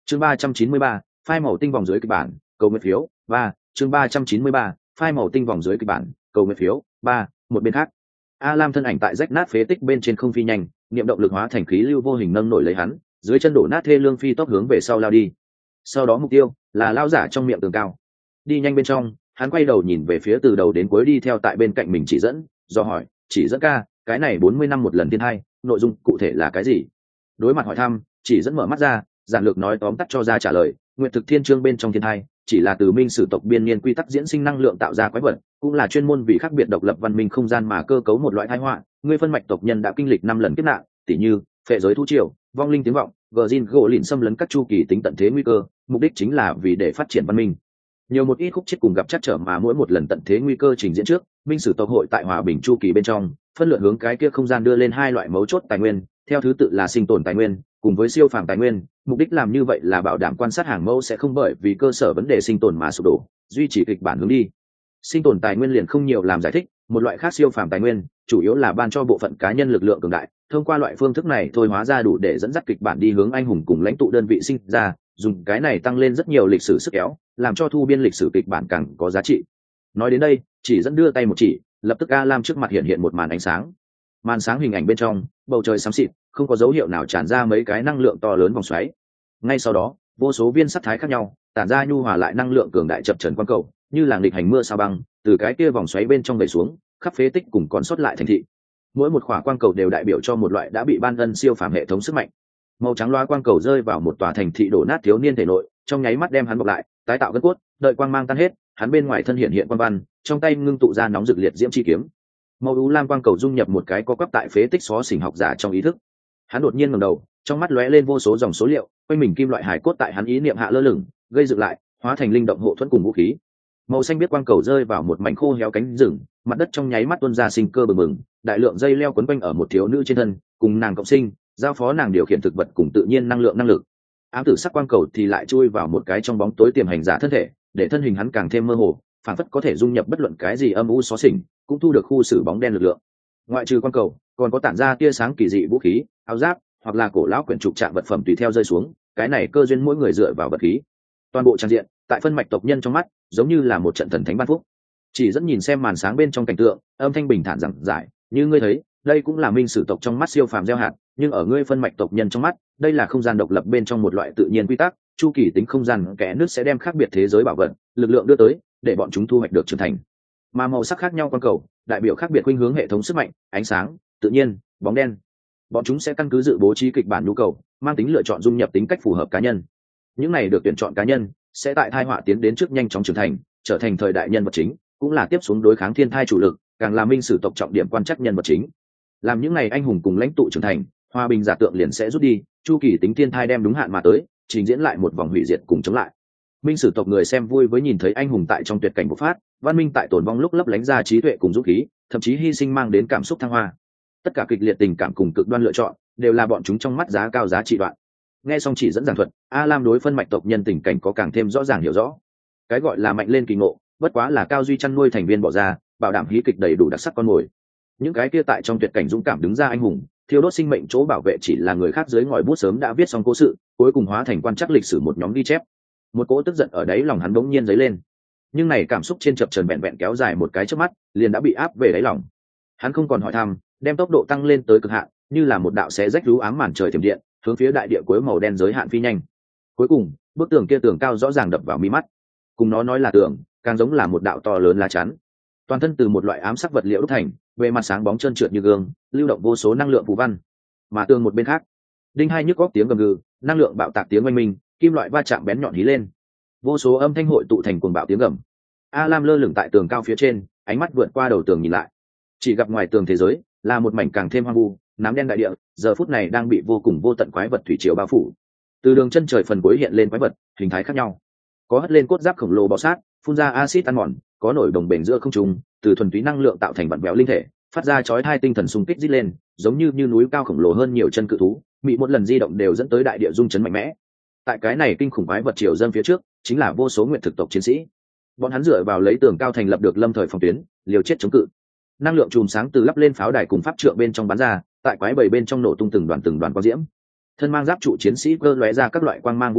Chương 393, phai màu tinh vòng dưới kịch bản, cầu nguyện phiếu, 3, chương 393, phai màu tinh vòng dưới kịch bản, cầu nguyện phiếu, 3, một bên khác. A Lam thân ảnh tại rách nát phế tích bên trên không phi nhanh, niệm động lực hóa thành khí lưu vô hình nâng nổi lấy hắn, dưới chân đổ nát thê lương phi tốc hướng về sau lao đi. Sau đó mục tiêu là lao giả trong miệng tường cao. Đi nhanh bên trong, hắn quay đầu nhìn về phía từ đầu đến cuối đi theo tại bên cạnh mình chỉ dẫn, do hỏi, chỉ dẫn ca, cái này 40 năm một lần thiên hai, nội dung cụ thể là cái gì? Đối mặt hỏi thăm, chỉ dẫn mở mắt ra, giản lược nói tóm tắt cho ra trả lời. Nguyện thực thiên chương bên trong thiên hai chỉ là từ minh sử tộc biên niên quy tắc diễn sinh năng lượng tạo ra quái vật, cũng là chuyên môn vì khác biệt độc lập văn minh không gian mà cơ cấu một loại tai họa. Người phân mạch tộc nhân đã kinh lịch 5 lần kiếp nạn, tỉ như phệ giới thú triều, vong linh tiếng vọng, gờ gỗ lìn xâm lấn các chu kỳ tính tận thế nguy cơ, mục đích chính là vì để phát triển văn minh. Nhiều một ít khúc chết cùng gặp chắc trở mà mỗi một lần tận thế nguy cơ trình diễn trước, minh sử tộc hội tại hòa bình chu kỳ bên trong phân lượt hướng cái kia không gian đưa lên 2 loại mấu chốt tài nguyên, theo thứ tự là sinh tồn tài nguyên cùng với siêu phàm tài nguyên. Mục đích làm như vậy là bảo đảm quan sát hàng mẫu sẽ không bởi vì cơ sở vấn đề sinh tồn mà sụp đổ, duy trì kịch bản hướng đi. Sinh tồn tài nguyên liền không nhiều làm giải thích, một loại khác siêu phàm tài nguyên chủ yếu là ban cho bộ phận cá nhân lực lượng cường đại, thông qua loại phương thức này thôi hóa ra đủ để dẫn dắt kịch bản đi hướng anh hùng cùng lãnh tụ đơn vị sinh ra, dùng cái này tăng lên rất nhiều lịch sử sức kéo, làm cho thu biên lịch sử kịch bản càng có giá trị. Nói đến đây, chỉ dẫn đưa tay một chỉ, lập tức A Lam trước mặt hiện một màn ánh sáng. Màn sáng hình ảnh bên trong, bầu trời xám xịt, không có dấu hiệu nào tràn ra mấy cái năng lượng to lớn vòng xoáy. Ngay sau đó, vô số viên sắc thái khác nhau tản ra nhu hòa lại năng lượng cường đại chập trần quang cầu, như là nghịch hành mưa sao băng, từ cái kia vòng xoáy bên trong vẩy xuống, khắp phế tích cùng còn sót lại thành thị. Mỗi một khỏa quang cầu đều đại biểu cho một loại đã bị ban ân siêu phàm hệ thống sức mạnh. Màu trắng loa quang cầu rơi vào một tòa thành thị đổ nát thiếu niên thể nội, trong nháy mắt đem hắn bọc lại, tái tạo gân cốt, đợi quang mang tan hết, hắn bên ngoài thân hiện quang văn, trong tay ngưng tụ ra nóng rực liệt diễm chi kiếm. Màu u lam quang cầu dung nhập một cái có quắp tại phế tích xó xỉnh học giả trong ý thức. Hắn đột nhiên ngẩng đầu, trong mắt lóe lên vô số dòng số liệu, quanh mình kim loại hải cốt tại hắn ý niệm hạ lơ lửng, gây dựng lại, hóa thành linh động hộ thuẫn cùng vũ khí. Màu xanh biết quang cầu rơi vào một mảnh khô héo cánh rừng, mặt đất trong nháy mắt tuôn ra sinh cơ bừng bừng, đại lượng dây leo quấn quanh ở một thiếu nữ trên thân, cùng nàng cộng sinh, giao phó nàng điều khiển thực vật cùng tự nhiên năng lượng năng lực. Ám tử sắc quang cầu thì lại chui vào một cái trong bóng tối tiềm hành giả thân thể, để thân hình hắn càng thêm mơ hồ, phản phất có thể dung nhập bất luận cái gì âm u xó xỉnh, cũng thu được khu xử bóng đen lực lượng. Ngoại trừ quang cầu, còn có tản ra tia sáng kỳ dị vũ khí, áo giáp, hoặc là cổ lão quyển trục trạng vật phẩm tùy theo rơi xuống, cái này cơ duyên mỗi người dựa vào vật khí. Toàn bộ trang diện, tại phân mạch tộc nhân trong mắt, giống như là một trận thần thánh ban phúc. Chỉ dẫn nhìn xem màn sáng bên trong cảnh tượng, âm thanh bình thản giảng giải, như ngươi thấy, đây cũng là minh sử tộc trong mắt siêu phàm gieo hạt, nhưng ở ngươi phân mạch tộc nhân trong mắt, đây là không gian độc lập bên trong một loại tự nhiên quy tắc, chu kỳ tính không gian kẽ nước sẽ đem khác biệt thế giới bảo vật, lực lượng đưa tới, để bọn chúng thu hoạch được trưởng thành. Mà màu sắc khác nhau quang cầu, đại biểu khác biệt khuynh hướng hệ thống sức mạnh, ánh sáng, tự nhiên, bóng đen. Bọn chúng sẽ căn cứ dự bố trí kịch bản nhu cầu, mang tính lựa chọn dung nhập tính cách phù hợp cá nhân. Những này được tuyển chọn cá nhân sẽ tại thai họa tiến đến trước nhanh chóng trưởng thành, trở thành thời đại nhân vật chính, cũng là tiếp xuống đối kháng thiên thai chủ lực, càng là minh sử tộc trọng điểm quan trắc nhân vật chính. Làm những này anh hùng cùng lãnh tụ trưởng thành, hòa bình giả tượng liền sẽ rút đi, chu kỳ tính thiên thai đem đúng hạn mà tới, trình diễn lại một vòng hủy diệt cùng chống lại. Minh sử tộc người xem vui với nhìn thấy anh hùng tại trong tuyệt cảnh bộc phát, văn minh tại tổn vong lúc lấp lánh ra trí tuệ cùng dũng khí, thậm chí hy sinh mang đến cảm xúc thăng hoa. Tất cả kịch liệt tình cảm cùng cực đoan lựa chọn, đều là bọn chúng trong mắt giá cao giá trị đoạn. Nghe xong chỉ dẫn giảng thuật, A Lam đối phân mạch tộc nhân tình cảnh có càng thêm rõ ràng hiểu rõ. Cái gọi là mạnh lên kỳ ngộ, bất quá là cao duy chăn nuôi thành viên bỏ ra, bảo đảm hí kịch đầy đủ đặc sắc con mồi. Những cái kia tại trong tuyệt cảnh dũng cảm đứng ra anh hùng, thiêu đốt sinh mệnh chỗ bảo vệ chỉ là người khác dưới ngòi bút sớm đã viết xong cố sự, cuối cùng hóa thành quan trắc lịch sử một nhóm ghi chép. Một cỗ tức giận ở đấy lòng hắn bỗng nhiên dấy lên, nhưng này cảm xúc trên chập chờn vẹn vẹn kéo dài một cái chớp mắt, liền đã bị áp về đáy lòng. Hắn không còn hỏi thăm, đem tốc độ tăng lên tới cực hạn, như là một đạo xé rách rú ám màn trời thiểm điện, hướng phía đại địa cuối màu đen giới hạn phi nhanh. Cuối cùng, bức tường kia tường cao rõ ràng đập vào mi mắt. Cùng nó nói là tường, càng giống là một đạo to lớn lá chắn. Toàn thân từ một loại ám sắc vật liệu đúc thành, bề mặt sáng bóng trơn trượt như gương, lưu động vô số năng lượng phù văn. Mà tường một bên khác, đinh hai nhức góc tiếng gầm gừ, năng lượng bạo tạc tiếng oanh minh, kim loại va chạm bén nhọn hí lên. Vô số âm thanh hội tụ thành cuồng bạo tiếng gầm. A Lam lơ lửng tại tường cao phía trên, ánh mắt vượt qua đầu tường nhìn lại. Chỉ gặp ngoài tường thế giới là một mảnh càng thêm hoang vu, nám đen đại địa, giờ phút này đang bị vô cùng vô tận quái vật thủy triều bao phủ. Từ đường chân trời phần cuối hiện lên quái vật, hình thái khác nhau. Có hất lên cốt giáp khổng lồ bò sát, phun ra axit ăn mòn, có nổi đồng bền giữa không trung, từ thuần túy năng lượng tạo thành vặn vẹo linh thể, phát ra chói tai tinh thần xung kích rít lên, giống như núi cao khổng lồ hơn nhiều chân cự thú, bị một lần di động đều dẫn tới đại địa rung chấn mạnh mẽ. Tại cái này kinh khủng quái vật triều dâng phía trước, chính là vô số nguyện thực tộc chiến sĩ. Bọn hắn dựa vào lấy tường cao thành lập được lâm thời phòng tuyến, liều chết chống cự. Năng lượng chùm sáng từ lắp lên pháo đài cùng pháp trượng bên trong bắn ra, tại quái bầy bên trong nổ tung từng đoàn quang diễm. Thân mang giáp trụ chiến sĩ cơ lóe ra các loại quang mang vũ khí,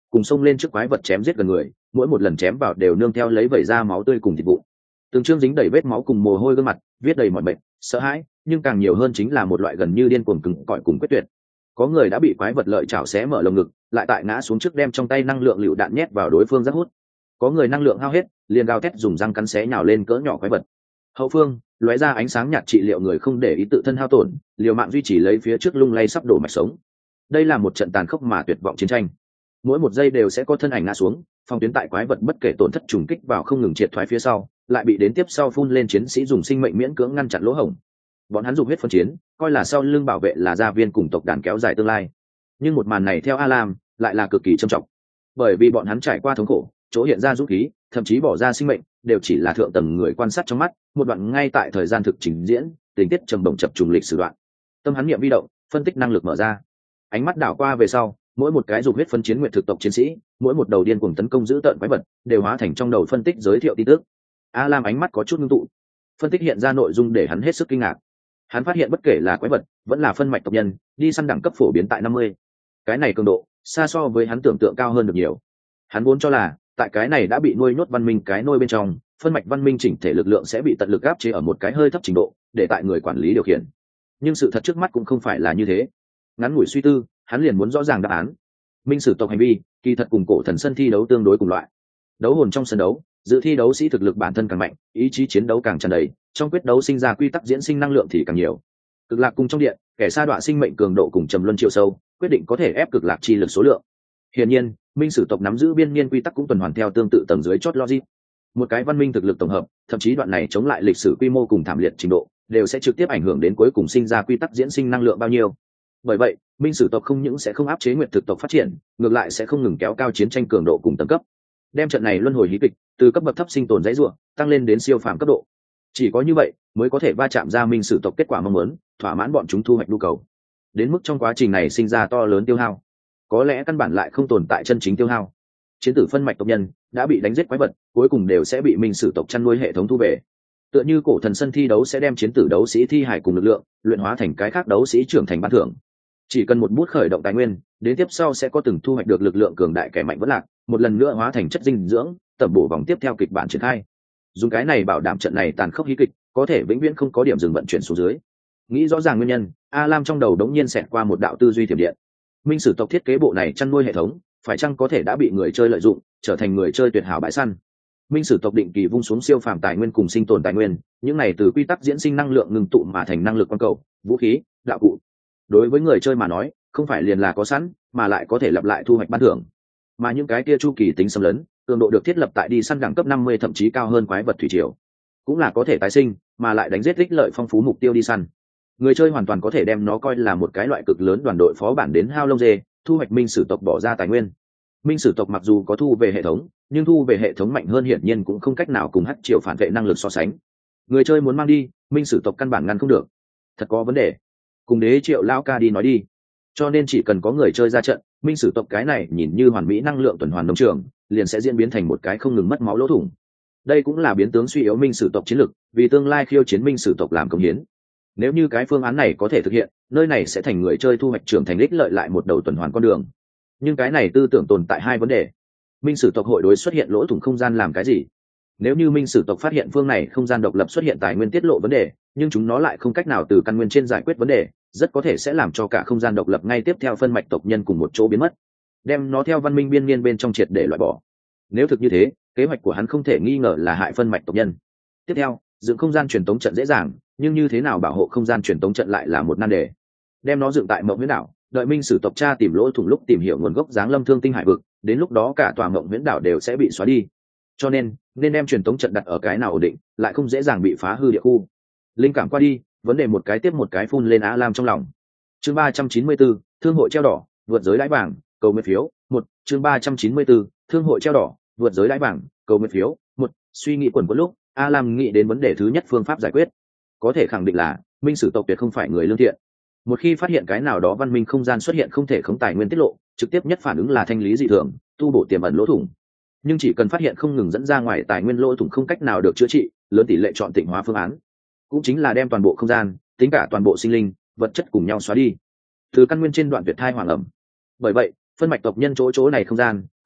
cùng xông lên trước quái vật chém giết gần người, mỗi một lần chém vào đều nương theo lấy vẩy ra máu tươi cùng thịt vụn. Từng chương dính đầy vết máu cùng mồ hôi gương mặt viết đầy mọi bệnh sợ hãi, nhưng càng nhiều hơn chính là một loại gần như điên cuồng cứng cỏi cùng quyết tuyệt. Có người đã bị quái vật lợi chảo xé mở lồng ngực, lại tại ngã xuống trước đem trong tay năng lượng lựu đạn nhét vào đối phương rất hút. Có người năng lượng hao hết, liền gào thét dùng răng cắn xé nhào lên cỡ nhỏ quái vật. Hậu phương lóe ra ánh sáng nhạt trị liệu người không để ý tự thân hao tổn, liều mạng duy trì lấy phía trước lung lay sắp đổ mạch sống. Đây là một trận tàn khốc mà tuyệt vọng chiến tranh. Mỗi một giây đều sẽ có thân ảnh ngã xuống, phòng tuyến tại quái vật bất kể tổn thất trùng kích vào không ngừng triệt thoái phía sau, lại bị đến tiếp sau phun lên chiến sĩ dùng sinh mệnh miễn cưỡng ngăn chặn lỗ hổng. Bọn hắn dùng huyết phân chiến, coi là sau lưng bảo vệ là gia viên cùng tộc đàn kéo dài tương lai. Nhưng một màn này theo Alam lại là cực kỳ trầm trọng, bởi vì bọn hắn trải qua thống khổ, chỗ hiện ra dũng khí, thậm chí bỏ ra sinh mệnh, đều chỉ là thượng tầng người quan sát trong mắt, một đoạn ngay tại thời gian thực trình diễn, tình tiết trầm bổng chập trùng lịch sử đoạn. Tâm hắn niệm vi động, phân tích năng lực mở ra, ánh mắt đảo qua về sau, mỗi một cái dục huyết phân chiến nguyện thực tộc chiến sĩ, mỗi một đầu điên cuồng tấn công giữ tợn quái vật, đều hóa thành trong đầu phân tích giới thiệu tin tức. Alam ánh mắt có chút ngưng tụ, phân tích hiện ra nội dung để hắn hết sức kinh ngạc. Hắn phát hiện bất kể là quái vật vẫn là phân mạch tộc nhân, đi săn đẳng cấp phổ biến tại 50. Cái này cường độ xa so với hắn tưởng tượng cao hơn được nhiều. Hắn vốn cho là tại cái này đã bị nuôi nhốt văn minh cái nôi bên trong, phân mạch văn minh chỉnh thể lực lượng sẽ bị tận lực áp chế ở một cái hơi thấp trình độ, để tại người quản lý điều khiển. Nhưng sự thật trước mắt cũng không phải là như thế. Ngắn ngủi suy tư, hắn liền muốn rõ ràng đáp án. Minh sử tộc hành vi kỳ thật cùng cổ thần sân thi đấu tương đối cùng loại. Đấu hồn trong sân đấu, dự thi đấu sĩ thực lực bản thân càng mạnh, ý chí chiến đấu càng tràn đầy, trong quyết đấu sinh ra quy tắc diễn sinh năng lượng thì càng nhiều. Cực lạc cùng trong điện, kẻ sa đọa sinh mệnh cường độ cùng trầm luân chiều sâu, quyết định có thể ép cực lạc chi lực số lượng. Hiển nhiên, minh sử tộc nắm giữ biên niên quy tắc cũng tuần hoàn theo tương tự tầng dưới chót logic. Một cái văn minh thực lực tổng hợp, thậm chí đoạn này chống lại lịch sử quy mô cùng thảm liệt trình độ, đều sẽ trực tiếp ảnh hưởng đến cuối cùng sinh ra quy tắc diễn sinh năng lượng bao nhiêu. Bởi vậy, minh sử tộc không những sẽ không áp chế nguyệt thực tộc phát triển, ngược lại sẽ không ngừng kéo cao chiến tranh cường độ cùng tầng cấp, đem trận này luân hồi hí kịch từ cấp bậc thấp sinh tồn dãy rủa tăng lên đến siêu phàm cấp độ. Chỉ có như vậy mới có thể va chạm ra minh sử tộc kết quả mong muốn, thỏa mãn bọn chúng thu hoạch nhu cầu. Đến mức trong quá trình này sinh ra to lớn tiêu hao, có lẽ căn bản lại không tồn tại chân chính tiêu hao. Chiến tử phân mạch tộc nhân đã bị đánh giết quái vật, cuối cùng đều sẽ bị minh sử tộc chăn nuôi hệ thống thu về. Tựa như cổ thần sân thi đấu sẽ đem chiến tử đấu sĩ thi hải cùng lực lượng luyện hóa thành cái khác đấu sĩ trưởng thành ban thưởng. Chỉ cần một bút khởi động tài nguyên, đến tiếp sau sẽ có từng thu hoạch được lực lượng cường đại kẻ mạnh vẫn lạc, một lần nữa hóa thành chất dinh dưỡng, tẩm bổ vòng tiếp theo kịch bản triển khai. Dùng cái này bảo đảm trận này tàn khốc hí kịch có thể vĩnh viễn không có điểm dừng vận chuyển xuống dưới. Nghĩ rõ ràng nguyên nhân, Alam trong đầu đống nhiên xẹt qua một đạo tư duy thiểm điện. Minh sử tộc thiết kế bộ này chăn nuôi hệ thống, phải chăng có thể đã bị người chơi lợi dụng, trở thành người chơi tuyệt hảo bãi săn. Minh sử tộc định kỳ vung xuống siêu phàm tài nguyên cùng sinh tồn tài nguyên, những này từ quy tắc diễn sinh năng lượng ngừng tụ mà thành năng lực quan cầu, vũ khí, đạo cụ. Đối với người chơi mà nói, không phải liền là có sẵn, mà lại có thể lặp lại thu hoạch ban thưởng. Mà những cái kia chu kỳ tính xâm lấn, cường độ được thiết lập tại đi săn đẳng cấp 50 thậm chí cao hơn quái vật thủy triều, cũng là có thể tái sinh, mà lại đánh giết ích lợi phong phú mục tiêu đi săn. Người chơi hoàn toàn có thể đem nó coi là một cái loại cực lớn đoàn đội phó bản đến hao lông dê, thu hoạch minh sử tộc bỏ ra tài nguyên. Minh sử tộc mặc dù có thu về hệ thống, nhưng thu về hệ thống mạnh hơn hiển nhiên cũng không cách nào cùng hắc triều phản vệ năng lực so sánh. Người chơi muốn mang đi, minh sử tộc căn bản ngăn không được. Thật có vấn đề, cùng đế triệu lão ca đi nói đi. Cho nên chỉ cần có người chơi ra trận, minh sử tộc cái này nhìn như hoàn mỹ năng lượng tuần hoàn nông trường liền sẽ diễn biến thành một cái không ngừng mất máu lỗ thủng. Đây cũng là biến tướng suy yếu minh sử tộc chiến lực, vì tương lai khiêu chiến minh sử tộc làm công hiến. Nếu như cái phương án này có thể thực hiện, nơi này sẽ thành người chơi thu hoạch trưởng thành ích lợi lại một đầu tuần hoàn con đường. Nhưng cái này tư tưởng tồn tại hai vấn đề. Minh sử tộc hội đối xuất hiện lỗ thủng không gian làm cái gì? Nếu như minh sử tộc phát hiện phương này không gian độc lập xuất hiện tài nguyên tiết lộ vấn đề, nhưng chúng nó lại không cách nào từ căn nguyên trên giải quyết vấn đề, rất có thể sẽ làm cho cả không gian độc lập ngay tiếp theo phân mạch tộc nhân cùng một chỗ biến mất, đem nó theo văn minh biên niên bên trong triệt để loại bỏ. Nếu thực như thế, kế hoạch của hắn không thể nghi ngờ là hại phân mạch tộc nhân. Tiếp theo, dựng không gian truyền tống trận dễ dàng, nhưng như thế nào bảo hộ không gian truyền tống trận lại là một nan đề. Đem nó dựng tại Mộng Huyễn Đảo, đợi minh sử tộc tra tìm lỗ thủng lúc tìm hiểu nguồn gốc giáng lâm thương tinh hải vực, đến lúc đó cả tòa Mộng Huyễn Đảo đều sẽ bị xóa đi. Cho nên đem truyền tống trận đặt ở cái nào ổn định, lại không dễ dàng bị phá hư địa khu. Linh cảm qua đi, vấn đề một cái tiếp một cái phun lên Alam trong lòng. Chương 394, thương hội treo đỏ, vượt giới đãi bảng, cầu nguyện phiếu. Chương 394, thương hội treo đỏ, vượt giới đãi bảng, cầu nguyện phiếu. Suy nghĩ quần quẫn lúc, Alam nghĩ đến vấn đề thứ nhất phương pháp giải quyết. Có thể khẳng định là minh sử tộc tuyệt không phải người lương thiện. Một khi phát hiện cái nào đó văn minh không gian xuất hiện không thể khống tài nguyên tiết lộ, trực tiếp nhất phản ứng là thanh lý dị thường, tu bổ tiềm ẩn lỗ thủng. Nhưng chỉ cần phát hiện không ngừng dẫn ra ngoài tài nguyên lỗ thủng không cách nào được chữa trị, lớn tỷ lệ chọn tịnh hóa phương án, cũng chính là đem toàn bộ không gian, tính cả toàn bộ sinh linh, vật chất cùng nhau xóa đi, từ căn nguyên trên đoạn tuyệt thai hoàng ẩm. Bởi vậy phân mạch tộc nhân chỗ này không gian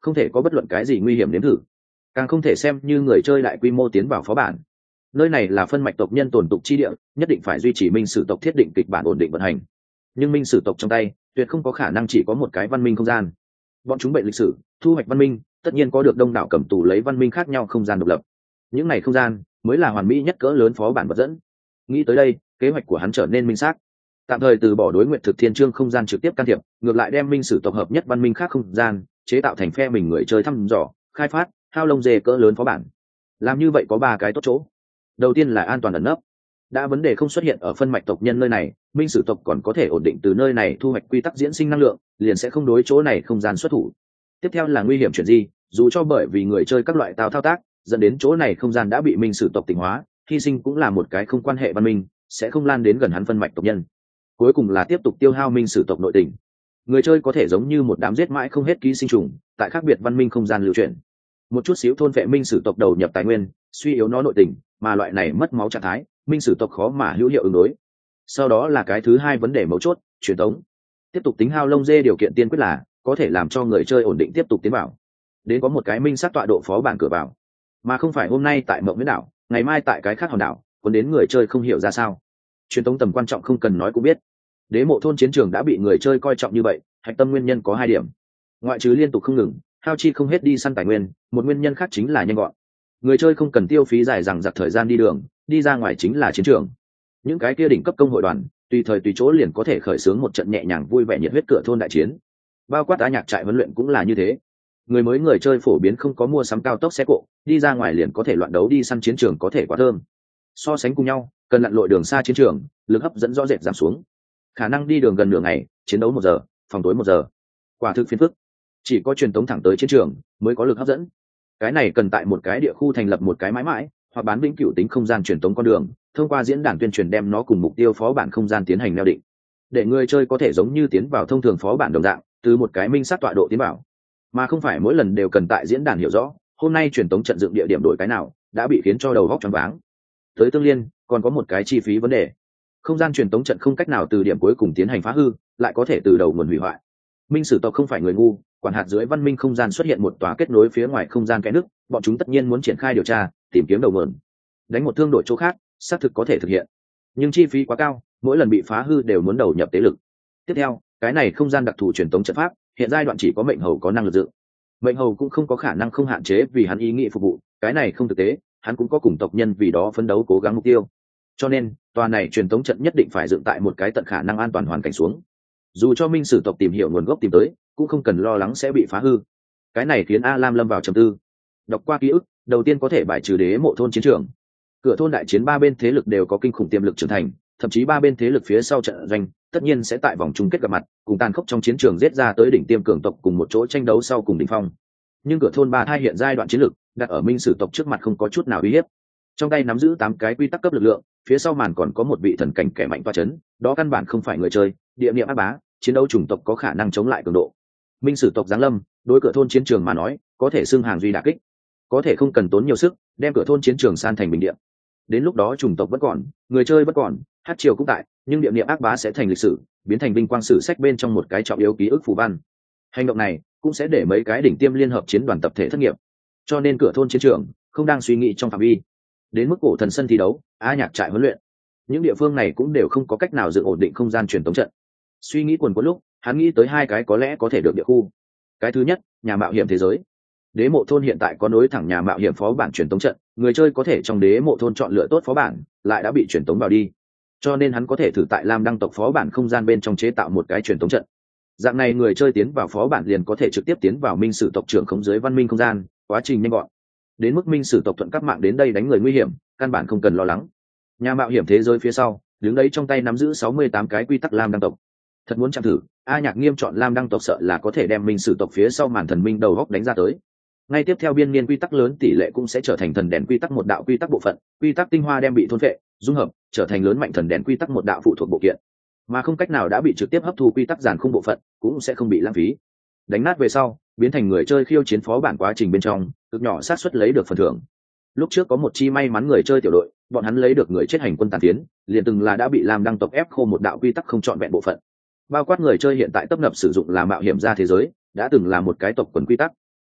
không thể có bất luận cái gì nguy hiểm nếm thử, càng không thể xem như người chơi đại quy mô tiến vào phó bản. Nơi này là phân mạch tộc nhân tồn tục chi địa, nhất định phải duy trì minh sử tộc thiết định kịch bản ổn định vận hành. Nhưng minh sử tộc trong tay tuyệt không có khả năng chỉ có một cái văn minh không gian. Bọn chúng bệnh lịch sử thu hoạch văn minh, tất nhiên có được đông đảo cầm tù lấy văn minh khác nhau không gian độc lập. Những này không gian mới là hoàn mỹ nhất cỡ lớn phó bản vật dẫn. Nghĩ tới đây, kế hoạch của hắn trở nên minh xác. Tạm thời từ bỏ đối nguyện thực thiên chương không gian trực tiếp can thiệp, ngược lại đem minh sử tộc hợp nhất văn minh khác không gian chế tạo thành phe mình người chơi thăm dò, khai phát, hao lông dê cỡ lớn phó bản. Làm như vậy có ba cái tốt chỗ. Đầu tiên là an toàn ẩn nấp. Đã vấn đề không xuất hiện ở phân mạch tộc nhân nơi này, minh sử tộc còn có thể ổn định từ nơi này thu hoạch quy tắc diễn sinh năng lượng, liền sẽ không đối chỗ này không gian xuất thủ. Tiếp theo là nguy hiểm chuyện gì, dù cho bởi vì người chơi các loại thao tác dẫn đến chỗ này không gian đã bị minh sử tộc tỉnh hóa, hy sinh cũng là một cái không quan hệ văn minh, sẽ không lan đến gần hắn phân mạch tộc nhân. Cuối cùng là tiếp tục tiêu hao minh sử tộc nội tình. Người chơi có thể giống như một đám giết mãi không hết ký sinh trùng, tại khác biệt văn minh không gian lưu chuyển, một chút xíu thôn vệ minh sử tộc đầu nhập tài nguyên, suy yếu nó nội tình, mà loại này mất máu trạng thái minh sử tộc khó mà hữu hiệu ứng đối. Sau đó là cái thứ hai vấn đề mấu chốt, truyền tống. Tiếp tục tính hao lông dê điều kiện tiên quyết là có thể làm cho người chơi ổn định tiếp tục tiến vào, đến có một cái minh sát tọa độ phó bản cửa vào, mà không phải hôm nay tại mộng miễn đảo, ngày mai tại cái khác hòn đảo, còn đến người chơi không hiểu ra sao. Truyền tống tầm quan trọng không cần nói cũng biết. Đế mộ thôn chiến trường đã bị người chơi coi trọng như vậy, hạch tâm nguyên nhân có hai điểm. Ngoại trừ liên tục không ngừng hao chi không hết đi săn tài nguyên, một nguyên nhân khác chính là nhanh gọn. Người chơi không cần tiêu phí dài dằng dặc thời gian đi đường, đi ra ngoài chính là chiến trường. Những cái kia đỉnh cấp công hội đoàn tùy thời tùy chỗ liền có thể khởi xướng một trận nhẹ nhàng vui vẻ nhiệt huyết cửa thôn đại chiến. Bao quát Á Nhạc trại huấn luyện cũng là như thế. Người mới người chơi phổ biến không có mua sắm cao tốc xe cộ, đi ra ngoài liền có thể loạn đấu đi săn chiến trường có thể quá thơm. So sánh cùng nhau, cần lặn lội đường xa chiến trường, lực hấp dẫn rõ rệt giảm xuống. Khả năng đi đường gần nửa ngày, chiến đấu 1 giờ, phòng tối 1 giờ. Quả thực phiền phức. Chỉ có truyền tống thẳng tới chiến trường mới có lực hấp dẫn. Cái này cần tại một cái địa khu thành lập một cái mãi mãi hoặc bán vĩnh cửu tính không gian truyền tống con đường, thông qua diễn đàn tuyên truyền đem nó cùng mục tiêu phó bản không gian tiến hành neo định, để người chơi có thể giống như tiến vào thông thường phó bản đồng dạng, từ một cái minh sát tọa độ tiến vào, mà không phải mỗi lần đều cần tại diễn đàn hiểu rõ hôm nay truyền tống trận dựng địa điểm đổi cái nào, đã bị khiến cho đầu góc choáng váng. Tới tương liên còn có một cái chi phí vấn đề. Không gian truyền tống trận không cách nào từ điểm cuối cùng tiến hành phá hư, lại có thể từ đầu nguồn hủy hoại. Minh sử tộc không phải người ngu, quản hạt dưới văn minh không gian xuất hiện một tòa kết nối phía ngoài không gian cái nước, bọn chúng tất nhiên muốn triển khai điều tra, tìm kiếm đầu nguồn. Đánh một thương đổi chỗ khác, xác thực có thể thực hiện, nhưng chi phí quá cao, mỗi lần bị phá hư đều muốn đầu nhập tế lực. Tiếp theo, cái này không gian đặc thù truyền tống trận pháp, hiện giai đoạn chỉ có mệnh hầu có năng lực dự. Mệnh hầu cũng không có khả năng không hạn chế vì hắn ý nghĩ phục vụ, cái này không thực tế, hắn cũng có cùng tộc nhân vì đó phấn đấu cố gắng mục tiêu. Cho nên, tòa này truyền tống trận nhất định phải dựng tại một cái tận khả năng an toàn hoàn cảnh xuống. Dù cho minh sử tộc tìm hiểu nguồn gốc tìm tới, cũng không cần lo lắng sẽ bị phá hư. Cái này khiến A Lam lâm vào trầm tư. Đọc qua ký ức, đầu tiên có thể bài trừ đế mộ thôn chiến trường. Cửa thôn đại chiến ba bên thế lực đều có kinh khủng tiềm lực trưởng thành, thậm chí ba bên thế lực phía sau trận doanh tất nhiên sẽ tại vòng chung kết gặp mặt, cùng tàn khốc trong chiến trường giết ra tới đỉnh tiêm cường tộc cùng một chỗ tranh đấu sau cùng đỉnh phong. Nhưng cửa thôn ba thai hiện giai đoạn chiến lực đặt ở minh sử tộc trước mặt không có chút nào uy hiếp. Trong tay nắm giữ 8 cái quy tắc cấp lực lượng, phía sau màn còn có một vị thần cảnh kẻ mạnh toa chấn, đó căn bản không phải người chơi, địa niệm áp bá, chiến đấu chủng tộc có khả năng chống lại cường độ. Minh sử tộc giáng lâm, đối cửa thôn chiến trường mà nói, có thể xưng hàng duy đả kích, có thể không cần tốn nhiều sức, đem cửa thôn chiến trường san thành bình địa. Đến lúc đó chủng tộc vẫn còn, người chơi vẫn còn, hát triều cũng tại, nhưng địa niệm ác bá sẽ thành lịch sử, biến thành vinh quang sử sách bên trong một cái trọng yếu ký ức phù văn. Hành động này cũng sẽ để mấy cái đỉnh tiêm liên hợp chiến đoàn tập thể thất nghiệp. Cho nên cửa thôn chiến trường không đang suy nghĩ trong phạm vi. Đến mức cổ thần sân thi đấu, Á Nhạc trại huấn luyện, những địa phương này cũng đều không có cách nào dựng ổn định không gian truyền tống trận. Suy nghĩ quần quẫn lúc, hắn nghĩ tới 2 cái có lẽ có thể được địa khu. Cái thứ nhất, nhà mạo hiểm thế giới. Đế mộ thôn hiện tại có nối thẳng nhà mạo hiểm phó bản truyền tống trận, người chơi có thể trong đế mộ thôn chọn lựa tốt phó bản, lại đã bị truyền tống vào đi. Cho nên hắn có thể thử tại Lam đăng tộc phó bản không gian bên trong chế tạo một cái truyền tống trận. Dạng này người chơi tiến vào phó bản liền có thể trực tiếp tiến vào minh sử tộc trưởng khống dưới văn minh không gian, quá trình nhanh gọn. Đến mức minh sử tộc thuận các mạng đến đây đánh người nguy hiểm, căn bản không cần lo lắng. Nhà mạo hiểm thế giới phía sau, đứng đấy trong tay nắm giữ 68 cái quy tắc Lam đăng tộc. Thật muốn chạm thử, A Nhạc nghiêm chọn Lam đăng tộc sợ là có thể đem minh sử tộc phía sau màn thần minh đầu góc đánh ra tới. Ngay tiếp theo biên niên quy tắc lớn tỷ lệ cũng sẽ trở thành thần đèn quy tắc một đạo quy tắc bộ phận, quy tắc tinh hoa đem bị thôn phệ, dung hợp, trở thành lớn mạnh thần đèn quy tắc một đạo phụ thuộc bộ kiện, mà không cách nào đã bị trực tiếp hấp thu quy tắc giàn khung bộ phận, cũng sẽ không bị lãng phí. Đánh nát về sau, biến thành người chơi khiêu chiến phó bản quá trình bên trong, cực nhỏ xác suất lấy được phần thưởng. Lúc trước có một chi may mắn người chơi tiểu đội, bọn hắn lấy được người chết hành quân tàn phiến, liền từng là đã bị làm đăng tộc ép khô một đạo quy tắc không trọn vẹn bộ phận. Bao quát người chơi hiện tại tấp nập sử dụng là mạo hiểm ra thế giới, đã từng là một cái tộc quần quy tắc.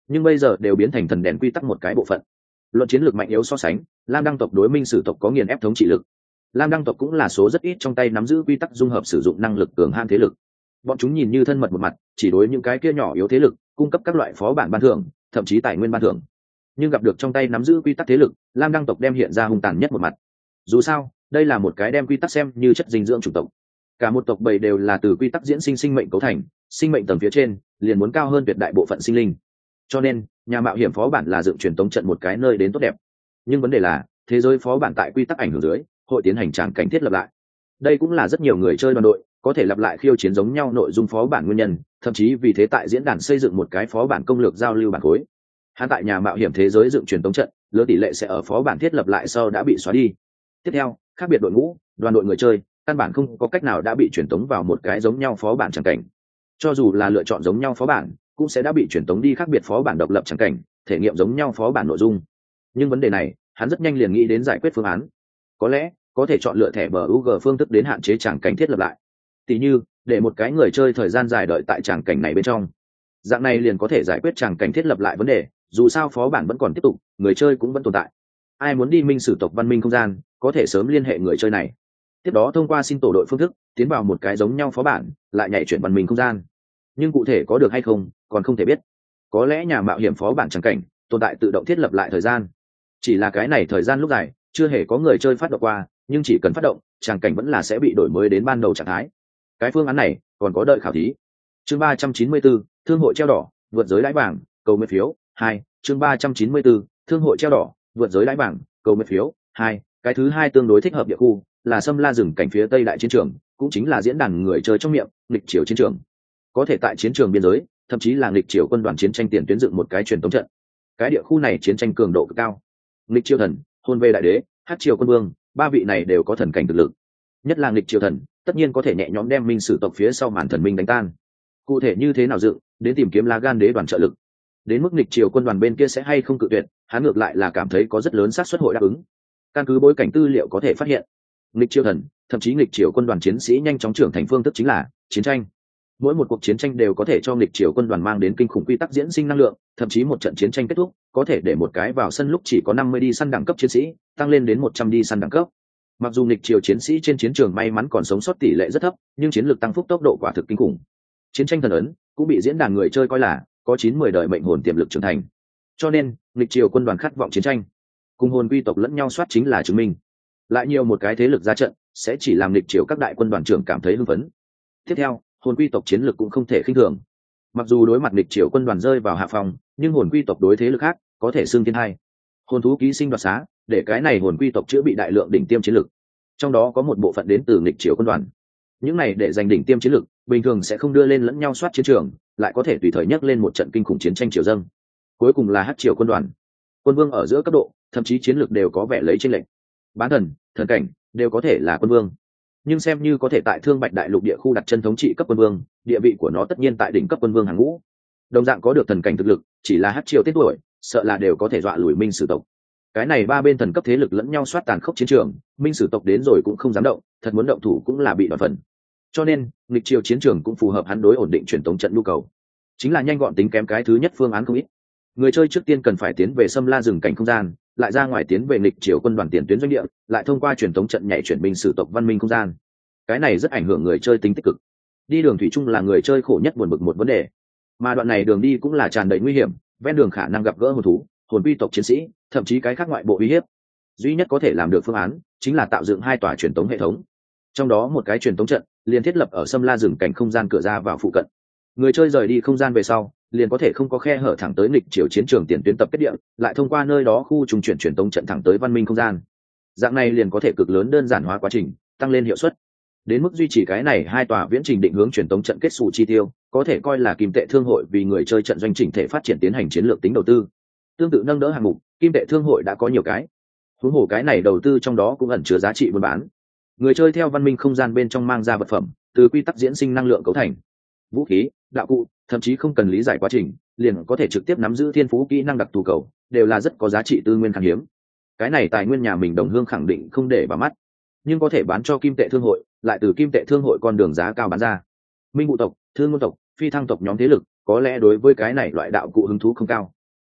nhưng bây giờ đều biến thành thần đèn quy tắc một cái bộ phận. Luận chiến lược mạnh yếu so sánh, lam đăng tộc đối minh sử tộc có nghiền ép thống trị lực. Lam đăng tộc cũng là số rất ít trong tay nắm giữ quy tắc dung hợp sử dụng năng lực cường han thế lực. Bọn chúng nhìn như thân mật một mặt, chỉ đối những cái kia nhỏ yếu thế lực cung cấp các loại phó bản ban thưởng, thậm chí tài nguyên ban thưởng. Nhưng gặp được trong tay nắm giữ quy tắc thế lực, lam đăng tộc đem hiện ra hung tàn nhất một mặt. Dù sao, đây là một cái đem quy tắc xem như chất dinh dưỡng chủng tộc. Cả một tộc bầy đều là từ quy tắc diễn sinh sinh mệnh cấu thành, sinh mệnh tầng phía trên liền muốn cao hơn tuyệt đại bộ phận sinh linh. Cho nên, nhà mạo hiểm phó bản là dựng truyền tống trận một cái nơi đến tốt đẹp. Nhưng vấn đề là, thế giới phó bản tại quy tắc ảnh hưởng dưới, hội tiến hành tràng cảnh thiết lập lại. Đây cũng là rất nhiều người chơi đoàn đội có thể lặp lại khiêu chiến giống nhau nội dung phó bản nguyên nhân, thậm chí vì thế tại diễn đàn xây dựng một cái phó bản công lược giao lưu bản khối. Hắn tại nhà mạo hiểm thế giới dựng truyền tống trận, lớn tỷ lệ sẽ ở phó bản thiết lập lại sau đã bị xóa đi. Tiếp theo, khác biệt đội ngũ, đoàn đội người chơi, căn bản không có cách nào đã bị truyền tống vào một cái giống nhau phó bản tràng cảnh. Cho dù là lựa chọn giống nhau phó bản, cũng sẽ đã bị truyền tống đi khác biệt phó bản độc lập tràng cảnh, thể nghiệm giống nhau phó bản nội dung. Nhưng vấn đề này, hắn rất nhanh liền nghĩ đến giải quyết phương án. Có lẽ có thể chọn lựa thẻ bug phương thức đến hạn chế tràng cảnh thiết lập lại. Tỷ như, để một cái người chơi thời gian dài đợi tại tràng cảnh này bên trong. Dạng này liền có thể giải quyết tràng cảnh thiết lập lại vấn đề, dù sao phó bản vẫn còn tiếp tục, người chơi cũng vẫn tồn tại. Ai muốn đi minh sử tộc văn minh không gian, có thể sớm liên hệ người chơi này. Tiếp đó thông qua xin tổ đội phương thức, tiến vào một cái giống nhau phó bản, lại nhảy chuyển văn minh không gian. Nhưng cụ thể có được hay không, còn không thể biết. Có lẽ nhà mạo hiểm phó bản tràng cảnh tồn tại tự động thiết lập lại thời gian. Chỉ là cái này thời gian lúc dài, chưa hề có người chơi phát động qua, nhưng chỉ cần phát động, tràng cảnh vẫn là sẽ bị đổi mới đến ban đầu trạng thái. Cái phương án này còn có đợi khảo thí. Chương 394, thương hội treo đỏ, vượt giới lãi vàng, cầu nguyện phiếu 2. Chương 394, thương hội treo đỏ, vượt giới lãi vàng, cầu nguyện phiếu 2. Cái thứ hai tương đối thích hợp địa khu là Sâm La rừng cảnh phía tây đại chiến trường, cũng chính là diễn đàn người chơi trong miệng nghịch triều chiến trường. Có thể tại chiến trường biên giới, thậm chí là nghịch triều quân đoàn chiến tranh tiền tuyến dựng một cái truyền thống trận. Cái địa khu này chiến tranh cường độ cực cao. Nghịch triều thần, hôn về đại đế, hát triều quân vương, ba vị này đều có thần cảnh thực lực. Nhất là nghịch triều thần, tất nhiên có thể nhẹ nhõm đem minh sử tộc phía sau màn thần minh đánh tan. Cụ thể như thế nào dựng, đến tìm kiếm lá gan đế đoàn trợ lực. Đến mức nghịch triều quân đoàn bên kia sẽ hay không cự tuyệt, hắn ngược lại là cảm thấy có rất lớn xác suất hội đáp ứng. Căn cứ bối cảnh tư liệu có thể phát hiện, nghịch triều thần, thậm chí nghịch triều quân đoàn chiến sĩ nhanh chóng trưởng thành phương thức chính là chiến tranh. Mỗi một cuộc chiến tranh đều có thể cho nghịch triều quân đoàn mang đến kinh khủng quy tắc diễn sinh năng lượng, thậm chí một trận chiến tranh kết thúc, có thể để một cái vào sân lúc chỉ có 50 đi săn đẳng cấp chiến sĩ, tăng lên đến 100 đi săn đẳng cấp. Mặc dù nghịch triều chiến sĩ trên chiến trường may mắn còn sống sót tỷ lệ rất thấp, nhưng chiến lược tăng phúc tốc độ quả thực kinh khủng. Chiến tranh thần ấn cũng bị diễn đàn người chơi coi là có 9-10 đời mệnh hồn tiềm lực trưởng thành. Cho nên, nghịch triều quân đoàn khát vọng chiến tranh, cùng hồn quy tộc lẫn nhau soát chính là chứng minh. Lại nhiều một cái thế lực ra trận, sẽ chỉ làm nghịch triều các đại quân đoàn trưởng cảm thấy hưng phấn. Tiếp theo, hồn quy tộc chiến lược cũng không thể khinh thường. Mặc dù đối mặt nghịch triều quân đoàn rơi vào hạ phòng, nhưng hồn quy tộc đối thế lực khác có thể xưng thiên hai. Hồn thú ký sinh đoạt xá, để cái này hồn quy tộc chữa bị đại lượng đỉnh tiêm chiến lược. Trong đó có một bộ phận đến từ nghịch triều quân đoàn. Những này để giành đỉnh tiêm chiến lược, bình thường sẽ không đưa lên lẫn nhau soát chiến trường, lại có thể tùy thời nhắc lên một trận kinh khủng chiến tranh triều dâng. Cuối cùng là hắc triều quân đoàn. Quân vương ở giữa cấp độ, thậm chí chiến lược đều có vẻ lấy chênh lệch. Bán thần, thần cảnh đều có thể là quân vương. Nhưng xem như có thể tại Thương Bạch đại lục địa khu đặt chân thống trị cấp quân vương, địa vị của nó tất nhiên tại đỉnh cấp quân vương hàng ngũ. Đồng dạng có được thần cảnh thực lực, chỉ là hắc triều tên tuổi, sợ là đều có thể dọa lùi minh sử tộc. Cái này ba bên thần cấp thế lực lẫn nhau soát tàn khốc chiến trường, minh sử tộc đến rồi cũng không dám động, thật muốn động thủ cũng là bị đoạt phần. Cho nên nghịch triều chiến trường cũng phù hợp hắn đối ổn định truyền tống trận nhu cầu, chính là nhanh gọn tính kém cái thứ nhất phương án không ít. Người chơi trước tiên cần phải tiến về Sâm La rừng cảnh không gian, lại ra ngoài tiến về nghịch triều quân đoàn tiền tuyến doanh địa, lại thông qua truyền tống trận nhảy chuyển minh sử tộc văn minh không gian. Cái này rất ảnh hưởng người chơi tính tích cực. Đi đường thủy chung là người chơi khổ nhất buồn bực một vấn đề, mà đoạn này đường đi cũng là tràn đầy nguy hiểm, ven đường khả năng gặp gỡ hồn thú, hồn quy tộc chiến sĩ, thậm chí cái khác ngoại bộ uy hiếp. Duy nhất có thể làm được phương án chính là tạo dựng hai tòa truyền tống hệ thống, trong đó một cái truyền tống trận liền thiết lập ở Sâm La rừng cảnh không gian cửa ra vào phụ cận. Người chơi rời đi không gian về sau, liền có thể không có khe hở thẳng tới nghịch triều chiến trường tiền tuyến tập kết địa, lại thông qua nơi đó khu trùng chuyển truyền tống trận thẳng tới văn minh không gian. Dạng này liền có thể cực lớn đơn giản hóa quá trình, tăng lên hiệu suất. Đến mức duy trì cái này hai tòa viễn trình định hướng truyền tống trận kết xù chi tiêu, có thể coi là kim tệ thương hội vì người chơi trận doanh chỉnh thể phát triển tiến hành chiến lược tính đầu tư. Tương tự nâng đỡ hạng mục, kim tệ thương hội đã có nhiều cái. Huống hồ cái này đầu tư trong đó cũng ẩn chứa giá trị buôn bán. Người chơi theo văn minh không gian bên trong mang ra vật phẩm, từ quy tắc diễn sinh năng lượng cấu thành, vũ khí, đạo cụ, thậm chí không cần lý giải quá trình, liền có thể trực tiếp nắm giữ thiên phú kỹ năng đặc thù cầu, đều là rất có giá trị tư nguyên khan hiếm. Cái này tài nguyên nhà mình đồng hương khẳng định không để vào mắt, nhưng có thể bán cho kim tệ thương hội, lại từ kim tệ thương hội con đường giá cao bán ra. Minh Ngụ tộc, Thương Ngôn tộc, Phi Thăng tộc nhóm thế lực, có lẽ đối với cái này loại đạo cụ hứng thú không cao,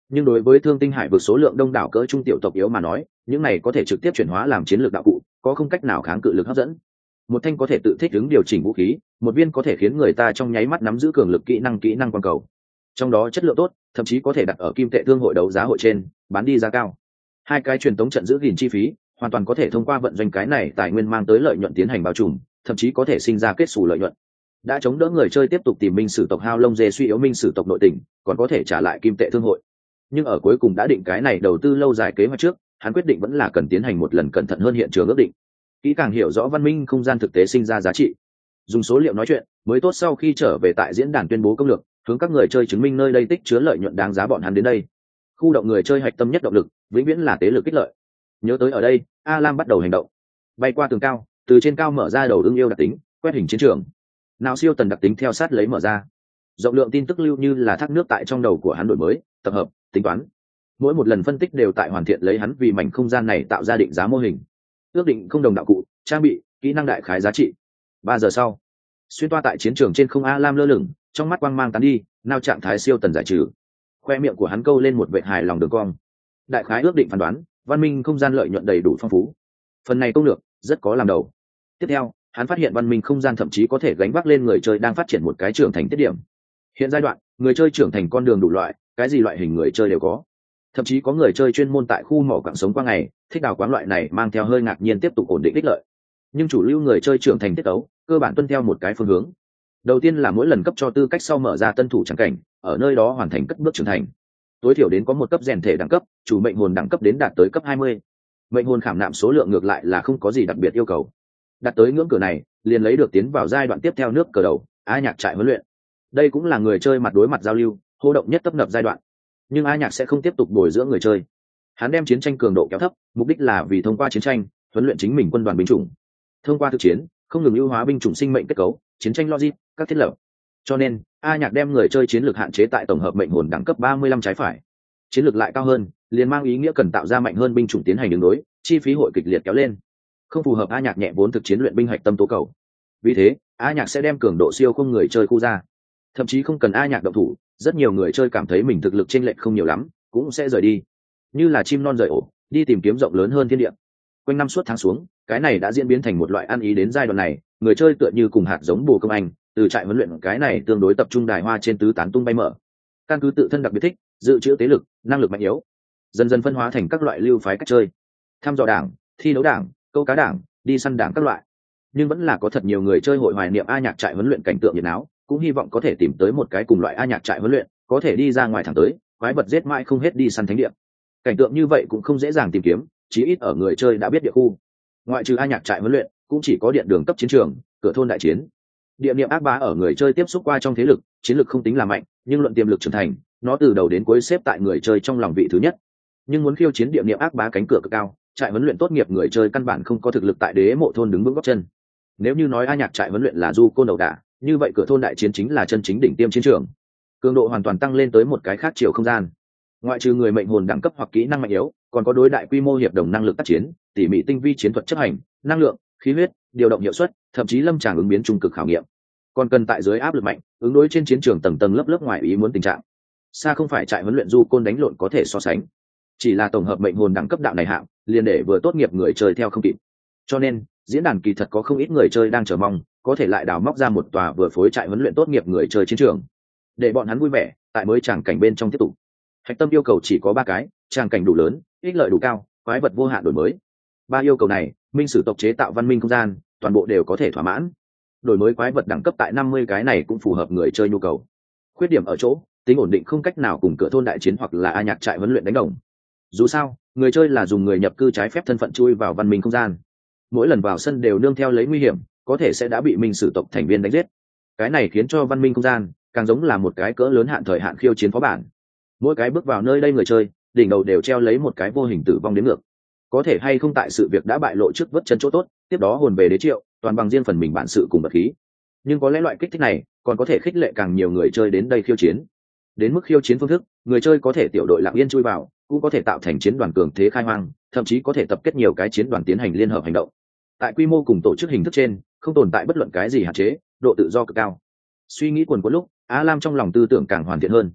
nhưng đối với thương tinh hải vực số lượng đông đảo cỡ trung tiểu tộc yếu mà nói, những này có thể trực tiếp chuyển hóa làm chiến lược đạo cụ, có không cách nào kháng cự lực hấp dẫn. Một thanh có thể tự thích ứng điều chỉnh vũ khí, một viên có thể khiến người ta trong nháy mắt nắm giữ cường lực kỹ năng quan cầu, trong đó chất lượng tốt, thậm chí có thể đặt ở kim tệ thương hội đấu giá hội trên bán đi giá cao. Hai cái truyền tống trận giữ gìn chi phí hoàn toàn có thể thông qua vận doanh cái này tài nguyên mang tới lợi nhuận tiến hành bao trùm, thậm chí có thể sinh ra kết xù lợi nhuận. Đã chống đỡ người chơi tiếp tục tìm minh sử tộc hao lông dê suy yếu minh sử tộc nội tình, còn có thể trả lại kim tệ thương hội. Nhưng ở cuối cùng đã định cái này đầu tư lâu dài kế hoạch trước, hắn quyết định vẫn là cần tiến hành một lần cẩn thận hơn hiện trường ước định, kỹ càng hiểu rõ văn minh không gian thực tế sinh ra giá trị, dùng số liệu nói chuyện mới tốt. Sau khi trở về tại diễn đàn tuyên bố công lược, hướng các người chơi chứng minh nơi đây tích chứa lợi nhuận đáng giá bọn hắn đến đây. Khu động người chơi hạch tâm nhất động lực vĩnh viễn là tế lực kích lợi. Nhớ tới ở đây, A Lam bắt đầu hành động, bay qua tường cao, từ trên cao mở ra đầu ưng yêu đặc tính, quét hình chiến trường. Nào siêu tần đặc tính theo sát lấy mở ra, rộng lượng tin tức lưu như là thác nước tại trong đầu của hắn đổi mới, tập hợp, tính toán. Mỗi một lần phân tích đều tại hoàn thiện lấy hắn vì mảnh không gian này tạo ra định giá mô hình, ước định không đồng đạo cụ, trang bị, kỹ năng đại khái giá trị. 3 giờ sau, xuyên toa tại chiến trường trên không, A Lam lơ lửng, trong mắt quang mang tán đi, nao trạng thái siêu tần giải trừ. Khoe miệng của hắn câu lên một vệt hài lòng đường cong. Đại khái ước định phán đoán, văn minh không gian lợi nhuận đầy đủ phong phú. Phần này công lược rất có làm đầu. Tiếp theo, hắn phát hiện văn minh không gian thậm chí có thể gánh vác lên người chơi đang phát triển một cái trưởng thành tiết điểm. Hiện giai đoạn, người chơi trưởng thành con đường đủ loại, cái gì loại hình người chơi đều có. Thậm chí có người chơi chuyên môn tại khu mỏ quặng sống qua ngày, thích đào quáng loại này mang theo hơi ngạc nhiên tiếp tục ổn định đích lợi. Nhưng chủ lưu người chơi trưởng thành tiết tấu cơ bản tuân theo một cái phương hướng. Đầu tiên là mỗi lần cấp cho tư cách sau mở ra tân thủ trắng cảnh, ở nơi đó hoàn thành cất bước trưởng thành. Tối thiểu đến có một cấp rèn thể đẳng cấp, chủ mệnh hồn đẳng cấp đến đạt tới cấp 20. Mệnh hồn khảm nạm số lượng ngược lại là không có gì đặc biệt yêu cầu. Đạt tới ngưỡng cửa này, liền lấy được tiến vào giai đoạn tiếp theo nước cờ đầu, A Nhạc trại huấn luyện. Đây cũng là người chơi mặt đối mặt giao lưu, hô động nhất tấp nập giai đoạn. Nhưng A Nhạc sẽ không tiếp tục bồi dưỡng người chơi. Hắn đem chiến tranh cường độ kéo thấp, mục đích là vì thông qua chiến tranh huấn luyện chính mình quân đoàn binh chủng. Thông qua thực chiến, không ngừng ưu hóa binh chủng sinh mệnh kết cấu, chiến tranh logic, các thiết lập. Cho nên, A Nhạc đem người chơi chiến lược hạn chế tại tổng hợp mệnh hồn đẳng cấp 35 trái phải. Chiến lược lại cao hơn, liền mang ý nghĩa cần tạo ra mạnh hơn binh chủng tiến hành ứng đối, chi phí hội kịch liệt kéo lên. Không phù hợp A Nhạc nhẹ vốn thực chiến luyện binh hạch tâm tố cầu. Vì thế, A Nhạc sẽ đem cường độ siêu không người chơi khu ra. Thậm chí không cần A Nhạc động thủ, rất nhiều người chơi cảm thấy mình thực lực chênh lệch không nhiều lắm, cũng sẽ rời đi. Như là chim non rời ổ, đi tìm kiếm rộng lớn hơn thiên địa. Quanh năm suốt tháng xuống, cái này đã diễn biến thành một loại ăn ý. Đến giai đoạn này, người chơi tựa như cùng hạt giống bồ công anh, từ trại huấn luyện cái này tương đối tập trung đài hoa trên tứ tán tung bay mở. Căn cứ tự thân đặc biệt thích, dự trữ tế lực, năng lực mạnh yếu, dần dần phân hóa thành các loại lưu phái cách chơi, thăm dò đảng, thi đấu đảng, câu cá đảng, đi săn đảng các loại. Nhưng vẫn là có thật nhiều người chơi hội hoài niệm A Nhạc trại huấn luyện cảnh tượng nhiệt áo, cũng hy vọng có thể tìm tới một cái cùng loại A Nhạc trại huấn luyện, có thể đi ra ngoài thẳng tới, quái vật giết mãi không hết đi săn thánh địa. Cảnh tượng như vậy cũng không dễ dàng tìm kiếm, chí ít ở người chơi đã biết địa khu. Ngoại trừ A Nhạc trại huấn luyện, cũng chỉ có điện đường cấp chiến trường, cửa thôn đại chiến. Địa niệm ác bá ở người chơi tiếp xúc qua trong thế lực, chiến lực không tính là mạnh, nhưng luận tiềm lực trưởng thành, nó từ đầu đến cuối xếp tại người chơi trong lòng vị thứ nhất. Nhưng muốn khiêu chiến địa niệm ác bá cánh cửa cực cao, trại huấn luyện tốt nghiệp người chơi căn bản không có thực lực tại đế mộ thôn đứng vững gót chân. Nếu như nói A Nhạc trại huấn luyện là du côn đầu đả, như vậy cửa thôn đại chiến chính là chân chính đỉnh tiêm chiến trường. Cường độ hoàn toàn tăng lên tới một cái khác chiều không gian. Ngoại trừ người mệnh hồn đẳng cấp hoặc kỹ năng mạnh yếu, còn có đối đại quy mô hiệp đồng năng lực tác chiến, tỉ mỉ tinh vi chiến thuật chấp hành, năng lượng, khí huyết, điều động hiệu suất, thậm chí lâm tràng ứng biến trung cực khảo nghiệm. Còn cần tại dưới áp lực mạnh, ứng đối trên chiến trường tầng tầng lớp lớp ngoài ý muốn tình trạng. Xa không phải trại huấn luyện du côn đánh lộn có thể so sánh. Chỉ là tổng hợp mệnh hồn đẳng cấp đạo này hạng, liền để vừa tốt nghiệp người chơi theo không kịp. Cho nên, diễn đàn kỳ thật có không ít người chơi đang chờ mong, có thể lại đào móc ra một tòa vừa phối trại huấn luyện tốt nghiệp người chơi chiến trường, để bọn hắn vui vẻ tại mới tràng cảnh bên trong tiếp tục. Hạch tâm yêu cầu chỉ có 3 cái: tràng cảnh đủ lớn, ích lợi đủ cao, quái vật vô hạn đổi mới. 3 yêu cầu này, minh sử tộc chế tạo văn minh không gian, toàn bộ đều có thể thỏa mãn. Đổi mới quái vật đẳng cấp tại 50 cái này cũng phù hợp người chơi nhu cầu. Khuyết điểm ở chỗ, tính ổn định không cách nào cùng cửa thôn đại chiến hoặc là A Nhạc trại huấn luyện đánh đồng. Dù sao, người chơi là dùng người nhập cư trái phép thân phận chui vào văn minh không gian. Mỗi lần vào sân đều nương theo lấy nguy hiểm, có thể sẽ đã bị minh sử tộc thành viên đánh giết. Cái này khiến cho văn minh không gian càng giống là một cái cỡ lớn hạn thời hạn khiêu chiến phó bản. Mỗi cái bước vào nơi đây người chơi, đỉnh đầu đều treo lấy một cái vô hình tử vong đến ngược. Có thể hay không tại sự việc đã bại lộ trước vất chân chỗ tốt, tiếp đó hồn về đế triệu, toàn bằng riêng phần mình bản sự cùng vật khí. Nhưng có lẽ loại kích thích này còn có thể khích lệ càng nhiều người chơi đến đây khiêu chiến. Đến mức khiêu chiến phương thức, người chơi có thể tiểu đội lặng yên chui vào, cũng có thể tạo thành chiến đoàn cường thế khai hoang, thậm chí có thể tập kết nhiều cái chiến đoàn tiến hành liên hợp hành động. Tại quy mô cùng tổ chức hình thức trên, không tồn tại bất luận cái gì hạn chế, độ tự do cực cao. Suy nghĩ quần quẫn lúc, Á Lam trong lòng tư tưởng càng hoàn thiện hơn.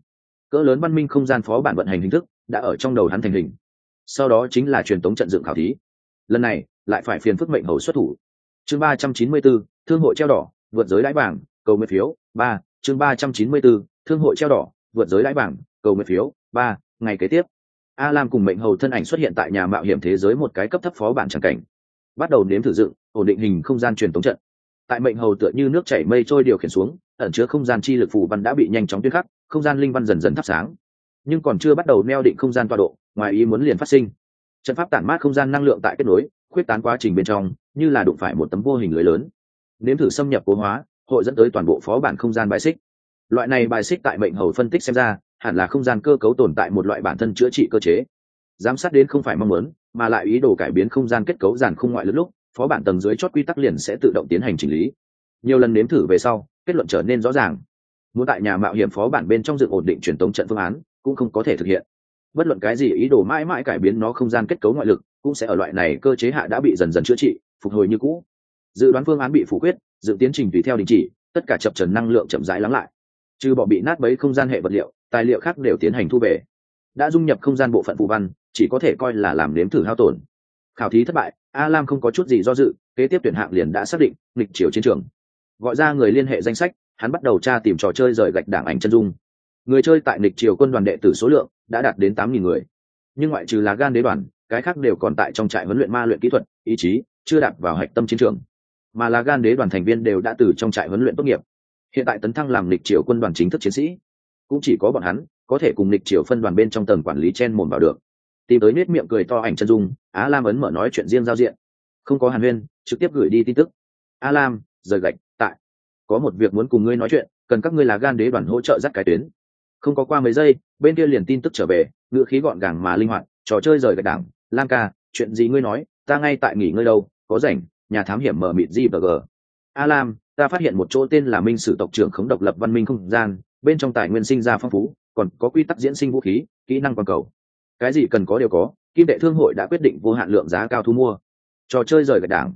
cỡ lớn văn minh không gian phó bản vận hành hình thức đã ở trong đầu hắn thành hình. Sau đó chính là truyền tống trận dựng khảo thí. Lần này lại phải phiền phức mệnh hầu xuất thủ. Chương 394, thương hội treo đỏ, vượt giới đãi bảng, cầu nguyện phiếu 3. Chương 394, thương hội treo đỏ, vượt giới đãi bảng, cầu nguyện phiếu 3. Ngày kế tiếp, A Lam cùng mệnh hầu thân ảnh xuất hiện tại nhà mạo hiểm thế giới một cái cấp thấp phó bản chẳng cảnh, bắt đầu nếm thử dựng ổn định hình không gian truyền tống trận. Tại mệnh hầu tựa như nước chảy mây trôi điều khiển xuống, ẩn chứa không gian chi lực phù văn đã bị nhanh chóng tuyên khắc, không gian linh văn dần dần thắp sáng. Nhưng còn chưa bắt đầu neo định không gian tọa độ, ngoài ý muốn liền phát sinh. Trận pháp tản mát không gian năng lượng tại kết nối, khuyết tán quá trình bên trong, như là đụng phải một tấm vô hình lưới lớn. Nếm thử xâm nhập cố hóa, hội dẫn tới toàn bộ phó bản không gian bài xích. Loại này bài xích tại mệnh hầu phân tích xem ra, hẳn là không gian cơ cấu tồn tại một loại bản thân chữa trị cơ chế. Giám sát đến không phải mong muốn, mà lại ý đồ cải biến không gian kết cấu giàn khung ngoại lực lúc, phó bản tầng dưới chót quy tắc liền sẽ tự động tiến hành chỉnh lý. Nhiều lần nếm thử về sau, kết luận trở nên rõ ràng. Muốn tại nhà mạo hiểm phó bản bên trong dựng ổn định truyền tống trận phương án, cũng không có thể thực hiện. Bất luận cái gì ý đồ mãi mãi cải biến nó không gian kết cấu ngoại lực, cũng sẽ ở loại này cơ chế hạ đã bị dần dần chữa trị, phục hồi như cũ. Dự đoán phương án bị phủ quyết, dựng tiến trình tùy theo đình chỉ, tất cả chập chờn năng lượng chậm rãi lắng lại. Trừ bỏ bị nát bấy không gian hệ vật liệu, tài liệu khác đều tiến hành thu về. Đã dung nhập không gian bộ phận phù văn, chỉ có thể coi là làm nếm thử hao tổn. Khảo thí thất bại, A Lam không có chút gì do dự, kế tiếp tuyển hạng liền đã xác định, nghịch chiều chiến trường. Gọi ra người liên hệ danh sách, hắn bắt đầu tra tìm trò chơi rời gạch đảng ảnh chân dung. Người chơi tại nghịch chiều quân đoàn đệ tử số lượng đã đạt đến 8.000 người, nhưng ngoại trừ là gan đế đoàn, cái khác đều còn tại trong trại huấn luyện ma luyện kỹ thuật, ý chí chưa đạp vào hạch tâm chiến trường, mà là gan đế đoàn thành viên đều đã từ trong trại huấn luyện tốt nghiệp, hiện tại tấn thăng làm nghịch chiều quân đoàn chính thức chiến sĩ. Cũng chỉ có bọn hắn có thể cùng nghịch chiều phân đoàn bên trong tầng quản lý chen mồm vào được. Tìm tới nết miệng cười to ảnh chân dung, Á Lam ấn mở nói chuyện riêng giao diện, không có hàn huyên, trực tiếp gửi đi tin tức. A Lam, rời gạch, tại có một việc muốn cùng ngươi nói chuyện, cần các ngươi là gan đế đoàn hỗ trợ dắt cái tuyến. Không có qua mấy giây, bên kia liền tin tức trở về, ngữ khí gọn gàng mà linh hoạt. Trò chơi rời gạch đảng, Lam ca, chuyện gì ngươi nói, ta ngay tại nghỉ ngơi đâu, có rảnh, nhà thám hiểm mở mịt GVG. A Lam, ta phát hiện một chỗ tên là Minh Sử tộc trưởng khống độc lập văn minh không gian, bên trong tài nguyên sinh ra phong phú, còn có quy tắc diễn sinh vũ khí, kỹ năng toàn cầu, cái gì cần có đều có. Kim tệ thương hội đã quyết định vô hạn lượng giá cao thu mua. Trò chơi rời gạch đảng,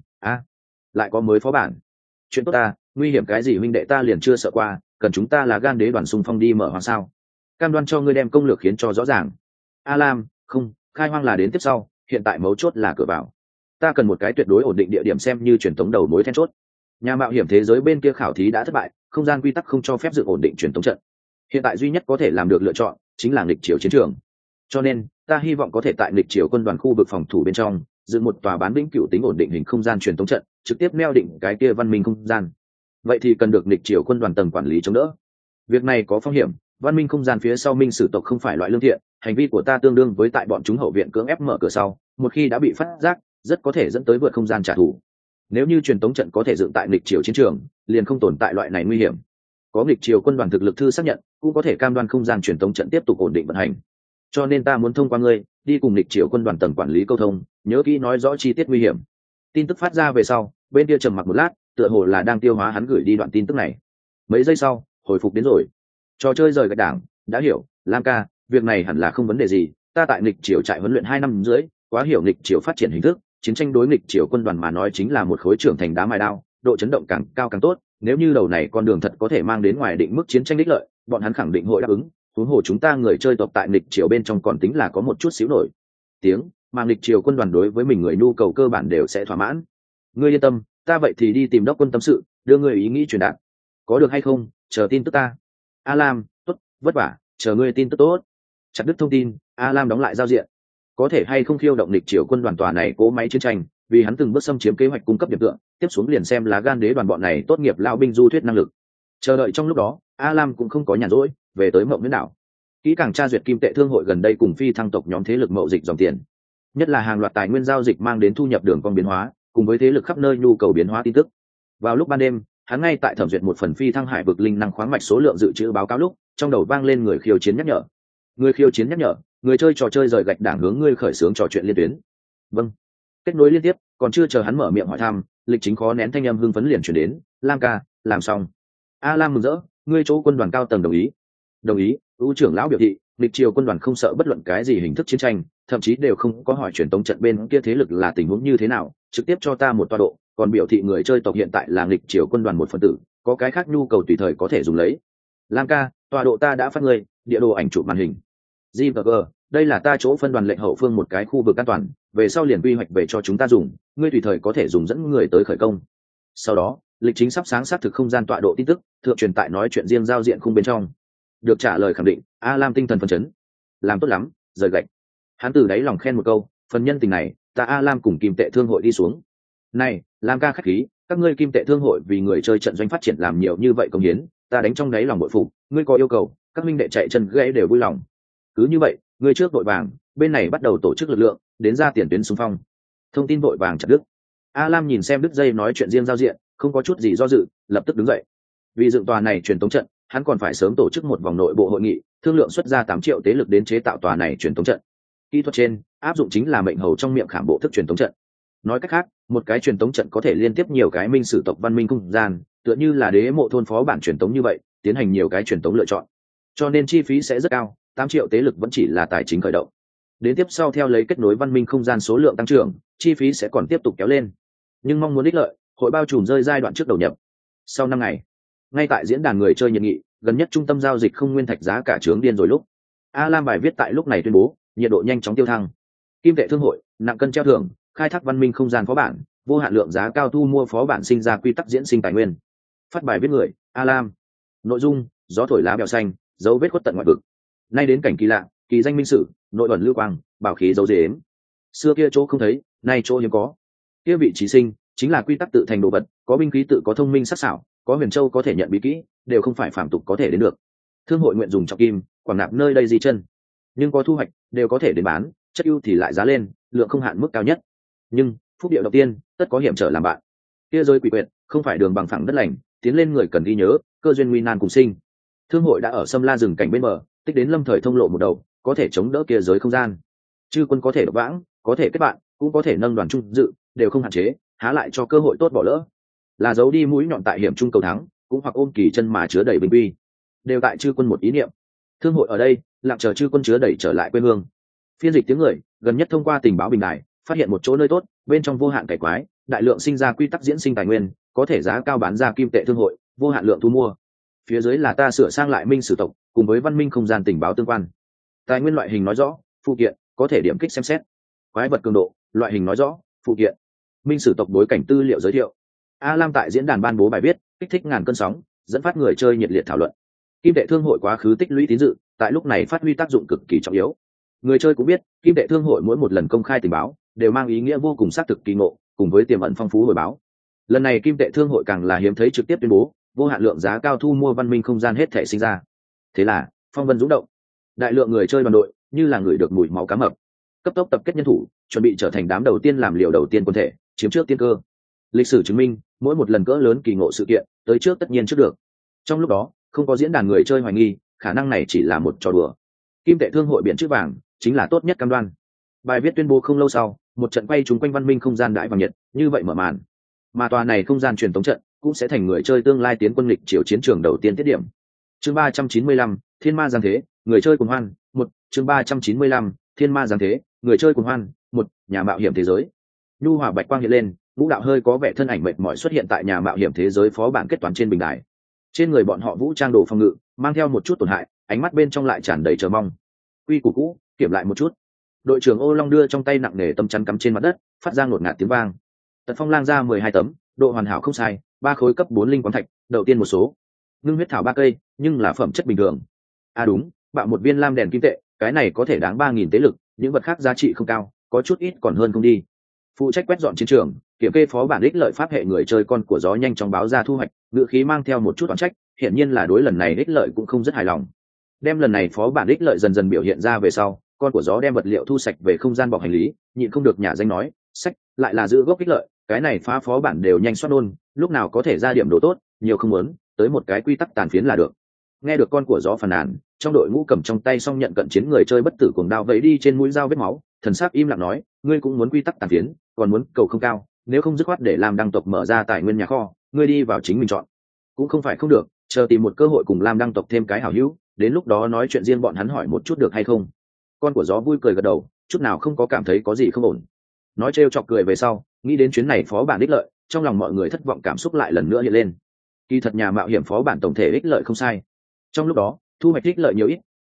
lại có mới phó bản. Chuyện tốt ta, nguy hiểm cái gì huynh đệ ta liền chưa sợ qua, cần chúng ta là gan đế đoàn xung phong đi mở hoang sao? Cam đoan cho ngươi đem công lược khiến cho rõ ràng. A Lam, không, khai hoang là đến tiếp sau, hiện tại mấu chốt là cửa vào. Ta cần một cái tuyệt đối ổn định địa điểm xem như truyền tống đầu mối then chốt. Nhà mạo hiểm thế giới bên kia khảo thí đã thất bại, không gian quy tắc không cho phép dựng ổn định truyền tống trận. Hiện tại duy nhất có thể làm được lựa chọn chính là nghịch chiều chiến trường. Cho nên, ta hy vọng có thể tại nghịch chiều quân đoàn khu vực phòng thủ bên trong, dựng một tòa bán vĩnh cửu tính ổn định hình không gian truyền tống trận, trực tiếp neo định cái kia văn minh không gian. Vậy thì cần được nghịch chiều quân đoàn tầng quản lý chống đỡ. Việc này có phong hiểm, văn minh không gian phía sau Minh Sử tộc không phải loại lương thiện, hành vi của ta tương đương với tại bọn chúng hậu viện cưỡng ép mở cửa sau, một khi đã bị phát giác, rất có thể dẫn tới vượt không gian trả thù. Nếu như truyền tống trận có thể dựng tại nghịch chiều chiến trường, liền không tồn tại loại này nguy hiểm. Có nghịch chiều quân đoàn thực lực thư xác nhận, cũng có thể cam đoan không gian truyền tống trận tiếp tục ổn định vận hành. Cho nên ta muốn thông qua ngươi, đi cùng nghịch chiều quân đoàn tầng quản lý câu thông, nhớ kỹ nói rõ chi tiết nguy hiểm. Tin tức phát ra về sau, bên kia trầm mặc một lát, tựa hồ là đang tiêu hóa hắn gửi đi đoạn tin tức này. Mấy giây sau, hồi phục đến rồi. Trò chơi rời gạch đảng, đã hiểu, Lam ca, việc này hẳn là không vấn đề gì, ta tại nghịch chiều trại huấn luyện 2 năm rưỡi, quá hiểu nghịch chiều phát triển hình thức, chiến tranh đối nghịch chiều quân đoàn mà nói chính là một khối trưởng thành đá mài đao, độ chấn động càng cao càng tốt, nếu như đầu này con đường thật có thể mang đến ngoài định mức chiến tranh đích lợi, bọn hắn khẳng định hội đáp ứng, huống hồ chúng ta người chơi tộc tại nghịch chiều bên trong còn tính là có một chút xíu nổi tiếng, mà nghịch chiều quân đoàn đối với mình người nhu cầu cơ bản đều sẽ thỏa mãn. Ngươi yên tâm, ta vậy thì đi tìm đốc quân tâm sự, đưa ngươi ý nghĩ truyền đạt. Có được hay không, chờ tin tức ta. A Lam, tốt, vất vả, chờ ngươi tin tức tốt. Chặt đứt thông tin, A Lam đóng lại giao diện. Có thể hay không khiêu động nghịch chiều quân đoàn tòa này cố máy chiến tranh, vì hắn từng bước xâm chiếm kế hoạch cung cấp điểm tựa, tiếp xuống liền xem lá gan đế đoàn bọn này tốt nghiệp lao binh du thuyết năng lực. Chờ đợi trong lúc đó, A Lam cũng không có nhàn rỗi, về tới Mộng Huyễn đảo. Kỹ càng tra duyệt kim tệ thương hội gần đây cùng phi thăng tộc nhóm thế lực mậu dịch dòng tiền, nhất là hàng loạt tài nguyên giao dịch mang đến thu nhập đường cong biến hóa, cùng với thế lực khắp nơi nhu cầu biến hóa tin tức. Vào lúc ban đêm, hắn ngay tại thẩm duyệt một phần phi thăng hải vực linh năng khoáng mạch số lượng dự trữ báo cáo lúc, trong đầu vang lên người khiêu chiến nhắc nhở. Người khiêu chiến nhắc nhở, người chơi trò chơi rời gạch đảng hướng ngươi khởi xướng trò chuyện liên tuyến. Vâng. Kết nối liên tiếp, còn chưa chờ hắn mở miệng hỏi thăm, lịch chính khó nén thanh âm hưng phấn liền chuyển đến. Lam ca, làm xong. A Lam mừng rỡ, ngươi chỗ quân đoàn cao tầng đồng ý. Đồng ý, ưu trưởng lão biểu thị, lịch triều quân đoàn không sợ bất luận cái gì hình thức chiến tranh, thậm chí đều không có hỏi truyền tống trận bên kia thế lực là tình huống như thế nào, trực tiếp cho ta một tọa độ, còn biểu thị người chơi tộc hiện tại là lịch triều quân đoàn một phần tử, có cái khác nhu cầu tùy thời có thể dùng lấy. Lam ca, tọa độ ta đã phát ngươi, địa đồ ảnh chụp màn hình. GVG, đây là ta chỗ phân đoàn lệnh hậu phương một cái khu vực an toàn, về sau liền quy hoạch về cho chúng ta dùng, ngươi tùy thời có thể dùng dẫn người tới khởi công. Sau đó lịch chính sắp sáng xác thực không gian tọa độ tin tức thượng truyền tại nói chuyện riêng giao diện khung bên trong. Được trả lời khẳng định, A Lam tinh thần phấn chấn. Làm tốt lắm, rời gạch. Hắn từ đáy lòng khen một câu, phần nhân tình này ta A Lam cùng kim tệ thương hội đi xuống. Này Lam ca khách khí, các ngươi kim tệ thương hội vì người chơi trận doanh phát triển làm nhiều như vậy công hiến, ta đánh trong đáy lòng bội phục, ngươi có yêu cầu các minh đệ chạy chân gãy đều vui lòng. Cứ như vậy ngươi trước vội vàng, bên này bắt đầu tổ chức lực lượng đến ra tiền tuyến xung phong. Thông tin vội vàng chặt đứt. A Lam nhìn xem đứt dây nói chuyện riêng giao diện, không có chút gì do dự, lập tức đứng dậy. Vì dựng tòa này truyền tống trận, hắn còn phải sớm tổ chức một vòng nội bộ hội nghị, thương lượng xuất ra 8 triệu tế lực đến chế tạo tòa này truyền tống trận. Kỹ thuật trên áp dụng chính là mệnh hầu trong miệng khảm bộ thức truyền tống trận. Nói cách khác, một cái truyền tống trận có thể liên tiếp nhiều cái minh sử tộc văn minh không gian, tựa như là đế mộ thôn phó bản truyền tống như vậy, tiến hành nhiều cái truyền tống lựa chọn. Cho nên chi phí sẽ rất cao, 8 triệu tế lực vẫn chỉ là tài chính khởi động. Đến tiếp sau theo lấy kết nối văn minh không gian số lượng tăng trưởng, chi phí sẽ còn tiếp tục kéo lên. Nhưng mong muốn ích lợi, hội bao trùm rơi giai đoạn trước đầu nhập. Sau 5 ngày, ngay tại diễn đàn người chơi nhiệt nghị, gần nhất trung tâm giao dịch không nguyên thạch giá cả trướng điên rồi lúc. A Lam bài viết tại lúc này tuyên bố, nhiệt độ nhanh chóng tiêu thăng. Kim tệ thương hội, nặng cân treo thưởng, khai thác văn minh không gian phó bản, vô hạn lượng giá cao thu mua phó bản sinh ra quy tắc diễn sinh tài nguyên. Phát bài viết người, A Lam. Nội dung, gió thổi lá bèo xanh, dấu vết khuất tận ngoại vực. Nay đến cảnh kỳ lạ, kỳ danh minh sử, nội ẩn lưu quang, bảo khí dấu dếm. Xưa kia chỗ không thấy, nay chỗ hiếm có. Kia vị trí sinh, chính là quy tắc tự thành đồ vật, có binh khí tự có thông minh sắc sảo, có huyền châu có thể nhận bí kỹ, đều không phải phạm tục có thể đến được. Thương hội nguyện dùng trọng kim, quảng nạp nơi đây di chân, nhưng có thu hoạch, đều có thể đến bán, chất ưu thì lại giá lên, lượng không hạn mức cao nhất. Nhưng phúc địa đầu tiên, tất có hiểm trở làm bạn. Kia rơi quỷ quyệt, không phải đường bằng phẳng đất lành, tiến lên người cần ghi nhớ, cơ duyên nguy nan cùng sinh. Thương hội đã ở Sâm La rừng cảnh bên bờ, tích đến lâm thời thông lộ một đầu, có thể chống đỡ kia giới không gian. Chư quân có thể độc vãng, có thể kết bạn, cũng có thể nâng đoàn trung dự, đều không hạn chế, há lại cho cơ hội tốt bỏ lỡ. Là giấu đi mũi nhọn tại hiểm trung cầu thắng, cũng hoặc ôm kỳ chân mà chứa đầy bình uy, đều tại chư quân một ý niệm. Thương hội ở đây, lặng chờ chư quân chứa đẩy trở lại quê hương. Phiên dịch tiếng người, gần nhất thông qua tình báo bình đại, phát hiện một chỗ nơi tốt, bên trong vô hạn cải quái, đại lượng sinh ra quy tắc diễn sinh tài nguyên, có thể giá cao bán ra kim tệ thương hội, vô hạn lượng thu mua. Phía dưới là ta sửa sang lại minh sử tộc, cùng với văn minh không gian tình báo tương quan. Tài nguyên loại hình nói rõ, phụ kiện, có thể điểm kích xem xét. Quái vật cường độ, loại hình nói rõ, phụ kiện. Minh sử tộc bối cảnh tư liệu giới thiệu. A Lam tại diễn đàn ban bố bài viết, kích thích ngàn cơn sóng, dẫn phát người chơi nhiệt liệt thảo luận. Kim tệ thương hội quá khứ tích lũy tín dự, tại lúc này phát huy tác dụng cực kỳ trọng yếu. Người chơi cũng biết, kim tệ thương hội mỗi một lần công khai tình báo, đều mang ý nghĩa vô cùng xác thực kỳ ngộ, cùng với tiềm ẩn phong phú hồi báo. Lần này kim tệ thương hội càng là hiếm thấy trực tiếp tuyên bố, vô hạn lượng giá cao thu mua văn minh không gian hết thể sinh ra. Thế là phong vân dũng động, đại lượng người chơi đoàn đội như là người được mùi máu cá mập, cấp tốc tập kết nhân thủ, chuẩn bị trở thành đám đầu tiên làm liều đầu tiên quân thể, chiếm trước tiên cơ. Lịch sử chứng minh, mỗi một lần cỡ lớn kỳ ngộ sự kiện, tới trước tất nhiên trước được. Trong lúc đó, không có diễn đàn người chơi hoài nghi, khả năng này chỉ là một trò đùa. Kim tệ thương hội biển chữ vàng chính là tốt nhất cam đoan. Bài viết tuyên bố không lâu sau, một trận quay trúng quanh văn minh không gian đại vàng nhật, như vậy mở màn. Mà tòa này không gian truyền tống trận cũng sẽ thành người chơi tương lai tiến quân lịch chiều chiến trường đầu tiên tiết điểm. Chương 395, Thiên Ma giáng thế, người chơi cùng hoan, một. Chương 395, Thiên Ma giáng thế, người chơi cùng hoan, một. Nhà mạo hiểm thế giới. Nhu hòa bạch quang hiện lên, vũ đạo hơi có vẻ thân ảnh mệt mỏi xuất hiện tại nhà mạo hiểm thế giới phó bản kết toán trên bình đài. Trên người bọn họ vũ trang đồ phòng ngự, mang theo một chút tổn hại, ánh mắt bên trong lại tràn đầy chờ mong. Quy củ cũ, kiểm lại một chút. Đội trưởng Ô Long đưa trong tay nặng nề tấm chắn cắm trên mặt đất, phát ra ngột ngạt tiếng vang. Tật phong lang ra 12 tấm, độ hoàn hảo không sai, 3 khối cấp 4 linh quáng thạch, đầu tiên một số. Ngưng huyết thảo 3 cây, nhưng là phẩm chất bình thường. À đúng, bạo một viên lam đèn kim tệ, cái này có thể đáng 3000 tế lực, những vật khác giá trị không cao, có chút ít còn hơn không đi. Phụ trách quét dọn chiến trường, kiểm kê phó bản ích lợi pháp hệ người chơi con của gió nhanh chóng báo ra thu hoạch, ngữ khí mang theo một chút oán trách, hiển nhiên là đối lần này ích lợi cũng không rất hài lòng. Đem lần này phó bản ích lợi dần dần biểu hiện ra về sau, con của gió đem vật liệu thu sạch về không gian bọc hành lý, nhịn không được nhả danh nói, sách, lại là giữ gốc ích lợi, cái này phá phó bản đều nhanh xoát nôn, lúc nào có thể ra điểm đồ tốt, nhiều không muốn, tới một cái quy tắc tàn phiến là được. Nghe được con của gió phàn nàn, trong đội ngũ cầm trong tay xong nhận cận chiến người chơi bất tử cuồng đao vẫy đi trên mũi dao vết máu, thần sắc im lặng nói, ngươi cũng muốn quy tắc tàn phiến, còn muốn cầu không cao, nếu không dứt khoát để làm đăng tộc mở ra tài nguyên nhà kho, ngươi đi vào chính mình chọn. Cũng không phải không được, chờ tìm một cơ hội cùng làm đăng tộc thêm cái hảo hữu, đến lúc đó nói chuyện riêng bọn hắn hỏi một chút được hay không. Con của gió vui cười gật đầu, chút nào không có cảm thấy có gì không ổn. Nói trêu chọc cười về sau, nghĩ đến chuyến này phó bản ích lợi, trong lòng mọi người thất vọng cảm xúc lại lần nữa hiện lên. Kỳ thật nhà mạo hiểm phó bản tổng thể ích lợi không sai, trong lúc đó thu hoạch ích lợi nhiều ít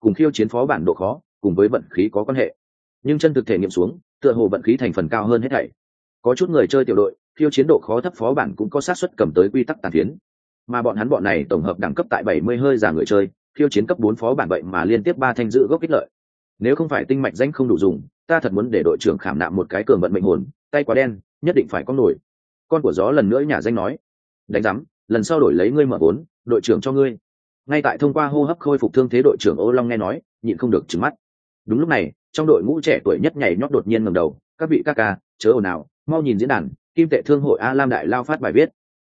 cùng khiêu chiến phó bản độ khó cùng với vận khí có quan hệ, nhưng chân thực thể nghiệm xuống tựa hồ vận khí thành phần cao hơn hết thảy. Có chút người chơi tiểu đội khiêu chiến độ khó thấp phó bản cũng có xác suất cầm tới quy tắc tàn phiến, mà bọn này tổng hợp đẳng cấp tại 70 hơi giả người chơi khiêu chiến cấp 4 phó bản vậy mà liên tiếp 3 thanh giữ gốc ích lợi. Nếu không phải tinh mạch danh không đủ dùng, ta thật muốn để đội trưởng khảm nạm một cái cường vận mệnh hồn, tay quá đen, nhất định phải có nổi. Con của gió lần nữa nhả danh nói, đánh rắm, lần sau đổi lấy ngươi mở vốn, đội trưởng cho ngươi. Ngay tại thông qua hô hấp khôi phục thương thế, đội trưởng Ô Long nghe nói, nhịn không được trừng mắt. Đúng lúc này, trong đội ngũ trẻ tuổi nhất nhảy nhót đột nhiên ngẩng đầu, các vị ca ca, chớ ồn ào, mau nhìn diễn đàn, Kim Tệ Thương hội A Lam đại lao phát bài viết.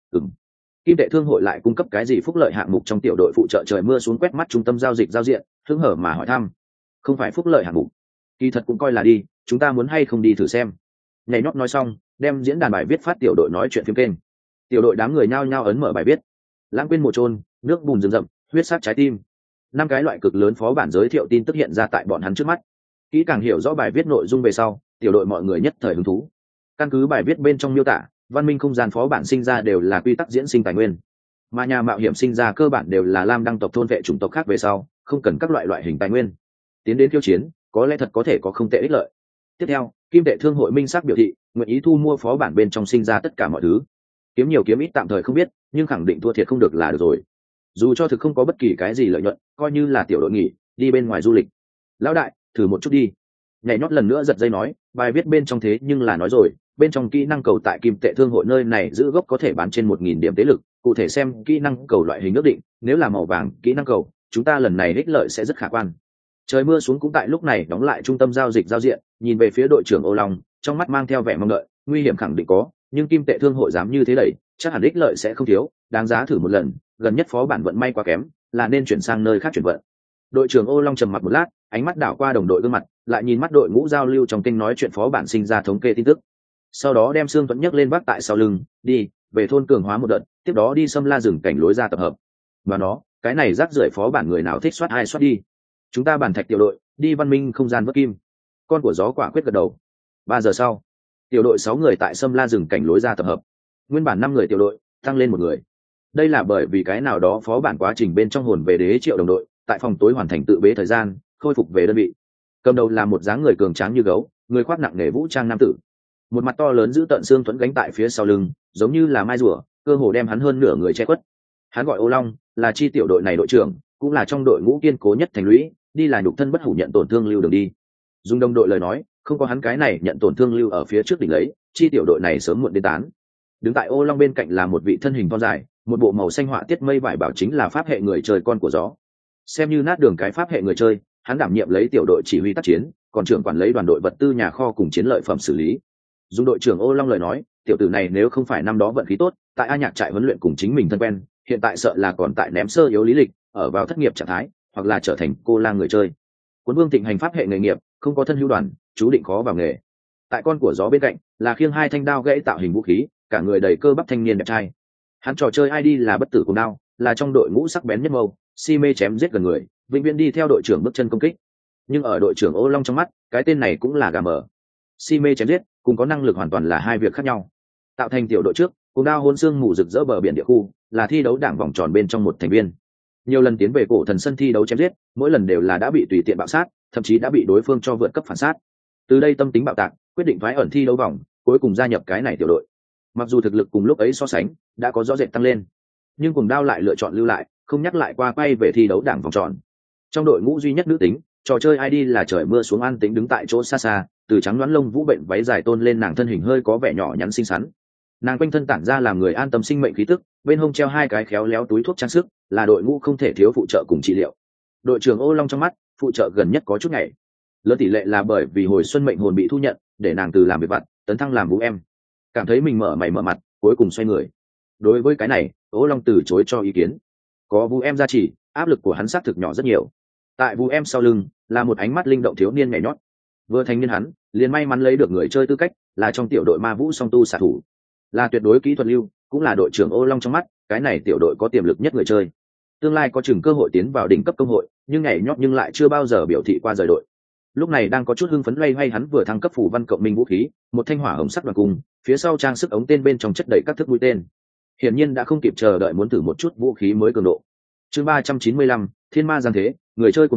Kim Tệ Thương hội lại cung cấp cái gì phúc lợi hạng mục trong tiểu đội phụ trợ trời mưa xuống quét mắt trung tâm giao dịch giao diện, hứng hở mà hỏi thăm. Không phải phúc lợi hạng mục, kỳ thật cũng coi là đi, chúng ta muốn hay không đi thử xem. Nhảy nhót nói xong, đem diễn đàn bài viết phát tiểu đội nói chuyện phim kênh. Tiểu đội đám người nhao nhao ấn mở bài viết. Lãng quên mùa trôn, nước bùn rừng rậm, huyết sát trái tim. 5 cái loại cực lớn phó bản giới thiệu tin tức hiện ra tại bọn hắn trước mắt. Kỹ càng hiểu rõ bài viết nội dung về sau, tiểu đội mọi người nhất thời hứng thú. Căn cứ bài viết bên trong miêu tả, văn minh không gian phó bản sinh ra đều là quy tắc diễn sinh tài nguyên, mà nhà mạo hiểm sinh ra cơ bản đều là lam đăng tộc thôn vệ chủng tộc khác về sau, không cần các loại hình tài nguyên. Tiến đến khiêu chiến, có lẽ thật có thể có không tệ ích lợi. Tiếp theo, Kim Tệ Thương hội minh xác biểu thị, nguyện ý thu mua phó bản bên trong sinh ra tất cả mọi thứ. Kiếm nhiều kiếm ít tạm thời không biết, nhưng khẳng định thua thiệt không được là được rồi. Dù cho thực không có bất kỳ cái gì lợi nhuận, coi như là tiểu đội nghỉ, đi bên ngoài du lịch. Lão đại, thử một chút đi. Nhảy nhót lần nữa giật dây nói, bài viết bên trong thế nhưng là nói rồi, bên trong kỹ năng cầu tại Kim Tệ Thương hội nơi này giữ gốc có thể bán trên 1000 điểm tế lực, cụ thể xem kỹ năng cầu loại hình ước định, nếu là màu vàng kỹ năng cầu, chúng ta lần này ích lợi sẽ rất khả quan. Trời mưa xuống cũng tại lúc này đóng lại trung tâm giao dịch giao diện, nhìn về phía đội trưởng Ô Long, trong mắt mang theo vẻ mong đợi, nguy hiểm khẳng định có, nhưng Kim Tệ Thương hội dám như thế đẩy, chắc hẳn ích lợi sẽ không thiếu, đáng giá thử một lần, gần nhất phó bản vận may quá kém, là nên chuyển sang nơi khác chuyển vận. Đội trưởng Ô Long trầm mặc một lát, ánh mắt đảo qua đồng đội gương mặt, lại nhìn mắt đội ngũ giao lưu trong kênh nói chuyện phó bản sinh ra thống kê tin tức. Sau đó đem xương Tuấn nhấc lên vác tại sau lưng, đi về thôn cường hóa một đợt, tiếp đó đi xâm la rừng cảnh lối ra tập hợp. Và nó, cái này rác rưởi phó bản người nào thích soát ai soát đi. Chúng ta bản thạch tiểu đội, đi văn minh không gian vớt kim. Con của gió quả quyết gật đầu. 3 giờ sau, tiểu đội 6 người tại xâm la rừng cảnh lối ra tập hợp. Nguyên bản 5 người tiểu đội, tăng lên 1 người. Đây là bởi vì cái nào đó phó bản quá trình bên trong hồn về đế triệu đồng đội, tại phòng tối hoàn thành tự bế thời gian, khôi phục về đơn vị. Cầm đầu là một dáng người cường tráng như gấu, người khoác nặng nề vũ trang nam tử. Một mặt to lớn giữ tận xương Tuấn gánh tại phía sau lưng, giống như là mai rùa, cơ hồ đem hắn hơn nửa người che khuất. Hắn gọi Ô Long, là chi tiểu đội này đội trưởng, cũng là trong đội ngũ kiên cố nhất thành lũy, đi là nhục thân bất hủ nhận tổn thương lưu đường đi. Dùng đồng đội lời nói, không có hắn cái này nhận tổn thương lưu ở phía trước đỉnh lấy, chi tiểu đội này sớm muộn đến tán. Đứng tại Ô Long bên cạnh là một vị thân hình thon dài, một bộ màu xanh họa tiết mây vải bảo chính là pháp hệ người chơi con của gió. Xem như nát đường cái pháp hệ người chơi, hắn đảm nhiệm lấy tiểu đội chỉ huy tác chiến, còn trưởng quản lấy đoàn đội vật tư nhà kho cùng chiến lợi phẩm xử lý. Dùng đội trưởng Ô Long lời nói, tiểu tử này nếu không phải năm đó vận khí tốt, tại A Nhạc trại huấn luyện cùng chính mình thân quen, hiện tại sợ là còn tại ném sơ yếu lý lịch, ở vào thất nghiệp trạng thái, hoặc là trở thành cô lang người chơi. Cuốn Vương Thịnh hành pháp hệ nghề nghiệp, không có thân hữu đoàn, chú định khó vào nghề. Tại con của gió bên cạnh, là khiêng 2 thanh đao gãy tạo hình vũ khí, cả người đầy cơ bắp thanh niên đẹp trai. Hắn trò chơi ID là bất tử cùng đao, là trong đội ngũ sắc bén nhất mâu, si mê chém giết gần người, vĩnh viễn đi theo đội trưởng bước chân công kích. Nhưng ở đội trưởng Ô Long trong mắt, cái tên này cũng là gà mờ. Si mê chém giết cùng có năng lực hoàn toàn là hai việc khác nhau. Tạo thành tiểu đội trước, cùng đao hôn xương mù rực rỡ bờ biển địa khu, là thi đấu đảng vòng tròn bên trong một thành viên. Nhiều lần tiến về cổ thần sân thi đấu chém giết, mỗi lần đều là đã bị tùy tiện bạo sát, thậm chí đã bị đối phương cho vượt cấp phản sát. Từ đây tâm tính bạo tạc, quyết định phái ẩn thi đấu vòng, cuối cùng gia nhập cái này tiểu đội. Mặc dù thực lực cùng lúc ấy so sánh đã có rõ rệt tăng lên, nhưng cùng đao lại lựa chọn lưu lại, không nhắc lại qua quay về thi đấu đảng vòng tròn. Trong đội ngũ duy nhất nữ tính, trò chơi ID là trời mưa xuống an tính đứng tại chỗ xa xa, từ trắng đoán lông vũ bệnh váy dài tôn lên nàng thân hình hơi có vẻ nhỏ nhắn xinh xắn. Nàng quanh thân tản ra làm người an tâm sinh mệnh khí tức, bên hông treo 2 cái khéo léo túi thuốc trang sức, là đội ngũ không thể thiếu phụ trợ cùng trị liệu. Đội trưởng Ô Long trong mắt, phụ trợ gần nhất có chút ngày. Lớn tỷ lệ là bởi vì hồi xuân mệnh hồn bị thu nhận, để nàng từ làm việc vặt tấn thăng làm vũ em. Cảm thấy mình mở mày mở mặt, cuối cùng xoay người. Đối với cái này, Ô Long từ chối cho ý kiến. Có vũ em gia trì, áp lực của hắn xác thực nhỏ rất nhiều. Tại vũ em sau lưng là một ánh mắt linh động thiếu niên nhảy nhót. Vừa thành niên hắn liền may mắn lấy được người chơi tư cách, là trong tiểu đội ma vũ song tu xạ thủ, là tuyệt đối kỹ thuật lưu, cũng là đội trưởng Ô Long trong mắt, cái này tiểu đội có tiềm lực nhất người chơi. Tương lai có chừng cơ hội tiến vào đỉnh cấp công hội, nhưng nhảy nhót nhưng lại chưa bao giờ biểu thị qua rời đội. Lúc này đang có chút hưng phấn loay hoay, hắn vừa thăng cấp phủ văn cộng minh vũ khí, một thanh hỏa hồng sắc đoàn cung, phía sau trang sức ống tên bên trong chất đầy các thức mũi tên. Hiển nhiên đã không kịp chờ đợi muốn thử một chút vũ khí mới cường độ. Chương 395, Thiên Ma giáng thế, người chơi cùng hoan,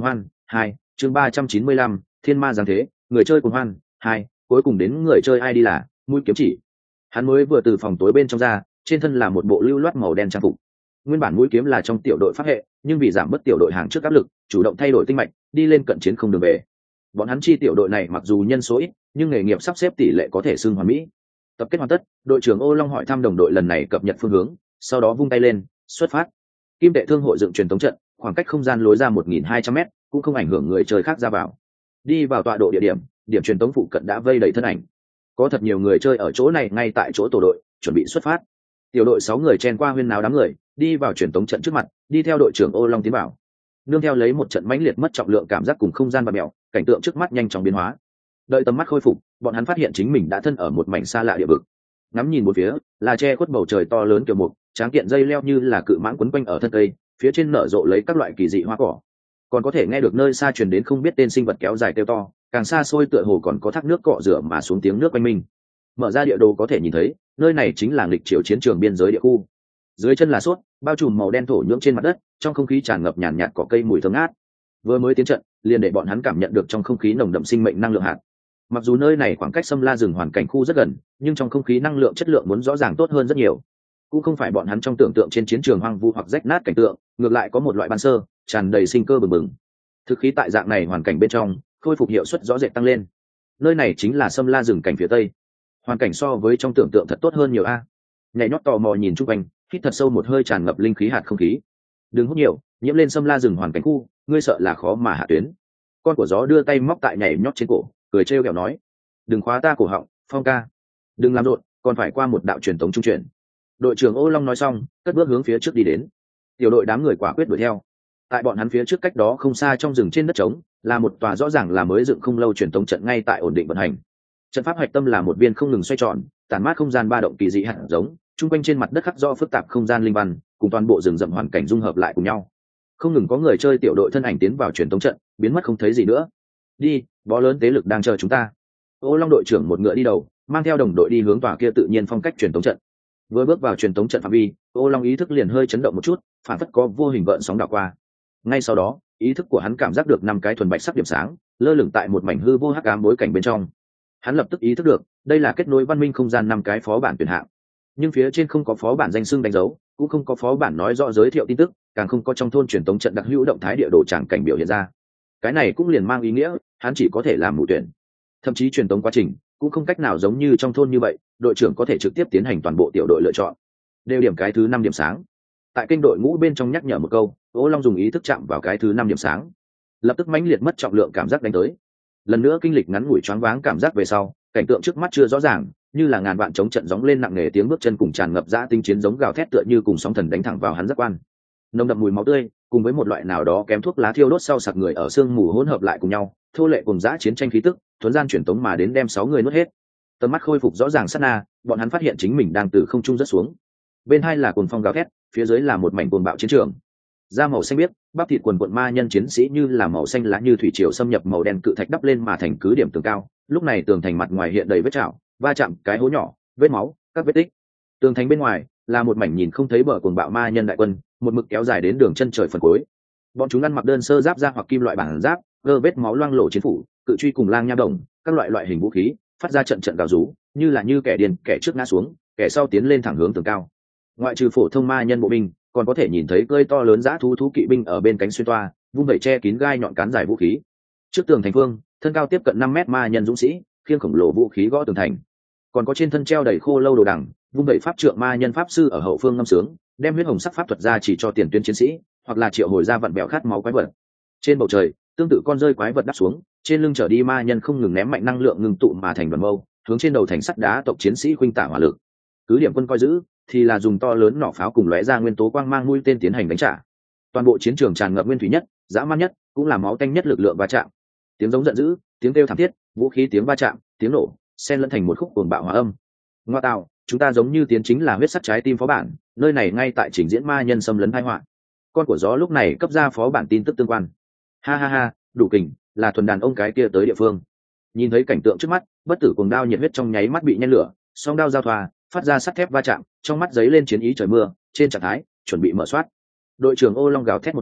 2, chương 395, thiên ma giáng thế, người chơi cùng hoan 2, cuối cùng đến người chơi ai đi là mũi kiếm chỉ. Hắn mới vừa từ phòng tối bên trong ra, trên thân là một bộ lưu loát màu đen trang phục. Nguyên bản mũi kiếm là trong tiểu đội pháp hệ, nhưng vì giảm bớt tiểu đội hàng trước áp lực, chủ động thay đổi tinh mạch, đi lên cận chiến không đường về. Bọn hắn chi tiểu đội này mặc dù nhân số ít, nhưng nghề nghiệp sắp xếp tỷ lệ có thể xưng hoàn mỹ. Tập kết hoàn tất, đội trưởng Ô Long hỏi thăm đồng đội lần này cập nhật phương hướng, sau đó vung tay lên, xuất phát. Kim tệ thương hội dựng truyền tống trận, khoảng cách không gian lối ra 1.200m, cũng không ảnh hưởng người chơi khác ra vào. Đi vào tọa độ địa điểm, điểm truyền tống phụ cận đã vây đầy thân ảnh. Có thật nhiều người chơi ở chỗ này ngay tại chỗ tổ đội, chuẩn bị xuất phát. Tiểu đội 6 người chen qua huyên náo đám người, đi vào truyền tống trận trước mặt, đi theo đội trưởng Ô Long tiến vào. Nương theo lấy một trận mãnh liệt mất trọng lượng cảm giác cùng không gian bạt mèo, cảnh tượng trước mắt nhanh chóng biến hóa. Đợi tầm mắt khôi phục, bọn hắn phát hiện chính mình đã thân ở một mảnh xa lạ địa vực. Ngắm nhìn một phía, là che khuất bầu trời to lớn kiểu mục, tráng kiện dây leo như là cự mãng quấn quanh ở thân cây, phía trên nở rộ lấy các loại kỳ dị hoa cỏ. Còn có thể nghe được nơi xa truyền đến không biết tên sinh vật kéo dài kêu to, càng xa xôi tựa hồ còn có thác nước cọ rửa mà xuống tiếng nước quanh mình. Mở ra địa đồ có thể nhìn thấy, nơi này chính là nghịch triều chiến trường biên giới địa khu. Dưới chân là suốt, bao trùm màu đen thổ nhưỡng trên mặt đất, trong không khí tràn ngập nhàn nhạt cỏ cây mùi thơm ngát. Vừa mới tiến trận, liền để bọn hắn cảm nhận được trong không khí nồng đậm sinh mệnh năng lượng hạt. Mặc dù nơi này khoảng cách Sâm La rừng hoàn cảnh khu rất gần, nhưng trong không khí năng lượng chất lượng muốn rõ ràng tốt hơn rất nhiều. Cũng không phải bọn hắn trong tưởng tượng trên chiến trường hoang vu hoặc rách nát cảnh tượng, ngược lại có một loại ban sơ, tràn đầy sinh cơ bừng bừng. Thực khí tại dạng này hoàn cảnh bên trong, khôi phục hiệu suất rõ rệt tăng lên. Nơi này chính là Sâm La rừng cảnh phía tây. Hoàn cảnh so với trong tưởng tượng thật tốt hơn nhiều a. Nhảy nhót tò mò nhìn chung quanh, hít thật sâu một hơi tràn ngập linh khí hạt không khí. Đừng hút nhiều, nhiễm lên Sâm La rừng hoàn cảnh khu, ngươi sợ là khó mà hạ tuyến. Con của gió đưa tay móc tại nhảy nhót trên cổ, cười trêu ghẹo nói: đừng khóa ta cổ họng, Phong ca, đừng làm rộn, còn phải qua một đạo truyền tống trung chuyển. Đội trưởng Ô Long nói xong, cất bước hướng phía trước đi đến. Tiểu đội đám người quả quyết đuổi theo. Tại bọn hắn phía trước cách đó không xa trong rừng trên đất trống, là một tòa rõ ràng là mới dựng không lâu truyền tống trận ngay tại ổn định vận hành. Trận pháp hạch tâm là một viên không ngừng xoay tròn, tản mát không gian ba động kỳ dị hạt giống, trung quanh trên mặt đất khắc rõ phức tạp không gian linh văn, cùng toàn bộ rừng rậm hoàn cảnh dung hợp lại cùng nhau. Không ngừng có người chơi tiểu đội thân ảnh tiến vào truyền tống trận, biến mất không thấy gì nữa. Đi, bó lớn tế lực đang chờ chúng ta. Ô Long đội trưởng một ngựa đi đầu, mang theo đồng đội đi hướng tòa kia tự nhiên phong cách truyền tống trận. Vừa bước vào truyền tống trận phạm vi, Ô Long ý thức liền hơi chấn động một chút, phản phất có vô hình gợn sóng đảo qua. Ngay sau đó, ý thức của hắn cảm giác được 5 cái thuần bạch sắc điểm sáng, lơ lửng tại một mảnh hư vô hắc ám bối cảnh bên trong. Hắn lập tức ý thức được, đây là kết nối văn minh không gian 5 cái phó bản tuyển hạng. Nhưng phía trên không có phó bản danh xưng đánh dấu, cũng không có phó bản nói rõ giới thiệu tin tức, càng không có trong thôn truyền tống trận đặc hữu động thái địa đồ tràng cảnh biểu hiện ra. Cái này cũng liền mang ý nghĩa, hắn chỉ có thể làm mù tuyển. Thậm chí truyền tống quá trình cũng không cách nào giống như trong thôn như vậy, đội trưởng có thể trực tiếp tiến hành toàn bộ tiểu đội lựa chọn. Đều điểm cái thứ 5 điểm sáng. Tại kênh đội ngũ bên trong nhắc nhở một câu, Ô Long dùng ý thức chạm vào cái thứ 5 điểm sáng. Lập tức mãnh liệt mất trọng lượng cảm giác đánh tới. Lần nữa kinh lịch ngắn ngủi choáng váng cảm giác về sau, cảnh tượng trước mắt chưa rõ ràng, như là ngàn vạn chống trận gióng lên nặng nề tiếng bước chân cùng tràn ngập dã tinh chiến giống gào thét tựa như cùng sóng thần đánh thẳng vào hắn giác quan. Nồng đậm mùi máu tươi, cùng với một loại nào đó kém thuốc lá thiêu đốt sau sặc người ở sương mù hỗn hợp lại cùng nhau, thô lệ cùng dã chiến tranh khí tức, thuần gian truyền tống mà đến đem 6 người nuốt hết. Tầm mắt khôi phục rõ ràng sát na, bọn hắn phát hiện chính mình đang từ không trung rớt xuống. Bên hai là cuồng phong gào thét, phía dưới là một mảnh cuồng bạo chiến trường. Da màu xanh biếc, bắp thịt quần quần ma nhân chiến sĩ như là màu xanh lá như thủy triều xâm nhập màu đen cự thạch đắp lên mà thành cứ điểm tường cao. Lúc này tường thành mặt ngoài hiện đầy vết chảo, va chạm cái hố nhỏ, vết máu, các vết tích. Tường thành bên ngoài là một mảnh nhìn không thấy bờ cuồng bạo ma nhân đại quân, một mực kéo dài đến đường chân trời phần cuối. Bọn chúng ăn mặc đơn sơ giáp da hoặc kim loại bản giáp, gơ vết máu loang lổ chiến phủ, cự truy cùng lang nha đồng, các loại hình vũ khí, phát ra trận gào rú, như là kẻ điên, kẻ trước ngã xuống, kẻ sau tiến lên thẳng hướng tường cao. Ngoại trừ phổ thông ma nhân bộ binh, còn có thể nhìn thấy cơi to lớn dã thú kỵ binh ở bên cánh xuyên toa, vung vẩy che kín gai nhọn cán dài vũ khí. Trước tường thành phương, thân cao tiếp cận 5 mét ma nhân dũng sĩ, khiêng khổng lồ vũ khí gõ tường thành. Còn có trên thân treo đầy khô lâu đồ đằng, vung vẩy pháp trượng ma nhân pháp sư ở hậu phương ngâm sướng, đem huyết hồng sắc pháp thuật ra chỉ cho tiền tuyến chiến sĩ, hoặc là triệu hồi ra vặn bẹo khát máu quái vật. Trên bầu trời, tương tự con rơi quái vật đáp xuống, trên lưng trở đi ma nhân không ngừng ném mạnh năng lượng ngừng tụ mà thành đoàn mâu, hướng trên đầu thành sắt đá tộc chiến sĩ khuynh tả hỏa lực. Cứ điểm quân coi giữ thì là dùng to lớn nỏ pháo cùng lóe ra nguyên tố quang mang mũi tên tiến hành đánh trả. Toàn bộ chiến trường tràn ngập nguyên thủy nhất, dã man nhất, cũng là máu tanh nhất lực lượng va chạm. Tiếng giống giận dữ, tiếng kêu thảm thiết, vũ khí tiếng va chạm, tiếng nổ, xen lẫn thành một khúc cuồng bạo hòa âm. Ngoa tạo, chúng ta giống như tiến chính là huyết sắt trái tim phó bản, nơi này ngay tại trình diễn ma nhân xâm lấn tai họa. Con của gió lúc này cấp ra phó bản tin tức tương quan. Ha ha ha, đủ kình, là thuần đàn ông cái kia tới địa phương. Nhìn thấy cảnh tượng trước mắt, bất tử cuồng đao nhiệt huyết trong nháy mắt bị nhen lửa, song đao giao thoa, phát ra sắt thép va chạm, trong mắt giấy lên chiến ý trời mưa, trên trạng thái chuẩn bị mở soát. Đội trưởng Ô Long gào thét một tiếng,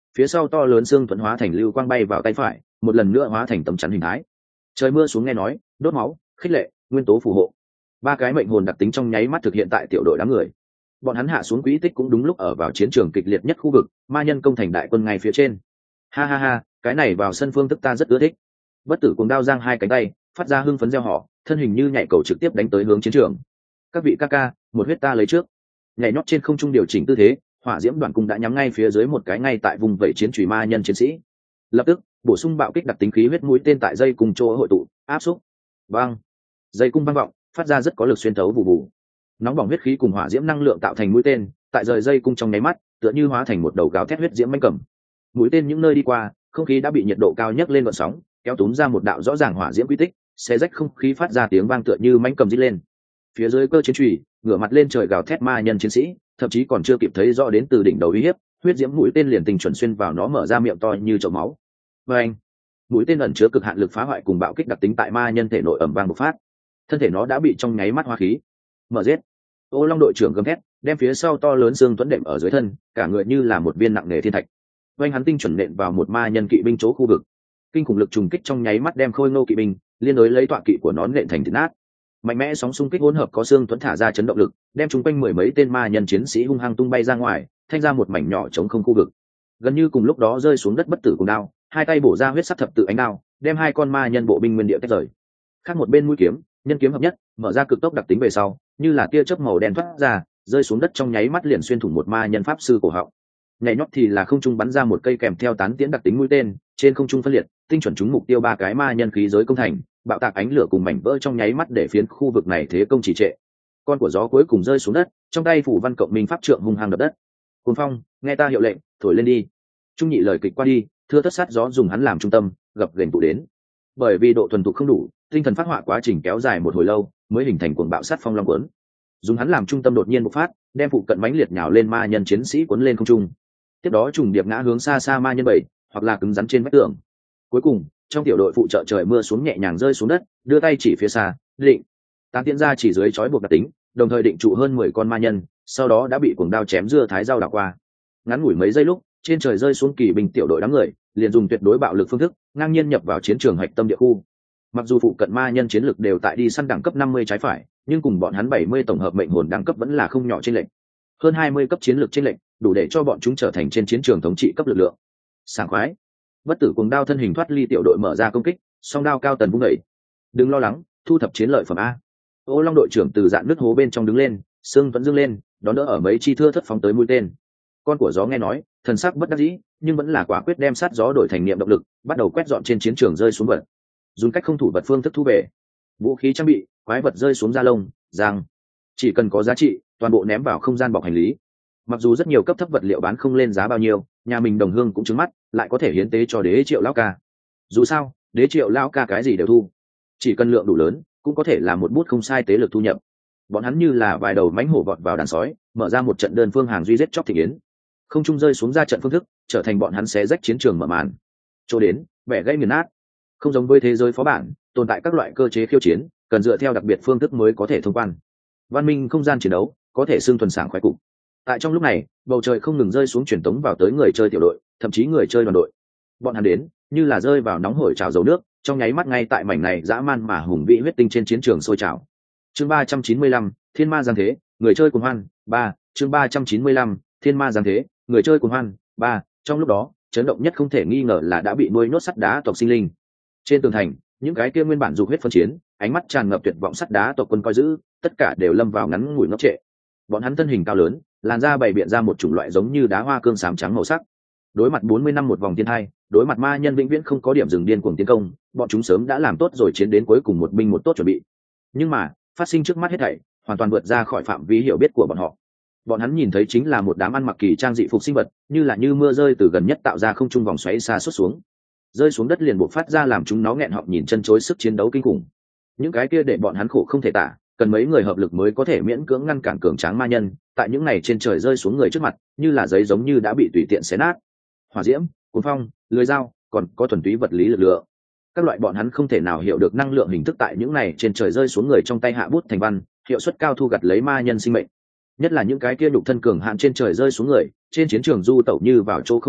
phía sau to lớn xương thuẫn hóa thành lưu quang bay vào tay phải, một lần nữa hóa thành tấm chắn hình thái. Trời mưa xuống nghe nói, đốt máu, khích lệ, nguyên tố phù hộ. Ba cái mệnh hồn đặc tính trong nháy mắt thực hiện tại tiểu đội đám người. Bọn hắn hạ xuống quỹ tích cũng đúng lúc ở vào chiến trường kịch liệt nhất khu vực, ma nhân công thành đại quân ngay phía trên. Ha ha ha, cái này vào sân phương thức ta rất ưa thích. Bất tử cuồng đao giang hai cánh tay, phát ra hưng phấn reo hò, thân hình như nhảy cầu trực tiếp đánh tới hướng chiến trường. Các vị ca ca, một huyết ta lấy trước. Nhảy nhót trên không trung điều chỉnh tư thế, hỏa diễm đoàn cung đã nhắm ngay phía dưới một cái ngay tại vùng vẩy chiến chùy ma nhân chiến sĩ. Lập tức bổ sung bạo kích đặc tính khí huyết mũi tên tại dây cùng chỗ hội tụ, áp xúc. Bang! Dây cung vang vọng, phát ra rất có lực xuyên thấu vụ vụ. Nóng bỏng huyết khí cùng hỏa diễm năng lượng tạo thành mũi tên, tại rời dây cung trong nháy mắt, tựa như hóa thành một đầu gào thét huyết diễm mãnh cầm. Mũi tên những nơi đi qua, không khí đã bị nhiệt độ cao nhấc lên gợn sóng, kéo túm ra một đạo rõ ràng hỏa diễm quy tích, xé rách không khí phát ra tiếng vang tựa như mãnh cầm rít lên. Phía dưới cơ chiến chùy, ngửa mặt lên trời gào thét ma nhân chiến sĩ, thậm chí còn chưa kịp thấy rõ đến từ đỉnh đầu uy hiếp, huyết diễm mũi tên liền tình chuẩn xuyên vào nó, mở ra miệng to như chậu máu. Và anh, mũi tên ẩn chứa cực hạn lực phá hoại cùng bạo kích đặc tính tại ma nhân thể nội ầm vang bộc phát, thân thể nó đã bị trong nháy mắt hóa khí. Mở giết! Ô Long đội trưởng gầm thét, đem phía sau to lớn xương tuấn đệm ở dưới thân, cả người như là một viên nặng nề thiên thạch. Oanh hắn tinh chuẩn nện vào một ma nhân kỵ binh chỗ khu vực. Kinh khủng lực trùng kích trong nháy mắt đem khôi ngô kỵ binh liên đối lấy tọa kỵ của nó nện thành thịt nát. Mạnh mẽ sóng xung kích hỗn hợp có xương tuấn thả ra chấn động lực, đem chúng quanh mười mấy tên ma nhân chiến sĩ hung hăng tung bay ra ngoài, thanh ra một mảnh nhỏ trống không khu vực. Gần như cùng lúc đó rơi xuống đất bất tử cùng đao, hai tay bổ ra huyết sắc thập tự ánh đao, đem hai con ma nhân bộ binh nguyên địa tách rời. Khác một bên mũi kiếm, nhân kiếm hợp nhất, mở ra cực tốc đặc tính về sau, như là tia chớp màu đen thoát ra, rơi xuống đất trong nháy mắt liền xuyên thủng một ma nhân pháp sư cổ họng. Nhảy nhót thì là không trung bắn ra một cây kèm theo tán tiễn đặc tính mũi tên, trên không trung phân liệt, tinh chuẩn trúng mục tiêu ba cái ma nhân khí giới công thành, bạo tạc ánh lửa cùng mảnh vỡ trong nháy mắt để phiến khu vực này thế công trì trệ. Con của gió cuối cùng rơi xuống đất, trong tay phủ văn cộng minh pháp trượng hung hăng đập đất. Cuồng phong, nghe ta hiệu lệnh, thổi lên đi. Trung nhị lời kịch qua đi, thưa thất sát gió dùng hắn làm trung tâm, gập ghềnh tụ đến. Bởi vì độ thuần thục không đủ, tinh thần phát họa quá trình kéo dài một hồi lâu, mới hình thành cuồng bạo sát phong long cuốn. Dùng hắn làm trung tâm đột nhiên bộc phát, đem phụ cận mãnh liệt nhào lên ma nhân chiến sĩ cuốn lên không trung. Tiếp đó trùng điệp ngã hướng xa xa ma nhân bảy, hoặc là cứng rắn trên vách tường. Cuối cùng, trong tiểu đội phụ trợ trời mưa xuống nhẹ nhàng rơi xuống đất, đưa tay chỉ phía xa, định. Tán tiễn ra chỉ dưới chói buộc đặc tính, đồng thời định trụ hơn 10 con ma nhân, sau đó đã bị cuồng đao chém dưa thái dao đảo qua. Ngắn ngủi mấy giây lúc, trên trời rơi xuống kỳ binh tiểu đội đám người, liền dùng tuyệt đối bạo lực phương thức, ngang nhiên nhập vào chiến trường hạch tâm địa khu. Mặc dù phụ cận ma nhân chiến lực đều tại đi săn đẳng cấp 50 trái phải, nhưng cùng bọn hắn 70 tổng hợp mệnh hồn đẳng cấp vẫn là không nhỏ trên lệnh. Hơn 20 cấp chiến lược trên lệnh, đủ để cho bọn chúng trở thành trên chiến trường thống trị cấp lực lượng. Sảng khoái. Bất tử cuồng đao thân hình thoát ly tiểu đội mở ra công kích, song đao cao tần vung đẩy. Đừng lo lắng, thu thập chiến lợi phẩm a. Ô Long đội trưởng từ dạn nước hố bên trong đứng lên, xương vẫn dương lên, đón đỡ ở mấy chi thưa thất phóng tới mũi tên. Con của gió nghe nói, thần sắc bất đắc dĩ, nhưng vẫn là quả quyết đem sát gió đổi thành niệm động lực, bắt đầu quét dọn trên chiến trường rơi xuống vật. Dùng cách không thủ vật phương thức thu về. Vũ khí trang bị, quái vật rơi xuống da lông, răng. Chỉ cần có giá trị, toàn bộ ném vào không gian bọc hành lý. Mặc dù rất nhiều cấp thấp vật liệu bán không lên giá bao nhiêu, nhà mình đồng hương cũng trứng mắt, lại có thể hiến tế cho đế triệu lão ca. Dù sao, đế triệu lão ca cái gì đều thu, chỉ cần lượng đủ lớn, cũng có thể là một bút không sai tế lực thu nhập. Bọn hắn như là vài đầu mãnh hổ vọt vào đàn sói, mở ra một trận đơn phương hàng duy giết chóc thị yến. Không trung rơi xuống ra trận phương thức, trở thành bọn hắn xé rách chiến trường mở màn. Chỗ đến, bẻ gãy nghiền nát. Không giống với thế giới phó bản, tồn tại các loại cơ chế khiêu chiến, cần dựa theo đặc biệt phương thức mới có thể thông quan. Văn minh không gian chiến đấu, có thể xương thuần sảng khoái cục. Tại trong lúc này, bầu trời không ngừng rơi xuống truyền tống vào tới người chơi tiểu đội, thậm chí người chơi đoàn đội. Bọn hắn đến, như là rơi vào nóng hổi trào dầu nước, trong nháy mắt ngay tại mảnh này dã man mà hùng vĩ huyết tinh trên chiến trường sôi trào. Chương 395, Thiên Ma giáng thế, người chơi cuồng hoan, 3, chương 395, Thiên Ma giáng thế, người chơi cuồng hoan, 3, trong lúc đó, chấn động nhất không thể nghi ngờ là đã bị nuôi nhốt sắt đá tộc sinh linh. Trên tường thành, những cái kia nguyên bản dục huyết phân chiến, ánh mắt tràn ngập tuyệt vọng sắt đá tộc quân coi giữ, tất cả đều lâm vào ngắn ngủi ngốc trệ. Bọn hắn thân hình cao lớn, làn da bày biện ra một chủng loại giống như đá hoa cương xám trắng màu sắc. Đối mặt 40 năm một vòng thiên hai, đối mặt ma nhân vĩnh viễn không có điểm dừng điên cuồng tiến công, bọn chúng sớm đã làm tốt rồi chiến đến cuối cùng một binh một tốt chuẩn bị. Nhưng mà, phát sinh trước mắt hết thảy, hoàn toàn vượt ra khỏi phạm vi hiểu biết của bọn họ. Bọn hắn nhìn thấy chính là một đám ăn mặc kỳ trang dị phục sinh vật, như mưa rơi từ gần nhất tạo ra không trung vòng xoáy xa suốt xuống. Rơi xuống đất liền buộc phát ra làm chúng nó nghẹn họng nhìn chân chối sức chiến đấu kinh khủng. Những cái kia để bọn hắn khổ không thể tả, cần mấy người hợp lực mới có thể miễn cưỡng ngăn cản cường tráng ma nhân, tại những này trên trời rơi xuống người trước mặt, như là giấy giống như đã bị tùy tiện xé nát. Hỏa diễm, cuốn phong, lưới dao, còn có thuần túy vật lý lực lượng. Các loại bọn hắn không thể nào hiểu được năng lượng hình thức tại những này trên trời rơi xuống người trong tay hạ bút thành văn, hiệu suất cao thu gặt lấy ma nhân sinh mệnh. Nhất là những cái kia nhục thân cường hạn trên trời rơi xuống người, trên chiến trường du tẩu như vào chỗ không người,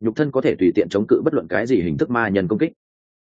nhục thân có thể tùy tiện chống cự bất luận cái gì hình thức ma nhân công kích.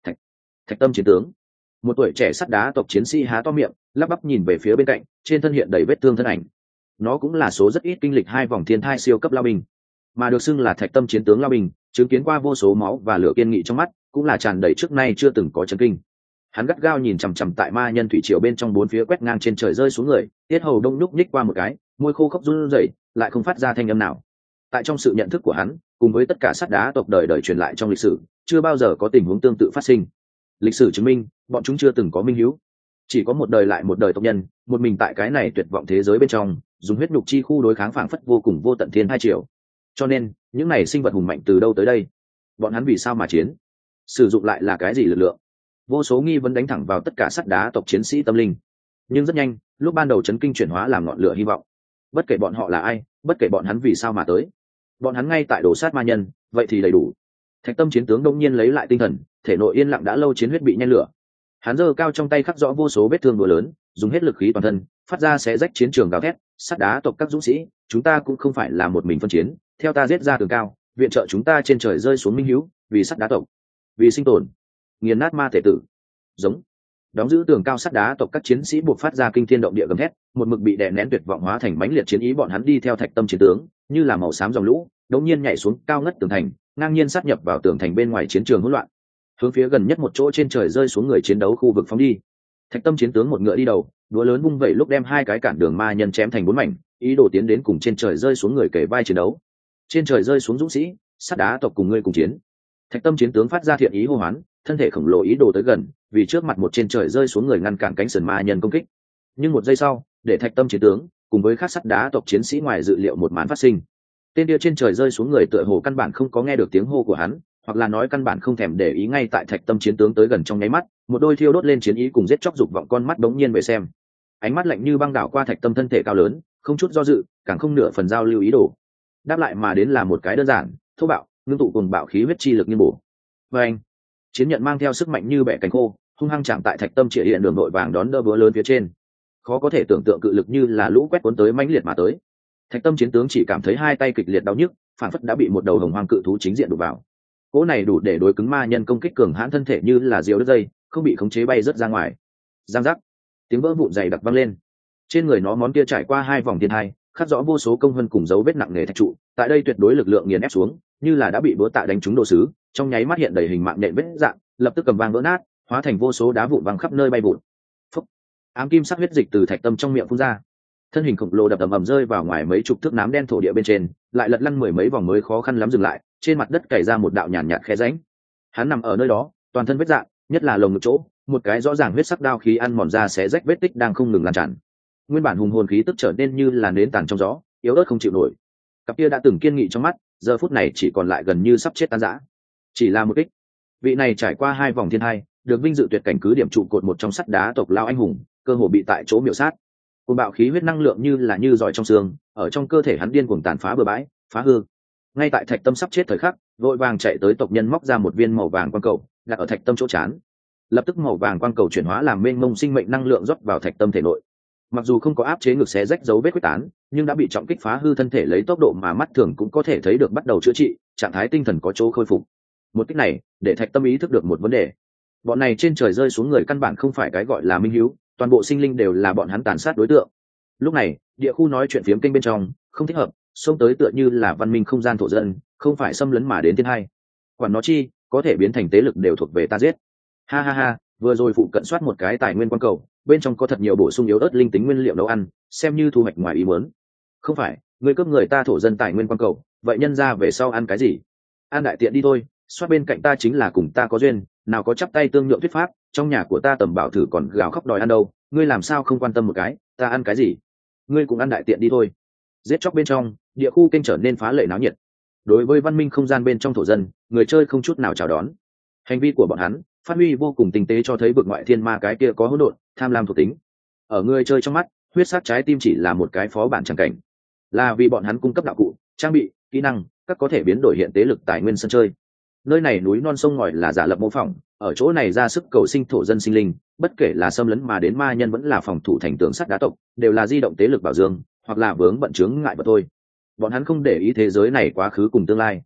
Thạch tâm chiến tướng, một tuổi trẻ sắt đá tộc chiến sĩ há to miệng, lắp bắp nhìn về phía bên cạnh, trên thân hiện đầy vết thương thân ảnh. Nó cũng là số rất ít kinh lịch 2 vòng thiên thai siêu cấp lao binh, mà được xưng là thạch tâm chiến tướng lao binh, chứng kiến qua vô số máu và lửa kiên nghị trong mắt, cũng là tràn đầy trước nay chưa từng có chấn kinh. Hắn gắt gao nhìn chằm chằm tại ma nhân thủy triều bên trong bốn phía quét ngang trên trời rơi xuống người, tiết hầu đông nhúc nhích qua một cái, môi khô khốc run rẩy, lại không phát ra thanh âm nào. Tại trong sự nhận thức của hắn, cùng với tất cả sắt đá tộc đời đời truyền lại trong lịch sử, chưa bao giờ có tình huống tương tự phát sinh. Lịch sử chứng minh, bọn chúng chưa từng có minh hiếu, chỉ có một đời lại một đời tộc nhân, một mình tại cái này tuyệt vọng thế giới bên trong, dùng huyết nhục chi khu đối kháng phảng phất vô cùng vô tận thiên hai triều. Cho nên, những này sinh vật hùng mạnh từ đâu tới đây? Bọn hắn vì sao mà chiến? Sử dụng lại là cái gì lực lượng? Vô số nghi vấn đánh thẳng vào tất cả sắt đá tộc chiến sĩ tâm linh. Nhưng rất nhanh, lúc ban đầu chấn kinh chuyển hóa làm ngọn lửa hy vọng. Bất kể bọn họ là ai, bất kể bọn hắn vì sao mà tới, bọn hắn ngay tại đổ sát ma nhân, vậy thì đầy đủ. Thạch tâm chiến tướng đông nhiên lấy lại tinh thần, thể nội yên lặng đã lâu chiến huyết bị nhen lửa. Hắn giơ cao trong tay khắc rõ vô số vết thương đùa lớn, dùng hết lực khí toàn thân, phát ra xé rách chiến trường gào thét, sắt đá tộc các dũng sĩ, chúng ta cũng không phải là một mình phân chiến, theo ta giết ra tường cao, viện trợ chúng ta trên trời rơi xuống minh hiếu, vì sắt đá tộc, vì sinh tồn, nghiền nát ma thể tử. Giống. Đóng giữ tường cao sắt đá tộc các chiến sĩ buộc phát ra kinh thiên động địa gầm thét, một mực bị đè nén tuyệt vọng hóa thành mãnh liệt chiến ý, bọn hắn đi theo thạch tâm chiến tướng, như là màu xám dòng lũ, đột nhiên nhảy xuống cao ngất tường thành, ngang nhiên sát nhập vào tường thành bên ngoài chiến trường hỗn loạn, hướng phía gần nhất một chỗ trên trời rơi xuống người chiến đấu khu vực phóng đi. Thạch tâm chiến tướng một ngựa đi đầu, đũa lớn vung vẩy lúc đem 2 cái cản đường ma nhân chém thành 4 mảnh, ý đồ tiến đến cùng trên trời rơi xuống người kề vai chiến đấu. Trên trời rơi xuống dũng sĩ, sắt đá tộc cùng ngươi cùng chiến. Thạch tâm chiến tướng phát ra thiện ý hô hoán, thân thể khổng lồ ý đồ tới gần, vì trước mặt một trên trời rơi xuống người ngăn cản cánh sườn ma nhân công kích. Nhưng một giây sau, để thạch tâm chiến tướng cùng với các sắt đá tộc chiến sĩ ngoài dự liệu một màn phát sinh. Tên kia trên trời rơi xuống người tựa hồ căn bản không có nghe được tiếng hô của hắn, hoặc là nói căn bản không thèm để ý, ngay tại thạch tâm chiến tướng tới gần trong nháy mắt, một đôi thiêu đốt lên chiến ý cùng giết chóc dục vọng con mắt đống nhiên về xem. Ánh mắt lạnh như băng đảo qua thạch tâm thân thể cao lớn, không chút do dự, càng không nửa phần giao lưu ý đồ. Đáp lại mà đến là một cái đơn giản, thô bạo, ngưng tụ cùng bạo khí huyết chi lực như bổ. Và anh, chiến nhận mang theo sức mạnh như bẻ cánh khô, hung hăng chạm tại thạch tâm trịa hiện đường nội vàng đón đỡ búa lớn phía trên. Khó có thể tưởng tượng cự lực như là lũ quét cuốn tới mãnh liệt mà tới. Thạch tâm chiến tướng chỉ cảm thấy 2 tay kịch liệt đau nhức, phản phất đã bị một đầu hồng hoang cự thú chính diện đụng vào. Cỗ này đủ để đối cứng ma nhân công kích cường hãn thân thể như là diều đứt dây, không bị khống chế bay rớt ra ngoài. Giang giác, tiếng vỡ vụn dày đặc vang lên. Trên người nó món kia trải qua 2 vòng thiên hai, khắc rõ vô số công vân cùng dấu vết nặng nề thạch trụ, tại đây tuyệt đối lực lượng nghiền ép xuống, như là đã bị búa tạ đánh trúng đồ sứ, trong nháy mắt hiện đầy hình mạng nện vết dạng, lập tức cầm vang vỡ nát, hóa thành vô số đá vụn văng khắp nơi bay vụn. Phốc. Ám kim sắc huyết dịch từ thạch tâm trong miệng phun ra. Thân hình khổng lồ đập ầm ầm rơi vào ngoài mấy chục thước nám đen thổ địa bên trên, lại lật lăn 10 mấy vòng mới khó khăn lắm dừng lại, trên mặt đất cày ra một đạo nhàn nhạt khe rãnh. Hắn nằm ở nơi đó, toàn thân vết rạn, nhất là lồng ngực chỗ, một cái rõ ràng huyết sắc đao khí ăn mòn ra xé rách vết tích đang không ngừng lan tràn. Nguyên bản hùng hồn khí tức trở nên như là nến tàn trong gió, yếu ớt không chịu nổi. Cặp kia đã từng kiên nghị trong mắt, giờ phút này chỉ còn lại gần như sắp chết tan rã. Chỉ là một kích. Vị này trải qua 2 vòng thiên hai, được vinh dự tuyệt cảnh cứ điểm trụ cột một trong sắt đá tộc lao anh hùng, cơ hồ bị tại chỗ miểu sát. Cuồng bạo khí huyết năng lượng như giỏi trong xương, ở trong cơ thể hắn điên cuồng tàn phá bừa bãi, phá hư. Ngay tại thạch tâm sắp chết thời khắc, vội vàng chạy tới tộc nhân móc ra một viên màu vàng quang cầu, đặt ở thạch tâm chỗ chán. Lập tức màu vàng quang cầu chuyển hóa làm mênh mông sinh mệnh năng lượng rót vào thạch tâm thể nội. Mặc dù không có áp chế ngực xé rách dấu vết quyết tán, nhưng đã bị trọng kích phá hư thân thể lấy tốc độ mà mắt thường cũng có thể thấy được bắt đầu chữa trị, trạng thái tinh thần có chỗ khôi phục. Một kích này, để thạch tâm ý thức được một vấn đề. Bọn này trên trời rơi xuống người căn bản không phải cái gọi là minh hiếu, toàn bộ sinh linh đều là bọn hắn tàn sát đối tượng. Lúc này, địa khu nói chuyện phiếm kênh bên trong, không thích hợp, xông tới tựa như là văn minh không gian thổ dân, không phải xâm lấn mà đến thiên hai. Quản nó chi, có thể biến thành tế lực đều thuộc về ta giết. Ha ha ha, vừa rồi phụ cận soát một cái tài nguyên quang cầu, bên trong có thật nhiều bổ sung yếu ớt linh tính nguyên liệu nấu ăn, xem như thu hoạch ngoài ý muốn. Không phải, người cướp người ta thổ dân tài nguyên quang cầu, vậy nhân ra về sau ăn cái gì? Ăn đại tiện đi thôi, soát bên cạnh ta chính là cùng ta có duyên, nào có chắp tay tương nhượng thuyết pháp, trong nhà của ta tầm bảo thử còn gào khóc đòi ăn đâu, ngươi làm sao không quan tâm một cái, ta ăn cái gì? Ngươi cũng ăn đại tiện đi thôi. Giết chóc bên trong, địa khu kênh trở nên phá lệ náo nhiệt. Đối với văn minh không gian bên trong thổ dân, người chơi không chút nào chào đón. Hành vi của bọn hắn phát huy vô cùng tinh tế, cho thấy vực ngoại thiên ma cái kia có hỗn độn, tham lam thuộc tính. Ở người chơi trong mắt, huyết sát trái tim chỉ là một cái phó bản chẳng cảnh, là vì bọn hắn cung cấp đạo cụ, trang bị, kỹ năng, các có thể biến đổi hiện tế lực tài nguyên sân chơi. Nơi này núi non sông ngòi là giả lập mô phỏng, ở chỗ này ra sức cầu sinh thổ dân sinh linh, bất kể là xâm lấn mà đến ma nhân vẫn là phòng thủ thành tường sắt đá tộc, đều là di động tế lực bảo dương, hoặc là vướng bận chướng ngại vật thôi. Bọn hắn không để ý thế giới này quá khứ cùng tương lai.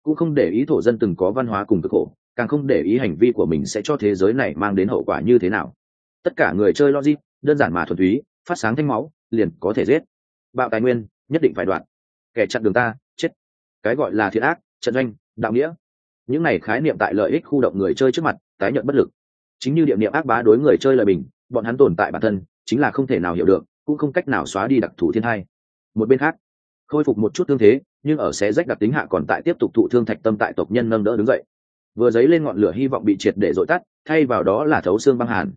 cũng không để ý thổ dân từng có văn hóa cùng cực khổ, càng không để ý hành vi của mình sẽ cho thế giới này mang đến hậu quả như thế nào. Tất cả người chơi logic, đơn giản mà thuần túy, phát sáng thanh máu liền có thể giết, bạo tài nguyên nhất định phải đoạn, kẻ chặn đường ta chết. Cái gọi là thiện ác, trận doanh, đạo nghĩa, những này khái niệm tại lợi ích khu động người chơi trước mặt tái nhận bất lực. Chính như địa niệm ác bá đối người chơi lời bình, bọn hắn tồn tại bản thân chính là không thể nào hiểu được, cũng không cách nào xóa đi đặc thù thiên hai. Một bên khác, khôi phục một chút thương thế nhưng ở xé rách đặc tính hạ còn tại tiếp tục thụ thương thạch tâm tại tộc nhân nâng đỡ đứng dậy, vừa dấy lên ngọn lửa hy vọng bị triệt để dội tắt, thay vào đó là thấu xương băng hàn.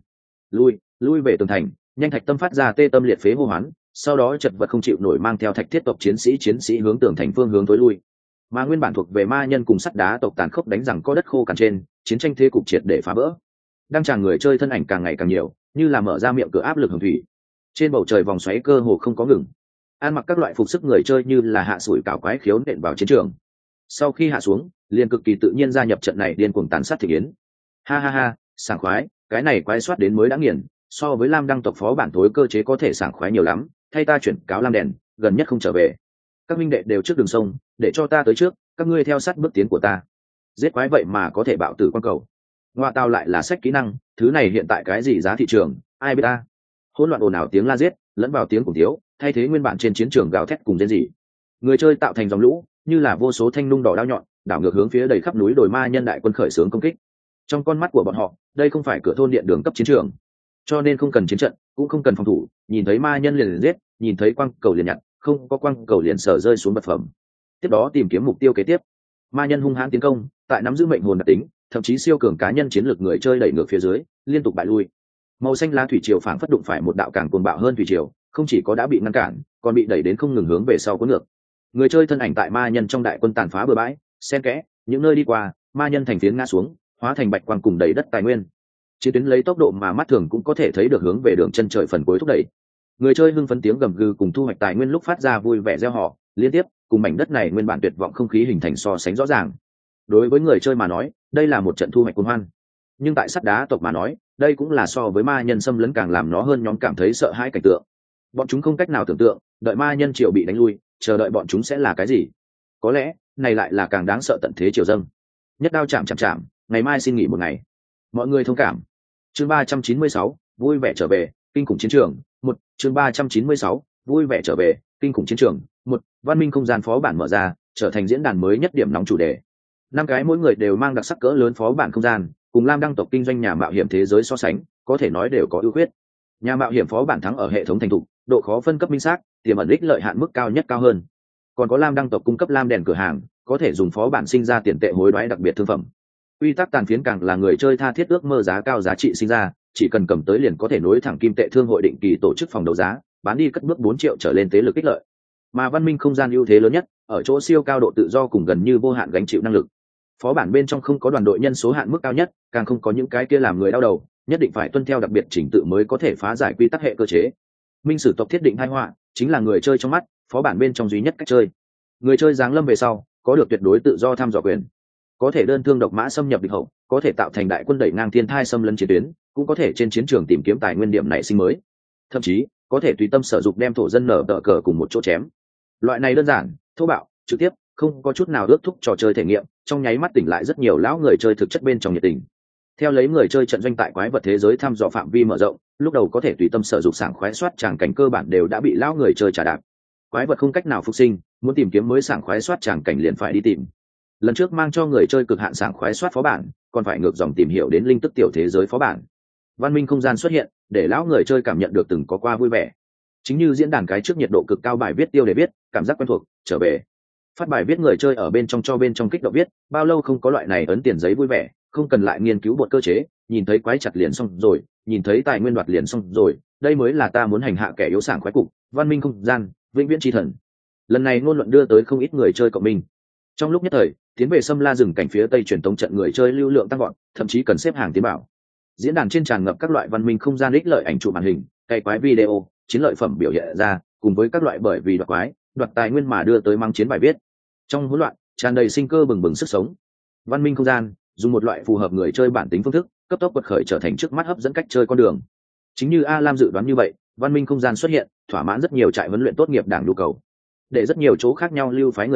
Lui về tường thành, nhanh thạch tâm phát ra tê tâm liệt phế hô hoán, sau đó chật vật không chịu nổi mang theo thạch thiết tộc chiến sĩ hướng tường thành phương hướng tối lui. Mà nguyên bản thuộc về ma nhân cùng sắt đá tộc tàn khốc đánh rằng có đất khô cằn trên, chiến tranh thế cục triệt để phá vỡ. Đang tràng người chơi thân ảnh càng ngày càng nhiều, như là mở ra miệng cửa áp lực hồng thủy. Trên bầu trời vòng xoáy cơ hồ không có ngừng, ăn mặc các loại phục sức người chơi như là hạ sủi cảo quái khiếu nện vào chiến trường. Sau khi hạ xuống, liền cực kỳ tự nhiên gia nhập trận này điên cuồng tàn sát thị yến. Ha ha ha, sảng khoái, cái này quái soát đến mới đã nghiền, so với Lam Đăng tộc phó bản tối cơ chế có thể sảng khoái nhiều lắm, thay ta chuyển cáo Lam đèn, gần nhất không trở về. Các minh đệ đều trước đường sông, để cho ta tới trước, các ngươi theo sát bước tiến của ta. Giết quái vậy mà có thể bạo tử quan cầu. Ngoa tao lại là sách kỹ năng, thứ này hiện tại cái gì giá thị trường, ai biết ta. Hỗn loạn ồn ào tiếng la giết, lẫn vào tiếng cùng thiếu, thay thế nguyên bản trên chiến trường gào thét cùng rên rỉ. Người chơi tạo thành dòng lũ, như là vô số thanh nung đỏ đao nhọn, đảo ngược hướng phía đầy khắp núi đồi ma nhân đại quân khởi xướng công kích. Trong con mắt của bọn họ, đây không phải cửa thôn điện đường cấp chiến trường, cho nên không cần chiến trận, cũng không cần phòng thủ, nhìn thấy ma nhân liền giết, nhìn thấy quang cầu liền nhặt, không có quang cầu liền sở rơi xuống vật phẩm. Tiếp đó tìm kiếm mục tiêu kế tiếp. Ma nhân hung hãn tiến công, tại nắm giữ mệnh hồn đặc tính, thậm chí siêu cường cá nhân chiến lược người chơi đẩy ngược phía dưới, liên tục bại lui. Màu xanh lá thủy triều phảng phất đụng phải một đạo càng cuồng bạo hơn thủy triều, không chỉ có đã bị ngăn cản, còn bị đẩy đến không ngừng hướng về sau cuốn ngược. Người chơi thân ảnh tại ma nhân trong đại quân tàn phá bừa bãi, xen kẽ, những nơi đi qua, ma nhân thành phiến ngã xuống, hóa thành bạch quang cùng đầy đất tài nguyên. Chiến tuyến lấy tốc độ mà mắt thường cũng có thể thấy được hướng về đường chân trời phần cuối thúc đẩy. Người chơi hưng phấn tiếng gầm gừ cùng thu hoạch tài nguyên lúc phát ra vui vẻ reo hò, liên tiếp, cùng mảnh đất này nguyên bản tuyệt vọng không khí hình thành so sánh rõ ràng. Đối với người chơi mà nói, đây là một trận thu hoạch cuồng hoan. Nhưng tại sắt đá tộc mà nói, đây cũng là so với ma nhân xâm lấn càng làm nó hơn nhóm cảm thấy sợ hãi cảnh tượng. Bọn chúng không cách nào tưởng tượng, đợi ma nhân triều bị đánh lui, chờ đợi bọn chúng sẽ là cái gì. Có lẽ, này lại là càng đáng sợ tận thế triều dâng. Nhất đao chạm, ngày mai xin nghỉ một ngày. Mọi người thông cảm. Chương 396, vui vẻ trở về, kinh khủng chiến trường. Một, chương 396, vui vẻ trở về, kinh khủng chiến trường. Một, văn minh không gian phó bản mở ra, trở thành diễn đàn mới nhất điểm nóng chủ đề. 5 cái mỗi người đều mang đặc sắc cỡ lớn phó bản không gian, cùng Lam Đăng tộc kinh doanh nhà mạo hiểm thế giới so sánh, có thể nói đều có ưu khuyết. Nhà mạo hiểm phó bản thắng ở hệ thống thành thục, độ khó phân cấp minh xác, tiềm ẩn ích lợi hạn mức cao nhất cao hơn. Còn có Lam Đăng tộc cung cấp Lam đèn cửa hàng, có thể dùng phó bản sinh ra tiền tệ hối đoái đặc biệt thương phẩm. Quy tắc tàn phiến càng là người chơi tha thiết ước mơ giá cao giá trị sinh ra, chỉ cần cầm tới liền có thể nối thẳng kim tệ thương hội định kỳ tổ chức phòng đấu giá, bán đi cất bước 4 triệu trở lên tế lực ích lợi. Mà văn minh không gian ưu thế lớn nhất ở chỗ siêu cao độ tự do cùng gần như vô hạn gánh chịu năng lực. Phó bản bên trong không có đoàn đội nhân số hạn mức cao nhất, càng không có những cái kia làm người đau đầu, nhất định phải tuân theo đặc biệt chỉnh tự mới có thể phá giải quy tắc hệ cơ chế. Minh sử tộc thiết định hai họa, chính là người chơi trong mắt, phó bản bên trong duy nhất cách chơi. Người chơi giáng lâm về sau, có được tuyệt đối tự do tham dò quyền, có thể đơn thương độc mã xâm nhập địch hậu, có thể tạo thành đại quân đẩy ngang thiên thai xâm lấn chiến tuyến, cũng có thể trên chiến trường tìm kiếm tài nguyên điểm nảy sinh mới, thậm chí có thể tùy tâm sử dụng đem thổ dân nở tờ cờ cùng một chỗ chém. Loại này đơn giản, thô bạo, trực tiếp, không có chút nào ước thúc trò chơi thể nghiệm, trong nháy mắt tỉnh lại rất nhiều lão người chơi thực chất bên trong nhiệt tình. Theo lấy người chơi trận doanh tại quái vật thế giới thăm dò phạm vi mở rộng, lúc đầu có thể tùy tâm sử dụng sảng khoái soát tràng cảnh cơ bản đều đã bị lão người chơi trả đạp. Quái vật không cách nào phục sinh, muốn tìm kiếm mới sảng khoái soát tràng cảnh liền phải đi tìm. Lần trước mang cho người chơi cực hạn sảng khoái soát phó bản, còn phải ngược dòng tìm hiểu đến linh tức tiểu thế giới phó bản. Văn minh không gian xuất hiện, để lão người chơi cảm nhận được từng có qua vui vẻ. Chính như diễn đàn cái trước nhiệt độ cực cao bài viết tiêu đề viết, cảm giác quen thuộc, trở về. Phát bài viết người chơi ở bên trong cho bên trong kích động viết, bao lâu không có loại này ấn tiền giấy vui vẻ, không cần lại nghiên cứu bột cơ chế, nhìn thấy quái chặt liền xong rồi, nhìn thấy tài nguyên đoạt liền xong rồi, đây mới là ta muốn hành hạ kẻ yếu sảng khoái cục, văn minh không gian, vĩnh viễn chi thần. Lần này ngôn luận đưa tới không ít người chơi cộng minh. Trong lúc nhất thời, tiến về Sâm La rừng cảnh phía tây truyền tống trận người chơi lưu lượng tăng vọt, thậm chí cần xếp hàng tiến bảo. Diễn đàn trên tràn ngập các loại văn minh không gian ích lợi ảnh chụp màn hình, cày quái video, chiến lợi phẩm biểu hiện ra, cùng với các loại bởi vì đoạt quái, đoạt tài nguyên mà đưa tới mang chiến bài viết. Trong hỗn loạn, tràn đầy sinh cơ bừng bừng sức sống. Văn minh không gian dùng một loại phù hợp người chơi bản tính phương thức, cấp tốc quật khởi trở thành trước mắt hấp dẫn cách chơi con đường. Chính như A Lam dự đoán như vậy, văn minh không gian xuất hiện, thỏa mãn rất nhiều trại huấn luyện tốt nghiệp đảng nhu cầu, để rất nhiều chỗ khác nhau lưu phái người chơi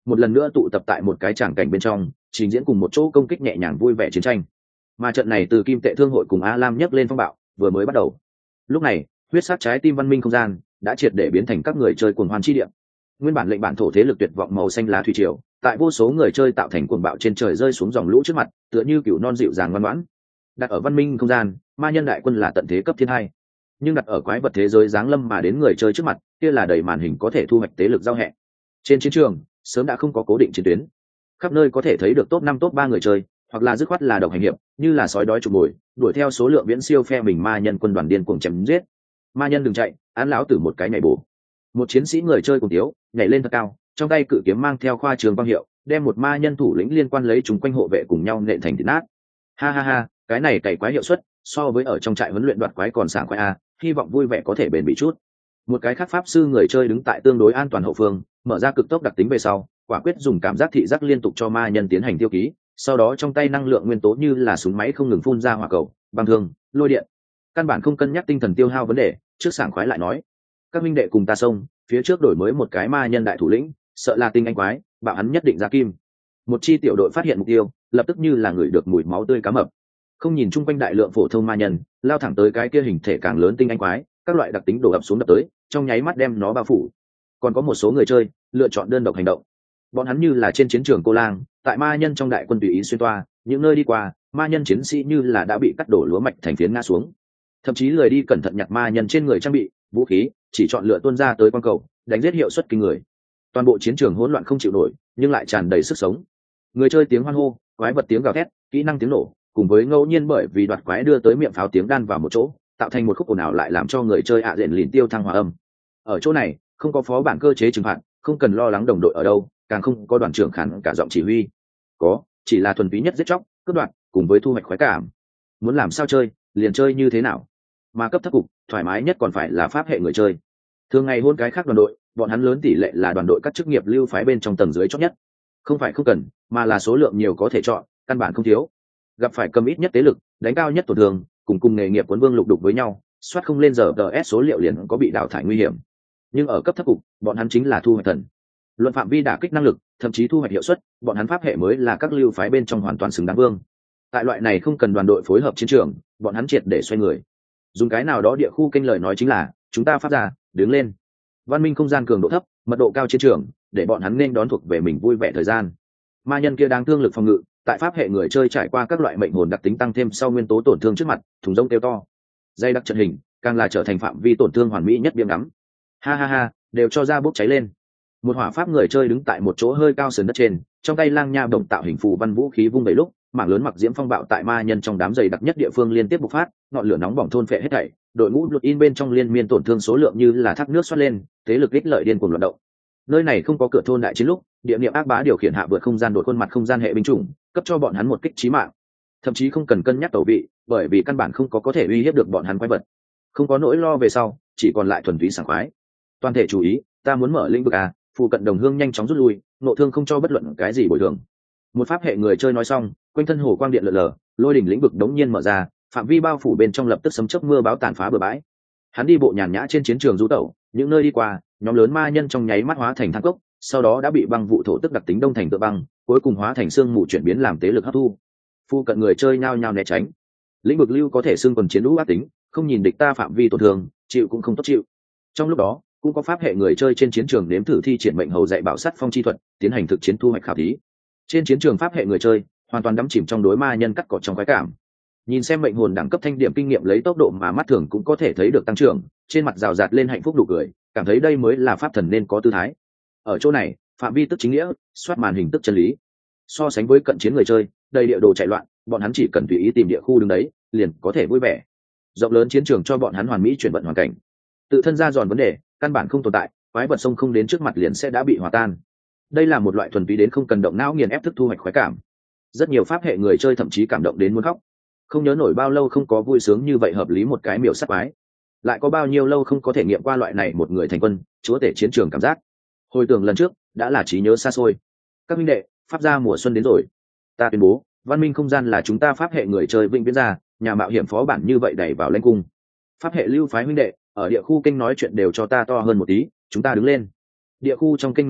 một lần nữa tụ tập tại một cái tràng cảnh bên trong, trình diễn cùng một chỗ công kích nhẹ nhàng vui vẻ chiến tranh. Mà trận này từ Kim Tệ Thương hội cùng A Lam nhấc lên phong bạo vừa mới bắt đầu. Lúc này, huyết sắc trái tim văn minh không gian đã triệt để biến thành các người chơi cuồng hoan chi địa. Nguyên bản lệnh bản thổ thế lực tuyệt vọng màu xanh lá thủy triều, tại vô số người chơi tạo thành cuồng bạo trên trời rơi xuống dòng lũ trước mặt, tựa như cừu non dịu dàng ngoan ngoãn. Đặt ở văn minh không gian, ma nhân đại quân là tận thế cấp thiên hai, nhưng đặt ở quái vật thế giới giáng lâm mà đến người chơi trước mặt, kia là đầy màn hình có thể thu hoạch tế lực giao hẹ. Trên chiến trường sớm đã không có cố định chiến tuyến, khắp nơi có thể thấy được top 5 top 3 người chơi, hoặc là dứt khoát là độc hành hiệp, như là sói đói trục mồi, đuổi theo số lượng viễn siêu phe mình ma nhân quân đoàn điên cuồng chém giết. Ma nhân đừng chạy, án lão tử một cái nhảy bổ. Một chiến sĩ người chơi cùng tiếu nhảy lên thật cao, trong tay cự kiếm mang theo khoa trường quang hiệu, đem một ma nhân thủ lĩnh liên quan lấy chúng quanh hộ vệ cùng nhau nện thành thịt nát. Ha ha ha, cái này cày quái hiệu suất so với ở trong trại huấn luyện đoạt quái còn sảng khoái a, hy vọng vui vẻ có thể bền bỉ chút. Một cái khác pháp sư người chơi đứng tại tương đối an toàn hậu phương, mở ra cực tốc đặc tính về sau, quả quyết dùng cảm giác thị giác liên tục cho ma nhân tiến hành tiêu ký, sau đó trong tay năng lượng nguyên tố như là súng máy không ngừng phun ra hỏa cầu, băng thương, lôi điện. Căn bản không cân nhắc tinh thần tiêu hao vấn đề, trước sảng khoái lại nói: các minh đệ cùng ta xông, phía trước đổi mới một cái ma nhân đại thủ lĩnh, sợ là tinh anh quái, bảo hắn nhất định ra kim. Một chi tiểu đội phát hiện mục tiêu, lập tức như là người được mùi máu tươi cá mập, không nhìn chung quanh đại lượng phổ thông ma nhân, lao thẳng tới cái kia hình thể càng lớn tinh anh quái, các loại đặc tính đổ ập xuống đập tới, trong nháy mắt đem nó bao phủ. Còn có một số người chơi lựa chọn đơn độc hành động, bọn hắn như là trên chiến trường cô lang, tại ma nhân trong đại quân tùy ý xuyên toa, những nơi đi qua, ma nhân chiến sĩ như là đã bị cắt đổ lúa mạch thành phiến ngã xuống. Thậm chí lười đi cẩn thận nhặt ma nhân trên người trang bị vũ khí, chỉ chọn lựa tuôn ra tới quan cầu, đánh giết hiệu suất kinh người. Toàn bộ chiến trường hỗn loạn không chịu nổi, nhưng lại tràn đầy sức sống. Người chơi tiếng hoan hô, quái vật tiếng gào thét, kỹ năng tiếng nổ, cùng với ngẫu nhiên bởi vì đoạt quái đưa tới miệng pháo tiếng đan vào một chỗ, tạo thành một khúc ồn ào lại làm cho người chơi ạ diện lìn tiêu thăng hòa âm. Ở chỗ này, không có phó bản cơ chế trừng phạt, không cần lo lắng đồng đội ở đâu, càng không có đoàn trưởng khản cả giọng chỉ huy. Có, chỉ là thuần túy nhất giết chóc, cướp đoạt, cùng với thu hoạch khoái cảm. Muốn làm sao chơi, liền chơi như thế nào. Mà cấp thấp cục, thoải mái nhất còn phải là pháp hệ người chơi. Thường ngày hôn cái khác đoàn đội, bọn hắn lớn tỷ lệ là đoàn đội các chức nghiệp lưu phái bên trong tầng dưới chót nhất. Không phải không cần, mà là số lượng nhiều có thể chọn, căn bản không thiếu. Gặp phải cầm ít nhất tế lực, đánh cao nhất tổn thương, cùng nghề nghiệp quân vương lục đục với nhau, soát không lên giờ DS số liệu liền có bị đào thải nguy hiểm. Nhưng ở cấp thấp cục, bọn hắn chính là thu hoạch thần. Luận phạm vi đả kích năng lực, thậm chí thu hoạch hiệu suất, bọn hắn pháp hệ mới là các lưu phái bên trong hoàn toàn xứng đáng vương. Tại loại này không cần đoàn đội phối hợp chiến trường, bọn hắn triệt để xoay người. Dùng cái nào đó địa khu kênh lời nói chính là, chúng ta phát ra, đứng lên. Văn minh không gian cường độ thấp, mật độ cao chiến trường, để bọn hắn nên đón thuộc về mình vui vẻ thời gian. Ma nhân kia đang thương lực phòng ngự, tại pháp hệ người chơi trải qua các loại mệnh hồn đặc tính tăng thêm sau nguyên tố tổn thương trước mặt, thùng rông kêu to. Dây đặc trận hình, càng là trở thành phạm vi tổn thương hoàn mỹ nhất biếm ngắm. Ha ha ha, đều cho ra bốc cháy lên. Một hỏa pháp người chơi đứng tại một chỗ hơi cao sườn đất trên, trong tay lang nha bổng tạo hình phù văn vũ khí vung đầy lúc, mảng lớn mặc diễm phong bạo tại ma nhân trong đám dày đặc nhất địa phương liên tiếp bộc phát, ngọn lửa nóng bỏng thôn phệ hết thảy, đội ngũ lụt in bên trong liên miên tổn thương số lượng như là thác nước xoát lên, thế lực ích lợi điên cuồng loạn động. Nơi này không có cửa thôn đại chiến lúc, địa niệm ác bá điều khiển hạ vượt không gian đột khuôn mặt không gian hệ binh chủng, cấp cho bọn hắn một kích chí mạng. Thậm chí không cần cân nhắc tẩu vị, bởi vì căn bản không có thể uy hiếp được bọn hắn quái vật. Không có nỗi lo về sau, chỉ còn lại thuần túy sảng khoái. Toàn thể chú ý, ta muốn mở lĩnh vực a, phụ cận đồng hương nhanh chóng rút lui, nộ thương không cho bất luận cái gì bồi thường. Một pháp hệ người chơi nói xong, quanh thân hồ quang điện lượn lờ, lôi đỉnh lĩnh vực đống nhiên mở ra, phạm vi bao phủ bên trong lập tức sấm chớp mưa bão tàn phá bừa bãi. Hắn đi bộ nhàn nhã trên chiến trường du tẩu, những nơi đi qua, nhóm lớn ma nhân trong nháy mắt hóa thành than cốc, sau đó đã bị băng vụ thổ tức đặc tính đông thành tựa băng, cuối cùng hóa thành xương mù chuyển biến làm tế lực hấp thu. Phu cận người chơi nhao nhao né tránh. Lĩnh vực lưu có thể xương quần chiến lũ ác tính, không nhìn địch ta phạm vi tổn thương, chịu cũng không tốt chịu. Trong lúc đó, cũng có pháp hệ người chơi trên chiến trường nếm thử thi triển mệnh hầu dạy bảo sát phong chi thuật, tiến hành thực chiến thu hoạch khảo thí. Trên chiến trường pháp hệ người chơi hoàn toàn đắm chìm trong đối ma nhân cắt cỏ trong khoái cảm. Nhìn xem mệnh hồn đẳng cấp thanh điểm kinh nghiệm lấy tốc độ mà mắt thường cũng có thể thấy được tăng trưởng, trên mặt rào rạt lên hạnh phúc đủ cười, cảm thấy đây mới là pháp thần nên có tư thái. Ở chỗ này, phạm vi tức chính nghĩa, soát màn hình tức chân lý. So sánh với cận chiến người chơi, đầy địa đồ chạy loạn, bọn hắn chỉ cần tùy ý tìm địa khu đứng đấy, liền có thể vui vẻ. Rộng lớn chiến trường cho bọn hắn hoàn mỹ chuyển vận hoàn cảnh. Tự thân ra giòn vấn đề, căn bản không tồn tại, quái vật sông không đến trước mặt liền sẽ đã bị hòa tan. Đây là một loại thuần túy đến không cần động não nghiền ép thức thu hoạch khoái cảm. Rất nhiều pháp hệ người chơi thậm chí cảm động đến muốn khóc. Không nhớ nổi bao lâu không có vui sướng như vậy hợp lý một cái miểu sát quái. Lại có bao nhiêu lâu không có thể nghiệm qua loại này một người thành quân, chúa tể chiến trường cảm giác. Hồi tưởng lần trước, đã là trí nhớ xa xôi. Các minh đệ, pháp gia mùa xuân đến rồi. Ta tuyên bố, văn minh không gian là chúng ta pháp hệ người chơi vĩnh viễn ra, nhà mạo hiểm phó bản như vậy đẩy vào lãnh cung. Pháp hệ lưu phái huynh đệ, ở địa khu kênh nói chuyện đều cho ta to hơn một tí, chúng ta đứng lên. Địa khu trong kênh nói chuyện,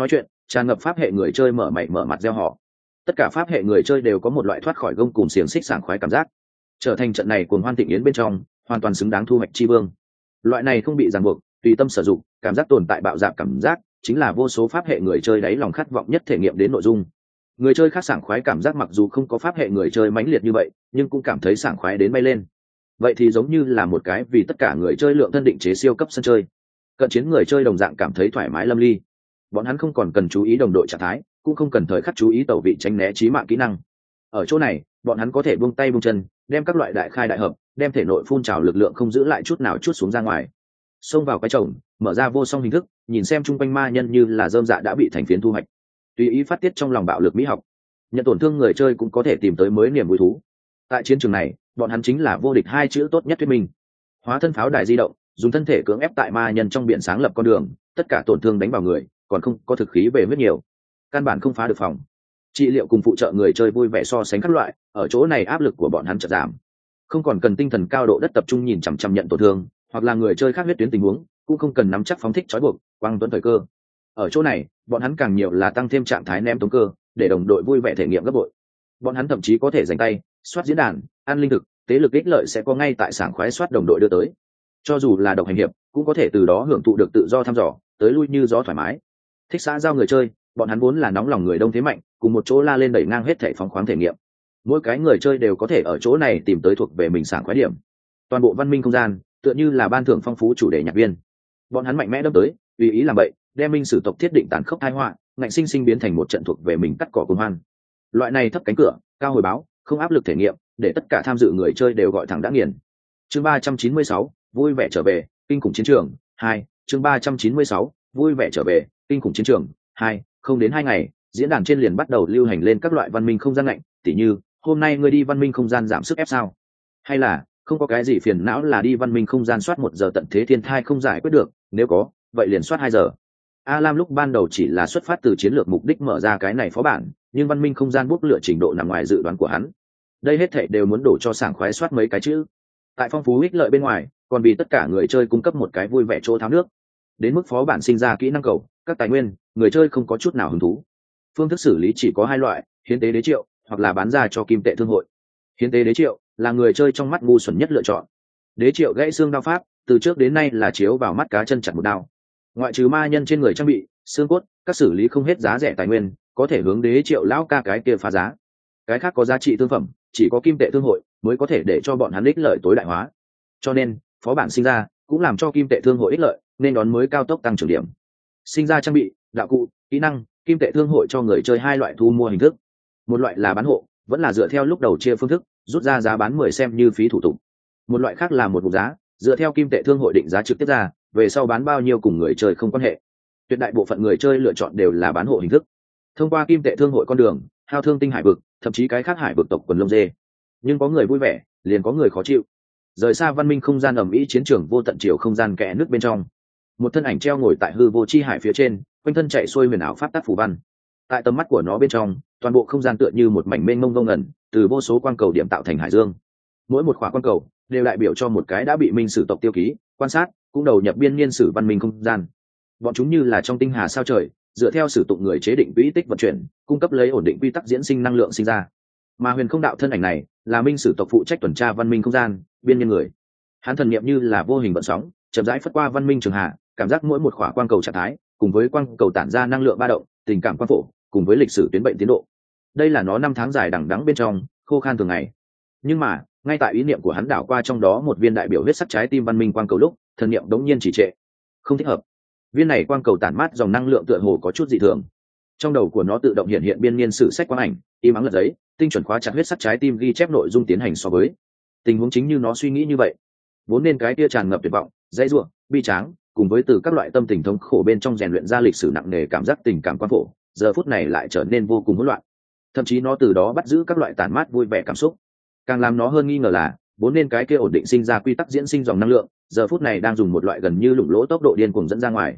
tràn ngập pháp hệ người chơi mở mày mở mặt gieo họ. Tất cả pháp hệ người chơi đều có một loại thoát khỏi gông cùm xiềng xích sảng khoái cảm giác, trở thành trận này cuồng hoan thịnh yến bên trong hoàn toàn xứng đáng thu hoạch chi vương. Loại này không bị ràng buộc, tùy tâm sử dụng, cảm giác tồn tại bạo dạn cảm giác, chính là vô số pháp hệ người chơi đáy lòng khát vọng nhất thể nghiệm đến nội dung. Người chơi khác sảng khoái cảm giác mặc dù không có pháp hệ người chơi mãnh liệt như vậy, nhưng cũng cảm thấy sảng khoái đến bay lên. Vậy thì giống như là một cái vì tất cả người chơi lượng thân định chế siêu cấp sân chơi. Cận chiến người chơi đồng dạng cảm thấy thoải mái lâm ly. Bọn hắn không còn cần chú ý đồng đội trạng thái, cũng không cần thời khắc chú ý tẩu vị tránh né chí mạng kỹ năng. Ở chỗ này, bọn hắn có thể buông tay buông chân, đem các loại đại khai đại hợp, đem thể nội phun trào lực lượng không giữ lại chút nào chút xuống ra ngoài. Xông vào cái chồng, mở ra vô song hình thức, nhìn xem chung quanh ma nhân như là rơm dạ đã bị thành phiến thu hoạch. Tùy ý phát tiết trong lòng bạo lực mỹ học. Nhận tổn thương người chơi cũng có thể tìm tới mới niềm vui thú. Tại chiến trường này, bọn hắn chính là vô địch hai chữ tốt nhất thuyết minh. Hóa thân pháo đài di động, dùng thân thể cưỡng ép tại ma nhân trong biển sáng lập con đường, tất cả tổn thương đánh vào người, còn không có thực khí về huyết nhiều, căn bản không phá được phòng. Trị liệu cùng phụ trợ người chơi vui vẻ so sánh các loại, ở chỗ này áp lực của bọn hắn chợt giảm, không còn cần tinh thần cao độ đất tập trung nhìn chằm chằm nhận tổn thương, hoặc là người chơi khác huyết tuyến tình huống, cũng không cần nắm chắc phóng thích trói buộc, quang tuấn thời cơ. Ở chỗ này, bọn hắn càng nhiều là tăng thêm trạng thái ném tống cơ, để đồng đội vui vẻ thể nghiệm gấp bội. Bọn hắn thậm chí có thể dành tay soát diễn đàn, ăn linh thực, tế lực ích lợi sẽ có ngay tại sảng khoái soát đồng đội đưa tới. Cho dù là độc hành hiệp, cũng có thể từ đó hưởng thụ được tự do thăm dò, tới lui như gió thoải mái. Thích xã giao người chơi, bọn hắn vốn là nóng lòng người đông thế mạnh, cùng một chỗ la lên đẩy ngang hết thể phóng khoáng thể nghiệm. Mỗi cái người chơi đều có thể ở chỗ này tìm tới thuộc về mình sảng khoái điểm. Toàn bộ văn minh không gian tựa như là ban thưởng phong phú chủ đề nhạc viên. Bọn hắn mạnh mẽ đâm tới, tùy ý làm bậy, đem minh sử tộc thiết định tàn khốc tai họa, ngạnh sinh sinh biến thành một trận thuộc về mình cắt cỏ cuồng hoan. Loại này thấp cánh cửa, cao hồi báo, không áp lực thể nghiệm, để tất cả tham dự người chơi đều gọi thẳng đã nghiền. Chương 396, vui vẻ trở về, kinh khủng chiến trường 2. Chương 396, vui vẻ trở về, kinh khủng chiến trường 2. Không đến 2 ngày, diễn đàn trên liền bắt đầu lưu hành lên các loại văn minh không gian ngạnh, tỉ như hôm nay ngươi đi văn minh không gian giảm sức ép sao, hay là không có cái gì phiền não là đi văn minh không gian soát 1 giờ tận thế thiên thai không giải quyết được, nếu có vậy liền soát 2 giờ. A Lam lúc ban đầu chỉ là xuất phát từ chiến lược mục đích mở ra cái này phó bản, nhưng văn minh không gian bốc lựa trình độ nằm ngoài dự đoán của hắn. Đây hết thảy đều muốn đổ cho sảng khoái soát mấy cái chữ. Tại phong phú ích lợi bên ngoài, còn vì tất cả người chơi cung cấp một cái vui vẻ chỗ tháo nước. Đến mức phó bản sinh ra kỹ năng cầu, các tài nguyên, người chơi không có chút nào hứng thú. Phương thức xử lý chỉ có 2 loại, hiến tế đế triệu, hoặc là bán ra cho kim tệ thương hội. Hiến tế đế triệu là người chơi trong mắt ngu xuẩn nhất lựa chọn. Đế triệu gãy xương đao pháp, từ trước đến nay là chiếu vào mắt cá chân chặt một đao. Ngoại trừ ma nhân trên người trang bị, xương cốt, các xử lý không hết giá rẻ tài nguyên, có thể hướng đế triệu lão ca cái kia phá giá. Cái khác có giá trị thương phẩm, chỉ có kim tệ thương hội mới có thể để cho bọn hắn ích lợi tối đại hóa. Cho nên, phó bản sinh ra cũng làm cho kim tệ thương hội ích lợi, nên đón mới cao tốc tăng trưởng điểm. Sinh ra trang bị, đạo cụ, kỹ năng, kim tệ thương hội cho người chơi 2 loại thu mua hình thức. Một loại là bán hộ, vẫn là dựa theo lúc đầu chia phương thức, rút ra giá bán 10 xem như phí thủ tục. Một loại khác là một mục giá, dựa theo kim tệ thương hội định giá trực tiếp ra, về sau bán bao nhiêu cùng người chơi không quan hệ. Tuyệt đại bộ phận người chơi lựa chọn đều là bán hộ hình thức. Thông qua kim tệ thương hội con đường, hao thương tinh hải vực, thậm chí cái khác hải vực tộc quần lông dê. Nhưng có người vui vẻ, liền có người khó chịu. Rời xa văn minh không gian ầm ĩ chiến trường vô tận chiều không gian kẽ nước bên trong, một thân ảnh treo ngồi tại hư vô chi hải phía trên, quanh thân chạy xuôi huyền ảo pháp tác phù văn. Tại tầm mắt của nó bên trong, toàn bộ không gian tựa như một mảnh mênh mông vô ngần, từ vô số quang cầu điểm tạo thành hải dương. Mỗi một khỏa quang cầu đều đại biểu cho một cái đã bị minh sử tộc tiêu ký, quan sát, cũng đầu nhập biên niên sử văn minh không gian. Bọn chúng như là trong tinh hà sao trời, dựa theo sử dụng người chế định quỹ tích vận chuyển, cung cấp lấy ổn định quy tắc diễn sinh năng lượng sinh ra. Mà huyền không đạo thân ảnh này là minh sử tộc phụ trách tuần tra văn minh không gian, biên nhân người. Hắn thần niệm như là vô hình vận sóng, chậm rãi phất qua văn minh trường hạ, cảm giác mỗi một khỏa quang cầu trạng thái, cùng với quang cầu tản ra năng lượng ba động, tình cảm quang phổ, cùng với lịch sử tuyến bệnh tiến độ. Đây là nó 5 tháng dài đằng đẵng bên trong, khô khan thường ngày. Nhưng mà, ngay tại ý niệm của hắn đảo qua trong đó một viên đại biểu huyết sắc trái tim văn minh quang cầu lúc, thần niệm đống nhiên chỉ trệ. Không thích hợp. Viên này quang cầu tản mát dòng năng lượng tựa hồ có chút dị thường. Trong đầu của nó tự động hiện biên niên sử sách quang ảnh, im ắng lật giấy, tinh chuẩn khóa chặt huyết sắc trái tim ghi chép nội dung tiến hành so với. Tình huống chính như nó suy nghĩ như vậy. Vốn nên cái kia tràn ngập tuyệt vọng, dãy rủa, bi tráng, cùng với từ các loại tâm tình thống khổ bên trong rèn luyện ra lịch sử nặng nề cảm giác tình cảm quan phổ, giờ phút này lại trở nên vô cùng hỗn loạn. Thậm chí nó từ đó bắt giữ các loại tản mát vui vẻ cảm xúc. Càng làm nó hơn nghi ngờ là, vốn nên cái kia ổn định sinh ra quy tắc diễn sinh dòng năng lượng, giờ phút này đang dùng một loại gần như lủng lỗ tốc độ điên cuồng dẫn ra ngoài.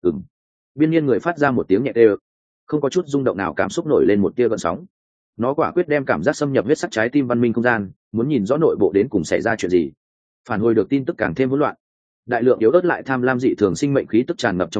Biên nhiên người phát ra một tiếng nhẹ tê, không có chút rung động nào, cảm xúc nổi lên một tia gợn sóng. Nó quả quyết đem cảm giác xâm nhập huyết sắc trái tim văn minh không gian, muốn nhìn rõ nội bộ đến cùng xảy ra chuyện gì. Phản hồi được tin tức càng thêm hỗn loạn. Đại lượng yếu ớt lại tham lam dị thường sinh mệnh khí tức tràn ngập trong đó,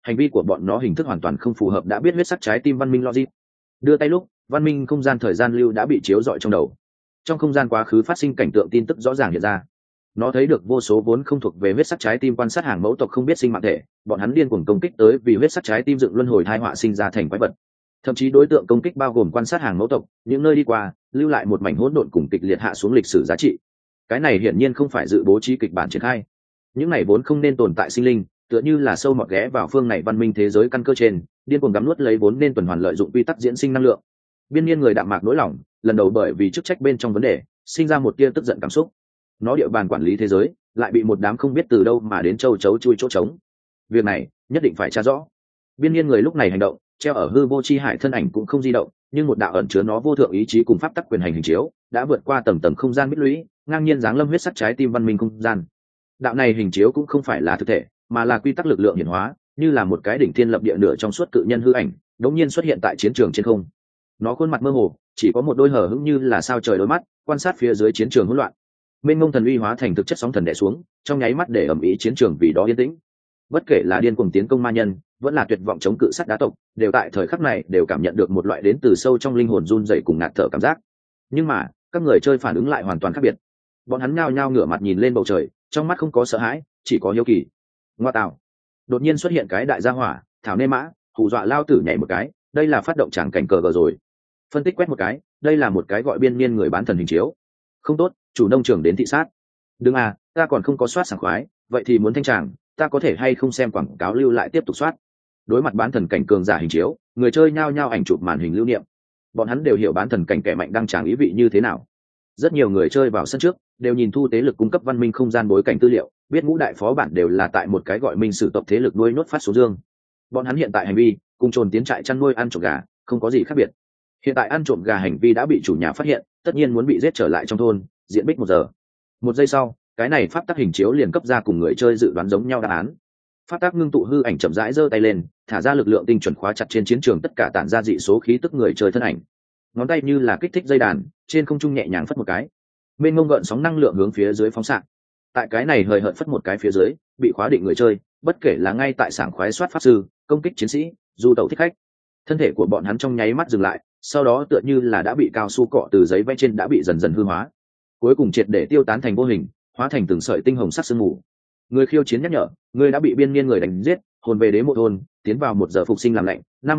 hành vi của bọn nó hình thức hoàn toàn không phù hợp đã biết huyết sắc trái tim văn minh logic. Đưa tay lúc văn minh không gian thời gian lưu đã bị chiếu rọi trong đầu, trong không gian quá khứ phát sinh cảnh tượng tin tức rõ ràng hiện ra. Nó thấy được vô số vốn không thuộc về huyết sắc trái tim quan sát hàng mẫu tộc không biết sinh mạng thể, bọn hắn điên cuồng công kích tới vì huyết sắc trái tim dựng luân hồi thai họa sinh ra thành quái vật. Thậm chí đối tượng công kích bao gồm quan sát hàng mẫu tộc, những nơi đi qua lưu lại một mảnh hỗn độn cùng kịch liệt hạ xuống lịch sử giá trị. Cái này hiển nhiên không phải dự bố trí kịch bản triển khai. Những này vốn không nên tồn tại sinh linh, tựa như là sâu mọt ghé vào phương này văn minh thế giới căn cơ trên, điên cuồng gắm nuốt lấy vốn nên tuần hoàn lợi dụng quy tắc diễn sinh năng lượng. Biên niên người đạm mạc nỗi lòng, lần đầu bởi vì chức trách bên trong vấn đề, sinh ra một tia tức giận cảm xúc. Nó địa bàn quản lý thế giới, lại bị một đám không biết từ đâu mà đến châu chấu chui chỗ trống. Việc này nhất định phải tra rõ. Biên niên người lúc này hành động, treo ở hư vô chi hải thân ảnh cũng không di động, nhưng một đạo ẩn chứa nó vô thượng ý chí cùng pháp tắc quyền hành hình chiếu, đã vượt qua tầng tầng không gian bích lũy, ngang nhiên giáng lâm huyết sắc trái tim văn minh không gian. Đạo này hình chiếu cũng không phải là thực thể, mà là quy tắc lực lượng hiển hóa, như là một cái đỉnh thiên lập địa nửa trong suốt cự nhân hư ảnh, đống nhiên xuất hiện tại chiến trường trên không. Nó khuôn mặt mơ hồ, chỉ có một đôi hở hững như là sao trời đôi mắt, quan sát phía dưới chiến trường hỗn loạn. Mênh mông thần uy hóa thành thực chất sóng thần đè xuống, trong nháy mắt để ẩm ý chiến trường vì đó yên tĩnh. Bất kể là điên cuồng tiến công ma nhân, vẫn là tuyệt vọng chống cự sắt đá tộc, đều tại thời khắc này đều cảm nhận được một loại đến từ sâu trong linh hồn run rẩy cùng ngạt thở cảm giác. Nhưng mà các người chơi phản ứng lại hoàn toàn khác biệt. Bọn hắn nhao nhao ngửa mặt nhìn lên bầu trời, trong mắt không có sợ hãi, chỉ có hiếu kỳ. Ngoa tạo! Đột nhiên xuất hiện cái đại gia hỏa, thảo nê mã, hù dọa lao tử nhảy một cái, đây là phát động tràng cảnh cờ gờ rồi. Phân tích quét một cái, đây là một cái gọi biên niên người bán thần hình chiếu. Không tốt, chủ nông trường đến thị sát. Đừng à, ta còn không có soát sảng khoái, vậy thì muốn thanh tràng, ta có thể hay không xem quảng cáo lưu lại tiếp tục soát. Đối mặt bán thần cảnh cường giả hình chiếu, người chơi nhao nhao ảnh chụp màn hình lưu niệm. Bọn hắn đều hiểu bán thần cảnh kẻ mạnh đang tràng ý vị như thế nào. Rất nhiều người chơi vào sân trước đều nhìn thu tế lực cung cấp văn minh không gian bối cảnh tư liệu, biết ngũ đại phó bản đều là tại một cái gọi minh sử tộc thế lực nuôi nốt phát số dương. Bọn hắn hiện tại hành vi cùng trồn tiến trại chăn nuôi ăn trộm gà không có gì khác biệt. Hiện tại ăn trộm gà hành vi đã bị chủ nhà phát hiện, tất nhiên muốn bị giết trở lại trong thôn, diện bích 1 giờ. 1 giây sau, cái này pháp tắc hình chiếu liền cấp ra cùng người chơi dự đoán giống nhau đáp án. Pháp tắc ngưng tụ hư ảnh chậm rãi giơ tay lên, thả ra lực lượng tinh chuẩn khóa chặt trên chiến trường tất cả tản ra dị số khí tức người chơi thân ảnh. Ngón tay như là kích thích dây đàn, trên không trung nhẹ nhàng phất một cái, mênh mông gợn sóng năng lượng hướng phía dưới phóng xạ. Tại cái này hời hợt phất một cái phía dưới, bị khóa định người chơi, bất kể là ngay tại sảng khoái soát pháp sư, công kích chiến sĩ, du tẩu thích khách, thân thể của bọn hắn trong nháy mắt dừng lại, sau đó tựa như là đã bị cao su cọ từ giấy vẽ trên đã bị dần dần hư hóa, cuối cùng triệt để tiêu tán thành vô hình, hóa thành từng sợi tinh hồng sắc sương mù. Người khiêu chiến nhắc nhở, người đã bị biên niên người đánh giết, hồn về đế mộ thôn, tiến vào 1 giờ phục sinh làm lạnh.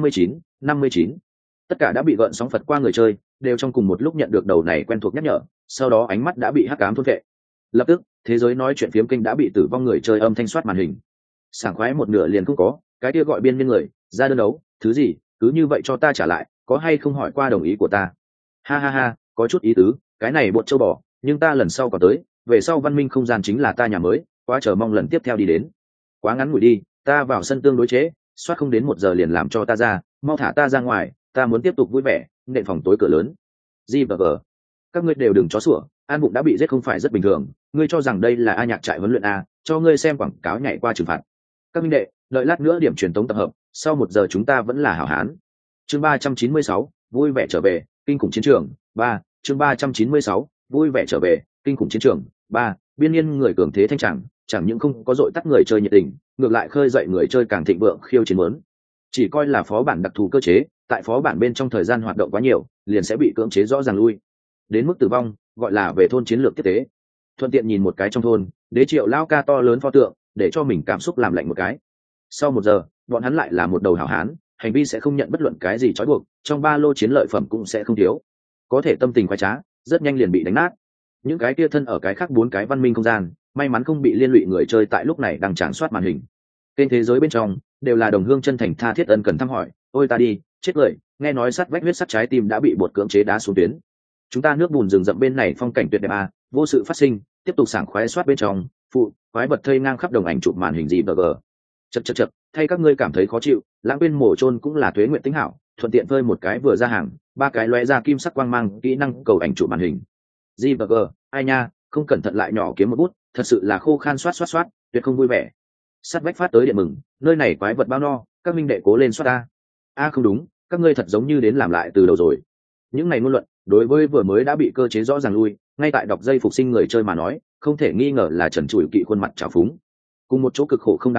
59. Tất cả đã bị gợn sóng phật qua người chơi, đều trong cùng một lúc nhận được đầu này quen thuộc nhắc nhở, sau đó ánh mắt đã bị hắc ám thôn vệ. Lập tức, thế giới nói chuyện phiếm kinh đã bị tử vong người chơi âm thanh soát màn hình. Sảng khoái một nửa liền không có, cái kia gọi biên niên người, ra đơn đấu, thứ gì, cứ như vậy cho ta trả lại, có hay không hỏi qua đồng ý của ta. Ha ha ha, có chút ý tứ, cái này bột châu bò, nhưng ta lần sau còn tới, về sau văn minh không gian chính là ta nhà mới, quá chờ mong lần tiếp theo đi đến. Quá ngắn ngủi đi, ta vào sân tương đối chế, soát không đến 1 giờ liền làm cho ta ra, mau thả ta ra ngoài, ta muốn tiếp tục vui vẻ. Nện phòng tối cửa lớn. G&G, các ngươi đều đừng chó sủa, An Bụng đã bị giết không phải rất bình thường, ngươi cho rằng đây là A Nhạc trại huấn luyện A, cho ngươi xem quảng cáo nhảy qua trừng phạt. Các minh đệ, đợi lát nữa điểm truyền tống tập hợp, sau 1 giờ chúng ta vẫn là hảo hán. Chương 396, vui vẻ trở về, kinh khủng chiến trường 3. Chương 396, vui vẻ trở về, kinh khủng chiến trường 3. Biên niên người cường thế thanh chẳng, chẳng những không có dội tắt người chơi nhiệt tình, ngược lại khơi dậy người chơi càng thịnh vượng khiêu chiến muốn. Chỉ coi là phó bản đặc thù cơ chế, tại phó bản bên trong thời gian hoạt động quá nhiều, liền sẽ bị cưỡng chế rõ ràng lui. Đến mức tử vong, gọi là về thôn chiến lược tiếp tế. Thuận tiện nhìn một cái trong thôn, đế triệu lao ca to lớn pho tượng, để cho mình cảm xúc làm lạnh một cái. Sau 1 giờ, bọn hắn lại là một đầu hảo hán, hành vi sẽ không nhận bất luận cái gì trói buộc, trong ba lô chiến lợi phẩm cũng sẽ không thiếu. Có thể tâm tình khoái trá, rất nhanh liền bị đánh nát. Những cái kia thân ở cái khác 4 cái văn minh không gian, may mắn không bị liên lụy người chơi tại lúc này đang tràn soát màn hình. Kênh thế giới bên trong đều là đồng hương chân thành tha thiết ân cần thăm hỏi, ôi ta đi, chết người, nghe nói sắt vách huyết sắt trái tim đã bị bột cưỡng chế đá xuống tuyến. Chúng ta nước bùn rừng rậm bên này phong cảnh tuyệt đẹp à, vô sự phát sinh, tiếp tục sảng khoái soát bên trong, phụ, quái vật thây ngang khắp đồng ảnh chụp màn hình gì bờ. Chật, thay các ngươi cảm thấy khó chịu, lãng quên mổ chôn cũng là tuế nguyện tính hảo, thuận tiện phơi một cái vừa ra hàng, 3 cái lóe ra kim sắc quang mang, kỹ năng cầu ảnh chụp màn hình. GBG, ai nha, không cẩn thận lại nhỏ kiếm một bút, thật sự là khô khan soát, tuyệt không vui vẻ. Sắt vách phát tới điện mừng, nơi này quái vật bao no, các minh đệ cố lên soát ta. A không đúng, các ngươi thật giống như đến làm lại từ đầu rồi. Những ngày ngôn luận, đối với vừa mới đã bị cơ chế rõ ràng lui, ngay tại đọc dây phục sinh người chơi mà nói, không thể nghi ngờ là trần trụi kỵ khuôn mặt trào phúng. Cùng một chỗ cực khổ không đáng sợ,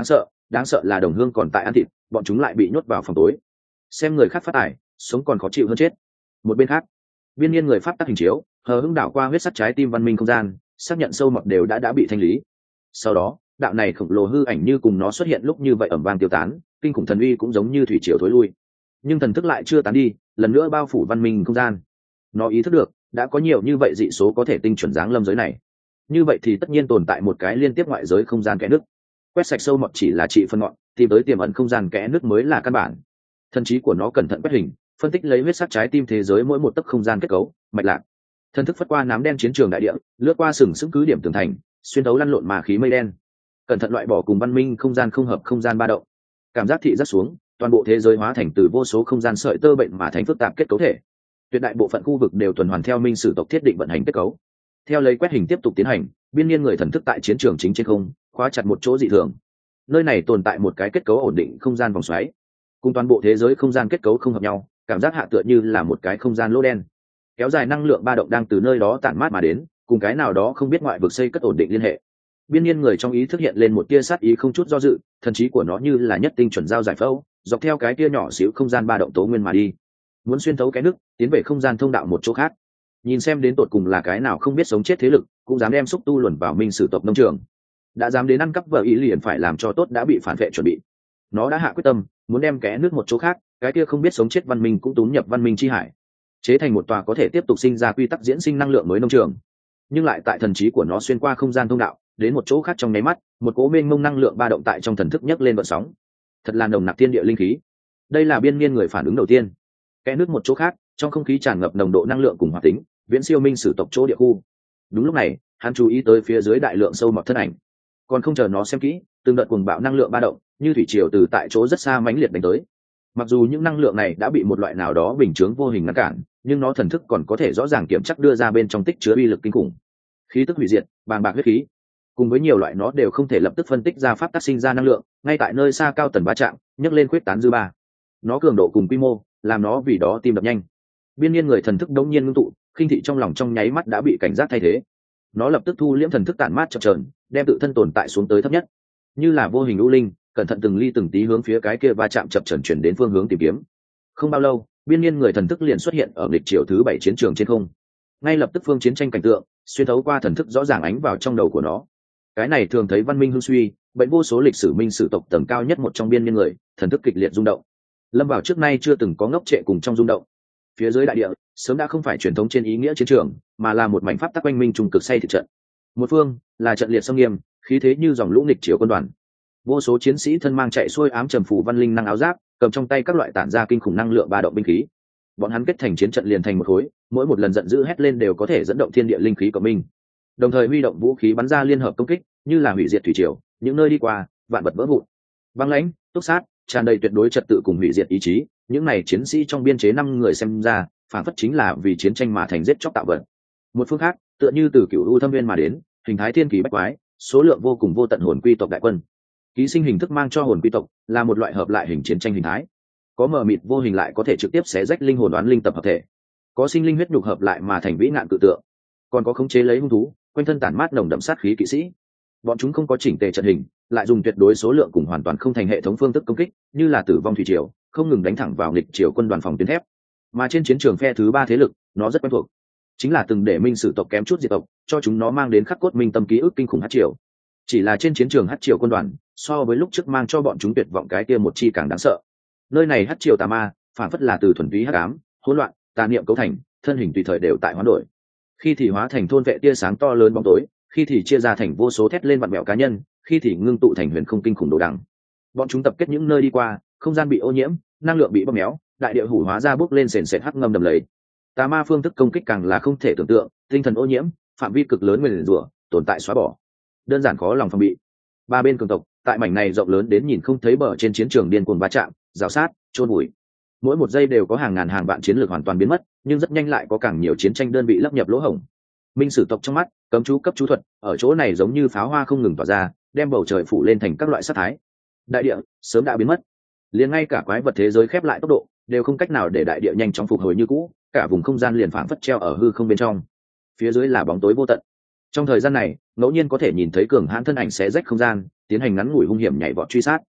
đáng sợ là đồng hương còn tại ăn thịt, bọn chúng lại bị nhốt vào phòng tối. Xem người khác phát tài, sống còn khó chịu hơn chết. Một bên khác, biên niên người pháp tắc hình chiếu hờ hững đảo qua huyết sắc trái tim văn minh không gian, xác nhận sâu mọt đều đã bị thanh lý. Sau đó đạo này khổng lồ hư ảnh như cùng nó xuất hiện lúc như vậy ẩm vang tiêu tán, kinh khủng thần uy cũng giống như thủy triều thối lui, nhưng thần thức lại chưa tán đi, lần nữa bao phủ văn minh không gian. Nó ý thức được đã có nhiều như vậy dị số có thể tinh chuẩn dáng lâm giới này, như vậy thì tất nhiên tồn tại một cái liên tiếp ngoại giới không gian kẽ nước. Quét sạch sâu mọt chỉ là trị phân ngọn, tìm tới tiềm ẩn không gian kẽ nước mới là căn bản. Thần trí của nó cẩn thận quét hình, phân tích lấy huyết sắc trái tim thế giới mỗi một tấc không gian kết cấu mạch lạc. Thần thức phất qua nám đen chiến trường đại địa, lướt qua sừng sững cứ điểm tường thành, xuyên thấu lăn lộn mà khí mây đen, cẩn thận loại bỏ cùng văn minh không gian không hợp không gian ba động. Cảm giác thị giác xuống, toàn bộ thế giới hóa thành từ vô số không gian sợi tơ bệnh mà thành phức tạp kết cấu thể. Tuyệt đại bộ phận khu vực đều tuần hoàn theo minh sử tộc thiết định vận hành kết cấu. Theo lấy quét hình tiếp tục tiến hành, biên niên người thần thức tại chiến trường chính trên không khóa chặt một chỗ dị thường. Nơi này tồn tại một cái kết cấu ổn định không gian vòng xoáy, cùng toàn bộ thế giới không gian kết cấu không hợp nhau, cảm giác hạ tựa như là một cái không gian lỗ đen. Kéo dài năng lượng ba động đang từ nơi đó tản mát mà đến, cùng cái nào đó không biết ngoại vực xây cất ổn định liên hệ. Biên niên người trong ý thức hiện lên một tia sát ý không chút do dự, thần trí của nó như là nhất tinh chuẩn giao giải phẫu, dọc theo cái tia nhỏ xíu không gian ba động tố nguyên mà đi, muốn xuyên thấu cái nước tiến về không gian thông đạo một chỗ khác, nhìn xem đến tột cùng là cái nào không biết sống chết thế lực cũng dám đem xúc tu luồn vào minh sử tộc nông trường, đã dám đến ăn cắp vợ ý liền phải làm cho tốt đã bị phản vệ chuẩn bị. Nó đã hạ quyết tâm muốn đem kẽ nước một chỗ khác, cái kia không biết sống chết văn minh cũng túm nhập văn minh chi hải, chế thành một tòa có thể tiếp tục sinh ra quy tắc diễn sinh năng lượng mới nông trường. Nhưng lại tại thần trí của nó xuyên qua không gian thông đạo đến một chỗ khác trong nháy mắt, một cố mênh mông năng lượng ba động tại trong thần thức nhấc lên vận sóng, thật là nồng nặc thiên địa linh khí. Đây là biên niên người phản ứng đầu tiên. Kẽ nước một chỗ khác, trong không khí tràn ngập nồng độ năng lượng cùng hoạt tính, viễn siêu minh sử tộc chỗ địa khu. Đúng lúc này, hắn chú ý tới phía dưới đại lượng sâu mọt thân ảnh, còn không chờ nó xem kỹ, từng đợt cuồng bạo năng lượng ba động như thủy triều từ tại chỗ rất xa mãnh liệt đánh tới. Mặc dù những năng lượng này đã bị một loại nào đó bình chướng vô hình ngăn cản, nhưng nó thần thức còn có thể rõ ràng kiểm chắc đưa ra bên trong tích chứa uy lực kinh khủng, khí tức hủy diệt, bàng bạc huyết khí, cùng với nhiều loại nó đều không thể lập tức phân tích ra pháp tác sinh ra năng lượng, ngay tại nơi xa cao tần va chạm nhấc lên khuyết tán dư ba. Nó cường độ cùng quy mô làm nó vì đó tim đập nhanh. Biên niên người thần thức đống nhiên ngưng tụ, khinh thị trong lòng trong nháy mắt đã bị cảnh giác thay thế. Nó lập tức thu liễm thần thức tản mát chập chờn, đem tự thân tồn tại xuống tới thấp nhất, như là vô hình u linh, cẩn thận từng ly từng tí hướng phía cái kia va chạm chập chờn chuyển đến phương hướng tìm kiếm. Không bao lâu, biên niên người thần thức liền xuất hiện ở nghịch chiều thứ 7 chiến trường trên không. Ngay lập tức phương chiến tranh cảnh tượng xuyên thấu qua thần thức rõ ràng ánh vào trong đầu của nó. Cái này thường thấy văn minh hưng suy, bệnh vô số lịch sử minh sử tộc tầng cao nhất một trong biên niên người, thần thức kịch liệt rung động, lâm vào trước nay chưa từng có ngốc trệ cùng trong rung động. Phía dưới đại địa sớm đã không phải truyền thống trên ý nghĩa chiến trường, mà là một mảnh pháp tắc quanh minh trùng cực say thực trận. Một phương là trận liệt sông nghiêm, khí thế như dòng lũ nghịch chiều quân đoàn, vô số chiến sĩ thân mang chạy xuôi ám trầm phủ văn linh năng áo giáp, cầm trong tay các loại tản ra kinh khủng năng lượng ba động binh khí. Bọn hắn kết thành chiến trận liền thành một khối, mỗi một lần giận dữ hét lên đều có thể dẫn động thiên địa linh khí của mình, đồng thời huy động vũ khí bắn ra liên hợp công kích, như là hủy diệt thủy triều, những nơi đi qua vạn vật vỡ vụn. Băng lãnh, túc sát, tràn đầy tuyệt đối trật tự cùng hủy diệt ý chí, những này chiến sĩ trong biên chế 5 người xem ra phản phất chính là vì chiến tranh mà thành giết chóc tạo vật. Một phương khác, tựa như từ cựu u thâm viên mà đến, hình thái thiên kỳ bách quái, số lượng vô cùng vô tận hồn quy tộc đại quân. Ký sinh hình thức mang cho hồn quy tộc là một loại hợp lại hình chiến tranh hình thái, có mờ mịt vô hình lại có thể trực tiếp xé rách linh hồn đoán linh tập hợp thể, có sinh linh huyết nhục hợp lại mà thành vĩ nạn cự tượng, còn có khống chế lấy hung thú quanh thân tản mát nồng đậm sát khí kỵ sĩ. Bọn chúng không có chỉnh tề trận hình, lại dùng tuyệt đối số lượng cùng hoàn toàn không thành hệ thống phương thức công kích, như là tử vong thủy triều, không ngừng đánh thẳng vào nghịch triều quân đoàn phòng tuyến thép. Mà trên chiến trường phe thứ 3 thế lực, nó rất quen thuộc, chính là từng để minh sử tộc kém chút diệt tộc, cho chúng nó mang đến khắc cốt minh tâm ký ức kinh khủng hắc triều. Chỉ là trên chiến trường hắc triều quân đoàn, so với lúc trước mang cho bọn chúng tuyệt vọng cái kia một chi càng đáng sợ. Nơi này hắc triều tà ma, phản phất là từ thuần túy hắc ám, hỗn loạn, tà niệm cấu thành, thân hình tùy thời đều tại hoán đổi. Khi thì hóa thành thôn vệ tia sáng to lớn bóng tối, khi thì chia ra thành vô số thét lên vặn vẹo cá nhân, khi thì ngưng tụ thành huyền không kinh khủng đồ đằng. Bọn chúng tập kết những nơi đi qua, không gian bị ô nhiễm, năng lượng bị bóp méo, đại địa hủ hóa ra bốc lên sền sệt hắc ngầm đầm lầy. Tà ma phương thức công kích càng là không thể tưởng tượng, tinh thần ô nhiễm, phạm vi cực lớn nguyền rủa, tồn tại xóa bỏ, đơn giản khó lòng phòng bị. Ba bên cường tộc tại mảnh này rộng lớn đến nhìn không thấy bờ trên chiến trường điên cuồng va chạm, rào sát, chôn bụi. Mỗi một giây đều có hàng ngàn hàng vạn chiến lược hoàn toàn biến mất, nhưng rất nhanh lại có càng nhiều chiến tranh đơn vị lấp nhập lỗ hổng. Minh sử tộc trong mắt cấm chú cấp chú thuật ở chỗ này giống như pháo hoa không ngừng tỏa ra, đem bầu trời phủ lên thành các loại sát thái. Đại địa sớm đã biến mất, liền ngay cả quái vật thế giới khép lại tốc độ đều không cách nào để đại địa nhanh chóng phục hồi như cũ, cả vùng không gian liền phảng phất treo ở hư không bên trong, phía dưới là bóng tối vô tận. Trong thời gian này ngẫu nhiên có thể nhìn thấy cường hãn thân ảnh xé rách không gian, tiến hành ngắn ngủi hung hiểm nhảy vọt truy sát,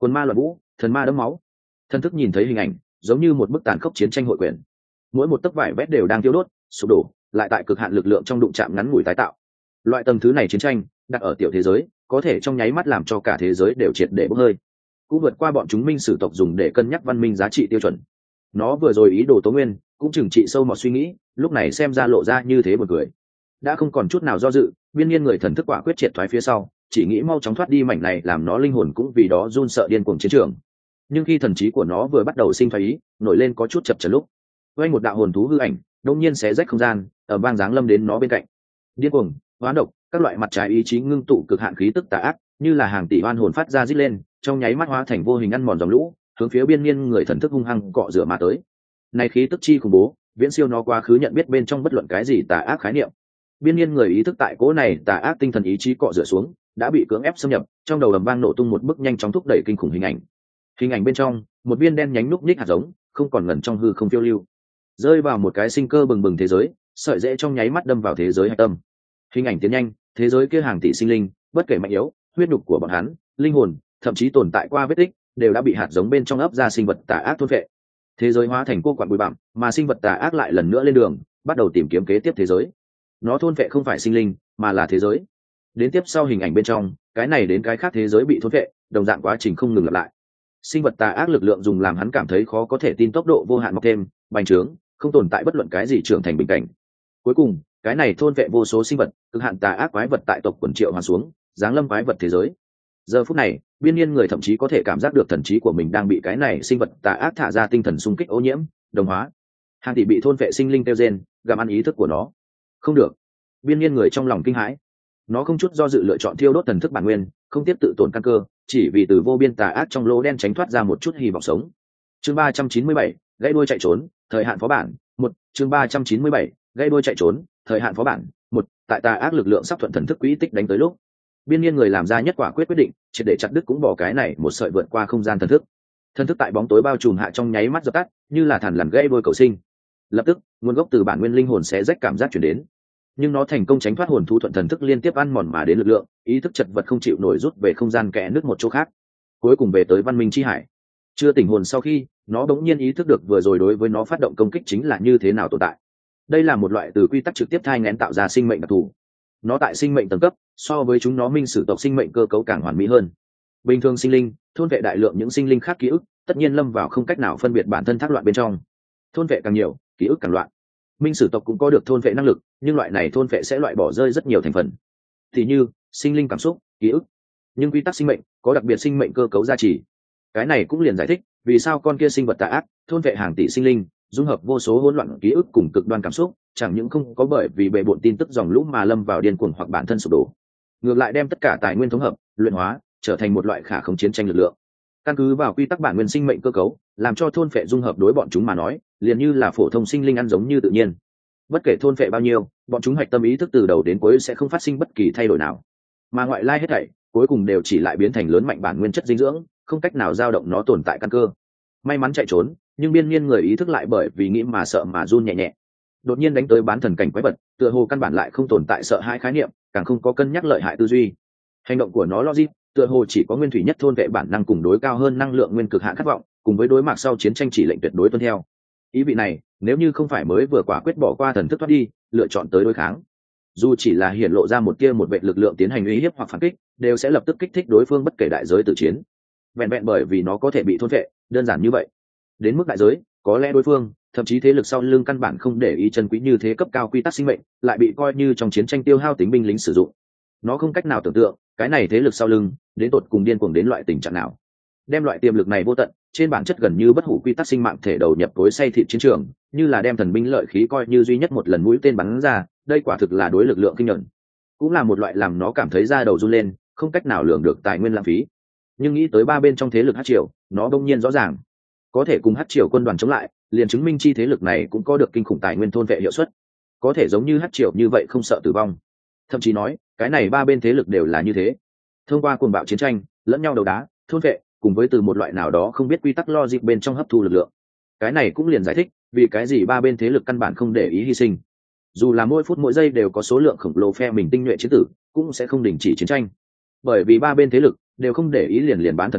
Quân ma loạn vũ, thần ma đẫm máu. Thần thức nhìn thấy hình ảnh, giống như một bức tàn khốc chiến tranh hội quyển. Mỗi một tấc vải vét đều đang tiêu đốt, sụp đổ, lại tại cực hạn lực lượng trong đụng chạm ngắn ngủi tái tạo. Loại tầng thứ này chiến tranh, đặt ở tiểu thế giới, có thể trong nháy mắt làm cho cả thế giới đều triệt để bốc hơi. Cũng vượt qua bọn chúng minh sử tộc dùng để cân nhắc văn minh giá trị tiêu chuẩn. Nó vừa rồi ý đồ Tố Nguyên, cũng chừng trị sâu mọt suy nghĩ, lúc này xem ra lộ ra như thế buồn cười. Đã không còn chút nào do dự, Biên Niên người thần thức quả quyết triệt thoái phía sau, chỉ nghĩ mau chóng thoát đi mảnh này, làm nó linh hồn cũng vì đó run sợ điên cuồng chiến trường. Nhưng khi thần trí của nó vừa bắt đầu sinh thoái ý, nổi lên có chút chập chờn lúc, vây một đạo hồn thú hư ảnh đột nhiên xé rách không gian, ở bang dáng lâm đến nó bên cạnh. Điên cuồng, hoán độc, các loại mặt trái ý chí ngưng tụ cực hạn khí tức tà ác, như là hàng tỷ oan hồn phát ra rít lên, trong nháy mắt hóa thành vô hình ăn mòn dòng lũ, hướng phía Biên Niên người thần thức hung hăng cọ rửa mà tới. Này khí tức chi khủng bố, viễn siêu nó quá khứ nhận biết bên trong bất luận cái gì tà ác khái niệm. Biên Niên người ý thức tại cỗ này tà ác tinh thần ý chí cọ rửa xuống, đã bị cưỡng ép xâm nhập, trong đầu ầm vang nổ tung một bức nhanh chóng thúc đẩy kinh khủng hình ảnh. Hình ảnh bên trong, một viên đen nhánh núc nhích hạt giống, không còn ngẩn trong hư không phiêu lưu, rơi vào một cái sinh cơ bừng bừng thế giới, sợi rễ trong nháy mắt đâm vào thế giới hạch tâm. Hình ảnh tiến nhanh, thế giới kia hàng tỷ sinh linh, bất kể mạnh yếu, huyết nhục của bọn hắn, linh hồn, thậm chí tồn tại qua vết tích, đều đã bị hạt giống bên trong ấp ra sinh vật tà ác thôn phệ. Thế giới hóa thành cô quạng bụi bặm, mà sinh vật tà ác lại lần nữa lên đường, bắt đầu tìm kiếm kế tiếp thế giới. Nó thôn phệ không phải sinh linh, mà là thế giới. Đến tiếp sau hình ảnh bên trong, cái này đến cái khác thế giới bị thôn phệ, đồng dạng quá trình không ngừng lặp lại. Sinh vật tà ác lực lượng dùng làm hắn cảm thấy khó có thể tin tốc độ vô hạn mọc thêm, bành trướng, không tồn tại bất luận cái gì trưởng thành bình cảnh. Cuối cùng, cái này thôn vệ vô số sinh vật, cực hạn tà ác quái vật tại tộc quần triệu hoàn xuống, giáng lâm quái vật thế giới. Giờ phút này, Biên Niên người thậm chí có thể cảm giác được thần trí của mình đang bị cái này sinh vật tà ác thả ra tinh thần xung kích ô nhiễm, đồng hóa. Hàng tỷ bị thôn vệ sinh linh tiêu gen, gặm ăn ý thức của nó. Không được. Biên Niên người trong lòng kinh hãi. Nó không chút do dự lựa chọn thiêu đốt thần thức bản nguyên, không tiếp tự tổn căn cơ, chỉ vì từ vô biên tà ác trong lỗ đen tránh thoát ra một chút hy vọng sống. Chương 397, gãy đuôi chạy trốn, thời hạn phó bản. Một, chương 397, gãy đuôi chạy trốn, thời hạn phó bản. Một, tại tà ác lực lượng sắp thuận thần thức quỹ tích đánh tới lúc, Biên Niên người làm ra nhất quả quyết định, triệt để chặt đứt cũng bỏ cái này một sợi vượt qua không gian thần thức. Thần thức tại bóng tối bao trùm hạ trong nháy mắt dập tắt, như là thằn lằn gãy đuôi cầu sinh. Lập tức, nguồn gốc từ bản nguyên linh hồn sẽ rách cảm giác chuyển đến. Nhưng nó thành công tránh thoát hồn thú thuận thần thức liên tiếp ăn mòn mà đến lực lượng, ý thức chật vật không chịu nổi rút về không gian kẽ nứt một chỗ khác, cuối cùng về tới văn minh chi hải. Chưa tỉnh hồn sau khi, nó bỗng nhiên ý thức được vừa rồi đối với nó phát động công kích chính là như thế nào tồn tại. Đây là một loại từ quy tắc trực tiếp thai nghén tạo ra sinh mệnh đặc thù. Nó tại sinh mệnh tầng cấp, so với chúng nó minh sử tộc sinh mệnh cơ cấu càng hoàn mỹ hơn. Bình thường sinh linh, thôn vệ đại lượng những sinh linh khác ký ức, tất nhiên lâm vào không cách nào phân biệt bản thân thác loạn bên trong. Thôn vệ càng nhiều, ký ức càng loạn. Minh sử tộc cũng có được thôn vệ năng lực, nhưng loại này thôn vệ sẽ loại bỏ rơi rất nhiều thành phần, thì như sinh linh cảm xúc, ký ức. Nhưng quy tắc sinh mệnh có đặc biệt sinh mệnh cơ cấu gia trì. Cái này cũng liền giải thích vì sao con kia sinh vật tà ác thôn vệ hàng tỷ sinh linh, dung hợp vô số hỗn loạn ký ức cùng cực đoan cảm xúc, chẳng những không có bởi vì bệ bội tin tức dòng lũ mà lâm vào điên cuồng hoặc bản thân sụp đổ, ngược lại đem tất cả tài nguyên thống hợp, luyện hóa, trở thành một loại khả không chiến tranh lực lượng. Căn cứ vào quy tắc bản nguyên sinh mệnh cơ cấu, làm cho thôn phệ dung hợp đối bọn chúng mà nói, liền như là phổ thông sinh linh ăn giống như tự nhiên. Bất kể thôn phệ bao nhiêu, bọn chúng hoạch tâm ý thức từ đầu đến cuối sẽ không phát sinh bất kỳ thay đổi nào, mà ngoại lai hết thảy cuối cùng đều chỉ lại biến thành lớn mạnh bản nguyên chất dinh dưỡng, không cách nào dao động nó tồn tại căn cơ. May mắn chạy trốn, nhưng Biên Niên người ý thức lại bởi vì nghĩ mà sợ mà run nhẹ nhẹ. Đột nhiên đánh tới bán thần cảnh quái vật, tựa hồ căn bản lại không tồn tại sợ hãi khái niệm, càng không có cân nhắc lợi hại tư duy. Hành động của nó logic, tựa hồ chỉ có nguyên thủy nhất thôn vệ bản năng cùng đối cao hơn năng lượng nguyên cực hạn khát vọng, cùng với đối mặt sau chiến tranh chỉ lệnh tuyệt đối tuân theo. Ý vị này, nếu như không phải mới vừa quả quyết bỏ qua thần thức thoát đi, lựa chọn tới đối kháng, dù chỉ là hiển lộ ra một tia một vệ lực lượng tiến hành uy hiếp hoặc phản kích, đều sẽ lập tức kích thích đối phương bất kể đại giới tự chiến. Vẹn vẹn bởi vì nó có thể bị thôn vệ, đơn giản như vậy. Đến mức đại giới, có lẽ đối phương, thậm chí thế lực sau lưng căn bản không để ý chân quý như thế cấp cao quy tắc sinh mệnh, lại bị coi như trong chiến tranh tiêu hao tính binh lính sử dụng. Nó không cách nào tưởng tượng, cái này thế lực sau lưng, đến tột cùng điên cuồng đến loại tình trạng nào. Đem loại tiềm lực này vô tận, trên bản chất gần như bất hủ quy tắc sinh mạng thể đầu nhập tối say thịt chiến trường, như là đem thần binh lợi khí coi như duy nhất một lần mũi tên bắn ra, đây quả thực là đối lực lượng kinh nhẫn, cũng là một loại làm nó cảm thấy da đầu run lên, không cách nào lường được tài nguyên lãng phí. Nhưng nghĩ tới ba bên trong thế lực Hắc Triều, nó đông nhiên rõ ràng, có thể cùng Hắc Triều quân đoàn chống lại, liền chứng minh chi thế lực này cũng có được kinh khủng tài nguyên thôn vệ hiệu suất, có thể giống như Hắc Triều như vậy không sợ tử vong. Thậm chí nói, cái này ba bên thế lực đều là như thế, thông qua cuồng bạo chiến tranh, lẫn nhau đấu đá, thôn vệ, cùng với từ một loại nào đó không biết quy tắc logic bên trong hấp thu lực lượng. Cái này cũng liền giải thích vì cái gì ba bên thế lực căn bản không để ý hy sinh, dù là mỗi phút mỗi giây đều có số lượng khổng lồ phe mình tinh nhuệ chiến tử, cũng sẽ không đình chỉ chiến tranh, bởi vì ba bên thế lực đều không để ý liền bán thần cảnh,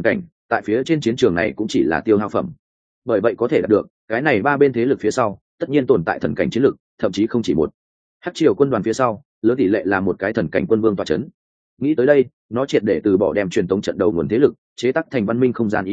tại phía trên chiến trường này cũng chỉ là tiêu hao phẩm. Bởi vậy có thể đạt được cái này ba bên thế lực phía sau tất nhiên tồn tại thần cảnh chiến lực, thậm chí không chỉ một. Hắc triều quân đoàn phía sau lớn tỷ lệ là một cái thần cảnh quân vương tọa chấn. Nghĩ tới đây, nó triệt để từ bỏ đem truyền tống trận đầu nguồn thế lực chế tác thành văn minh không gian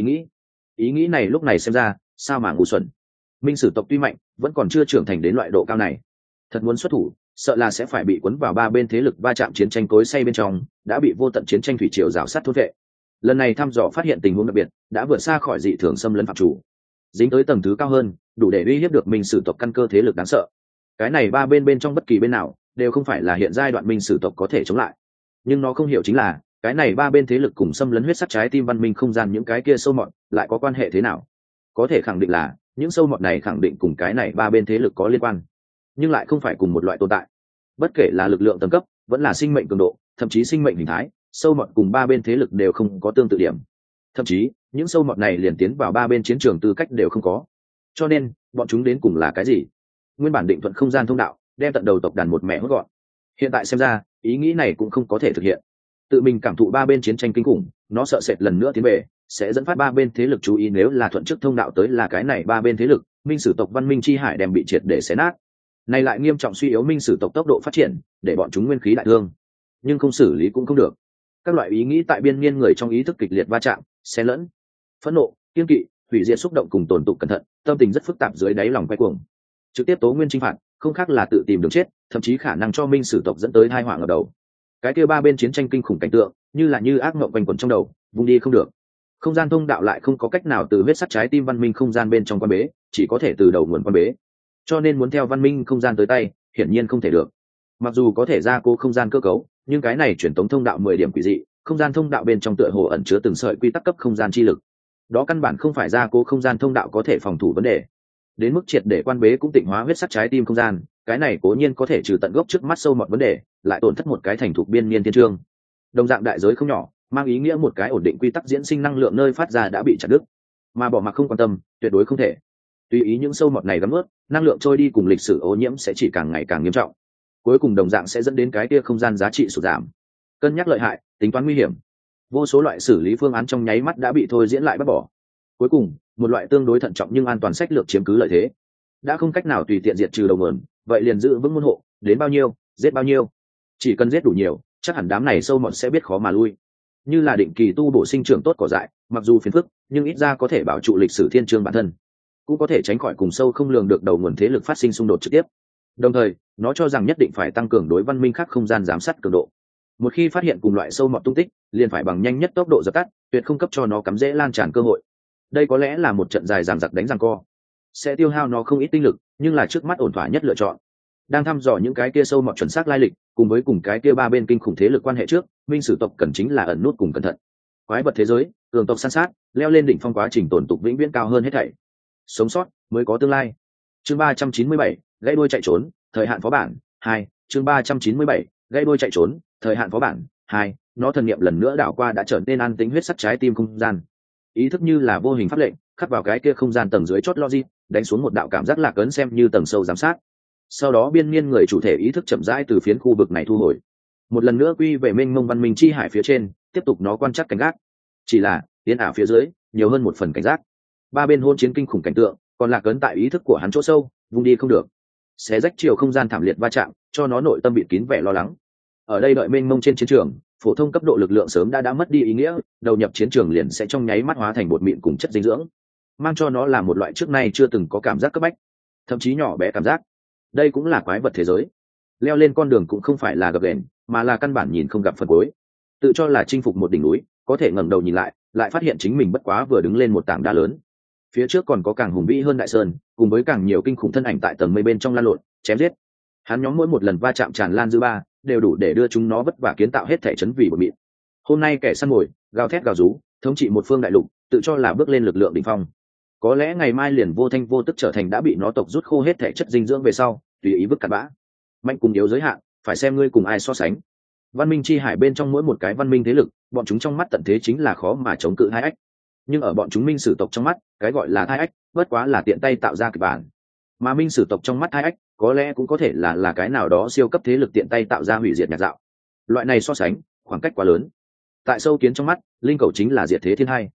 ý nghĩ này lúc này xem ra sao mà ngu xuẩn. Minh sử tộc tuy mạnh vẫn còn chưa trưởng thành đến loại độ cao này, thật muốn xuất thủ sợ là sẽ phải bị cuốn vào ba bên thế lực va chạm chiến tranh cối xay bên trong, đã bị vô tận chiến tranh thủy triều rào sát thôn vệ. Lần này thăm dò phát hiện tình huống đặc biệt đã vượt xa khỏi dị thường xâm lấn phạm chủ, dính tới tầng thứ cao hơn, đủ để uy hiếp được Minh sử tộc căn cơ thế lực đáng sợ. Cái này ba bên bên trong bất kỳ bên nào đều không phải là hiện giai đoạn Minh sử tộc có thể chống lại. Nhưng nó không hiểu chính là cái này ba bên thế lực cùng xâm lấn huyết sắc trái tim văn minh không gian những cái kia sâu mọt lại có quan hệ thế nào. Có thể khẳng định là những sâu mọt này khẳng định cùng cái này ba bên thế lực có liên quan, nhưng lại không phải cùng một loại tồn tại. Bất kể là lực lượng tầng cấp vẫn là sinh mệnh cường độ, thậm chí sinh mệnh hình thái, sâu mọt cùng ba bên thế lực đều không có tương tự điểm. Thậm chí những sâu mọt này liền tiến vào ba bên chiến trường tư cách đều không có. Cho nên bọn chúng đến cùng là cái gì? Nguyên bản định thuận không gian thông đạo đem tận đầu tộc đàn một mẹ hốt gọn, hiện tại xem ra ý nghĩ này cũng không có thể thực hiện. Tự mình cảm thụ ba bên chiến tranh kinh khủng, nó sợ sệt lần nữa tiến về sẽ dẫn phát ba bên thế lực chú ý, nếu là thuận trước thông đạo tới là cái này ba bên thế lực, Minh sử tộc văn minh chi hải đem bị triệt để xé nát. Này lại nghiêm trọng suy yếu Minh sử tộc tốc độ phát triển, để bọn chúng nguyên khí đại thương. Nhưng không xử lý cũng không được. Các loại ý nghĩ tại biên niên người trong ý thức kịch liệt va chạm, xen lẫn, phẫn nộ, kiên kỵ, hủy diệt xúc động cùng tổn tụ cẩn thận, tâm tình rất phức tạp dưới đáy lòng quay cuồng. Trực tiếp tố nguyên chinh phạt, không khác là tự tìm đường chết, thậm chí khả năng cho Minh sử tộc dẫn tới tai họa ngập đầu. Cái kia ba bên chiến tranh kinh khủng cảnh tượng, như ác mộng quanh quẩn trong đầu, vùng đi không được. Không gian thông đạo lại không có cách nào từ huyết sắc trái tim văn minh không gian bên trong quan bế, chỉ có thể từ đầu nguồn quan bế. Cho nên muốn theo văn minh không gian tới tay, hiển nhiên không thể được. Mặc dù có thể gia cố không gian cơ cấu, nhưng cái này truyền tống thông đạo 10 điểm quỷ dị, không gian thông đạo bên trong tựa hồ ẩn chứa từng sợi quy tắc cấp không gian chi lực. Đó căn bản không phải gia cố không gian thông đạo có thể phòng thủ vấn đề. Đến mức triệt để quan bế cũng tịnh hóa huyết sắc trái tim không gian, cái này cố nhiên có thể trừ tận gốc trước mắt sâu mọt vấn đề, lại tổn thất một cái thành thục biên niên thiên trương. Đồng dạng đại giới không nhỏ, mang ý nghĩa một cái ổn định quy tắc diễn sinh năng lượng nơi phát ra đã bị chặt đứt, mà bỏ mặc không quan tâm tuyệt đối không thể. Tùy ý những sâu mọt này gắm ướt, năng lượng trôi đi cùng lịch sử ô nhiễm sẽ chỉ càng ngày càng nghiêm trọng, cuối cùng đồng dạng sẽ dẫn đến cái kia không gian giá trị sụt giảm. Cân nhắc lợi hại, tính toán nguy hiểm, vô số loại xử lý phương án trong nháy mắt đã bị thôi diễn lại bác bỏ. Cuối cùng một loại tương đối thận trọng nhưng an toàn sách lược chiếm cứ lợi thế. Đã không cách nào tùy tiện diệt trừ đầu nguồn, vậy liền giữ vững môn hộ, đến bao nhiêu giết bao nhiêu. Chỉ cần giết đủ nhiều, chắc hẳn đám này sâu mọt sẽ biết khó mà lui. Như là định kỳ tu bổ sinh trưởng tốt cỏ dại, mặc dù phiền phức nhưng ít ra có thể bảo trụ lịch sử thiên chương bản thân, cũng có thể tránh khỏi cùng sâu không lường được đầu nguồn thế lực phát sinh xung đột trực tiếp. Đồng thời nó cho rằng nhất định phải tăng cường đối văn minh khác không gian giám sát cường độ. Một khi phát hiện cùng loại sâu mọt tung tích, liền phải bằng nhanh nhất tốc độ dập tắt, tuyệt không cấp cho nó cắm dễ lan tràn cơ hội. Đây có lẽ là một trận dài dằng dặc đánh giằng co, sẽ tiêu hao nó không ít tinh lực, nhưng là trước mắt ổn thỏa nhất lựa chọn. Đang thăm dò những cái kia sâu mọt chuẩn xác lai lịch, cùng cái kia ba bên kinh khủng thế lực quan hệ trước, Minh sử tộc cần chính là ẩn nút cùng cẩn thận. Quái vật thế giới, cường tộc san sát, leo lên đỉnh phong quá trình tồn tục vĩnh viễn cao hơn hết thảy. Sống sót mới có tương lai. Chương 397, gãy đuôi chạy trốn, thời hạn phó bản 2. Chương 397, gãy đuôi chạy trốn, thời hạn phó bản 2. Nó thần niệm lần nữa đảo qua đã trở nên an tĩnh huyết sắc trái tim không gian. Ý thức như là vô hình pháp lệnh, khắc vào cái kia không gian tầng dưới chót logic, đánh xuống một đạo cảm giác lạc ấn xem như tầng sâu giám sát. Sau đó biên niên người chủ thể ý thức chậm rãi từ phiến khu vực này thu hồi, một lần nữa quy về mênh mông văn minh chi hải phía trên, tiếp tục nó quan trắc cảnh gác. Chỉ là tiến ảo phía dưới nhiều hơn một phần cảnh giác. Ba bên hôn chiến kinh khủng cảnh tượng, còn lạc ấn tại ý thức của hắn chỗ sâu, vùng đi không được. Xé rách chiều không gian thảm liệt va chạm, cho nó nội tâm bịt kín vẻ lo lắng. Ở đây đợi mênh mông trên chiến trường, phổ thông cấp độ lực lượng sớm đã mất đi ý nghĩa, đầu nhập chiến trường liền sẽ trong nháy mắt hóa thành bột mịn cùng chất dinh dưỡng, mang cho nó là một loại trước nay chưa từng có cảm giác cấp bách, thậm chí nhỏ bé cảm giác. Đây cũng là quái vật thế giới. Leo lên con đường cũng không phải là gập ghềnh, mà là căn bản nhìn không gặp phần cuối. Tự cho là chinh phục một đỉnh núi, có thể ngẩng đầu nhìn lại phát hiện chính mình bất quá vừa đứng lên một tảng đá lớn. Phía trước còn có càng hùng vĩ hơn đại sơn, cùng với càng nhiều kinh khủng thân ảnh tại tầng mây bên trong lan lộn, chém giết. Hắn nhóm mỗi một lần va chạm tràn lan dư ba, đều đủ để đưa chúng nó vất vả kiến tạo hết thể chấn vì bột mịn. Hôm nay kẻ săn mồi, gào thét gào rú, thống trị một phương đại lục, tự cho là bước lên lực lượng đỉnh phong. Có lẽ ngày mai liền vô thanh vô tức trở thành đã bị nó tộc rút khô hết thể chất dinh dưỡng về sau, tùy ý vứt cặn bã. Mạnh cùng yếu giới hạn, phải xem ngươi cùng ai so sánh. Văn minh chi hải bên trong mỗi một cái văn minh thế lực, bọn chúng trong mắt tận thế chính là khó mà chống cự hai ách. Nhưng ở bọn chúng minh sử tộc trong mắt, cái gọi là hai ách, bất quá là tiện tay tạo ra kịch bản. Mà minh sử tộc trong mắt hai ách, có lẽ cũng có thể là cái nào đó siêu cấp thế lực tiện tay tạo ra hủy diệt nhạc dạo. Loại này so sánh, khoảng cách quá lớn. Tại sâu kiến trong mắt, linh cầu chính là diệt thế thiên hai.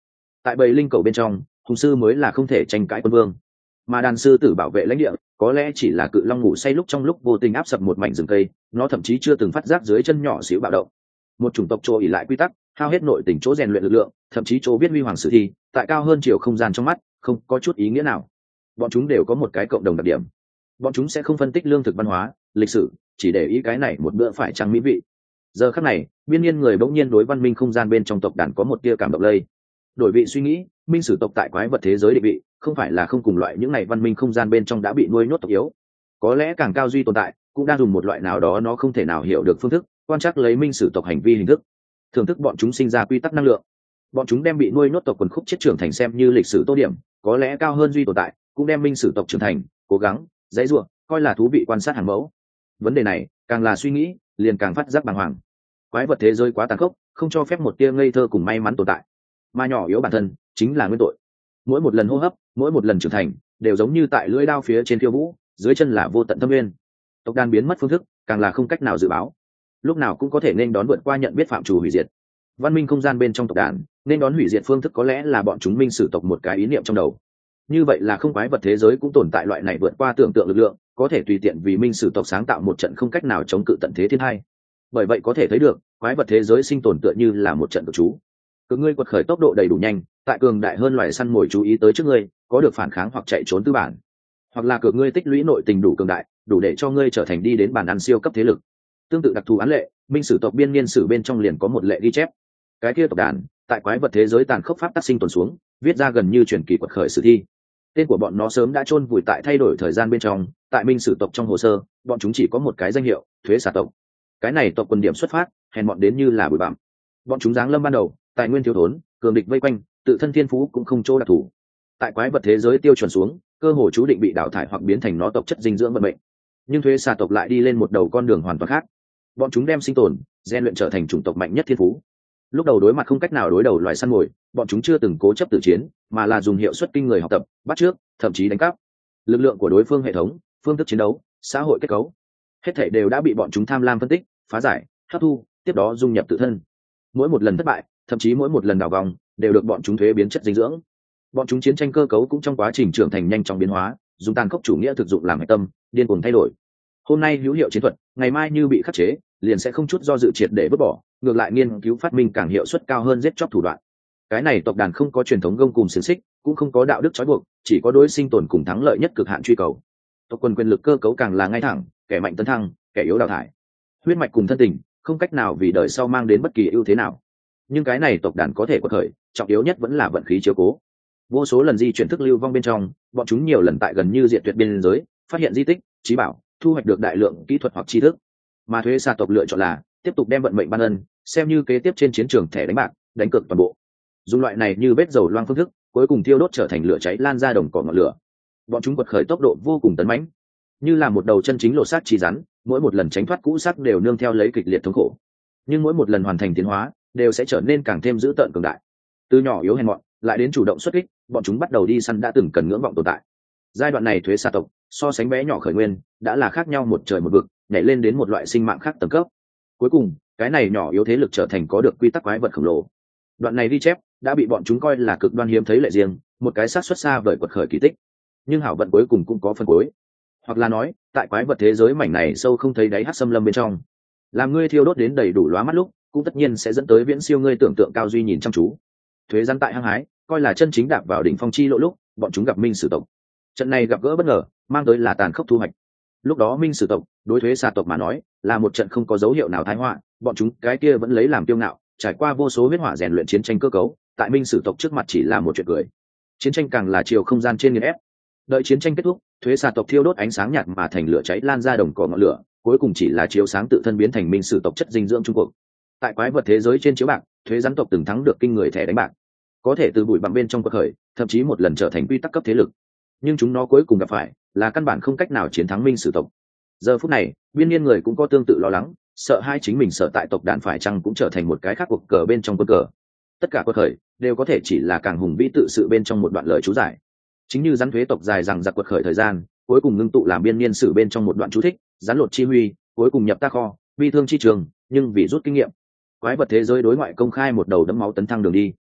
Tại bầy linh cầu bên trong, hùng sư mới là không thể tranh cãi quân vương, mà đàn sư tử bảo vệ lãnh địa có lẽ chỉ là cự long ngủ say lúc trong lúc vô tình áp sập một mảnh rừng cây, nó thậm chí chưa từng phát giác dưới chân nhỏ xíu bạo động. Một chủng tộc trô ỉ lại quy tắc, hao hết nội tình chỗ rèn luyện lực lượng, thậm chí chỗ viết huy hoàng sử thi tại cao hơn chiều không gian trong mắt không có chút ý nghĩa nào. Bọn chúng đều có một cái cộng đồng đặc điểm: bọn chúng sẽ không phân tích lương thực văn hóa lịch sử, chỉ để ý cái này một bữa phải trăng mỹ vị. Giờ khắc này, biên niên người bỗng nhiên đối văn minh không gian bên trong tộc đàn có một tia cảm động lây. Đổi vị suy nghĩ, minh sử tộc tại quái vật thế giới định vị không phải là không cùng loại những này văn minh không gian bên trong đã bị nuôi nhốt tộc yếu, có lẽ càng cao duy tồn tại cũng đang dùng một loại nào đó nó không thể nào hiểu được phương thức quan trắc lấy minh sử tộc hành vi hình thức, thưởng thức bọn chúng sinh ra quy tắc năng lượng. Bọn chúng đem bị nuôi nhốt tộc quần khúc chết trưởng thành xem như lịch sử tô điểm, có lẽ cao hơn duy tồn tại cũng đem minh sử tộc trưởng thành cố gắng dãy ruộng coi là thú vị quan sát hàng mẫu. Vấn đề này càng là suy nghĩ liền càng phát giác bàng hoàng. Quái vật thế giới quá tàn khốc, không cho phép một tia ngây thơ cùng may mắn tồn tại, mà nhỏ yếu bản thân chính là nguyên tội. Mỗi một lần hô hấp, mỗi một lần trưởng thành đều giống như tại lưỡi đao phía trên khiêu vũ, dưới chân là vô tận thâm nguyên. Tộc đàn biến mất phương thức càng là không cách nào dự báo, lúc nào cũng có thể nên đón vượt qua nhận biết phạm trù hủy diệt. Văn minh không gian bên trong tộc đàn nên đón hủy diệt phương thức có lẽ là bọn chúng minh sử tộc một cái ý niệm trong đầu. Như vậy là không quái vật thế giới cũng tồn tại loại này vượt qua tưởng tượng lực lượng, có thể tùy tiện vì minh sử tộc sáng tạo một trận không cách nào chống cự tận thế thiên hai. Bởi vậy có thể thấy được quái vật thế giới sinh tồn tựa như là một trận cực chú. Cực ngươi quật khởi tốc độ đầy đủ nhanh, tại cường đại hơn loài săn mồi chú ý tới trước ngươi, có được phản kháng hoặc chạy trốn tư bản, hoặc là cực ngươi tích lũy nội tình đủ cường đại, đủ để cho ngươi trở thành đi đến bàn ăn siêu cấp thế lực. Tương tự đặc thù án lệ, minh sử tộc biên niên sử bên trong liền có một lệ ghi chép. Cái kia tộc đàn tại quái vật thế giới tàn khốc pháp tác sinh tồn xuống, viết ra gần như truyền kỳ quật khởi sử thi. Tên của bọn nó sớm đã chôn vùi tại thay đổi thời gian bên trong, tại minh sử tộc trong hồ sơ, bọn chúng chỉ có một cái danh hiệu, thuế xà tộc. Cái này tộc quần điểm xuất phát, hèn bọn đến như là bụi bặm. Bọn chúng giáng lâm ban đầu, tài nguyên thiếu thốn, cường địch vây quanh, tự thân thiên phú cũng không chỗ đặc thù. Tại quái vật thế giới tiêu chuẩn xuống, cơ hồ chú định bị đào thải hoặc biến thành nó tộc chất dinh dưỡng vận mệnh. Nhưng thuế xà tộc lại đi lên một đầu con đường hoàn toàn khác. Bọn chúng đem sinh tồn, rèn luyện trở thành chủng tộc mạnh nhất thiên phú. Lúc đầu đối mặt không cách nào đối đầu loài săn mồi, bọn chúng chưa từng cố chấp tự chiến, mà là dùng hiệu suất kinh người học tập, bắt chước, thậm chí đánh cắp. Lực lượng của đối phương hệ thống, phương thức chiến đấu, xã hội kết cấu, hết thảy đều đã bị bọn chúng tham lam phân tích, phá giải, hấp thu, tiếp đó dung nhập tự thân. Mỗi một lần thất bại, thậm chí mỗi một lần đảo vòng, đều được bọn chúng thuế biến chất dinh dưỡng. Bọn chúng chiến tranh cơ cấu cũng trong quá trình trưởng thành nhanh chóng biến hóa, dùng tàn khốc chủ nghĩa thực dụng làm hệ tâm, điên cuồng thay đổi. Hôm nay hữu hiệu chiến thuật, ngày mai như bị khắc chế, liền sẽ không chút do dự triệt để vứt bỏ, ngược lại nghiên cứu phát minh càng hiệu suất cao hơn giết chóc thủ đoạn. Cái này tộc đàn không có truyền thống gông cùng xiềng xích, cũng không có đạo đức trói buộc, chỉ có đối sinh tồn cùng thắng lợi nhất cực hạn truy cầu. Tộc quần quyền lực cơ cấu càng là ngay thẳng, kẻ mạnh tấn thăng, kẻ yếu đào thải. Huyết mạch cùng thân tình, không cách nào vì đời sau mang đến bất kỳ ưu thế nào. Nhưng cái này tộc đàn có thể quật khởi, trọng yếu nhất vẫn là vận khí chiếu cố. Vô số lần di chuyển thức lưu vong bên trong, bọn chúng nhiều lần tại gần như diệt tuyệt biên giới, phát hiện di tích, trí bảo, thu hoạch được đại lượng kỹ thuật hoặc tri thức. Mà thuế xà tộc lựa chọn là tiếp tục đem vận mệnh ban ân xem như kế tiếp trên chiến trường thẻ đánh bạc, đánh cược toàn bộ. Dùng loại này như vết dầu loang phương thức, cuối cùng thiêu đốt trở thành lửa cháy lan ra đồng cỏ ngọn lửa. Bọn chúng quật khởi tốc độ vô cùng tấn mãnh, như là một đầu chân chính lột xác chi rắn, mỗi một lần tránh thoát cũ xác đều nương theo lấy kịch liệt thống khổ. Nhưng mỗi một lần hoàn thành tiến hóa, đều sẽ trở nên càng thêm dữ tợn cường đại. Từ nhỏ yếu hèn mọn, lại đến chủ động xuất kích, bọn chúng bắt đầu đi săn đã từng cần ngưỡng vọng tồn tại. Giai đoạn này thuế xà tộc so sánh bé nhỏ khởi nguyên đã là khác nhau một trời một vực, nhảy lên đến một loại sinh mạng khác tầng cấp. Cuối cùng cái này nhỏ yếu thế lực trở thành có được quy tắc quái vật khổng lồ. Đoạn này ghi chép đã bị bọn chúng coi là cực đoan hiếm thấy lệ riêng, một cái xác suất xa vời quật khởi kỳ tích. Nhưng hảo vận cuối cùng cũng có phần cuối, hoặc là nói tại quái vật thế giới mảnh này sâu không thấy đáy hắc xâm lâm bên trong, làm ngươi thiêu đốt đến đầy đủ lóa mắt lúc, cũng tất nhiên sẽ dẫn tới viễn siêu ngươi tưởng tượng cao duy nhìn chăm chú. Thuế rắn tại hăng hái, coi là chân chính đạp vào đỉnh phong chi lộ lúc, bọn chúng gặp minh sử tộc. Trận này gặp gỡ bất ngờ, mang tới là tàn khốc thu hoạch. Lúc đó minh sử tộc đối thuế xà tộc mà nói là một trận không có dấu hiệu nào thái họa, bọn chúng cái kia vẫn lấy làm kiêu ngạo, trải qua vô số huyết hỏa rèn luyện chiến tranh cơ cấu, tại minh sử tộc trước mặt chỉ là một chuyện cười. Chiến tranh càng là chiều không gian trên nghiền ép. Đợi chiến tranh kết thúc, thuế xà tộc thiêu đốt ánh sáng nhạt mà thành lửa cháy lan ra đồng cỏ ngọn lửa, cuối cùng chỉ là chiếu sáng tự thân biến thành minh sử tộc chất dinh dưỡng trung cuộc. Tại quái vật thế giới trên chiếu bạc, thuế rắn tộc từng thắng được kinh người thẻ đánh bạc, có thể từ bụi bặm bên trong quật khởi, thậm chí một lần trở thành quy tắc cấp thế lực. Nhưng chúng nó cuối cùng gặp phải là căn bản không cách nào chiến thắng minh sử tộc. Giờ phút này, biên niên người cũng có tương tự lo lắng, sợ hai chính mình sợ tại tộc đàn phải chăng cũng trở thành một cái khác cuộc cờ bên trong quân cờ. Tất cả quật khởi đều có thể chỉ là càng hùng vĩ tự sự bên trong một đoạn lời chú giải. Chính như rắn thuế tộc dài rằng giặc quật khởi thời gian, cuối cùng ngưng tụ làm biên niên sử bên trong một đoạn chú thích, rắn lột chi huy, cuối cùng nhập ta kho, bi thương chi trường, nhưng vì rút kinh nghiệm. Quái vật thế giới đối ngoại công khai một đầu đẫm máu tấn thăng đường đi.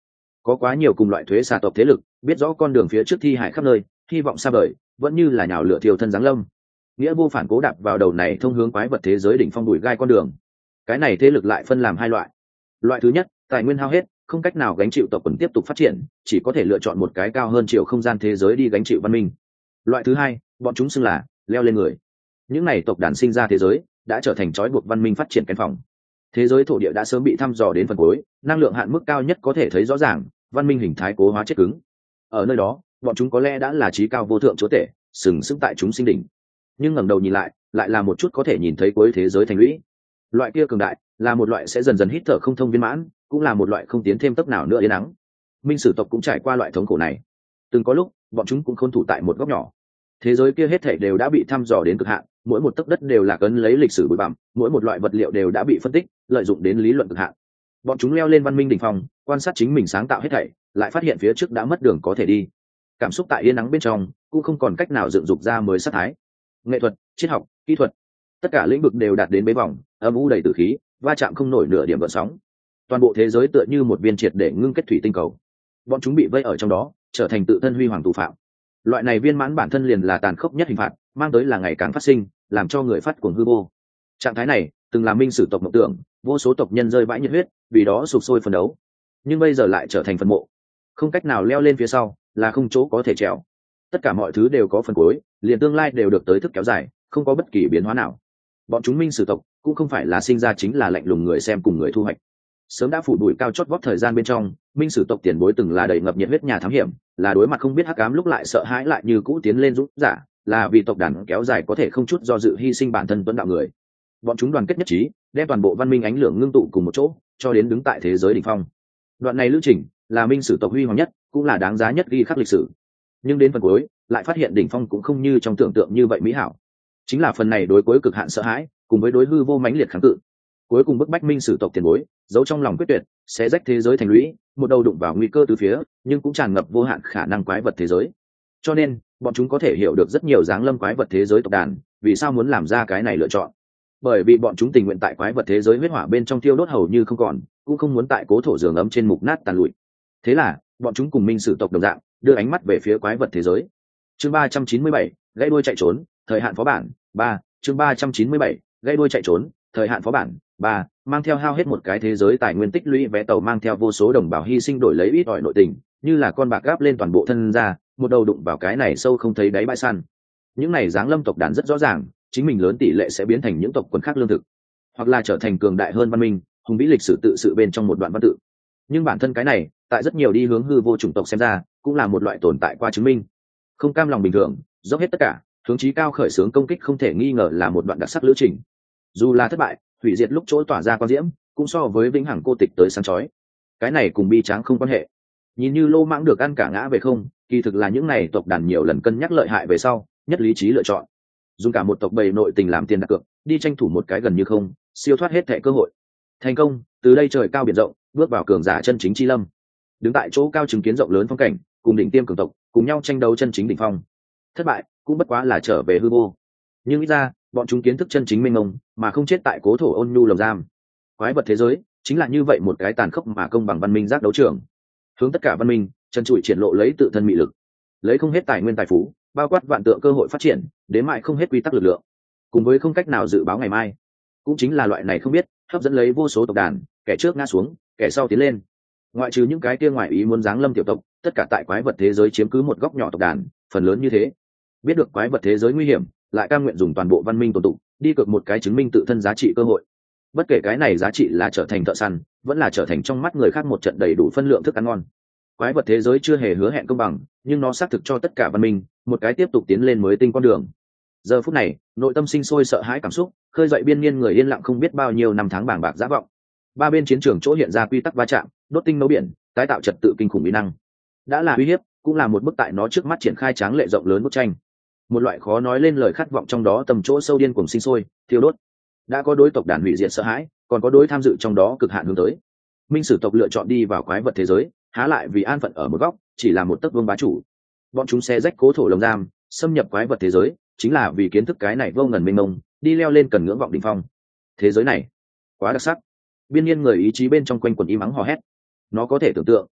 Có quá nhiều cùng loại thuế xà tộc thế lực biết rõ con đường phía trước thi hải khắp nơi, hy vọng xa vời, vẫn như là nhào lửa thiêu thân giáng lâm, nghĩa vô phản cố đạp vào đầu này thông hướng quái vật thế giới đỉnh phong đùi gai con đường. Cái này thế lực lại phân làm hai loại. Loại thứ nhất, tài nguyên hao hết, không cách nào gánh chịu tộc quần tiếp tục phát triển, chỉ có thể lựa chọn một cái cao hơn chiều không gian thế giới đi gánh chịu văn minh. Loại thứ hai, bọn chúng xưng là leo lên người. Những này tộc đàn sinh ra thế giới đã trở thành trói buộc văn minh phát triển cánh phòng. Thế giới thổ địa đã sớm bị thăm dò đến phần cuối, năng lượng hạn mức cao nhất có thể thấy rõ ràng, văn minh hình thái cố hóa chết cứng. Ở nơi đó, bọn chúng có lẽ đã là trí cao vô thượng chúa tể, sừng sững tại chúng sinh đỉnh. Nhưng ngẩng đầu nhìn lại, lại là một chút có thể nhìn thấy cuối thế giới thành lũy. Loại kia cường đại, là một loại sẽ dần dần hít thở không thông viên mãn, cũng là một loại không tiến thêm tốc nào nữa yên nắng. Minh sử tộc cũng trải qua loại thống khổ này. Từng có lúc, bọn chúng cũng khôn thủ tại một góc nhỏ. Thế giới kia hết thảy đều đã bị thăm dò đến cực hạn, mỗi một tấc đất đều là cấn lấy lịch sử bụi bặm, mỗi một loại vật liệu đều đã bị phân tích, lợi dụng đến lý luận cực hạn. Bọn chúng leo lên văn minh đỉnh phong, quan sát chính mình sáng tạo hết thảy, lại phát hiện phía trước đã mất đường có thể đi. Cảm xúc tại yên nắng bên trong, cũng không còn cách nào dựng dục ra mới sát thái. Nghệ thuật, triết học, kỹ thuật, tất cả lĩnh vực đều đạt đến bế vòng, âm u đầy tử khí, va chạm không nổi nửa điểm gợn sóng. Toàn bộ thế giới tựa như một viên triệt để ngưng kết thủy tinh cầu. Bọn chúng bị vây ở trong đó, trở thành tự thân huy hoàng tù phạm. Loại này viên mãn bản thân liền là tàn khốc nhất hình phạt, mang tới là ngày càng phát sinh, làm cho người phát cuồng hư vô. Trạng thái này từng là minh sử tộc mộng tưởng, vô số tộc nhân rơi vãi nhiệt huyết, vì đó sục sôi phấn đấu. Nhưng bây giờ lại trở thành phần mộ, không cách nào leo lên phía sau, là không chỗ có thể trèo. Tất cả mọi thứ đều có phần cuối, liền tương lai đều được tới thức kéo dài, không có bất kỳ biến hóa nào. Bọn chúng minh sử tộc cũng không phải là sinh ra chính là lạnh lùng người xem cùng người thu hoạch. Sớm đã phủ đuổi cao chót vót thời gian bên trong, minh sử tộc tiền bối từng là đầy ngập nhiệt huyết nhà thám hiểm, là đối mặt không biết hắc ám lúc lại sợ hãi lại như cũ tiến lên giúp giả, là vì tộc đàn kéo dài có thể không chút do dự hy sinh bản thân tuấn đạo người. Bọn chúng đoàn kết nhất trí, đem toàn bộ văn minh ánh lửa ngưng tụ cùng một chỗ, cho đến đứng tại thế giới đỉnh phong. Đoạn này lữ trình là minh sử tộc huy hoàng nhất, cũng là đáng giá nhất ghi khắc lịch sử. Nhưng đến phần cuối, lại phát hiện đỉnh phong cũng không như trong tưởng tượng như vậy mỹ hảo. Chính là phần này đối cuối cực hạn sợ hãi, cùng với đối hư vô mãnh liệt kháng cự, cuối cùng bức bách minh sử tộc tiền bối giấu trong lòng quyết tuyệt, sẽ rách thế giới thành lũy, một đầu đụng vào nguy cơ từ phía, nhưng cũng tràn ngập vô hạn khả năng quái vật thế giới. Cho nên bọn chúng có thể hiểu được rất nhiều dáng lâm quái vật thế giới tộc đàn vì sao muốn làm ra cái này lựa chọn, bởi vì bọn chúng tình nguyện tại quái vật thế giới huyết hỏa bên trong tiêu đốt hầu như không còn, cũng không muốn tại cố thổ giường ấm trên mục nát tàn lụi. Thế là bọn chúng cùng minh sử tộc đồng dạng, đưa ánh mắt về phía quái vật thế giới. Chương 397, gãy đuôi chạy trốn, thời hạn phó bản 3. Chương 397, gãy đuôi chạy trốn, thời hạn phó bản 3. Mang theo hao hết một cái thế giới tài nguyên tích lũy vé tàu, mang theo vô số đồng bào hy sinh đổi lấy ít ỏi nội tình, như là con bạc gáp lên toàn bộ thân ra, một đầu đụng vào cái này sâu không thấy đáy bãi săn. Những này giáng lâm tộc đàn rất rõ ràng, chính mình lớn tỷ lệ sẽ biến thành những tộc quần khác lương thực, hoặc là trở thành cường đại hơn văn minh, hùng vĩ lịch sử tự sự bên trong một đoạn văn tự. Nhưng bản thân cái này, tại rất nhiều đi hướng hư vô chủng tộc xem ra, cũng là một loại tồn tại qua chứng minh. Không cam lòng bình thường, dốc hết tất cả, hướng chí cao khởi xướng công kích không thể nghi ngờ là một đoạn đặc sắc lữ trình. Dù là thất bại, hủy diệt lúc chỗ tỏa ra quang diễm, cũng so với vĩnh hằng cô tịch tới sáng chói. Cái này cùng bi tráng không quan hệ. Nhìn như lô mãng được ăn cả ngã về không, kỳ thực là những này tộc đàn nhiều lần cân nhắc lợi hại về sau, nhất lý trí lựa chọn. Dùng cả một tộc bầy nội tình làm tiền đặt cược, đi tranh thủ một cái gần như không, siêu thoát hết thảy cơ hội. Thành công, từ đây trời cao biển rộng, bước vào cường giả chân chính chi lâm. Đứng tại chỗ cao chứng kiến rộng lớn phong cảnh, cùng đỉnh tiêm cường tộc, cùng nhau tranh đấu chân chính đỉnh phong. Thất bại, cũng bất quá là trở về hư vô. Nhưng ít ra, bọn chúng kiến thức chân chính mênh mông, mà không chết tại cố thổ ôn nhu lồng giam. Quái vật thế giới chính là như vậy một cái tàn khốc mà công bằng văn minh giác đấu trường. Hướng tất cả văn minh, chân trụi triển lộ lấy tự thân mị lực, lấy không hết tài nguyên tài phú, bao quát vạn tượng cơ hội phát triển, đến mãi không hết quy tắc lực lượng, cùng với không cách nào dự báo ngày mai. Cũng chính là loại này không biết, hấp dẫn lấy vô số tộc đàn, kẻ trước ngã xuống, kẻ sau tiến lên. Ngoại trừ những cái kia ngoại ý muốn giáng lâm tiểu tộc, tất cả tại quái vật thế giới chiếm cứ một góc nhỏ tộc đàn, phần lớn như thế. Biết được quái vật thế giới nguy hiểm, lại cam nguyện dùng toàn bộ văn minh tồn tụ, đi cược một cái chứng minh tự thân giá trị cơ hội. Bất kể cái này giá trị là trở thành thợ săn, vẫn là trở thành trong mắt người khác một trận đầy đủ phân lượng thức ăn ngon. Quái vật thế giới chưa hề hứa hẹn công bằng, nhưng nó xác thực cho tất cả văn minh một cái tiếp tục tiến lên mới tinh con đường. Giờ phút này, nội tâm sinh sôi sợ hãi cảm xúc, khơi dậy biên niên người yên lặng không biết bao nhiêu năm tháng bàng bạc dã vọng. Ba bên chiến trường chỗ hiện ra quy tắc va chạm, đốt tinh nấu biển, tái tạo trật tự kinh khủng mỹ năng. Đã là uy hiếp, cũng là một bức tại nó trước mắt triển khai tráng lệ rộng lớn bức tranh. Một loại khó nói lên lời khát vọng trong đó tầm chỗ sâu điên cuồng sinh sôi, thiêu đốt. Đã có đối tộc đàn hủy diệt sợ hãi, còn có đối tham dự trong đó cực hạn hướng tới. Minh sử tộc lựa chọn đi vào quái vật thế giới, há lại vì an phận ở một góc, chỉ là một tấc vương bá chủ. Bọn chúng sẽ rách cố thổ lồng giam, xâm nhập quái vật thế giới, chính là vì kiến thức cái này vô ngần mênh mông, đi leo lên cần ngưỡng vọng đỉnh phong. Thế giới này quá đặc sắc. Biên niên người ý chí bên trong quanh quần im ắng hò hét. Nó có thể tưởng tượng,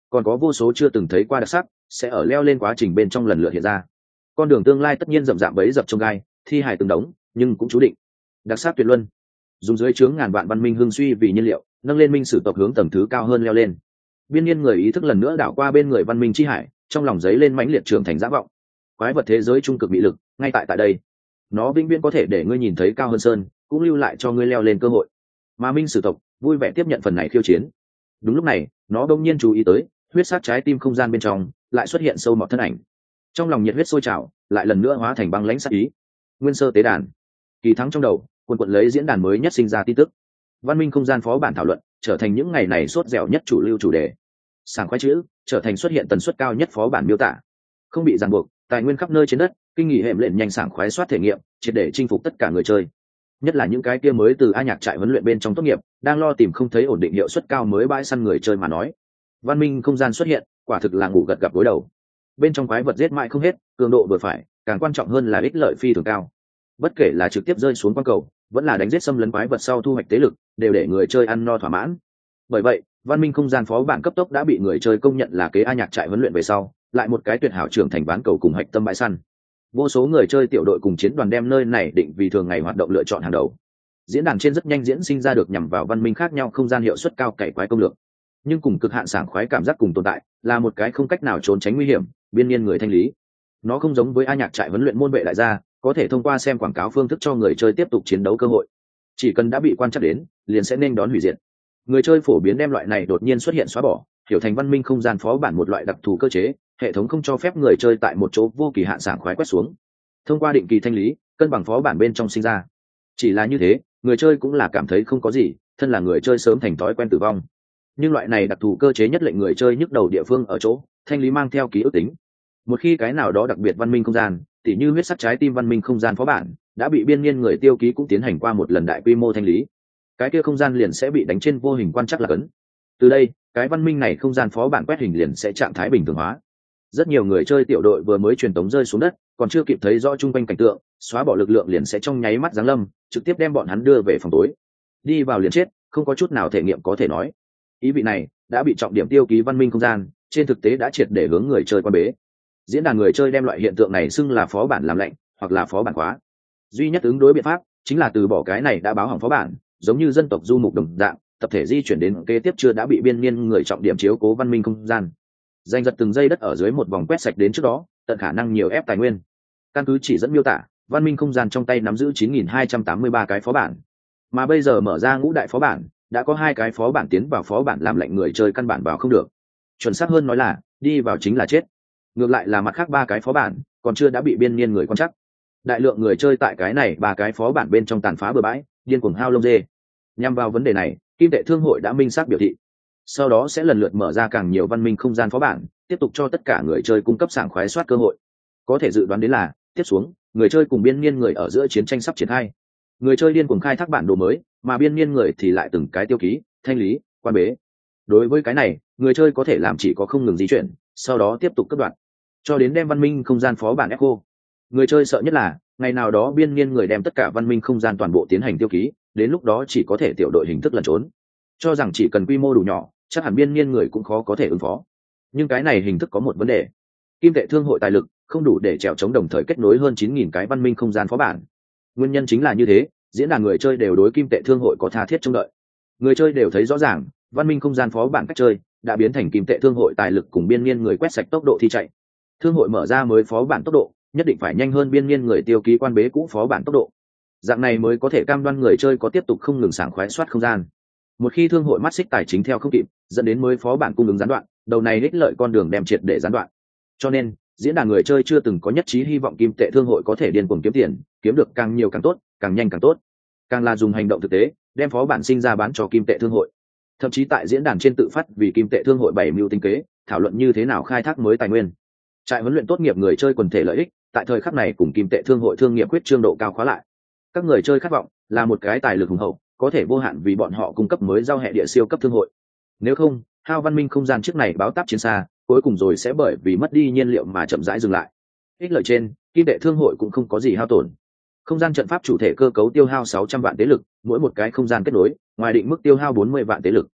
còn có vô số chưa từng thấy qua đặc sắc sẽ ở leo lên quá trình bên trong lần lượt hiện ra. Con đường tương lai tất nhiên rậm rạp bấy dập trong gai, thi hài từng đống, nhưng cũng chú định đặc sắc tuyệt luân. Dùng dưới trướng ngàn vạn văn minh hương suy vì nhiên liệu, nâng lên minh sử tộc hướng tầng thứ cao hơn leo lên. Biên nhiên người ý thức lần nữa đảo qua bên người văn minh chi hải, trong lòng giấy lên mãnh liệt trưởng thành dã vọng. Quái vật thế giới trung cực bị lực, ngay tại đây. Nó vĩnh viễn có thể để ngươi nhìn thấy cao hơn sơn, cũng lưu lại cho ngươi leo lên cơ hội. Mà minh sử tộc vui vẻ tiếp nhận phần này khiêu chiến. Đúng lúc này, nó đông nhiên chú ý tới, huyết sát trái tim không gian bên trong lại xuất hiện sâu mọt thân ảnh. Trong lòng nhiệt huyết sôi trào, lại lần nữa hóa thành băng lãnh sát ý. Nguyên sơ tế đàn, kỳ thắng trong đầu, quần lấy diễn đàn mới nhất sinh ra tin tức. Văn minh không gian phó bản thảo luận trở thành những ngày này sốt dẻo nhất chủ lưu chủ đề. Sảng khoái chữ trở thành xuất hiện tần suất cao nhất phó bản miêu tả. Không bị ràng buộc, tài nguyên khắp nơi trên đất, kinh nghỉ hẻm lện nhanh sảng khoái soát thể nghiệm, triệt để chinh phục tất cả người chơi. Nhất là những cái kia mới từ A Nhạc trại huấn luyện bên trong tốt nghiệp, đang lo tìm không thấy ổn định hiệu suất cao mới bãi săn người chơi mà nói. Văn minh không gian xuất hiện, quả thực là ngủ gật gặp gối đầu. Bên trong quái vật giết mãi không hết, cường độ vừa phải, càng quan trọng hơn là ích lợi phi thường cao. Bất kể là trực tiếp rơi xuống quang cầu, vẫn là đánh giết xâm lấn quái vật sau thu hoạch tế lực, đều để người chơi ăn no thỏa mãn. Bởi vậy, văn minh không gian phó bản cấp tốc đã bị người chơi công nhận là kế A Nhạc trại huấn luyện về sau, lại một cái tuyệt hảo trưởng thành ván cầu cùng hạch tâm bãi săn. Vô số người chơi tiểu đội cùng chiến đoàn đem nơi này định vì thường ngày hoạt động lựa chọn hàng đầu. Diễn đàn trên rất nhanh diễn sinh ra được nhằm vào văn minh khác nhau không gian hiệu suất cao cày quái công lược, nhưng cùng cực hạn sảng khoái cảm giác cùng tồn tại, là một cái không cách nào trốn tránh nguy hiểm, biên nhiên người thanh lý. Nó không giống với A Nhạc trại huấn luyện môn vệ đại gia, có thể thông qua xem quảng cáo phương thức cho người chơi tiếp tục chiến đấu cơ hội. Chỉ cần đã bị quan trắc đến, liền sẽ nên đón hủy diệt. Người chơi phổ biến đem loại này đột nhiên xuất hiện xóa bỏ, hiểu thành văn minh không gian phó bản một loại đặc thù cơ chế, hệ thống không cho phép người chơi tại một chỗ vô kỳ hạn sảng khoái quét xuống. Thông qua định kỳ thanh lý, cân bằng phó bản bên trong sinh ra. Chỉ là như thế, người chơi cũng là cảm thấy không có gì, thân là người chơi sớm thành thói quen tử vong. Nhưng loại này đặc thù cơ chế nhất lệnh người chơi nhức đầu địa phương ở chỗ, thanh lý mang theo ký ức tính. Một khi cái nào đó đặc biệt văn minh không gian, tỉ như huyết sắc trái tim văn minh không gian phó bản, đã bị biên niên người tiêu ký cũng tiến hành qua một lần đại quy mô thanh lý, cái kia không gian liền sẽ bị đánh trên vô hình quan trắc là cấn. Từ đây, cái văn minh này không gian phó bản quét hình liền sẽ trạng thái bình thường hóa. Rất nhiều người chơi tiểu đội vừa mới truyền tống rơi xuống đất, còn chưa kịp thấy rõ chung quanh cảnh tượng, xóa bỏ lực lượng liền sẽ trong nháy mắt giáng lâm, trực tiếp đem bọn hắn đưa về phòng tối. Đi vào liền chết, không có chút nào thể nghiệm có thể nói. Ý vị này đã bị trọng điểm tiêu ký văn minh không gian, trên thực tế đã triệt để hướng người chơi quan bế. Diễn đàn người chơi đem loại hiện tượng này xưng là phó bản làm lạnh, hoặc là phó bản khóa. Duy nhất ứng đối biện pháp chính là từ bỏ cái này đã báo hỏng phó bản, giống như dân tộc du mục đồng dạng, tập thể di chuyển đến kế tiếp chưa đã bị biên niên người trọng điểm chiếu cố văn minh không gian. Giành giật từng giây đất ở dưới một vòng quét sạch đến trước đó, tận khả năng nhiều ép tài nguyên. Căn cứ chỉ dẫn miêu tả, văn minh không gian trong tay nắm giữ 9.283 cái phó bản, mà bây giờ mở ra ngũ đại phó bản, đã có 2 cái phó bản tiến vào phó bản làm lệnh người chơi căn bản vào không được. Chuẩn xác hơn nói là đi vào chính là chết. Ngược lại là mặt khác 3 cái phó bản còn chưa đã bị biên niên người quan chắc. Đại lượng người chơi tại cái này 3 cái phó bản bên trong tàn phá bừa bãi, điên cuồng hao lông dê. Nhằm vào vấn đề này, Kim tệ thương hội đã minh xác biểu thị, sau đó sẽ lần lượt mở ra càng nhiều văn minh không gian phó bản, tiếp tục cho tất cả người chơi cung cấp sảng khoái soát cơ hội. Có thể dự đoán đến là tiếp xuống, người chơi cùng biên niên người ở giữa chiến tranh sắp triển khai. Người chơi điên cuồng khai thác bản đồ mới, mà biên niên người thì lại từng cái tiêu ký, thanh lý, quan bế. Đối với cái này, người chơi có thể làm chỉ có không ngừng di chuyển, sau đó tiếp tục cấp đoạn, cho đến đem văn minh không gian phó bản ép khô. Người chơi sợ nhất là ngày nào đó biên niên người đem tất cả văn minh không gian toàn bộ tiến hành tiêu ký, đến lúc đó chỉ có thể tiểu đội hình thức lẩn trốn. Cho rằng chỉ cần quy mô đủ nhỏ, chắc hẳn biên niên người cũng khó có thể ứng phó. Nhưng cái này hình thức có một vấn đề: kim tệ thương hội tài lực không đủ để trèo chống đồng thời kết nối hơn 9.000 cái văn minh không gian phó bản. Nguyên nhân chính là như thế, diễn đàn người chơi đều đối kim tệ thương hội có tha thiết trông đợi. Người chơi đều thấy rõ ràng, văn minh không gian phó bản cách chơi đã biến thành kim tệ thương hội tài lực cùng biên niên người quét sạch tốc độ thi chạy. Thương hội mở ra mới phó bản tốc độ nhất định phải nhanh hơn biên niên người tiêu ký quan bế cũ phó bản tốc độ. Dạng này mới có thể cam đoan người chơi có tiếp tục không ngừng sảng khoái soát không gian. Một khi thương hội mắt xích tài chính theo không kịp, dẫn đến mới phó bản cung ứng gián đoạn, đầu này ích lợi con đường đem triệt để gián đoạn. Cho nên, diễn đàn người chơi chưa từng có nhất trí hy vọng kim tệ thương hội có thể điên cuồng kiếm tiền, kiếm được càng nhiều càng tốt, càng nhanh càng tốt. Càng là dùng hành động thực tế, đem phó bản sinh ra bán cho kim tệ thương hội. Thậm chí tại diễn đàn trên tự phát vì kim tệ thương hội bày mưu tinh kế, thảo luận như thế nào khai thác mới tài nguyên. Trại huấn luyện tốt nghiệp người chơi quần thể lợi ích, tại thời khắc này cùng kim tệ thương hội thương nghiệp quyết trương độ cao khóa lại. Các người chơi khát vọng là một cái tài lực hùng hậu, có thể vô hạn vì bọn họ cung cấp mới giao hệ địa siêu cấp thương hội. Nếu không, hao văn minh không gian trước này báo táp chiến xa, cuối cùng rồi sẽ bởi vì mất đi nhiên liệu mà chậm rãi dừng lại. Ích lợi trên, kim tệ thương hội cũng không có gì hao tổn. Không gian trận pháp chủ thể cơ cấu tiêu hao 600 vạn tế lực, mỗi một cái không gian kết nối, ngoài định mức tiêu hao 40 vạn tế lực.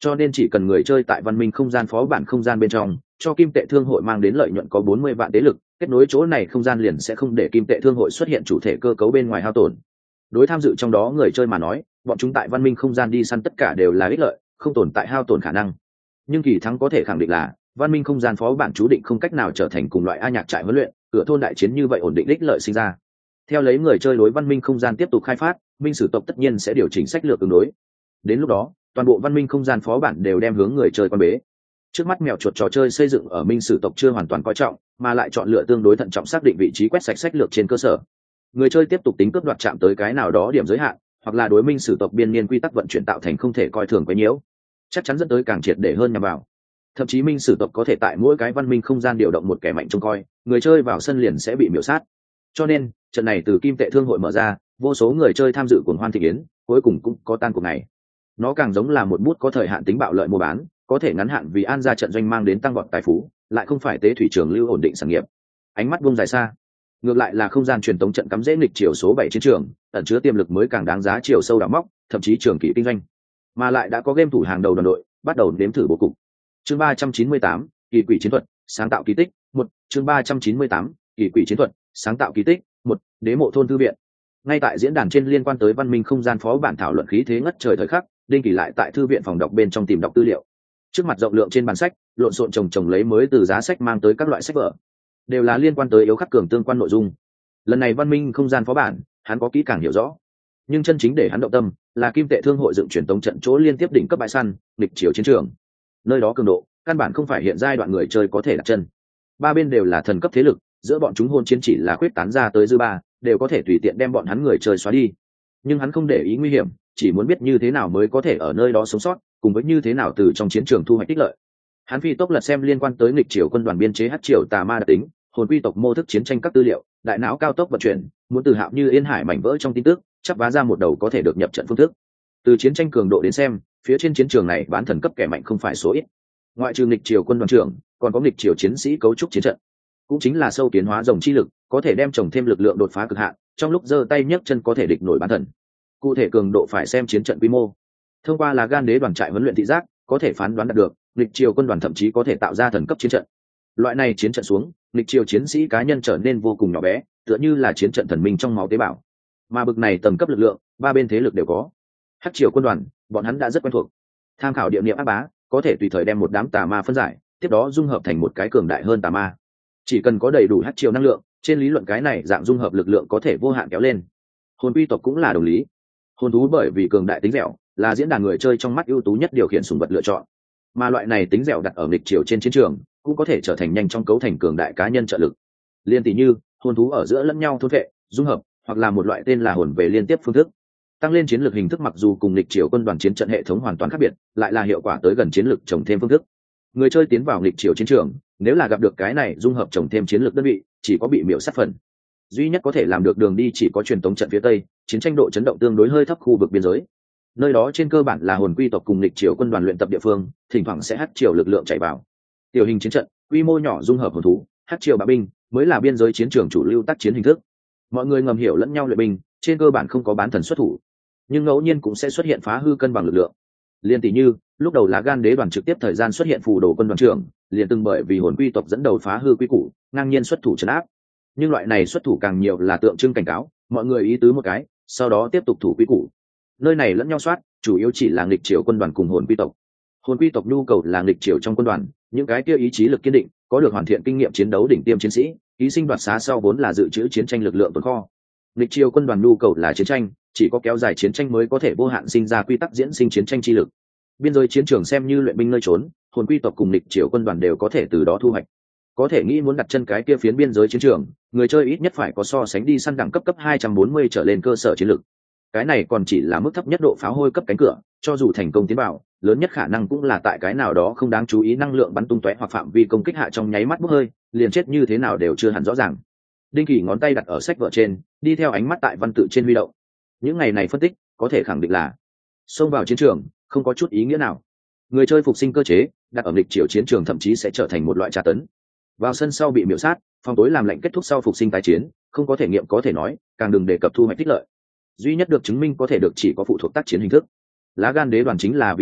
Cho nên chỉ cần người chơi tại văn minh không gian phó bản không gian bên trong cho kim tệ thương hội mang đến lợi nhuận có 40 vạn tế lực, kết nối chỗ này không gian liền sẽ không để kim tệ thương hội xuất hiện chủ thể cơ cấu bên ngoài hao tổn. Đối tham dự trong đó người chơi mà nói, bọn chúng tại văn minh không gian đi săn tất cả đều là ích lợi, không tồn tại hao tổn khả năng. Nhưng kỳ thắng có thể khẳng định là văn minh không gian phó bản chú định không cách nào trở thành cùng loại a nhạc trại huấn luyện, cửa thôn đại chiến như vậy ổn định ích lợi sinh ra. Theo lấy người chơi đối văn minh không gian tiếp tục khai phát, minh sử tộc tất nhiên sẽ điều chỉnh sách lược ứng đối. Đến lúc đó, toàn bộ văn minh không gian phó bản đều đem hướng người chơi quan bế. Trước mắt mèo chuột trò chơi xây dựng ở minh sử tộc chưa hoàn toàn coi trọng, mà lại chọn lựa tương đối thận trọng xác định vị trí quét sạch sách lược trên cơ sở. Người chơi tiếp tục tính cướp đoạt chạm tới cái nào đó điểm giới hạn, hoặc là đối minh sử tộc biên niên quy tắc vận chuyển tạo thành không thể coi thường quấy nhiễu, chắc chắn dẫn tới càng triệt để hơn nhằm vào. Thậm chí minh sử tộc có thể tại mỗi cái văn minh không gian điều động một kẻ mạnh trông coi, người chơi vào sân liền sẽ bị miểu sát. Cho nên trận này từ kim tệ thương hội mở ra, vô số người chơi tham dự cuồng hoan thị yến, cuối cùng cũng có tan cuộc này. Nó càng giống là một bút có thời hạn tính bạo lợi mua bán, có thể ngắn hạn vì an ra trận doanh mang đến tăng vọt tài phú, lại không phải tế thủy trường lưu ổn định sản nghiệp. Ánh mắt buông dài xa, ngược lại là không gian truyền tống trận cắm rễ nghịch chiều số 7 chiến trường, ẩn chứa tiềm lực mới càng đáng giá chiều sâu đào móc, thậm chí trường kỳ kinh doanh. Mà lại đã có game thủ hàng đầu đoàn đội, bắt đầu nếm thử bố cục. Chương 398, kỳ quỷ chiến thuật, sáng tạo kỳ tích. 1, chương 398, kỳ quỷ chiến thuật, sáng tạo kỳ tích. 1, đế mộ thôn thư viện. Ngay tại diễn đàn trên liên quan tới văn minh không gian phó bản thảo luận khí thế ngất trời thời khắc, Đinh Kỳ lại tại thư viện phòng đọc bên trong tìm đọc tư liệu. Trước mặt rộng lượng trên bàn sách, lộn xộn chồng lấy mới từ giá sách mang tới các loại sách vở, đều là liên quan tới yếu khắc cường tương quan nội dung. Lần này văn minh không gian phó bản, hắn có kỹ càng hiểu rõ, nhưng chân chính để hắn động tâm là kim tệ thương hội dựng truyền tống trận chỗ liên tiếp đỉnh cấp bãi săn, nghịch chiều chiến trường. Nơi đó cường độ căn bản không phải hiện giai đoạn người chơi có thể đặt chân. Ba bên đều là thần cấp thế lực, giữa bọn chúng hôn chiến chỉ là khuyết tán ra tới dư ba, đều có thể tùy tiện đem bọn hắn người chơi xóa đi. Nhưng hắn không để ý nguy hiểm, chỉ muốn biết như thế nào mới có thể ở nơi đó sống sót, cùng với như thế nào từ trong chiến trường thu hoạch tích lợi. Hắn phi tốc lật xem liên quan tới nghịch triều quân đoàn biên chế hắc triều tà ma đặc tính, hồn quy tộc mô thức chiến tranh các tư liệu, đại não cao tốc vận chuyển, muốn từ Hạo Như Yên Hải mảnh vỡ trong tin tức, chắp vá ra một đầu có thể được nhập trận phương thức. Từ chiến tranh cường độ đến xem, phía trên chiến trường này bán thần cấp kẻ mạnh không phải số ít. Ngoại trừ nghịch triều quân đoàn trưởng, còn có nghịch triều chiến sĩ cấu trúc chiến trận, cũng chính là sâu tiến hóa rồng chi lực, có thể đem trồng thêm lực lượng đột phá cực hạn, trong lúc giơ tay nhấc chân có thể địch nổi bán thần. Cụ thể cường độ phải xem chiến trận quy mô. Thông qua là gan đế đoàn trại huấn luyện thị giác, có thể phán đoán được, nghịch triều quân đoàn thậm chí có thể tạo ra thần cấp chiến trận. Loại này chiến trận xuống, nghịch triều chiến sĩ cá nhân trở nên vô cùng nhỏ bé, tựa như là chiến trận thần minh trong máu tế bào. Mà bực này tầm cấp lực lượng, ba bên thế lực đều có. Hắc triều quân đoàn, bọn hắn đã rất quen thuộc. Tham khảo địa niệm ác bá, có thể tùy thời đem một đám tà ma phân giải, tiếp đó dung hợp thành một cái cường đại hơn tà ma. Chỉ cần có đầy đủ hắc triều năng lượng, trên lý luận cái này dạng dung hợp lực lượng có thể vô hạn kéo lên. Hồn quy tộc cũng là đồng lý. Hồn thú bởi vì cường đại tính dẻo, là diễn đàn người chơi trong mắt ưu tú nhất điều khiển sùng vật lựa chọn. Mà loại này tính dẻo đặt ở nghịch triều trên chiến trường, cũng có thể trở thành nhanh trong cấu thành cường đại cá nhân trợ lực. Liên tỷ như hồn thú ở giữa lẫn nhau thôn vệ, dung hợp, hoặc là một loại tên là hồn về liên tiếp phương thức. Tăng lên chiến lược hình thức mặc dù cùng nghịch triều quân đoàn chiến trận hệ thống hoàn toàn khác biệt, lại là hiệu quả tới gần chiến lược trồng thêm phương thức. Người chơi tiến vào nghịch triều chiến trường, nếu là gặp được cái này dung hợp trồng thêm chiến lược đơn vị, chỉ có bị miểu sát phần. Duy nhất có thể làm được đường đi chỉ có truyền tống trận phía tây, chiến tranh độ chấn động tương đối hơi thấp khu vực biên giới. Nơi đó trên cơ bản là hồn quy tộc cùng nghịch triều quân đoàn luyện tập địa phương, thỉnh thoảng sẽ hắc triều lực lượng chạy vào. Tiểu hình chiến trận, quy mô nhỏ dung hợp hồn thú, hắc triều bạo binh mới là biên giới chiến trường chủ lưu tác chiến hình thức. Mọi người ngầm hiểu lẫn nhau luyện binh, trên cơ bản không có bán thần xuất thủ, nhưng ngẫu nhiên cũng sẽ xuất hiện phá hư cân bằng lực lượng. Liên tỷ như lúc đầu là gan đế đoàn trực tiếp thời gian xuất hiện phù đồ quân đoàn trưởng, liền từng bởi vì hồn quy tộc dẫn đầu phá hư quy củ, ngang nhiên xuất thủ trấn áp. Nhưng loại này xuất thủ càng nhiều là tượng trưng cảnh cáo, mọi người ý tứ một cái, sau đó tiếp tục thủ quy củ. Nơi này lẫn nhau soát, chủ yếu chỉ là nghịch triều quân đoàn cùng hồn quy tộc. Hồn quy tộc nhu cầu là nghịch triều trong quân đoàn, những cái kia ý chí lực kiên định, có được hoàn thiện kinh nghiệm chiến đấu đỉnh tiêm chiến sĩ, ký sinh đoạt xá sau vốn là dự trữ chiến tranh lực lượng tồn kho. Nghịch triều quân đoàn nhu cầu là chiến tranh, chỉ có kéo dài chiến tranh mới có thể vô hạn sinh ra quy tắc diễn sinh chiến tranh chi lực. Biên giới chiến trường xem như luyện binh nơi trốn, hồn quy tộc cùng nghịch triều quân đoàn đều có thể từ đó thu hoạch. Có thể nghĩ muốn đặt chân cái kia phiến biên giới chiến trường, người chơi ít nhất phải có so sánh đi săn đẳng cấp 240 trở lên cơ sở chiến lực. Cái này còn chỉ là mức thấp nhất độ pháo hôi cấp cánh cửa, cho dù thành công tiến vào, lớn nhất khả năng cũng là tại cái nào đó không đáng chú ý năng lượng bắn tung tóe hoặc phạm vi công kích hạ trong nháy mắt bốc hơi, liền chết như thế nào đều chưa hẳn rõ ràng. Đinh Kỳ ngón tay đặt ở sách vở trên, đi theo ánh mắt tại văn tự trên huy động. Những ngày này phân tích, có thể khẳng định là xông vào chiến trường không có chút ý nghĩa nào. Người chơi phục sinh cơ chế đặt ở nghịch triều chiến trường thậm chí sẽ trở thành một loại tra tấn. Vào sân sau bị miểu sát, phòng tối làm lệnh kết thúc sau phục sinh tái chiến, không có thể nghiệm có thể nói, càng đừng đề cập thu hoạch tích lợi. Duy nhất được chứng minh có thể được chỉ có phụ thuộc tác chiến hình thức. Lá gan đế đoàn chính là ví dụ,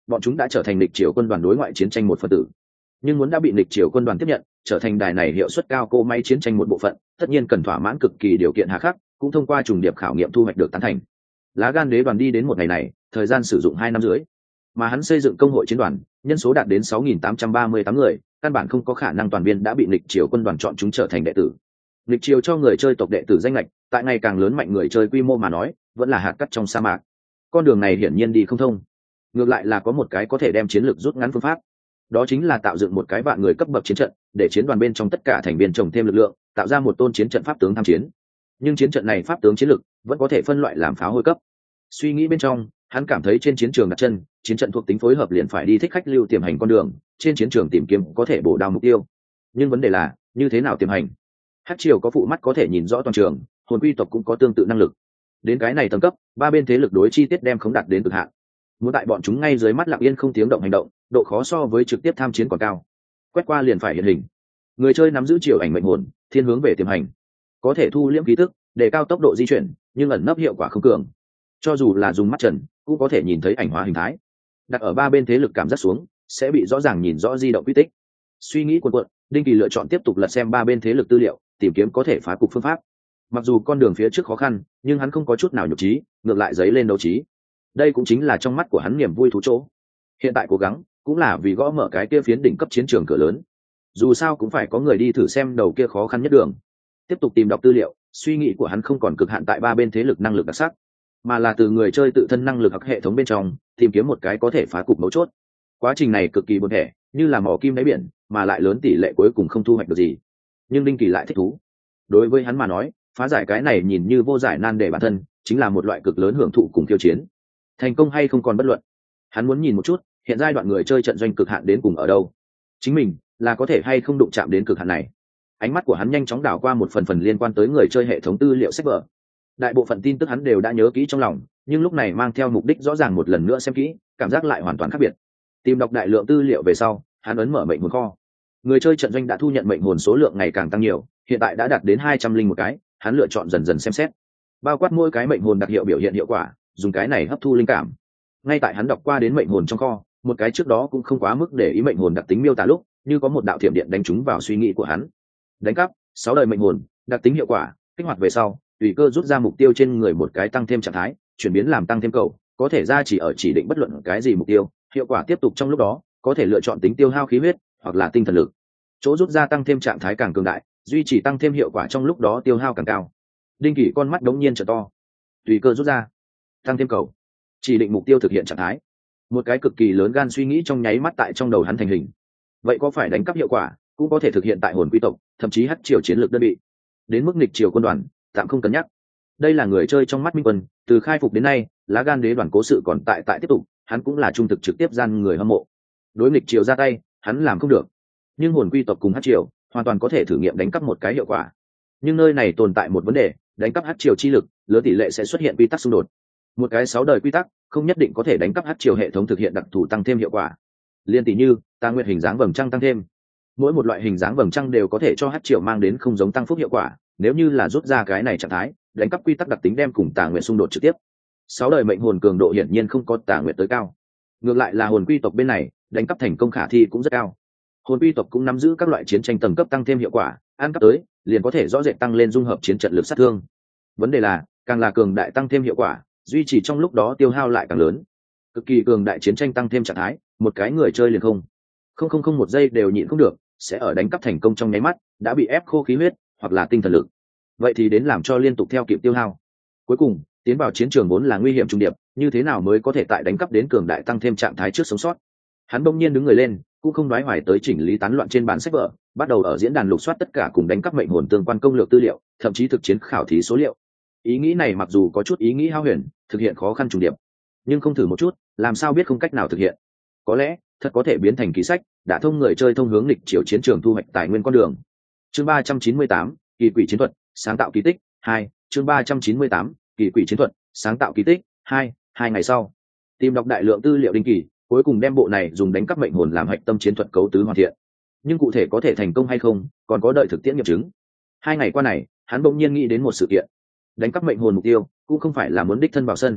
bọn chúng đã trở thành lịch triều quân đoàn đối ngoại chiến tranh một phần tử. Nhưng muốn đã bị lịch triều quân đoàn tiếp nhận, trở thành đài này hiệu suất cao cỗ máy chiến tranh một bộ phận, tất nhiên cần thỏa mãn cực kỳ điều kiện hà khắc, cũng thông qua trùng điệp khảo nghiệm thu hoạch được tán thành. Lá gan đế đoàn đi đến một ngày này, thời gian sử dụng 2 năm rưỡi, mà hắn xây dựng công hội chiến đoàn, nhân số đạt đến 6.838 người, căn bản không có khả năng toàn viên đã bị lịch triều quân đoàn chọn chúng trở thành đệ tử. Lịch triều cho người chơi tộc đệ tử danh lệch, tại ngày càng lớn mạnh người chơi quy mô mà nói, vẫn là hạt cát trong sa mạc. Con đường này hiển nhiên đi không thông. Ngược lại là có một cái có thể đem chiến lược rút ngắn phương pháp, đó chính là tạo dựng một cái vạn người cấp bậc chiến trận, để chiến đoàn bên trong tất cả thành viên trồng thêm lực lượng, tạo ra một tôn chiến trận pháp tướng tham chiến. Nhưng chiến trận này pháp tướng chiến lực vẫn có thể phân loại làm pháo hôi cấp. Suy nghĩ bên trong, hắn cảm thấy trên chiến trường đặt chân, chiến trận thuộc tính phối hợp liền phải đi thích khách lưu tiềm hành con đường, trên chiến trường tìm kiếm có thể bổ đao mục tiêu. Nhưng vấn đề là, như thế nào tiềm hành? Hắc triều có phụ mắt có thể nhìn rõ toàn trường, hồn quy tộc cũng có tương tự năng lực. Đến cái này tầng cấp, ba bên thế lực đối chi tiết đem khống đạt đến cực hạn. Muốn tại bọn chúng ngay dưới mắt lặng yên không tiếng động hành động, độ khó so với trực tiếp tham chiến còn cao. Quét qua liền phải hiện hình. Người chơi nắm giữ triều ảnh mệnh hồn, thiên hướng về tiềm hành, có thể thu liễm khí tức, để cao tốc độ di chuyển, nhưng ẩn nấp hiệu quả không cường. Cho dù là dùng mắt trần, cũng có thể nhìn thấy ảnh hóa hình thái. Đặt ở ba bên thế lực cảm giác xuống, sẽ bị rõ ràng nhìn rõ di động quy tích. Suy nghĩ cuồn cuộn, Đinh Kỳ lựa chọn tiếp tục lật xem ba bên thế lực tư liệu, tìm kiếm có thể phá cục phương pháp. Mặc dù con đường phía trước khó khăn, nhưng hắn không có chút nào nhục trí, ngược lại dấy lên đấu trí. Đây cũng chính là trong mắt của hắn niềm vui thú chỗ. Hiện tại cố gắng cũng là vì gõ mở cái kia phiến đỉnh cấp chiến trường cửa lớn. Dù sao cũng phải có người đi thử xem đầu kia khó khăn nhất đường. Tiếp tục tìm đọc tư liệu, suy nghĩ của hắn không còn cực hạn tại ba bên thế lực năng lực đặc sắc, mà là từ người chơi tự thân năng lực hoặc hệ thống bên trong tìm kiếm một cái có thể phá cục mấu chốt. Quá trình này cực kỳ buồn thẻ, như là mỏ kim đáy biển, mà lại lớn tỷ lệ cuối cùng không thu hoạch được gì. Nhưng Đinh Kỳ lại thích thú. Đối với hắn mà nói, phá giải cái này nhìn như vô giải nan đề bản thân, chính là một loại cực lớn hưởng thụ cùng khiêu chiến. Thành công hay không còn bất luận. Hắn muốn nhìn một chút, hiện giai đoạn người chơi trận doanh cực hạn đến cùng ở đâu. Chính mình là có thể hay không đụng chạm đến cực hạn này. Ánh mắt của hắn nhanh chóng đảo qua một phần liên quan tới người chơi hệ thống tư liệu sách vở. Đại bộ phận tin tức hắn đều đã nhớ kỹ trong lòng, nhưng lúc này mang theo mục đích rõ ràng một lần nữa xem kỹ, cảm giác lại hoàn toàn khác biệt. Tìm đọc đại lượng tư liệu về sau, hắn ấn mở mệnh hồn kho. Người chơi trận doanh đã thu nhận mệnh hồn số lượng ngày càng tăng nhiều, hiện tại đã đạt đến 201 cái, hắn lựa chọn dần dần xem xét. Bao quát mỗi cái mệnh hồn đặc hiệu biểu hiện hiệu quả, dùng cái này hấp thu linh cảm. Ngay tại hắn đọc qua đến mệnh hồn trong kho, một cái trước đó cũng không quá mức để ý mệnh hồn đặc tính miêu tả lúc, như có một đạo thiểm điện đánh trúng vào suy nghĩ của hắn. Đánh cắp 6 đời mệnh hồn, đặc tính hiệu quả, kích hoạt về sau, tùy cơ rút ra mục tiêu trên người một cái tăng thêm trạng thái, chuyển biến làm tăng thêm cầu, có thể ra chỉ ở chỉ định bất luận cái gì mục tiêu, hiệu quả tiếp tục trong lúc đó, có thể lựa chọn tính tiêu hao khí huyết hoặc là tinh thần lực. Chỗ rút ra tăng thêm trạng thái càng cường đại, duy trì tăng thêm hiệu quả trong lúc đó tiêu hao càng cao. Đinh Kỳ con mắt đống nhiên trợ to. Tùy cơ rút ra, tăng thêm cầu, chỉ định mục tiêu thực hiện trạng thái. Một cái cực kỳ lớn gan suy nghĩ trong nháy mắt tại trong đầu hắn thành hình. Vậy có phải đánh cắp hiệu quả cũng có thể thực hiện tại hồn quy tộc, thậm chí hắc triều chiến lược đơn vị. Đến mức nghịch triều quân đoàn, tạm không cân nhắc. Đây là người chơi trong mắt minh quân, từ khai phục đến nay, lá gan đế đoàn cố sự còn tại tiếp tục, hắn cũng là trung thực trực tiếp gian người hâm mộ. Đối nghịch triều ra tay, hắn làm không được. Nhưng hồn quy tộc cùng hắc triều hoàn toàn có thể thử nghiệm đánh cắp một cái hiệu quả. Nhưng nơi này tồn tại một vấn đề, đánh cắp hắc triều chi lực, lớn tỷ lệ sẽ xuất hiện quy tắc xung đột. Một cái 6 đời quy tắc không nhất định có thể đánh cắp hắc triều hệ thống thực hiện đặc thù tăng thêm hiệu quả. Liên tỷ như tà nguyệt hình dáng vầng trăng tăng thêm, mỗi một loại hình dáng vầng trăng đều có thể cho hắc triều mang đến không giống tăng phúc hiệu quả. Nếu như là rút ra cái này trạng thái, đánh cắp quy tắc đặc tính đem cùng tà nguyệt xung đột trực tiếp. 6 đời mệnh hồn cường độ hiển nhiên không có tà nguyệt tới cao. Ngược lại là hồn quy tộc bên này, đánh cắp thành công khả thi cũng rất cao. Hồn quy tộc cũng nắm giữ các loại chiến tranh tầng cấp tăng thêm hiệu quả, ăn cắp tới liền có thể rõ rệt tăng lên dung hợp chiến trận lực sát thương. Vấn đề là, càng là cường đại tăng thêm hiệu quả, duy trì trong lúc đó tiêu hao lại càng lớn. Cực kỳ cường đại chiến tranh tăng thêm trạng thái, một cái người chơi liền không một giây đều nhịn không được, sẽ ở đánh cắp thành công trong nháy mắt đã bị ép khô khí huyết hoặc là tinh thần lực. Vậy thì đến làm cho liên tục theo kịp tiêu hao. Cuối cùng, tiến vào chiến trường vốn là nguy hiểm trùng điệp, như thế nào mới có thể tại đánh cắp đến cường đại tăng thêm trạng thái trước sống sót. Hắn bỗng nhiên đứng người lên, cũng không đoái hoài tới chỉnh lý tán loạn trên bản sách vở, bắt đầu ở diễn đàn lục soát tất cả cùng đánh cắp mệnh hồn tương quan công lược tư liệu, thậm chí thực chiến khảo thí số liệu. Ý nghĩ này mặc dù có chút ý nghĩ hao huyền, thực hiện khó khăn trùng điệp, nhưng không thử một chút, làm sao biết không cách nào thực hiện. Có lẽ thật có thể biến thành ký sách, đã thông người chơi thông hướng lịch chiều chiến trường thu hoạch tài nguyên con đường. Chương 398, kỳ quỷ chiến thuật, sáng tạo kỳ tích 2. Chương 398, kỳ quỷ chiến thuật, sáng tạo kỳ tích 2. 2 ngày sau, tìm đọc đại lượng tư liệu Đinh Kỳ cuối cùng đem bộ này dùng đánh cắp mệnh hồn làm hạch tâm chiến thuật cấu tứ hoàn thiện. Nhưng cụ thể có thể thành công hay không, còn có đợi thực tiễn nghiệm chứng. 2 ngày qua này, hắn bỗng nhiên nghĩ đến một sự kiện. Đánh cắp mệnh hồn mục tiêu cũng không phải là muốn đích thân vào sân,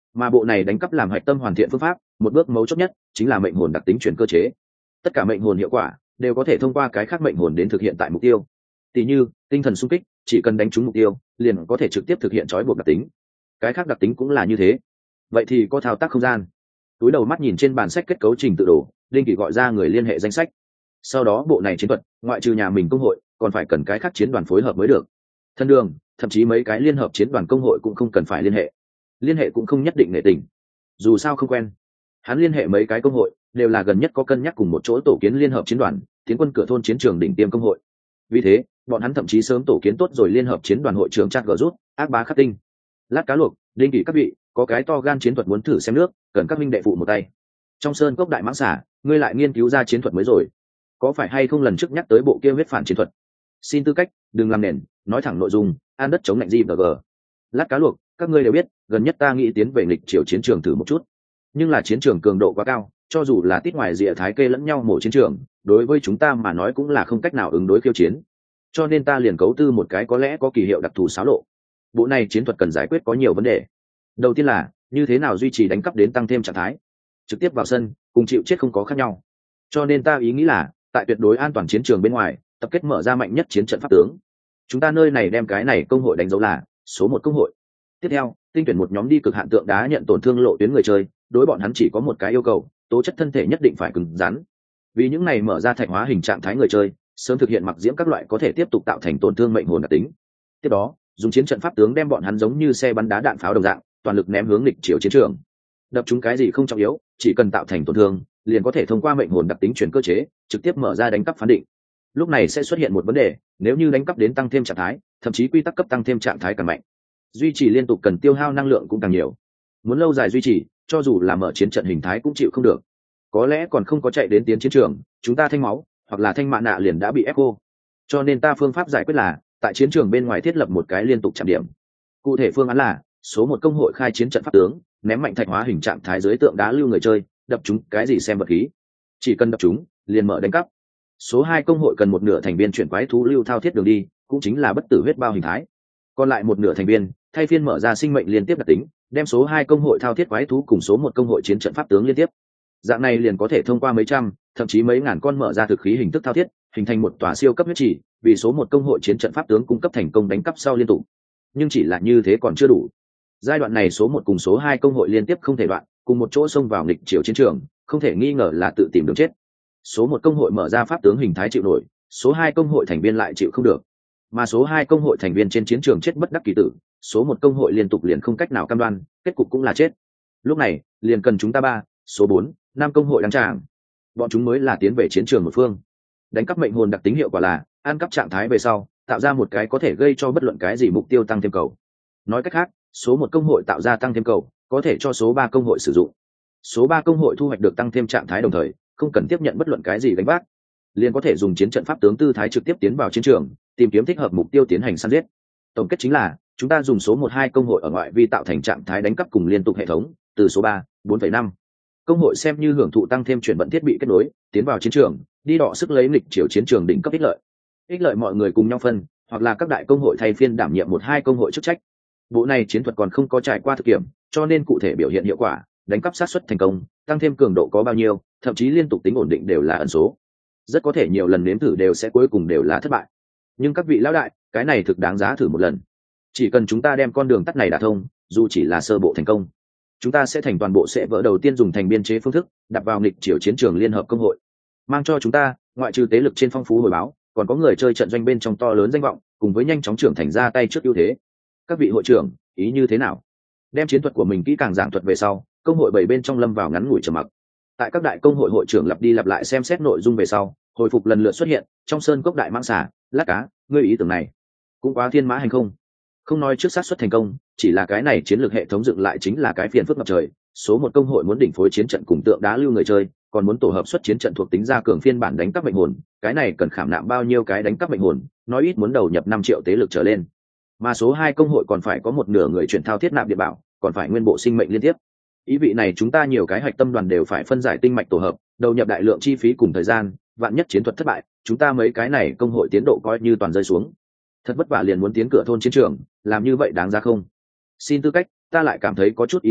Mà bộ này đánh cắp làm hạch tâm hoàn thiện phương pháp, một bước mấu chốt nhất chính là mệnh hồn đặc tính chuyển cơ chế. Tất cả mệnh hồn hiệu quả đều có thể thông qua cái khác mệnh hồn đến thực hiện tại mục tiêu. Tỷ như tinh thần xung kích, chỉ cần đánh trúng mục tiêu liền có thể trực tiếp thực hiện trói buộc đặc tính. Cái khác đặc tính cũng là như thế. Vậy thì có thao tác không gian. Túi đầu mắt nhìn trên bản sách kết cấu trình tự đồ, Đinh Kỳ gọi ra người liên hệ danh sách. Sau đó bộ này chiến thuật ngoại trừ nhà mình công hội còn phải cần cái khác chiến đoàn phối hợp mới được. Thân đường thậm chí mấy cái liên hợp chiến đoàn công hội cũng không cần phải liên hệ cũng không nhất định nể tình, dù sao không quen. Hắn liên hệ mấy cái công hội đều là gần nhất có cân nhắc cùng một chỗ tổ kiến liên hợp chiến đoàn, tiến quân cửa thôn chiến trường đỉnh tiêm công hội. Vì thế bọn hắn thậm chí sớm tổ kiến tốt rồi liên hợp chiến đoàn hội trưởng chat gờ rút ác bá khắc tinh. Lát cá luộc, Đinh Kỳ các vị, có cái to gan chiến thuật muốn thử xem nước, cần các minh đệ phụ một tay. Trong sơn cốc đại mãng xả, ngươi lại nghiên cứu ra chiến thuật mới rồi, có phải hay không lần trước nhắc tới bộ kia huyết phản chiến thuật? Xin tư cách, đừng làm nền, nói thẳng nội dung, an đất chống lạnh gì bg. Lát cá luộc, các ngươi đều biết, gần nhất ta nghĩ tiến về lịch triều chiến trường thử một chút, nhưng là chiến trường cường độ quá cao, cho dù là tít ngoài rìa thái kê lẫn nhau mổ chiến trường, đối với chúng ta mà nói cũng là không cách nào ứng đối khiêu chiến, cho nên ta liền cấu tư một cái có lẽ có kỳ hiệu đặc thù xáo lộ. Bộ này chiến thuật cần giải quyết có nhiều vấn đề. Đầu tiên là như thế nào duy trì đánh cắp đến tăng thêm trạng thái, trực tiếp vào sân cùng chịu chết không có khác nhau. Cho nên ta ý nghĩ là tại tuyệt đối an toàn chiến trường bên ngoài tập kết mở ra mạnh nhất chiến trận pháp tướng. Chúng ta nơi này đem cái này công hội đánh dấu là số 1 công hội. Tiếp theo tinh tuyển một nhóm đi cực hạn tượng đá nhận tổn thương lộ tuyến người chơi, đối bọn hắn chỉ có một cái yêu cầu, tố chất thân thể nhất định phải cứng rắn. Vì những này mở ra thạch hóa hình trạng thái người chơi sớm thực hiện mặc diễm các loại có thể tiếp tục tạo thành tổn thương mệnh hồn đặc tính. Tiếp đó dùng chiến trận pháp tướng đem bọn hắn giống như xe bắn đá đạn pháo đồng dạng toàn lực ném hướng lịch chiều chiến trường. Đập chúng cái gì không trọng yếu, chỉ cần tạo thành tổn thương liền có thể thông qua mệnh hồn đặc tính chuyển cơ chế trực tiếp mở ra đánh cắp phán định. Lúc này sẽ xuất hiện một vấn đề, nếu như đánh cắp đến tăng thêm trạng thái, thậm chí quy tắc cấp tăng thêm trạng thái càng mạnh, duy trì liên tục cần tiêu hao năng lượng cũng càng nhiều. Muốn lâu dài duy trì, cho dù là mở chiến trận hình thái cũng chịu không được. Có lẽ còn không có chạy đến tiến chiến trường, chúng ta thanh máu hoặc là thanh mạ nạ liền đã bị ép cô. Cho nên ta phương pháp giải quyết là tại chiến trường bên ngoài thiết lập một cái liên tục chạm điểm. Cụ thể phương án là số 1 công hội khai chiến trận pháp tướng, ném mạnh thạch hóa hình trạng thái dưới tượng đá lưu người chơi, đập chúng cái gì xem vật khí, chỉ cần đập chúng liền mở đánh cắp. Số 2 công hội cần một nửa thành viên chuyển quái thú lưu thao thiết đường đi, cũng chính là bất tử huyết bao hình thái. Còn lại một nửa thành viên thay phiên mở ra sinh mệnh liên tiếp đặc tính, đem số 2 công hội thao thiết quái thú cùng số 1 công hội chiến trận pháp tướng liên tiếp. Dạng này liền có thể thông qua mấy trăm, thậm chí mấy ngàn con mở ra thực khí hình thức thao thiết, hình thành một tòa siêu cấp huyết chỉ, vì số 1 công hội chiến trận pháp tướng cung cấp thành công đánh cắp sau liên tục. Nhưng chỉ là như thế còn chưa đủ. Giai đoạn này số 1 cùng số 2 công hội liên tiếp không thể đoạn, cùng một chỗ xông vào nghịch chiều chiến trường, không thể nghi ngờ là tự tìm đường chết. Số 1 công hội mở ra pháp tướng hình thái chịu nổi, số 2 công hội thành viên lại chịu không được. Mà số 2 công hội thành viên trên chiến trường chết bất đắc kỳ tử, số 1 công hội liên tục liền không cách nào cam đoan, kết cục cũng là chết. Lúc này, liền cần chúng ta số 4, 5 công hội đăng tràng. Bọn chúng mới là tiến về chiến trường một phương. Đánh cắp mệnh hồn đặc tính hiệu quả là ăn cắp trạng thái về sau, tạo ra một cái có thể gây cho bất luận cái gì mục tiêu tăng thêm cầu. Nói cách khác, số 1 công hội tạo ra tăng thêm cầu, có thể cho số 3 công hội sử dụng. Số 3 công hội thu hoạch được tăng thêm trạng thái đồng thời, không cần tiếp nhận bất luận cái gì gánh vác, liền có thể dùng chiến trận pháp tướng tư thái trực tiếp tiến vào chiến trường, tìm kiếm thích hợp mục tiêu tiến hành săn giết. Tổng kết chính là, chúng ta dùng số 1-2 công hội ở ngoại vi tạo thành trạng thái đánh cắp cùng liên tục hệ thống, từ số 3, 4,5 công hội xem như hưởng thụ tăng thêm chuyển vận thiết bị kết nối, tiến vào chiến trường, đi đọ sức lấy lịch chiều chiến trường đỉnh cấp ích lợi mọi người cùng nhau phân, hoặc là các đại công hội thay phiên đảm nhiệm 1-2 công hội chức trách. Bộ này chiến thuật còn không có trải qua thực kiểm, cho nên cụ thể biểu hiện hiệu quả, đánh cắp sát suất thành công, tăng thêm cường độ có bao nhiêu, thậm chí liên tục tính ổn định đều là ẩn số. Rất có thể nhiều lần nếm thử đều sẽ cuối cùng đều là thất bại. Nhưng các vị lão đại, cái này thực đáng giá thử một lần. Chỉ cần chúng ta đem con đường tắt này đả thông, dù chỉ là sơ bộ thành công, chúng ta sẽ thành toàn bộ sẽ vỡ đầu tiên dùng thành biên chế phương thức đặt vào nghịch chiều chiến trường liên hợp công hội, mang cho chúng ta ngoại trừ tế lực trên phong phú hồi báo, còn có người chơi trận doanh bên trong to lớn danh vọng, cùng với nhanh chóng trưởng thành ra tay trước ưu thế. Các vị hội trưởng, ý như thế nào? Đem chiến thuật của mình kỹ càng giảng thuật về sau, công hội 7 bên trong lâm vào ngắn ngủi trầm mặc. Tại các đại công hội hội trưởng lặp đi lặp lại xem xét nội dung về sau, hồi phục lần lượt xuất hiện trong sơn cốc đại mãng xả, Lát cá, ngươi ý tưởng này cũng quá thiên mã hành không. Không nói trước xác suất thành công, chỉ là cái này chiến lược hệ thống dựng lại chính là cái phiền phức ngập trời. Số 1 công hội muốn đỉnh phối chiến trận cùng tượng đá lưu người chơi, còn muốn tổ hợp xuất chiến trận thuộc tính ra cường phiên bản đánh cắp mệnh hồn, cái này cần khảm nạm bao nhiêu cái đánh cắp mệnh hồn, nói ít muốn đầu nhập 5 triệu tế lực trở lên. Mà số 2 công hội còn phải có một nửa người chuyển thao thiết nạp địa bảo, còn phải nguyên bộ sinh mệnh liên tiếp. Ý vị này chúng ta nhiều cái hạch tâm đoàn đều phải phân giải tinh mạch tổ hợp, đầu nhập đại lượng chi phí cùng thời gian, vạn nhất chiến thuật thất bại, chúng ta mấy cái này công hội tiến độ coi như toàn rơi xuống. Thật vất vả liền muốn tiến cửa thôn chiến trường, làm như vậy đáng ra không? Xin tư cách, ta lại cảm thấy có chút ý tứ,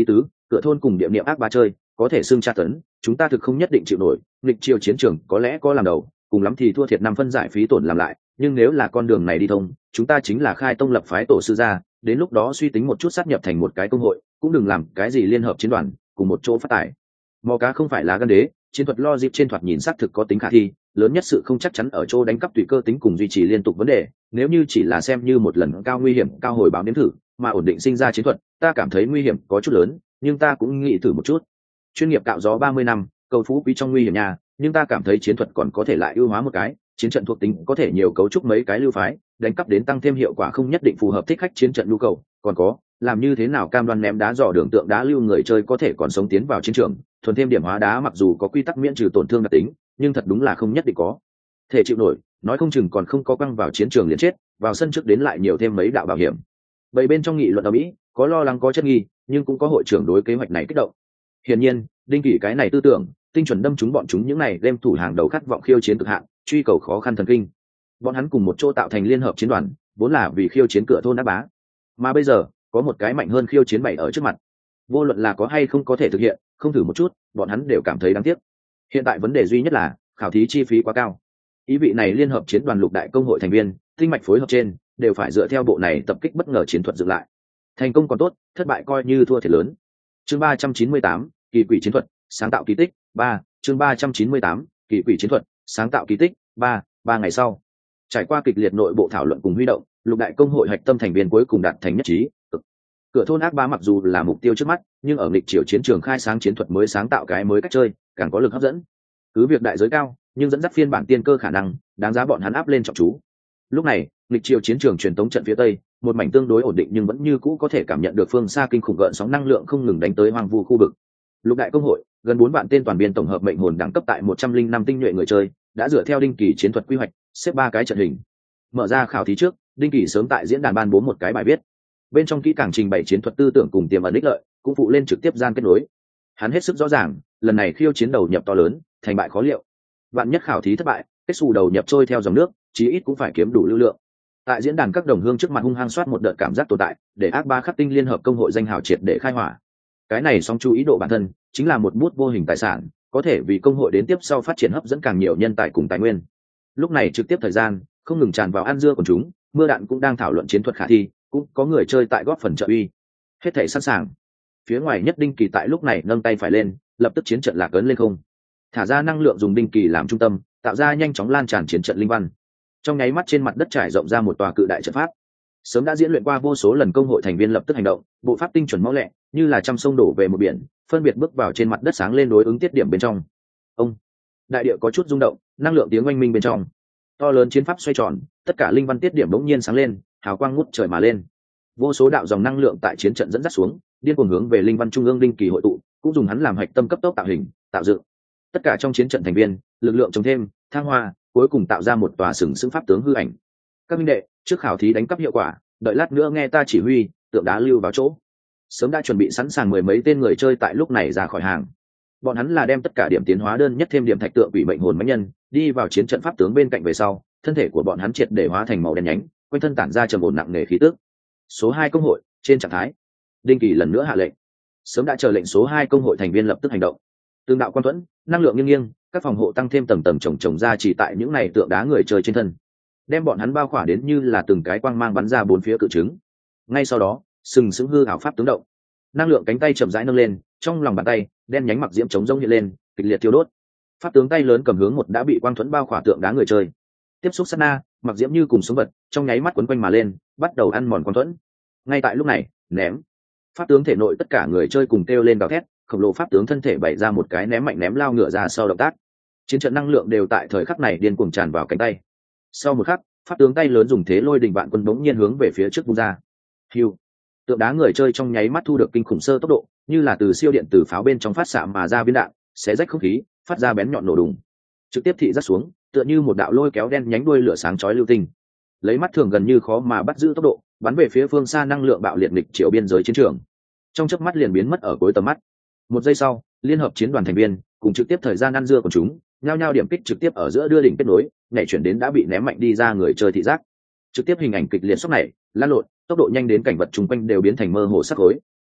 cửa thôn cùng địa niệm ác ba chơi có thể xưng tra tấn, chúng ta thực không nhất định chịu nổi. Nghịch triều chiến trường có lẽ có làm đầu, cùng lắm thì thua thiệt 5 phân giải phí tổn làm lại, nhưng nếu là con đường này đi thông, chúng ta chính là khai tông lập phái tổ sư gia, đến lúc đó suy tính một chút sát nhập thành một cái công hội, cũng đừng làm cái gì liên hợp chiến đoàn cùng một chỗ phát tài. Mò cá không phải là gan đế, chiến thuật lo dịp trên thoạt nhìn xác thực có tính khả thi, lớn nhất sự không chắc chắn ở chỗ đánh cắp tùy cơ tính cùng duy trì liên tục vấn đề. Nếu như chỉ là xem như một lần cao nguy hiểm cao hồi báo nếm thử mà ổn định sinh ra chiến thuật, ta cảm thấy nguy hiểm có chút lớn, nhưng ta cũng nghĩ thử một chút. Chuyên nghiệp cạo gió 30 năm, cầu phú quý trong nguy hiểm nhà, nhưng ta cảm thấy chiến thuật còn có thể lại ưu hóa một cái, chiến trận thuộc tính có thể nhiều cấu trúc mấy cái lưu phái, đánh cắp đến tăng thêm hiệu quả không nhất định phù hợp thích khách chiến trận nhu cầu, còn có làm như thế nào cam đoan ném đá dò đường tượng đá lưu người chơi có thể còn sống tiến vào chiến trường, thuần thêm điểm hóa đá mặc dù có quy tắc miễn trừ tổn thương đặc tính, nhưng thật đúng là không nhất định có thể chịu nổi, nói không chừng còn không có quăng vào chiến trường liền chết, vào sân trước đến lại nhiều thêm mấy đạo bảo hiểm. Vậy bên trong nghị luận ở Mỹ, có lo lắng có chất nghi, nhưng cũng có hội trưởng đối kế hoạch này kích động. Hiển nhiên, Đinh Kỷ cái này tư tưởng, tinh chuẩn đâm trúng bọn chúng những này đem thủ hàng đầu khát vọng khiêu chiến cực hạn, truy cầu khó khăn thần kinh. Bọn hắn cùng một chỗ tạo thành liên hợp chiến đoàn, vốn là vì khiêu chiến cửa thôn đá bá, mà bây giờ có một cái mạnh hơn khiêu chiến bảy ở trước mặt, vô luận là có hay không có thể thực hiện, không thử một chút, bọn hắn đều cảm thấy đáng tiếc. Hiện tại vấn đề duy nhất là khảo thí chi phí quá cao. Ý vị này liên hợp chiến đoàn lục đại công hội thành viên, tinh mạch phối hợp trên đều phải dựa theo bộ này tập kích bất ngờ chiến thuật dựng lại. Thành công còn tốt, thất bại coi như thua thiệt lớn. Chương 398, kỳ quỷ chiến thuật, sáng tạo kỳ tích, 3, chương 398, kỳ quỷ chiến thuật, sáng tạo kỳ tích, 3 ngày sau. Trải qua kịch liệt nội bộ thảo luận cùng huy động, lục đại công hội hạch tâm thành viên cuối cùng đạt thành nhất trí. Cửa thôn ác bá mặc dù là mục tiêu trước mắt, nhưng ở nghịch triều chiến trường khai sáng chiến thuật mới sáng tạo cái mới cách chơi, càng có lực hấp dẫn. Cứ việc đại giới cao, nhưng dẫn dắt phiên bản tiên cơ khả năng, đáng giá bọn hắn áp lên trọng chú. Lúc này, nghịch triều chiến trường truyền tống trận phía tây, một mảnh tương đối ổn định nhưng vẫn như cũ có thể cảm nhận được phương xa kinh khủng gợn sóng năng lượng không ngừng đánh tới hoang vu khu vực. Lục đại công hội, gần 4 vạn tên toàn biên tổng hợp mệnh hồn đẳng cấp tại 105 tinh nhuệ người chơi, đã dựa theo Đinh Kỷ chiến thuật quy hoạch, xếp 3 cái trận hình. Mở ra khảo thí trước, Đinh Kỷ sớm tại diễn đàn ban bố một cái bài viết. Bên trong kỹ càng trình bày chiến thuật tư tưởng cùng tiềm ẩn ích lợi, cũng phụ lên trực tiếp gian kết nối. Hắn hết sức rõ ràng, lần này khiêu chiến đầu nhập to lớn, thành bại khó liệu. Vạn nhất khảo thí thất bại, kết xù đầu nhập trôi theo dòng nước, chí ít cũng phải kiếm đủ lưu lượng. Tại diễn đàn các đồng hương trước mặt hung hăng soát một đợt cảm giác tồn tại, để ác ba khắc tinh liên hợp công hội danh hào triệt để khai hỏa. Cái này song chú ý độ bản thân, chính là một bút vô hình tài sản, có thể vì công hội đến tiếp sau phát triển hấp dẫn càng nhiều nhân tài cùng tài nguyên. Lúc này trực tiếp thời gian không ngừng tràn vào ăn dưa của chúng, mưa đạn cũng đang thảo luận chiến thuật khả thi, cũng có người chơi tại góp phần trợ uy. Hết thảy sẵn sàng. Phía ngoài nhất Đinh Kỳ tại lúc này nâng tay phải lên, lập tức chiến trận lạc ấn lên không, thả ra năng lượng dùng Đinh Kỳ làm trung tâm, tạo ra nhanh chóng lan tràn chiến trận linh văn. Trong nháy mắt trên mặt đất trải rộng ra một tòa cự đại trận pháp. Sớm đã diễn luyện qua vô số lần công hội thành viên lập tức hành động, bộ pháp tinh chuẩn mau lẹ, như là trăm sông đổ về một biển, phân biệt bước vào trên mặt đất sáng lên đối ứng tiết điểm bên trong. Ông, đại địa có chút rung động, năng lượng tiếng oanh minh bên trong. To lớn chiến pháp xoay tròn, tất cả linh văn tiết điểm bỗng nhiên sáng lên, hào quang ngút trời mà lên. Vô số đạo dòng năng lượng tại chiến trận dẫn dắt xuống, điên cuồng hướng về linh văn trung ương Đinh Kỳ hội tụ, cũng dùng hắn làm hạch tâm cấp tốc tạo hình, tạo dựng. Tất cả trong chiến trận thành viên, lực lượng chống thêm, thăng hoa, cuối cùng tạo ra một tòa sừng sững pháp tướng hư ảnh. Các minh đệ, trước khảo thí đánh cắp hiệu quả, đợi lát nữa nghe ta chỉ huy, tượng đá lưu vào chỗ. Sớm đã chuẩn bị sẵn sàng 10 mấy tên người chơi tại lúc này ra khỏi hàng. Bọn hắn là đem tất cả điểm tiến hóa đơn nhất thêm điểm thạch tượng quỷ mệnh hồn mãnh nhân, đi vào chiến trận pháp tướng bên cạnh về sau, thân thể của bọn hắn triệt để hóa thành màu đen nhánh, quanh thân tản ra trầm ổn nặng nề khí tức. Số 2 công hội, trên trạng thái. Đinh Kỳ lần nữa hạ lệnh. Sớm đã chờ lệnh số 2 công hội thành viên lập tức hành động. Tương đạo quan thuẫn, năng lượng nghiêng nghiêng, các phòng hộ tăng thêm tầng tầng chồng ra chỉ tại những này tượng đá người chơi trên thân, đem bọn hắn bao khỏa đến như là từng cái quang mang bắn ra bốn phía cự trứng. Ngay sau đó, sừng sững hư ảo pháp tướng động, năng lượng cánh tay chậm rãi nâng lên, trong lòng bàn tay đen nhánh mặc diễm chống rông hiện lên, kịch liệt thiêu đốt. Pháp tướng tay lớn cầm hướng một đã bị quang thuẫn bao khỏa tượng đá người chơi. Tiếp xúc sát na, mặc diễm như cùng sống vật, trong nháy mắt quấn quanh mà lên, bắt đầu ăn mòn quang thuẫn. Ngay tại lúc này, ném. Pháp tướng thể nội tất cả người chơi cùng kêu lên gào thét, khổng lồ pháp tướng thân thể bày ra một cái ném mạnh ném lao ngựa ra sau động tác. Chiến trận năng lượng đều tại thời khắc này điên cuồng tràn vào cánh tay. Sau một khắc, pháp tướng tay lớn dùng thế lôi đình vạn quân bỗng nhiên hướng về phía trước vung ra. Hưu. Tượng đá người chơi trong nháy mắt thu được kinh khủng sơ tốc độ, như là từ siêu điện từ pháo bên trong phát xạ mà ra viên đạn, xé rách không khí, phát ra bén nhọn nổ đùng. Trực tiếp thị rất xuống, tựa như một đạo lôi kéo đen nhánh đuôi lửa sáng chói lưu tinh. Lấy mắt thường gần như khó mà bắt giữ tốc độ, bắn về phía phương xa năng lượng bạo liệt nghịch chiều biên giới chiến trường. Trong chớp mắt liền biến mất ở cuối tầm mắt. Một giây sau, liên hợp chiến đoàn thành viên cùng trực tiếp thời gian ăn dưa của chúng, nhao nhao điểm kích trực tiếp ở giữa đưa đỉnh kết nối, nhảy chuyển đến đã bị ném mạnh đi ra người chơi thị giác. Trực tiếp hình ảnh kịch liệt sốc này, lan lộn, tốc độ nhanh đến cảnh vật chung quanh đều biến thành mơ hồ sắc khối.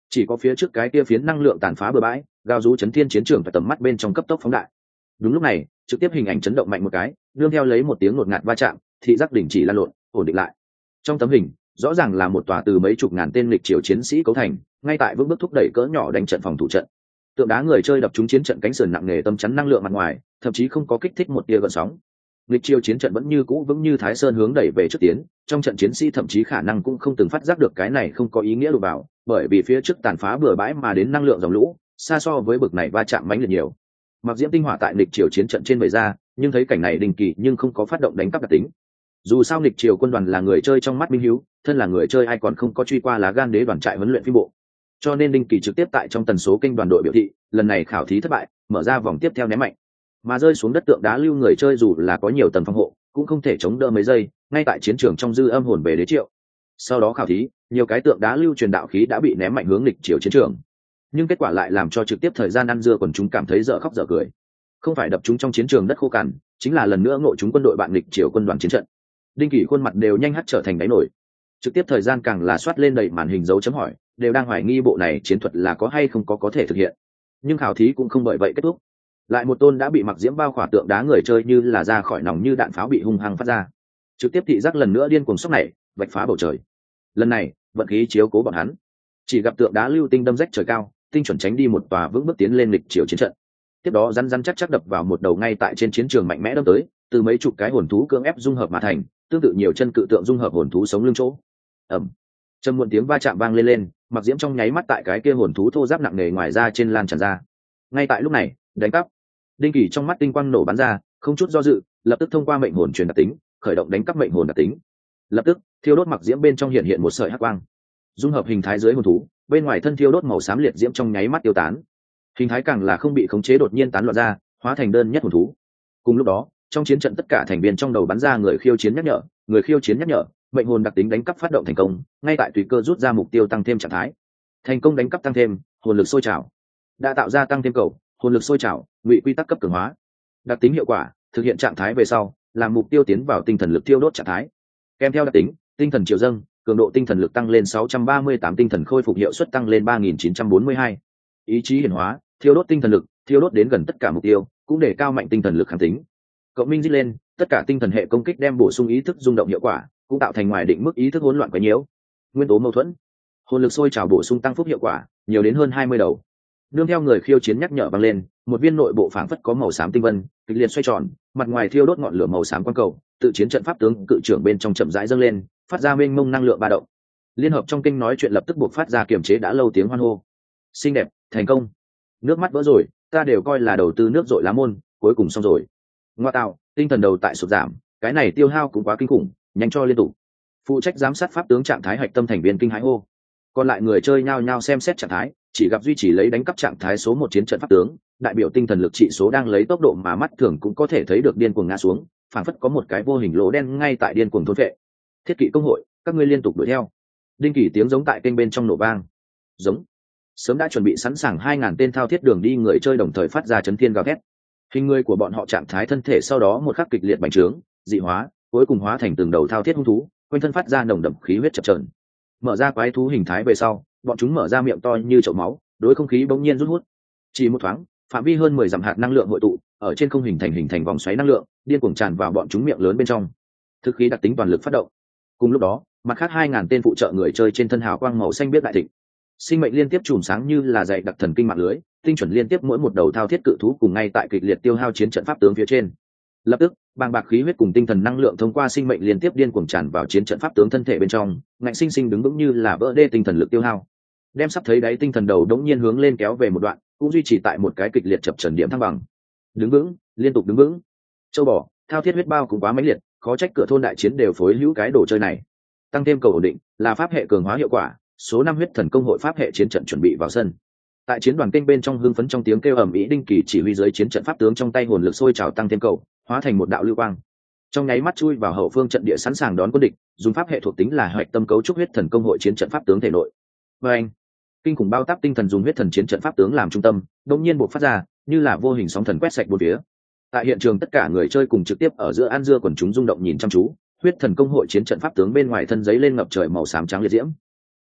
chỉ có phía trước cái kia phiến năng lượng tàn phá bừa bãi gào rú chấn thiên chiến trường và tầm mắt bên trong cấp tốc phóng đại. Đúng lúc này trực tiếp hình ảnh chấn động mạnh một cái, nương theo lấy một tiếng ngột ngạt va chạm, thị giác đình chỉ lan lộn, ổn định lại. Trong tấm hình rõ ràng là một tòa từ mấy chục ngàn tên lịch triều chiến sĩ cấu thành, ngay tại vững bước thúc đẩy cỡ nhỏ đánh trận phòng thủ trận. Tượng đá người chơi đập trúng chiến trận cánh sườn nặng nề tâm chắn năng lượng mặt ngoài, thậm chí không có kích thích một tia gợn sóng. Lịch triều chiến trận vẫn như cũ vững như Thái Sơn hướng đẩy về trước tiến, trong trận chiến sĩ thậm chí khả năng cũng không từng phát giác được cái này không có ý nghĩa đụng vào, bởi vì phía trước tàn phá bừa bãi mà đến năng lượng dòng lũ, xa so với bực này va chạm mãnh liệt nhiều. Mặc diễm tinh hỏa tại lịch triều chiến trận trên bày ra, nhưng thấy cảnh này đình kỳ nhưng không có phát động đánh cắp đặc tính. Dù sao lịch triều quân đoàn là người chơi trong mắt minh hiếu, thân là người chơi ai còn không có truy qua lá gan đế đoàn trại huấn luyện phim bộ, cho nên đinh kỳ trực tiếp tại trong tần số kênh đoàn đội biểu thị lần này khảo thí thất bại, mở ra vòng tiếp theo ném mạnh, mà rơi xuống đất tượng đá lưu người chơi dù là có nhiều tầng phòng hộ cũng không thể chống đỡ mấy giây, ngay tại chiến trường trong dư âm hồn về đế triệu. Sau đó khảo thí, nhiều cái tượng đá lưu truyền đạo khí đã bị ném mạnh hướng lịch triều chiến trường, nhưng kết quả lại làm cho trực tiếp thời gian ăn dưa quần chúng cảm thấy dở khóc dở cười. Không phải đập chúng trong chiến trường đất khô cằn, chính là lần nữa ngộ chúng quân đội bạn lịch triều quân đoàn chiến trận. Đinh kỳ khuôn mặt đều nhanh hắt trở thành đáy nổi, trực tiếp thời gian càng là soát lên đầy màn hình dấu chấm hỏi, đều đang hoài nghi bộ này chiến thuật là có hay không có thể thực hiện. Nhưng khảo thí cũng không bởi vậy kết thúc, lại một tôn đã bị mặc diễm bao khỏa tượng đá người chơi như là ra khỏi nòng như đạn pháo bị hung hăng phát ra, trực tiếp thị giác lần nữa điên cuồng sốc này vạch phá bầu trời. Lần này vận khí chiếu cố bọn hắn, chỉ gặp tượng đá lưu tinh đâm rách trời cao, tinh chuẩn tránh đi một tòa vững bước tiến lên lịch triều chiến trận. Tiếp đó rắn rắn chắc chắc đập vào một đầu ngay tại trên chiến trường mạnh mẽ đâm tới, từ mấy chục cái hồn thú cưỡng ép dung hợp mà thành, tương tự nhiều chân cự tượng dung hợp hồn thú sống lưng chỗ. Ầm, trầm muộn tiếng va chạm vang lên, mặc diễm trong nháy mắt tại cái kia hồn thú thô giáp nặng nề ngoài ra trên lan tràn ra. Ngay tại lúc này, đánh cắp. Đinh kỳ trong mắt tinh quang nổ bắn ra, không chút do dự, lập tức thông qua mệnh hồn truyền đặc tính, khởi động đánh cắp mệnh hồn đặc tính. Lập tức, thiêu đốt mặc diễm bên trong hiện một sợi hắc quang, dung hợp hình thái dưới hồn thú, bên ngoài thân thiêu đốt màu xám liệt diễm trong nháy mắt tiêu tán. Hình thái càng là không bị khống chế đột nhiên tán loạn ra, hóa thành đơn nhất hồn thú. Cùng lúc đó, trong chiến trận tất cả thành viên trong đầu bắn ra người khiêu chiến nhắc nhở, mệnh hồn đặc tính đánh cắp phát động thành công, ngay tại tùy cơ rút ra mục tiêu tăng thêm trạng thái. Thành công đánh cắp tăng thêm, hồn lực sôi trào. Đã tạo ra tăng thêm cầu, hồn lực sôi trào, ngụy quy tắc cấp cường hóa. Đặc tính hiệu quả, thực hiện trạng thái về sau, làm mục tiêu tiến vào tinh thần lực thiêu đốt trạng thái. Kèm theo đặc tính, tinh thần chiều dâng, cường độ tinh thần lực tăng lên 638, tinh thần khôi phục hiệu suất tăng lên 3942. Ý chí hiển hóa, thiêu đốt tinh thần lực, thiêu đốt đến gần tất cả mục tiêu, cũng để cao mạnh tinh thần lực kháng tính. Cộng minh dít lên, tất cả tinh thần hệ công kích đem bổ sung ý thức rung động hiệu quả, cũng tạo thành ngoài định mức ý thức hỗn loạn quấy nhiễu. Nguyên tố mâu thuẫn, hồn lực sôi trào bổ sung tăng phúc hiệu quả, nhiều đến hơn 20 đầu. Nương theo người khiêu chiến nhắc nhở vang lên, một viên nội bộ phảng phất có màu xám tinh vân, kịch liệt xoay tròn, mặt ngoài thiêu đốt ngọn lửa màu xám quang cầu, tự chiến trận pháp tướng cự trưởng bên trong chậm rãi dâng lên, phát ra mênh mông năng lượng ba động. Liên hợp trong kinh nói chuyện lập tức buộc phát ra kiềm chế đã lâu tiếng hoan hô. Xinh đẹp, thành công. Nước mắt vỡ rồi, ta đều coi là đầu tư nước dội lá môn, cuối cùng xong rồi. Ngoa tạo, tinh thần đầu tại sụt giảm, cái này tiêu hao cũng quá kinh khủng, nhanh cho liên tục. Phụ trách giám sát pháp tướng trạng thái hạch tâm thành viên kinh hãi hô. Còn lại người chơi nhao nhao xem xét trạng thái, chỉ gặp duy trì lấy đánh cắp trạng thái số 1 chiến trận pháp tướng, đại biểu tinh thần lực trị số đang lấy tốc độ mà mắt thường cũng có thể thấy được điên cuồng ngã xuống, phảng phất có một cái vô hình lỗ đen ngay tại điên cuồng thôn phệ. Thiết kỵ công hội, các ngươi liên tục đuổi theo. Đinh kỳ tiếng giống tại kênh bên trong nổ vang. Giống. Sớm đã chuẩn bị sẵn sàng 2000 tên thao thiết đường đi người chơi đồng thời phát ra chấn thiên gào thét. Hình người của bọn họ trạng thái thân thể sau đó một khắc kịch liệt bành trướng, dị hóa, cuối cùng hóa thành từng đầu thao thiết hung thú, quanh thân phát ra nồng đậm khí huyết chập chờn. Mở ra quái thú hình thái về sau, bọn chúng mở ra miệng to như chậu máu, đối không khí bỗng nhiên rút hút. Chỉ một thoáng, phạm vi hơn 10 dặm hạt năng lượng hội tụ, ở trên không hình thành vòng xoáy năng lượng, điên cuồng tràn vào bọn chúng miệng lớn bên trong. Thực khí đặc tính toàn lực phát động. Cùng lúc đó, mặt khác 2000 tên phụ trợ người chơi trên thân hào quang màu xanh biết đại thịnh. Sinh mệnh liên tiếp chùm sáng như là dạy đặc thần kinh mạng lưới, tinh chuẩn liên tiếp mỗi một đầu thao thiết cự thú cùng ngay tại kịch liệt tiêu hao chiến trận pháp tướng phía trên. Lập tức, bàng bạc khí huyết cùng tinh thần năng lượng thông qua sinh mệnh liên tiếp điên cuồng tràn vào chiến trận pháp tướng thân thể bên trong, ngạnh sinh sinh đứng vững như là vỡ đê tinh thần lực tiêu hao. Đem sắp thấy đáy tinh thần đầu đống nhiên hướng lên kéo về một đoạn, cũng duy trì tại một cái kịch liệt chập chờn điểm thăng bằng. Đứng vững, liên tục đứng vững. Châu bò, thao thiết huyết bao cũng quá mãnh liệt, khó trách cửa thôn đại chiến đều phối hữu cái đồ chơi này. Tăng thêm cầu ổn định, là pháp hệ cường hóa hiệu quả, số 5 huyết thần công hội pháp hệ chiến trận chuẩn bị vào sân. Tại chiến đoàn kênh bên trong hưng phấn trong tiếng kêu ầm ĩ, Đinh Kỳ chỉ huy dưới chiến trận pháp tướng trong tay hồn lực sôi trào tăng thêm cầu, hóa thành một đạo lưu quang. Trong nháy mắt chui vào hậu phương trận địa sẵn sàng đón quân địch, dùng pháp hệ thuộc tính là hoạch tâm cấu trúc huyết thần công hội chiến trận pháp tướng thể nội. Và anh, kinh khủng bao tác tinh thần dùng huyết thần chiến trận pháp tướng làm trung tâm, đột nhiên bộc phát ra, như là vô hình sóng thần quét sạch bốn phía. Tại hiện trường tất cả người chơi cùng trực tiếp ở giữa an dưa quần chúng rung động nhìn chăm chú, huyết thần công hội chiến trận pháp tướng bên ngoài thân giấy lên ngập trời màu xám trắng liệt diễm.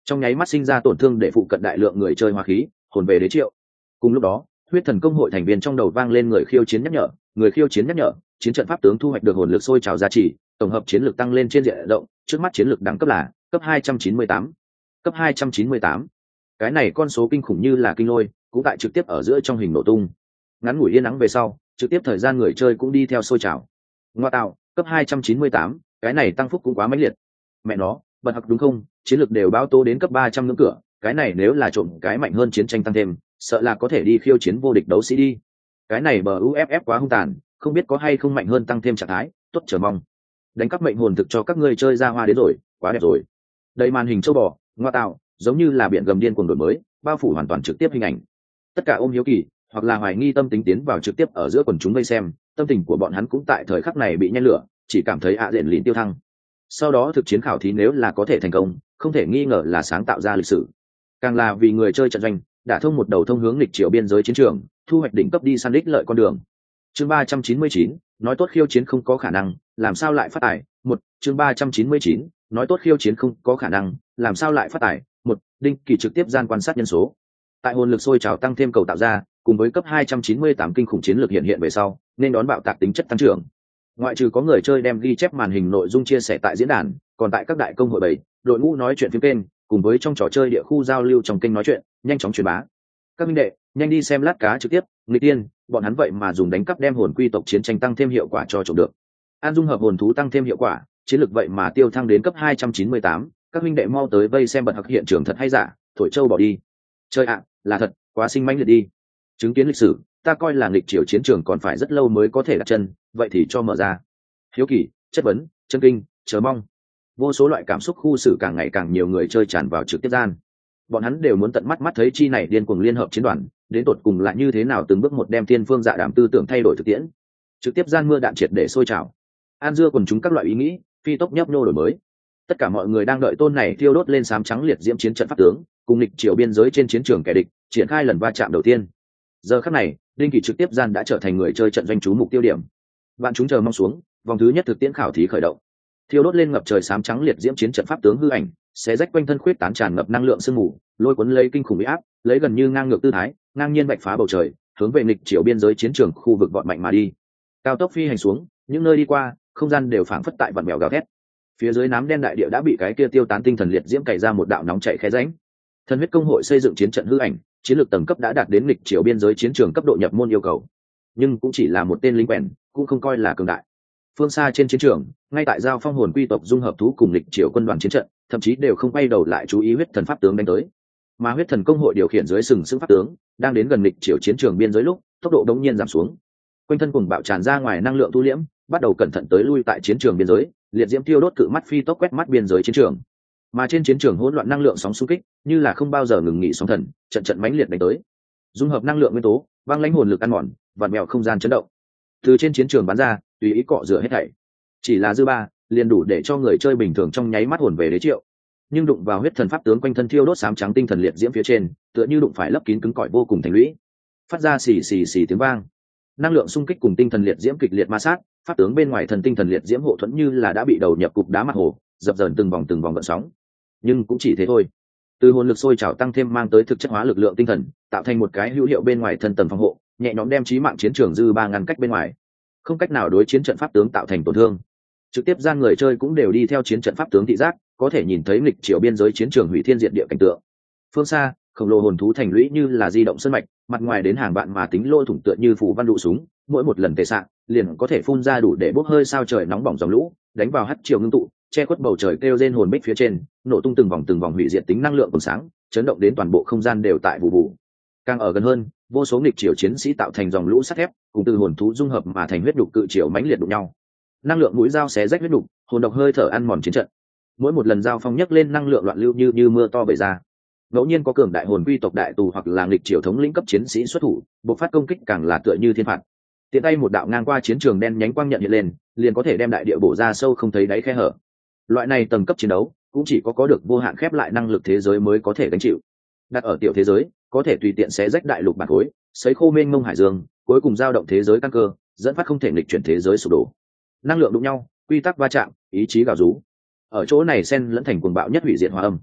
trong nháy mắt sinh ra tổn thương để phụ cận đại lượng người chơi hóa khí, hồn về đế triệu. Cùng lúc đó, huyết thần công hội thành viên trong đầu vang lên người khiêu chiến nhắc nhở, người khiêu chiến nhắc nhở, chiến trận pháp tướng thu hoạch được hồn lực sôi trào giá trị, tổng hợp chiến lược tăng lên trên diện rộng, trước mắt chiến lược đẳng cấp là cấp 298. Cấp 298. Cái này con số kinh khủng như là kinh lôi, cũng tại trực tiếp ở giữa trong hình nổ tung. Ngắn ngủi yên nắng về sau, trực tiếp thời gian người chơi cũng đi theo sôi trào. Ngoa tạo, cấp 298, cái này tăng phúc cũng quá mãnh liệt. Mẹ nó, bật học đúng không? Chiến lược đều báo tố đến cấp 300 ngưỡng cửa, cái này nếu là trộm cái mạnh hơn chiến tranh tăng thêm, sợ là có thể đi khiêu chiến vô địch đấu sĩ đi. Cái này bờ UFF quá hung tàn, không biết có hay không mạnh hơn tăng thêm trạng thái, tốt chờ mong. Đánh cắp mệnh hồn thực cho các ngươi chơi ra hoa đến rồi, quá đẹp rồi. Đây màn hình châu bò, ngoa tạo, giống như là biển gầm điên cuồng đổi mới, bao phủ hoàn toàn trực tiếp hình ảnh. Tất cả ôm hiếu kỳ, hoặc là hoài nghi tâm tính tiến vào trực tiếp ở giữa quần chúng vây xem, tâm tình của bọn hắn cũng tại thời khắc này bị nhen lửa, chỉ cảm thấy diện lìn tiêu thăng. Sau đó thực chiến khảo thí nếu là có thể thành công, không thể nghi ngờ là sáng tạo ra lịch sử. Càng là vì người chơi trận doanh, đã thông một đầu thông hướng lịch triều biên giới chiến trường, thu hoạch đỉnh cấp đi săn đích lợi con đường. Chương 399, nói tốt khiêu chiến không có khả năng, làm sao lại phát tài? Một, chương 399, nói tốt khiêu chiến không có khả năng, làm sao lại phát tài? Một, đinh kỳ trực tiếp gian quan sát nhân số. Tại hồn lực sôi trào tăng thêm cầu tạo ra, cùng với cấp 298 kinh khủng chiến lược hiện hiện về sau, nên đón bạo tạc tính chất tăng trưởng. Ngoại trừ có người chơi đem ghi chép màn hình nội dung chia sẻ tại diễn đàn, còn tại các đại công hội bầy, đội ngũ nói chuyện phim kênh, cùng với trong trò chơi địa khu giao lưu trong kênh nói chuyện, nhanh chóng truyền bá. Các minh đệ, nhanh đi xem lát cá trực tiếp, người tiên, bọn hắn vậy mà dùng đánh cắp đem hồn quy tộc chiến tranh tăng thêm hiệu quả cho trộm được. An dung hợp hồn thú tăng thêm hiệu quả, chiến lược vậy mà tiêu thăng đến cấp 298, các minh đệ mau tới vây xem bật học hiện trường thật hay giả, thổi châu bỏ đi. Chơi ạ, là thật, quá sinh mãnh liệt đi. Chứng kiến lịch sử, ta coi là nghịch triều chiến trường còn phải rất lâu mới có thể đặt chân, vậy thì cho mở ra. Hiếu kỳ, chất vấn, chân kinh, chờ mong. Vô số loại cảm xúc khu xử càng ngày càng nhiều người chơi tràn vào trực tiếp gian. Bọn hắn đều muốn tận mắt mắt thấy chi này điên cuồng liên hợp chiến đoàn, đến tột cùng lại như thế nào từng bước một đem thiên phương dạ đảm tư tưởng thay đổi thực tiễn. Trực tiếp gian mưa đạn triệt để sôi trào. An dưa quần chúng các loại ý nghĩ, phi tốc nhấp nhô đổi mới. Tất cả mọi người đang đợi tôn này thiêu đốt lên xám trắng liệt diễm chiến trận pháp tướng, cùng lịch triều biên giới trên chiến trường kẻ địch, triển khai lần va chạm đầu tiên. Giờ khắc này, đinh kỳ trực tiếp gian đã trở thành người chơi trận doanh chú mục tiêu điểm. Bạn chúng chờ mong xuống, vòng thứ nhất thực tiễn khảo thí khởi động. Thiêu đốt lên ngập trời xám trắng liệt diễm chiến trận pháp tướng hư ảnh, xé rách quanh thân khuyết tán tràn ngập năng lượng sương mù, lôi cuốn lấy kinh khủng uy áp, lấy gần như ngang ngược tư thái, ngang nhiên vạch phá bầu trời, hướng về nghịch triều biên giới chiến trường khu vực vọt mạnh mà đi. Cao tốc phi hành xuống, những nơi đi qua, không gian đều phảng phất tại vặn mèo gào thét. Phía dưới nám đen đại địa đã bị cái kia tiêu tán tinh thần liệt diễm cày ra một đạo nóng chảy khe rãnh. Thần huyết công hội xây dựng chiến trận hư ảnh, chiến lược tầng cấp đã đạt đến nghịch triều biên giới chiến trường cấp độ nhập môn yêu cầu, nhưng cũng chỉ là một tên lính quèn, cũng không coi là cường đại. Phương xa trên chiến trường, ngay tại giao phong hồn quy tộc dung hợp thú cùng lịch triều quân đoàn chiến trận, thậm chí đều không quay đầu lại chú ý huyết thần pháp tướng đánh tới. Mà huyết thần công hội điều khiển dưới sừng sững pháp tướng, đang đến gần lịch triều chiến trường biên giới lúc, tốc độ đống nhiên giảm xuống. Quanh thân cùng bạo tràn ra ngoài năng lượng tu liễm, bắt đầu cẩn thận tới lui tại chiến trường biên giới, liệt diễm tiêu đốt cự mắt phi tốc quét mắt biên giới chiến trường. Mà trên chiến trường hỗn loạn năng lượng sóng xung kích, như là không bao giờ ngừng nghỉ sóng thần, trận trận mãnh liệt đánh tới. Dung hợp năng lượng nguyên tố, băng lãnh hồn lực ăn mòn, vặn mèo không gian chấn động. Từ trên chiến trường bắn ra, tùy ý cọ rửa hết thảy. Chỉ là dư ba, liền đủ để cho người chơi bình thường trong nháy mắt hồn về đế triệu. Nhưng đụng vào huyết thần pháp tướng quanh thân thiêu đốt xám trắng tinh thần liệt diễm phía trên, tựa như đụng phải lấp kín cứng cỏi vô cùng thành lũy. Phát ra xì xì xì tiếng vang. Năng lượng xung kích cùng tinh thần liệt diễm kịch liệt ma sát, pháp tướng bên ngoài thần tinh thần liệt diễm hộ thuẫn như là đã bị đầu nhập cục đá mặt hồ, dập dờn từng vòng gợn sóng. Nhưng cũng chỉ thế thôi. Từ hồn lực sôi trào tăng thêm mang tới thực chất hóa lực lượng tinh thần, tạo thành một cái hữu hiệu bên ngoài thân tầng phòng hộ, nhẹ nhõm đem chí mạng chiến trường dư ba ngăn cách bên ngoài, không cách nào đối chiến trận pháp tướng tạo thành tổn thương. Trực tiếp gian người chơi cũng đều đi theo chiến trận pháp tướng thị giác, có thể nhìn thấy nghịch triều biên giới chiến trường hủy thiên diệt địa cảnh tượng. Phương xa, khổng lồ hồn thú thành lũy như là di động sân mạch, mặt ngoài đến hàng vạn mà tính lỗ thủng tựa như phủ văn đụ súng, mỗi một lần tề xạ liền có thể phun ra đủ để bốc hơi sao trời nóng bỏng dòng lũ, đánh vào hắt chiều ngưng tụ, che khuất bầu trời kêu rên hồn bích phía trên, nổ tung từng vòng hủy diệt tính năng lượng còn sáng, chấn động đến toàn bộ không gian đều tại vụ vụ. Càng ở gần hơn, vô số nghịch triều chiến sĩ tạo thành dòng lũ sắt thép, cùng từ hồn thú dung hợp mà thành huyết đục cự triều mãnh liệt đụng nhau. Năng lượng mũi dao xé rách huyết đục, hồn độc hơi thở ăn mòn chiến trận. Mỗi một lần giao phong nhấc lên năng lượng loạn lưu như mưa to bể ra. Ngẫu nhiên có cường đại hồn quy tộc đại tù hoặc là nghịch triều thống lĩnh cấp chiến sĩ xuất thủ, bộc phát công kích càng là tựa như thiên phạt. Tiện tay một đạo ngang qua chiến trường đen nhánh quang nhận hiện lên, liền có thể đem đại địa bổ ra sâu không thấy đáy khe hở. Loại này tầng cấp chiến đấu cũng chỉ có được vô hạn khép lại năng lực thế giới mới có thể gánh chịu. Đặt ở tiểu thế giới, có thể tùy tiện xé rách đại lục bản khối, sấy khô mênh mông hải dương, cuối cùng giao động thế giới căn cơ, dẫn phát không thể nghịch chuyển thế giới sụp đổ. Năng lượng đụng nhau, quy tắc va chạm, ý chí gào rú. Ở chỗ này xen lẫn thành cuồng bạo nhất hủy diệt hòa âm.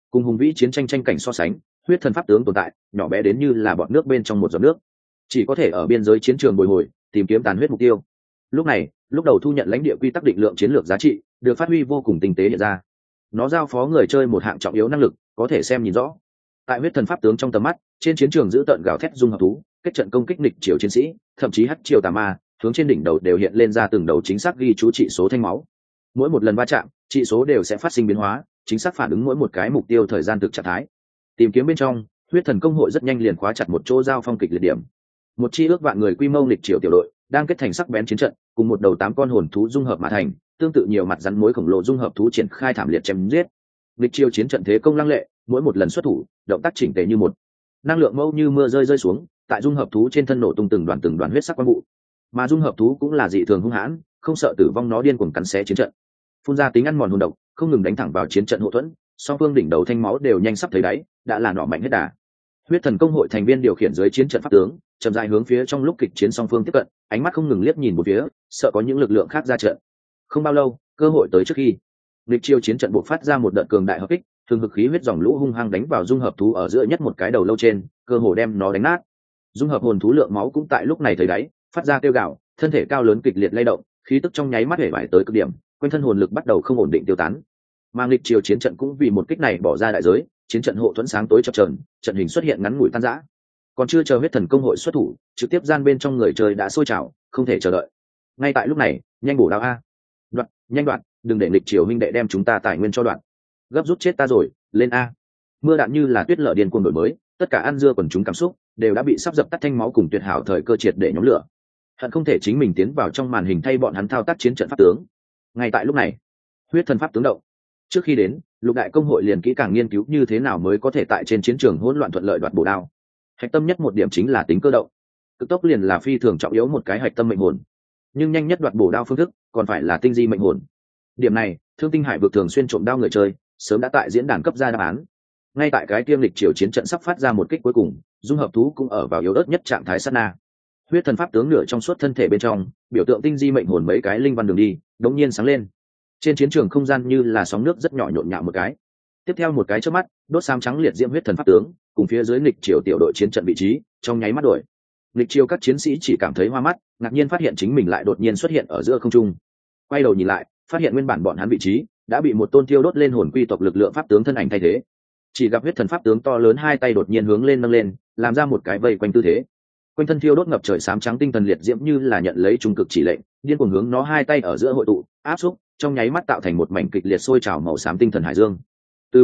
cùng hùng vĩ chiến tranh tranh cảnh so sánh, huyết thần pháp tướng tồn tại nhỏ bé đến như là bọt nước bên trong một giọt nước, chỉ có thể ở biên giới chiến trường bồi hồi tìm kiếm tàn huyết mục tiêu. Lúc này, lúc đầu thu nhận lãnh địa quy tắc định lượng chiến lược giá trị được phát huy vô cùng tinh tế hiện ra. Nó giao phó người chơi một hạng trọng yếu năng lực có thể xem nhìn rõ. Tại huyết thần pháp tướng trong tầm mắt, trên chiến trường giữ tợn gào thét dung hợp thú kết trận công kích địch triều chiến sĩ, thậm chí hắc triều tà ma hướng trên đỉnh đầu đều hiện lên ra từng đầu chính xác ghi chú trị số thanh máu. Mỗi một lần va chạm, trị số đều sẽ phát sinh biến hóa, chính xác phản ứng mỗi một cái mục tiêu thời gian thực trạng thái. Tìm kiếm bên trong, huyết thần công hội rất nhanh liền khóa chặt một chỗ giao phong kịch liệt điểm. Một chi ước vạn người quy mô nghịch triều tiểu đội đang kết thành sắc bén chiến trận, cùng một đầu 8 con hồn thú dung hợp mà thành, tương tự nhiều mặt rắn mối khổng lồ dung hợp thú triển khai thảm liệt chém giết. Nghịch triều chiến trận thế công lăng lệ, mỗi một lần xuất thủ, động tác chỉnh tề như một. Năng lượng mâu như mưa rơi xuống, tại dung hợp thú trên thân nổ tung từng đoàn huyết sắc quang vụ. Mà dung hợp thú cũng là dị thường hung hãn, không sợ tử vong nó điên cuồng cắn xé chiến trận, phun ra tính ăn mòn hồn độc, không ngừng đánh thẳng vào chiến trận hộ thuẫn. Song phương đỉnh đầu thanh máu đều nhanh sắp thấy đáy, đã là nỏ mạnh hết đà. Huyết thần công hội thành viên điều khiển dưới chiến trận pháp tướng chậm rãi hướng phía trong lúc kịch chiến song phương tiếp cận, ánh mắt không ngừng liếc nhìn một phía, sợ có những lực lượng khác ra trận. Không bao lâu, cơ hội tới trước khi địch chiêu chiến trận buộc phát ra một đợt cường đại hợp kích, thường hực khí huyết dòng lũ hung hăng đánh vào dung hợp thú ở giữa nhất một cái đầu lâu trên, cơ hồ đem nó đánh nát. Dung hợp hồn thú lượng máu cũng tại lúc này thấy đáy, phát ra kêu gào, thân thể cao lớn kịch liệt lay động, khí tức trong nháy mắt hể bại tới cực điểm, quanh thân hồn lực bắt đầu không ổn định tiêu tán. Mang lịch chiều chiến trận cũng vì một kích này bỏ ra đại giới, chiến trận hộ thuẫn sáng tối chập chờn, trận hình xuất hiện ngắn ngủi tan rã. Còn chưa chờ huyết thần công hội xuất thủ, trực tiếp gian bên trong người chơi đã sôi trào, không thể chờ đợi. Ngay tại lúc này, nhanh bổ đao a, đoạn, nhanh đoạn, đừng để lịch chiều huynh đệ đem chúng ta tài nguyên cho đoạn, gấp rút chết ta rồi, lên a. Mưa đạn như là tuyết lở điên cuồng đổi mới, tất cả ăn dưa quần chúng cảm xúc đều đã bị sắp dập tắt thanh máu cùng tuyệt hảo thời cơ triệt để nhóm lửa. Hận không thể chính mình tiến vào trong màn hình thay bọn hắn thao tác chiến trận pháp tướng. Ngay tại lúc này, huyết thần pháp tướng động. Trước khi đến, lục đại công hội liền kỹ càng nghiên cứu như thế nào mới có thể tại trên chiến trường hỗn loạn thuận lợi đoạt bổ đao. Hạch tâm nhất một điểm chính là tính cơ động. Cực tốc liền là phi thường trọng yếu một cái hạch tâm mệnh hồn, nhưng nhanh nhất đoạt bổ đao phương thức còn phải là tinh di mệnh hồn. Điểm này, Thương Tinh Hải vực thường xuyên trộm đao người chơi, sớm đã tại diễn đàn cấp ra đáp án. Ngay tại cái tiêm lịch triều chiến trận sắp phát ra một kích cuối cùng, dung hợp thú cũng ở vào yếu ớt nhất trạng thái sát na. Huyết thần pháp tướng nửa trong suốt thân thể bên trong, biểu tượng tinh di mệnh hồn mấy cái linh văn đường đi, đống nhiên sáng lên. Trên chiến trường không gian như là sóng nước rất nhỏ nhộn nhạo một cái. Tiếp theo một cái chớp mắt, đốt xám trắng liệt diễm huyết thần pháp tướng, cùng phía dưới nghịch triều tiểu đội chiến trận vị trí, trong nháy mắt đổi. Nghịch triều các chiến sĩ chỉ cảm thấy hoa mắt, ngạc nhiên phát hiện chính mình lại đột nhiên xuất hiện ở giữa không trung. Quay đầu nhìn lại, phát hiện nguyên bản bọn hắn vị trí đã bị một tôn thiêu đốt lên hồn quy tộc lực lượng pháp tướng thân ảnh thay thế. Chỉ gặp huyết thần pháp tướng to lớn hai tay đột nhiên hướng lên nâng lên, làm ra một cái vây quanh tư thế. Quanh thân thiêu đốt ngập trời xám trắng tinh thần liệt diễm như là nhận lấy trung cực chỉ lệnh, điên cuồng hướng nó hai tay ở giữa hội tụ, áp xúc, trong nháy mắt tạo thành một mảnh kịch liệt sôi trào màu xám tinh thần hải dương. Từ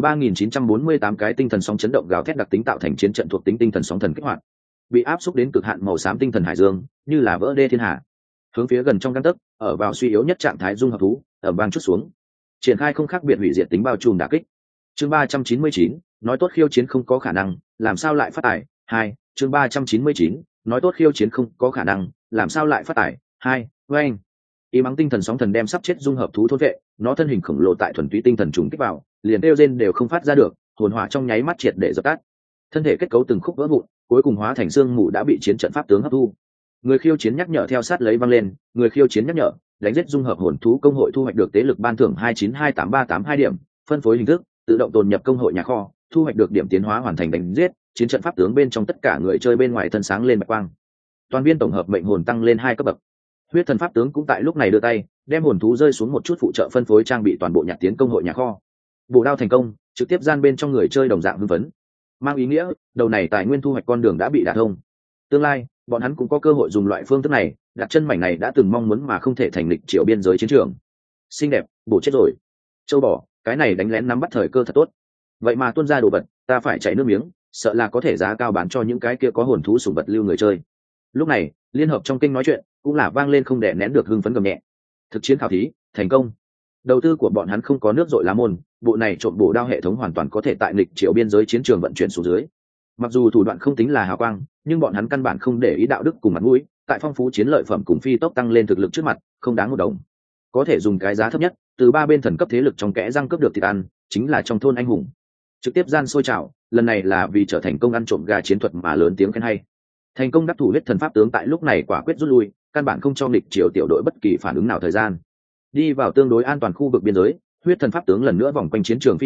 3948 cái tinh thần sóng chấn động gào thét đặc tính tạo thành chiến trận thuộc tính tinh thần sóng thần kích hoạt. Bị áp xúc đến cực hạn màu xám tinh thần hải dương, như là vỡ đê thiên hà. Hướng phía gần trong gang tấc, ở vào suy yếu nhất trạng thái dung hợp thú, ở bang chút xuống. Triển khai không khác biệt hủy diệt tính bao trùm đả kích. Chương 399, nói tốt khiêu chiến không có khả năng, làm sao lại phát tải? 2, chương 399, nói tốt khiêu chiến không có khả năng, làm sao lại phát tải? 2, oeng. Y mắng tinh thần sóng thần đem sắp chết dung hợp thú thôn vệ, nó thân hình khổng lồ tại thuần túy tinh thần trùng kích vào, liền kêu rên đều không phát ra được, hồn hỏa trong nháy mắt triệt để dập tắt. Thân thể kết cấu từng khúc vỡ vụn, cuối cùng hóa thành xương mù đã bị chiến trận pháp tướng hấp thu. Người khiêu chiến nhắc nhở theo sát lấy vang lên, người khiêu chiến nhắc nhở, đánh giết dung hợp hồn thú công hội thu hoạch được tế lực ban thưởng 2928382 điểm, phân phối hình thức, tự động tồn nhập công hội nhà kho, thu hoạch được điểm tiến hóa hoàn thành đánh giết, chiến trận pháp tướng bên trong tất cả người chơi bên ngoài thân sáng lên bạch quang. Toàn viên tổng hợp mệnh hồn tăng lên 2 cấp bậc. Huyết thần pháp tướng cũng tại lúc này đưa tay, đem hồn thú rơi xuống một chút phụ trợ phân phối trang bị toàn bộ nhặt tiến công hội nhà kho. Bổ đao thành công, trực tiếp gian bên trong người chơi đồng dạng hưng phấn. Mang ý nghĩa, đầu này tài nguyên thu hoạch con đường đã bị đả thông. Tương lai, bọn hắn cũng có cơ hội dùng loại phương thức này, đặt chân mảnh này đã từng mong muốn mà không thể thành lịch triều biên giới chiến trường. Xinh đẹp, bổ chết rồi. Châu bò, cái này đánh lén nắm bắt thời cơ thật tốt. Vậy mà tuôn ra đồ vật, ta phải chảy nước miếng, sợ là có thể giá cao bán cho những cái kia có hồn thú sủng vật lưu người chơi. Lúc này, liên hợp trong kênh nói chuyện, cũng là vang lên không đè nén được hưng phấn gầm nhẹ. Thực chiến khảo thí, thành công. Đầu tư của bọn hắn không có nước dội lá môn, bộ này trộn bổ đao hệ thống hoàn toàn có thể tại lịch triều biên giới chiến trường vận chuyển xuống dưới. Mặc dù thủ đoạn không tính là hào quang, nhưng bọn hắn căn bản không để ý đạo đức cùng mặt mũi, tại phong phú chiến lợi phẩm cùng phi tốc tăng lên thực lực trước mặt, không đáng một đồng. Có thể dùng cái giá thấp nhất, từ 3 bên thần cấp thế lực trong kẽ răng cướp được thịt ăn, chính là trong thôn anh hùng. Trực tiếp gian sôi trào, lần này là vì trở thành công ăn trộm gà chiến thuật mà lớn tiếng khen hay. Thành công đắc thủ huyết thần pháp tướng tại lúc này quả quyết rút lui, căn bản không cho nghịch triều tiểu đội bất kỳ phản ứng nào thời gian. Đi vào tương đối an toàn khu vực biên giới, huyết thần pháp tướng lần nữa vòng quanh chiến trường phi hành,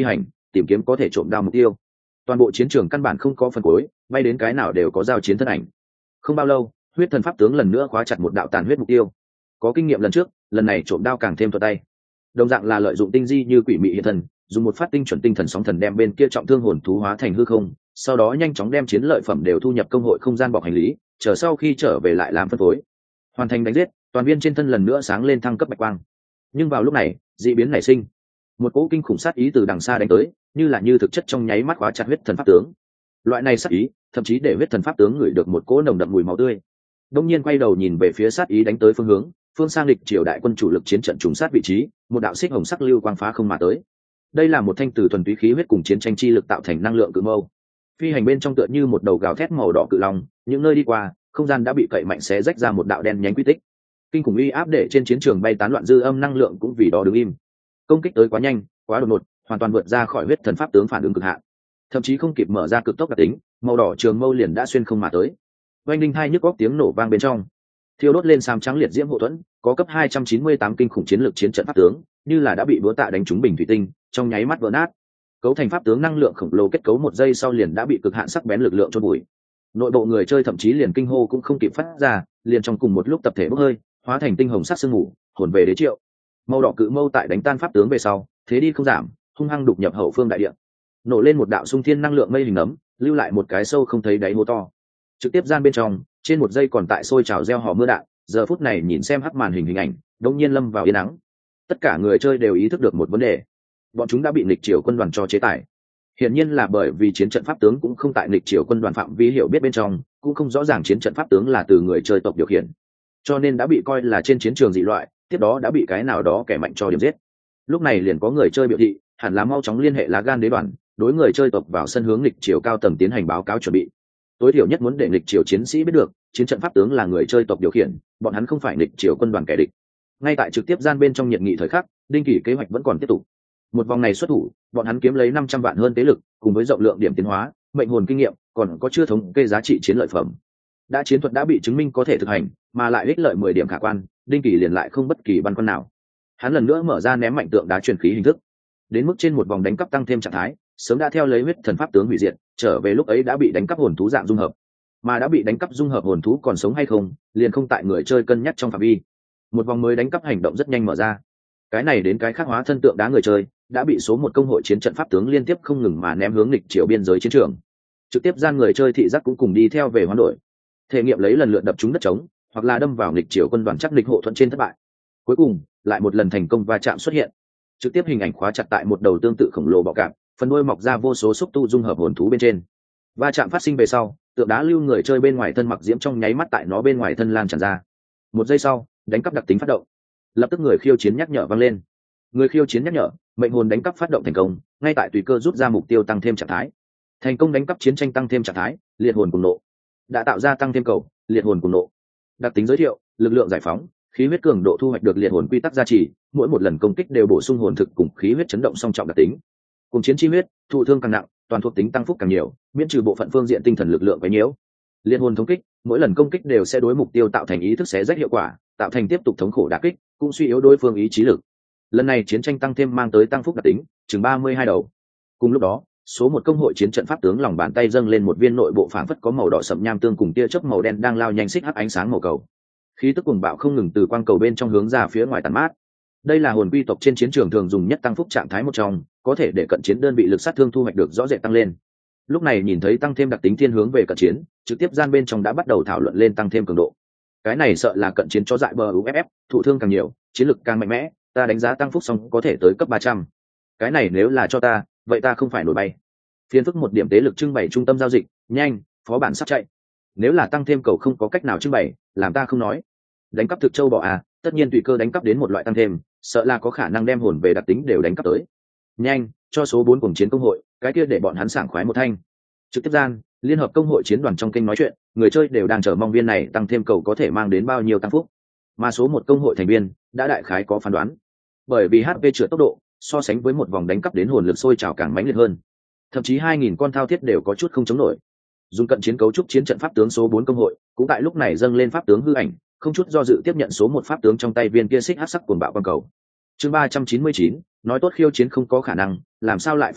tìm kiếm có thể trộm đao mục tiêu. Toàn bộ chiến trường căn bản không có phần cuối, bay đến cái nào đều có giao chiến thân ảnh. Không bao lâu, huyết thần pháp tướng lần nữa khóa chặt một đạo tàn huyết mục tiêu. Có kinh nghiệm lần trước, lần này trộm đao càng thêm thuận tay. Đồng dạng là lợi dụng tinh di như quỷ mị hiện thần, dùng một phát tinh chuẩn tinh thần sóng thần đem bên kia trọng thương hồn thú hóa thành hư không, sau đó nhanh chóng đem chiến lợi phẩm đều thu nhập công hội không gian bọc hành lý, chờ sau khi trở về lại làm phân phối. Hoàn thành đánh giết, toàn viên trên thân lần nữa sáng lên thăng cấp bạch quang. Nhưng vào lúc này, dị biến nảy sinh. Một cỗ kinh khủng sát ý từ đằng xa đánh tới, như thực chất trong nháy mắt khóa chặt huyết thần pháp tướng. Loại này sát ý, thậm chí để huyết thần pháp tướng ngửi được một cỗ nồng đậm mùi máu tươi. Đông nhiên quay đầu nhìn về phía sát ý đánh tới phương hướng, phương sang lịch triều đại quân chủ lực chiến trận trùng sát vị trí, một đạo xích hồng sắc lưu quang phá không mà tới. Đây là một thanh từ thuần túy khí huyết cùng chiến tranh chi lực tạo thành năng lượng cự mâu. Phi hành bên trong tựa như một đầu gào thét màu đỏ cự long, những nơi đi qua, không gian đã bị cậy mạnh xé rách ra một đạo đen nhánh quy tích. Kinh khủng uy áp để trên chiến trường bay tán loạn dư âm năng lượng cũng vì đó đứng im. Công kích tới quá nhanh, quá đột ngột, hoàn toàn vượt ra khỏi huyết thần pháp tướng phản ứng cực hạn. Thậm chí không kịp mở ra cực tốc đặc tính, màu đỏ trường mâu liền đã xuyên không mà tới. Oanh linh hai nhức góc tiếng nổ vang bên trong, thiêu đốt lên xám trắng liệt diễm hộ thuẫn, có cấp 298 kinh khủng chiến lược chiến trận pháp tướng, như là đã bị búa tạ đánh trúng bình thủy tinh, trong nháy mắt vỡ nát. Cấu thành pháp tướng năng lượng khổng lồ kết cấu một giây sau liền đã bị cực hạn sắc bén lực lượng chôn bụi. Nội bộ người chơi thậm chí liền kinh hô cũng không kịp phát ra, liền trong cùng một lúc tập thể bốc hơi, hóa thành tinh hồng sắc sương mù, hồn về đế triệu. Màu đỏ cự mâu tại đánh tan pháp tướng về sau, thế đi không giảm, hung hăng đục nhập hậu phương đại địa. Nổ lên một đạo xung thiên năng lượng mây hình ấm, lưu lại một cái sâu không thấy đáy hố to. Trực tiếp gian bên trong, trên một giây còn tại sôi trào gieo hò mưa đạn, giờ phút này nhìn xem hắc màn hình ảnh, đột nhiên lâm vào yên nắng. Tất cả người chơi đều ý thức được một vấn đề, bọn chúng đã bị nghịch triều quân đoàn cho chế tài. Hiển nhiên là bởi vì chiến trận pháp tướng cũng không tại nghịch triều quân đoàn phạm vi hiểu biết bên trong, cũng không rõ ràng chiến trận pháp tướng là từ người chơi tộc điều khiển, cho nên đã bị coi là trên chiến trường dị loại, tiếp đó đã bị cái nào đó kẻ mạnh cho điểm giết. Lúc này liền có người chơi biểu thị, hẳn là mau chóng liên hệ lá gan đế đoàn, đối người chơi tộc vào sân hướng nghịch triều cao tầng tiến hành báo cáo chuẩn bị. Tối thiểu nhất muốn để nghịch triều chiến sĩ biết được, chiến trận pháp tướng là người chơi tộc điều khiển, bọn hắn không phải nghịch triều quân đoàn kẻ địch. Ngay tại trực tiếp gian bên trong nhiệt nghị thời khắc, đinh kỳ kế hoạch vẫn còn tiếp tục. Một vòng này xuất thủ, bọn hắn kiếm lấy 500 vạn hơn tế lực, cùng với rộng lượng điểm tiến hóa, mệnh hồn kinh nghiệm, còn có chưa thống kê giá trị chiến lợi phẩm. Đã chiến thuật đã bị chứng minh có thể thực hành, mà lại ích lợi 10 điểm khả quan, đinh kỳ liền lại không bất kỳ băn khoăn nào. Hắn lần nữa mở ra ném mạnh tượng đá truyền khí hình thức, đến mức trên một vòng đánh cắp tăng thêm trạng thái, sớm đã theo lấy huyết thần pháp tướng hủy diệt, trở về lúc ấy đã bị đánh cắp hồn thú dạng dung hợp, mà đã bị đánh cắp dung hợp hồn thú còn sống hay không, liền không tại người chơi cân nhắc trong phạm vi. Một vòng mới đánh cắp hành động rất nhanh mở ra, cái này đến cái khác hóa thân tượng đá người chơi đã bị số một công hội chiến trận pháp tướng liên tiếp không ngừng mà ném hướng nghịch triều biên giới chiến trường. Trực tiếp gian người chơi thị giác cũng cùng đi theo về hoán đổi, thể nghiệm lấy lần lượt đập trúng đất trống, hoặc là đâm vào nghịch triều quân đoàn chắc nghịch hộ thuận trên thất bại. Cuối cùng lại một lần thành công va chạm xuất hiện, trực tiếp hình ảnh khóa chặt tại một đầu tương tự khổng lồ bọ cạp, phần đuôi mọc ra vô số xúc tu dung hợp hồn thú bên trên. Va chạm phát sinh về sau, tượng đá lưu người chơi bên ngoài thân mặc diễm trong nháy mắt tại nó bên ngoài thân lan tràn ra. Một giây sau, đánh cắp đặc tính phát động, lập tức người khiêu chiến nhắc nhở vang lên. Người khiêu chiến nhắc nhở, mệnh hồn đánh cắp phát động thành công, ngay tại tùy cơ rút ra mục tiêu tăng thêm trạng thái. Thành công đánh cắp chiến tranh tăng thêm trạng thái, liệt hồn cùng nộ. Đã tạo ra tăng thêm cầu, liệt hồn cùng nộ. Đặc tính giới thiệu, lực lượng giải phóng, khí huyết cường độ thu hoạch được liệt hồn quy tắc gia trì, mỗi một lần công kích đều bổ sung hồn thực cùng khí huyết chấn động song trọng đặc tính. Cùng chiến chi huyết, thụ thương càng nặng, toàn thuộc tính tăng phúc càng nhiều, miễn trừ bộ phận phương diện tinh thần lực lượng quấy nhiễu. Liệt hồn thống kích, mỗi lần công kích đều sẽ đối mục tiêu tạo thành ý thức xé rách hiệu quả, tạo thành tiếp tục thống khổ đả kích, cũng suy yếu đối phương ý chí lực. Lần này chiến tranh tăng thêm mang tới tăng phúc đặc tính, chừng 32 đầu. Cùng lúc đó, số một công hội chiến trận pháp tướng lòng bàn tay dâng lên một viên nội bộ phảng phất có màu đỏ sậm nham tương cùng tia chớp màu đen đang lao nhanh xích hắc ánh sáng màu cầu. Khí tức cuồng bạo không ngừng từ quang cầu bên trong hướng ra phía ngoài tàn mát. Đây là hồn quy tộc trên chiến trường thường dùng nhất tăng phúc trạng thái một trong, có thể để cận chiến đơn vị lực sát thương thu hoạch được rõ rệt tăng lên. Lúc này nhìn thấy tăng thêm đặc tính thiên hướng về cận chiến, trực tiếp gian bên trong đã bắt đầu thảo luận lên tăng thêm cường độ. Cái này sợ là cận chiến cho dại bờ uff, thụ thương càng nhiều, chiến lực càng mạnh mẽ, ta đánh giá tăng phúc xong có thể tới cấp 300. Cái này nếu là cho ta, vậy ta không phải nổi bay. Phiên phức một điểm tế lực trưng bày trung tâm giao dịch, nhanh, phó bản sắp chạy. Nếu là tăng thêm cầu không có cách nào trưng bày, làm ta không nói. Đánh cắp thực châu bọ à, tất nhiên tùy cơ đánh cắp đến một loại tăng thêm, sợ là có khả năng đem hồn về đặc tính đều đánh cắp tới. Nhanh, cho số 4 cùng chiến công hội, cái kia để bọn hắn sảng khoái một thanh. Trực tiếp gian, liên hợp công hội chiến đoàn trong kênh nói chuyện, người chơi đều đang chờ mong viên này tăng thêm cầu có thể mang đến bao nhiêu tăng phúc. Mà số một công hội thành viên đã đại khái có phán đoán, bởi vì HP chữa tốc độ so sánh với một vòng đánh cắp đến hồn lực sôi trào càng mãnh liệt hơn, thậm chí 2000 con thao thiết đều có chút không chống nổi. Dùng cận chiến cấu trúc chiến trận pháp tướng số 4 công hội cũng tại lúc này dâng lên pháp tướng hư ảnh, không chút do dự tiếp nhận số một pháp tướng trong tay viên kia xích hắc sắc cuồng bạo quang cầu. Chương 399, nói tốt khiêu chiến không có khả năng, làm sao lại phát tài,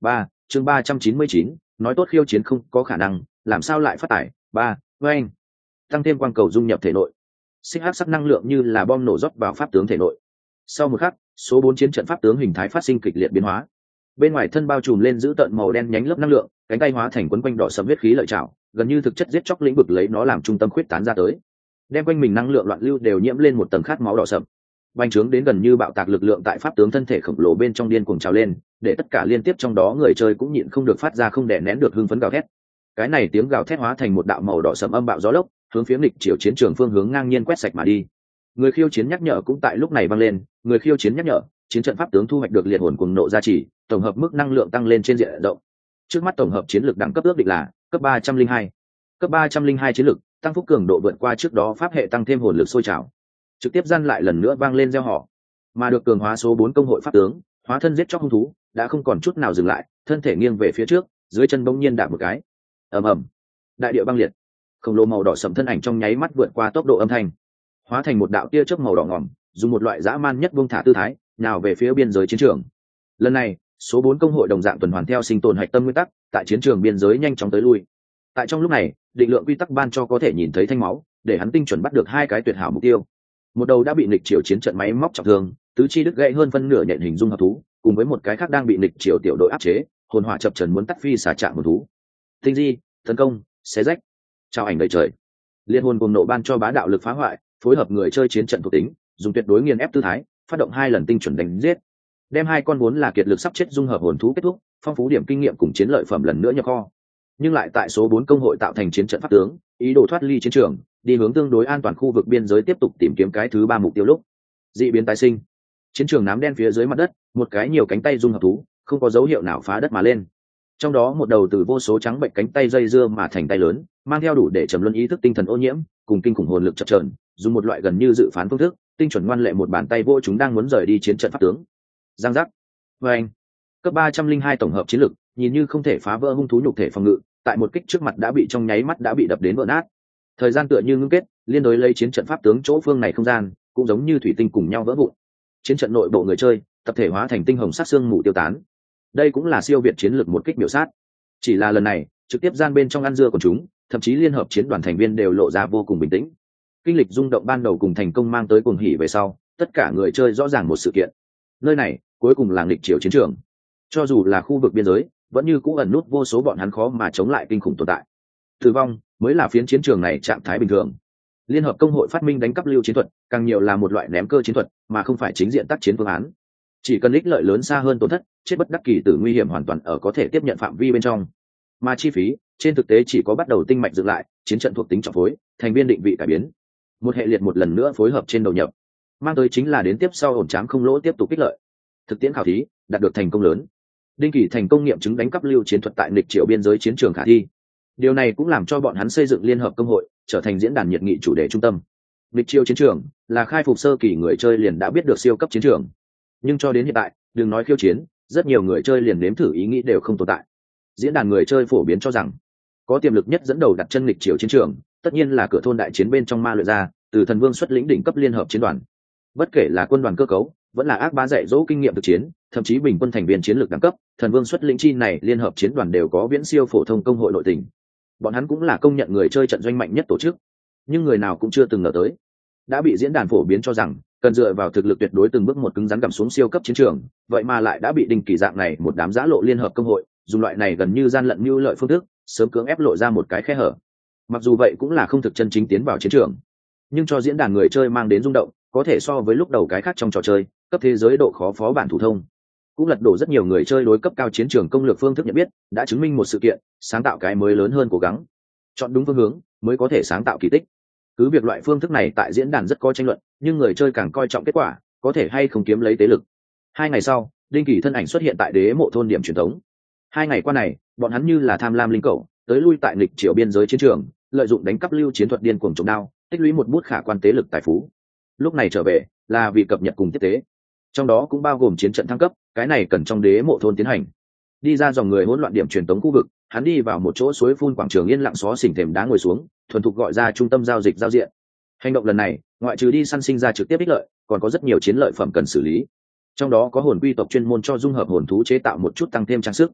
ba chương 399, nói tốt khiêu chiến không có khả năng, làm sao lại phát tải. Ba với anh tăng thêm quang cầu dung nhập thể nội, xích hắc sắc năng lượng như là bom nổ rót vào pháp tướng thể nội. Sau một khắc, số 4 chiến trận pháp tướng hình thái phát sinh kịch liệt biến hóa. Bên ngoài thân bao trùm lên giữ tợn màu đen nhánh lớp năng lượng, cánh tay hóa thành quấn quanh đỏ sẫm huyết khí lợi trảo, gần như thực chất giết chóc lĩnh vực lấy nó làm trung tâm khuyết tán ra tới, đem quanh mình năng lượng loạn lưu đều nhiễm lên một tầng khát máu đỏ sẫm. Bành trướng đến gần như bạo tạc lực lượng tại pháp tướng thân thể khổng lồ bên trong điên cuồng trào lên, để tất cả liên tiếp trong đó người chơi cũng nhịn không được phát ra không đè nén được hưng phấn gào thét. Cái này tiếng gào thét hóa thành một đạo màu đỏ sẫm âm bạo gió lốc, hướng phía nghịch chiều chiến trường phương hướng ngang nhiên quét sạch mà đi. Người khiêu chiến nhắc nhở cũng tại lúc này vang lên, người khiêu chiến nhắc nhở, chiến trận pháp tướng thu hoạch được liệt hồn cuồng nộ gia trì, tổng hợp mức năng lượng tăng lên trên diện rộng. Trước mắt tổng hợp chiến lược đẳng cấp ước định là cấp 302. Cấp 302 chiến lược, tăng phúc cường độ vượt qua trước đó pháp hệ tăng thêm hồn lực sôi trào. Trực tiếp gian lại lần nữa vang lên reo hò. Mà được cường hóa số 4 công hội pháp tướng, hóa thân giết chóc hung thú, đã không còn chút nào dừng lại, thân thể nghiêng về phía trước, dưới chân bỗng nhiên đạp một cái. Ầm ầm. Đại địa băng liệt. Khổng lồ màu đỏ sẫm thân ảnh trong nháy mắt vượt qua tốc độ âm thanh, hóa thành một đạo tia chớp màu đỏ ngòm, dùng một loại dã man nhất buông thả tư thái, nào về phía biên giới chiến trường. Lần này, số 4 công hội đồng dạng tuần hoàn theo sinh tồn hạch tâm nguyên tắc, tại chiến trường biên giới nhanh chóng tới lui. Tại trong lúc này, định lượng quy tắc ban cho có thể nhìn thấy thanh máu, để hắn tinh chuẩn bắt được hai cái tuyệt hảo mục tiêu. Một đầu đã bị nghịch triều chiến trận máy móc trọng thương, tứ chi đứt gãy hơn phân nửa nhện hình dung hợp thú, cùng với một cái khác đang bị nghịch triều tiểu đội áp chế, hồn hỏa chập trần muốn tắt phi xả trạng một thú. Tinh di, tấn công, xé rách, trao ảnh đầy trời. Liên hồn cùng nộ ban cho bá đạo lực phá hoại, phối hợp người chơi chiến trận thuộc tính, dùng tuyệt đối nghiền ép tư thái, phát động 2 lần tinh chuẩn đánh giết, đem hai con vốn là kiệt lực sắp chết dung hợp hồn thú kết thúc, phong phú điểm kinh nghiệm cùng chiến lợi phẩm lần nữa nhập kho. Nhưng lại tại số 4 công hội tạo thành chiến trận pháp tướng, ý đồ thoát ly chiến trường, đi hướng tương đối an toàn khu vực biên giới tiếp tục tìm kiếm cái thứ 3 mục tiêu lúc dị biến tái sinh. Chiến trường nám đen phía dưới mặt đất, một cái nhiều cánh tay dung hợp thú, không có dấu hiệu nào phá đất mà lên. Trong đó một đầu từ vô số trắng bệnh cánh tay dây dưa mà thành tay lớn, mang theo đủ để trầm luân ý thức tinh thần ô nhiễm, cùng kinh khủng hồn lực chập chờn, dùng một loại gần như dự phán phương thức, tinh chuẩn ngoan lệ một bàn tay vô chúng đang muốn rời đi chiến trận pháp tướng. Giang giác. Và anh, cấp 302 tổng hợp chiến lực, nhìn như không thể phá vỡ hung thú nhục thể phòng ngự, tại một kích trước mặt đã bị trong nháy mắt đã bị đập đến vỡ nát. Thời gian tựa như ngưng kết, liên đối lấy chiến trận pháp tướng chỗ phương này không gian, cũng giống như thủy tinh cùng nhau vỡ vụn. Chiến trận nội bộ người chơi, tập thể hóa thành tinh hồng sắc xương mù tiêu tán. Đây cũng là siêu việt chiến lược một kích biểu sát. Chỉ là lần này, trực tiếp gian bên trong ăn dưa của chúng, thậm chí liên hợp chiến đoàn thành viên đều lộ ra vô cùng bình tĩnh. Kinh lịch rung động ban đầu cùng thành công mang tới cuồng hỉ về sau, tất cả người chơi rõ ràng một sự kiện. Nơi này, cuối cùng là nghịch chiều chiến trường. Cho dù là khu vực biên giới, vẫn như cũ ẩn nút vô số bọn hắn khó mà chống lại kinh khủng tồn tại. Tử vong mới là phiến chiến trường này trạng thái bình thường. Liên hợp công hội phát minh đánh cắp lưu chiến thuật, càng nhiều là một loại ném cơ chiến thuật, mà không phải chính diện tác chiến phương án. Chỉ cần ích lợi lớn xa hơn tổn thất, chết bất đắc kỳ tử nguy hiểm hoàn toàn ở có thể tiếp nhận phạm vi bên trong. Mà chi phí, trên thực tế chỉ có bắt đầu tinh mạch dựng lại, chiến trận thuộc tính trọng phối, thành viên định vị cải biến. Một hệ liệt một lần nữa phối hợp trên đầu nhập, mang tới chính là đến tiếp sau ổn trám không lỗ tiếp tục kích lợi. Thực tiễn khảo thí, đạt được thành công lớn. Đinh Kỳ thành công nghiệm chứng đánh cắp lưu chiến thuật tại nghịch triệu biên giới chiến trường khả thi. Điều này cũng làm cho bọn hắn xây dựng liên hợp công hội, trở thành diễn đàn nhiệt nghị chủ đề trung tâm. Nghịch triệu chiến trường là khai phục sơ kỳ người chơi liền đã biết được siêu cấp chiến trường, nhưng cho đến hiện tại, đừng nói khiêu chiến, rất nhiều người chơi liền nếm thử ý nghĩ đều không tồn tại. Diễn đàn người chơi phổ biến cho rằng, có tiềm lực nhất dẫn đầu đặt chân nghịch triệu chiến trường, tất nhiên là cửa thôn đại chiến bên trong ma luyện ra, từ thần vương xuất lĩnh đỉnh cấp liên hợp chiến đoàn. Bất kể là quân đoàn cơ cấu, vẫn là ác bá dạy dỗ kinh nghiệm thực chiến, thậm chí bình quân thành viên chiến lược đẳng cấp, thần vương xuất lĩnh chi này liên hợp chiến đoàn đều có viễn siêu phổ thông công hội nội tình. Bọn hắn cũng là công nhận người chơi trận doanh mạnh nhất tổ chức, nhưng người nào cũng chưa từng ngờ tới, đã bị diễn đàn phổ biến cho rằng cần dựa vào thực lực tuyệt đối từng bước một cứng rắn gặm xuống siêu cấp chiến trường, vậy mà lại đã bị Đinh Kỳ dạng này một đám giã lộ liên hợp công hội dùng loại này gần như gian lận mưu lợi phương thức, sớm cưỡng ép lộ ra một cái khe hở. Mặc dù vậy cũng là không thực chân chính tiến vào chiến trường, nhưng cho diễn đàn người chơi mang đến rung động, có thể so với lúc đầu cái khác trong trò chơi, cấp thế giới độ khó phó bản thủ thông, cũng lật đổ rất nhiều người chơi đối cấp cao chiến trường công lược phương thức nhận biết, đã chứng minh một sự kiện, sáng tạo cái mới lớn hơn cố gắng, chọn đúng phương hướng mới có thể sáng tạo kỳ tích. Cứ việc loại phương thức này tại diễn đàn rất có tranh luận, nhưng người chơi càng coi trọng kết quả, có thể hay không kiếm lấy tế lực. 2 ngày sau, Đinh Kỳ thân ảnh xuất hiện tại đế mộ thôn điểm truyền thống. 2 ngày qua này, bọn hắn như là tham lam linh cẩu, tới lui tại nghịch triều biên giới chiến trường, lợi dụng đánh cắp lưu chiến thuật điên cuồng trồng đao, tích lũy một bút khả quan tế lực tài phú. Lúc này trở về, là vì cập nhật cùng tiếp tế. Trong đó cũng bao gồm chiến trận thăng cấp, cái này cần trong đế mộ thôn tiến hành. Đi ra dòng người hỗn loạn điểm truyền tống khu vực, hắn đi vào một chỗ suối phun quảng trường yên lặng xó xỉnh thềm đá ngồi xuống, thuần thục gọi ra trung tâm giao dịch giao diện. Hành động lần này, ngoại trừ đi săn sinh ra trực tiếp ích lợi, còn có rất nhiều chiến lợi phẩm cần xử lý. Trong đó có hồn quy tộc chuyên môn cho dung hợp hồn thú chế tạo một chút tăng thêm trang sức.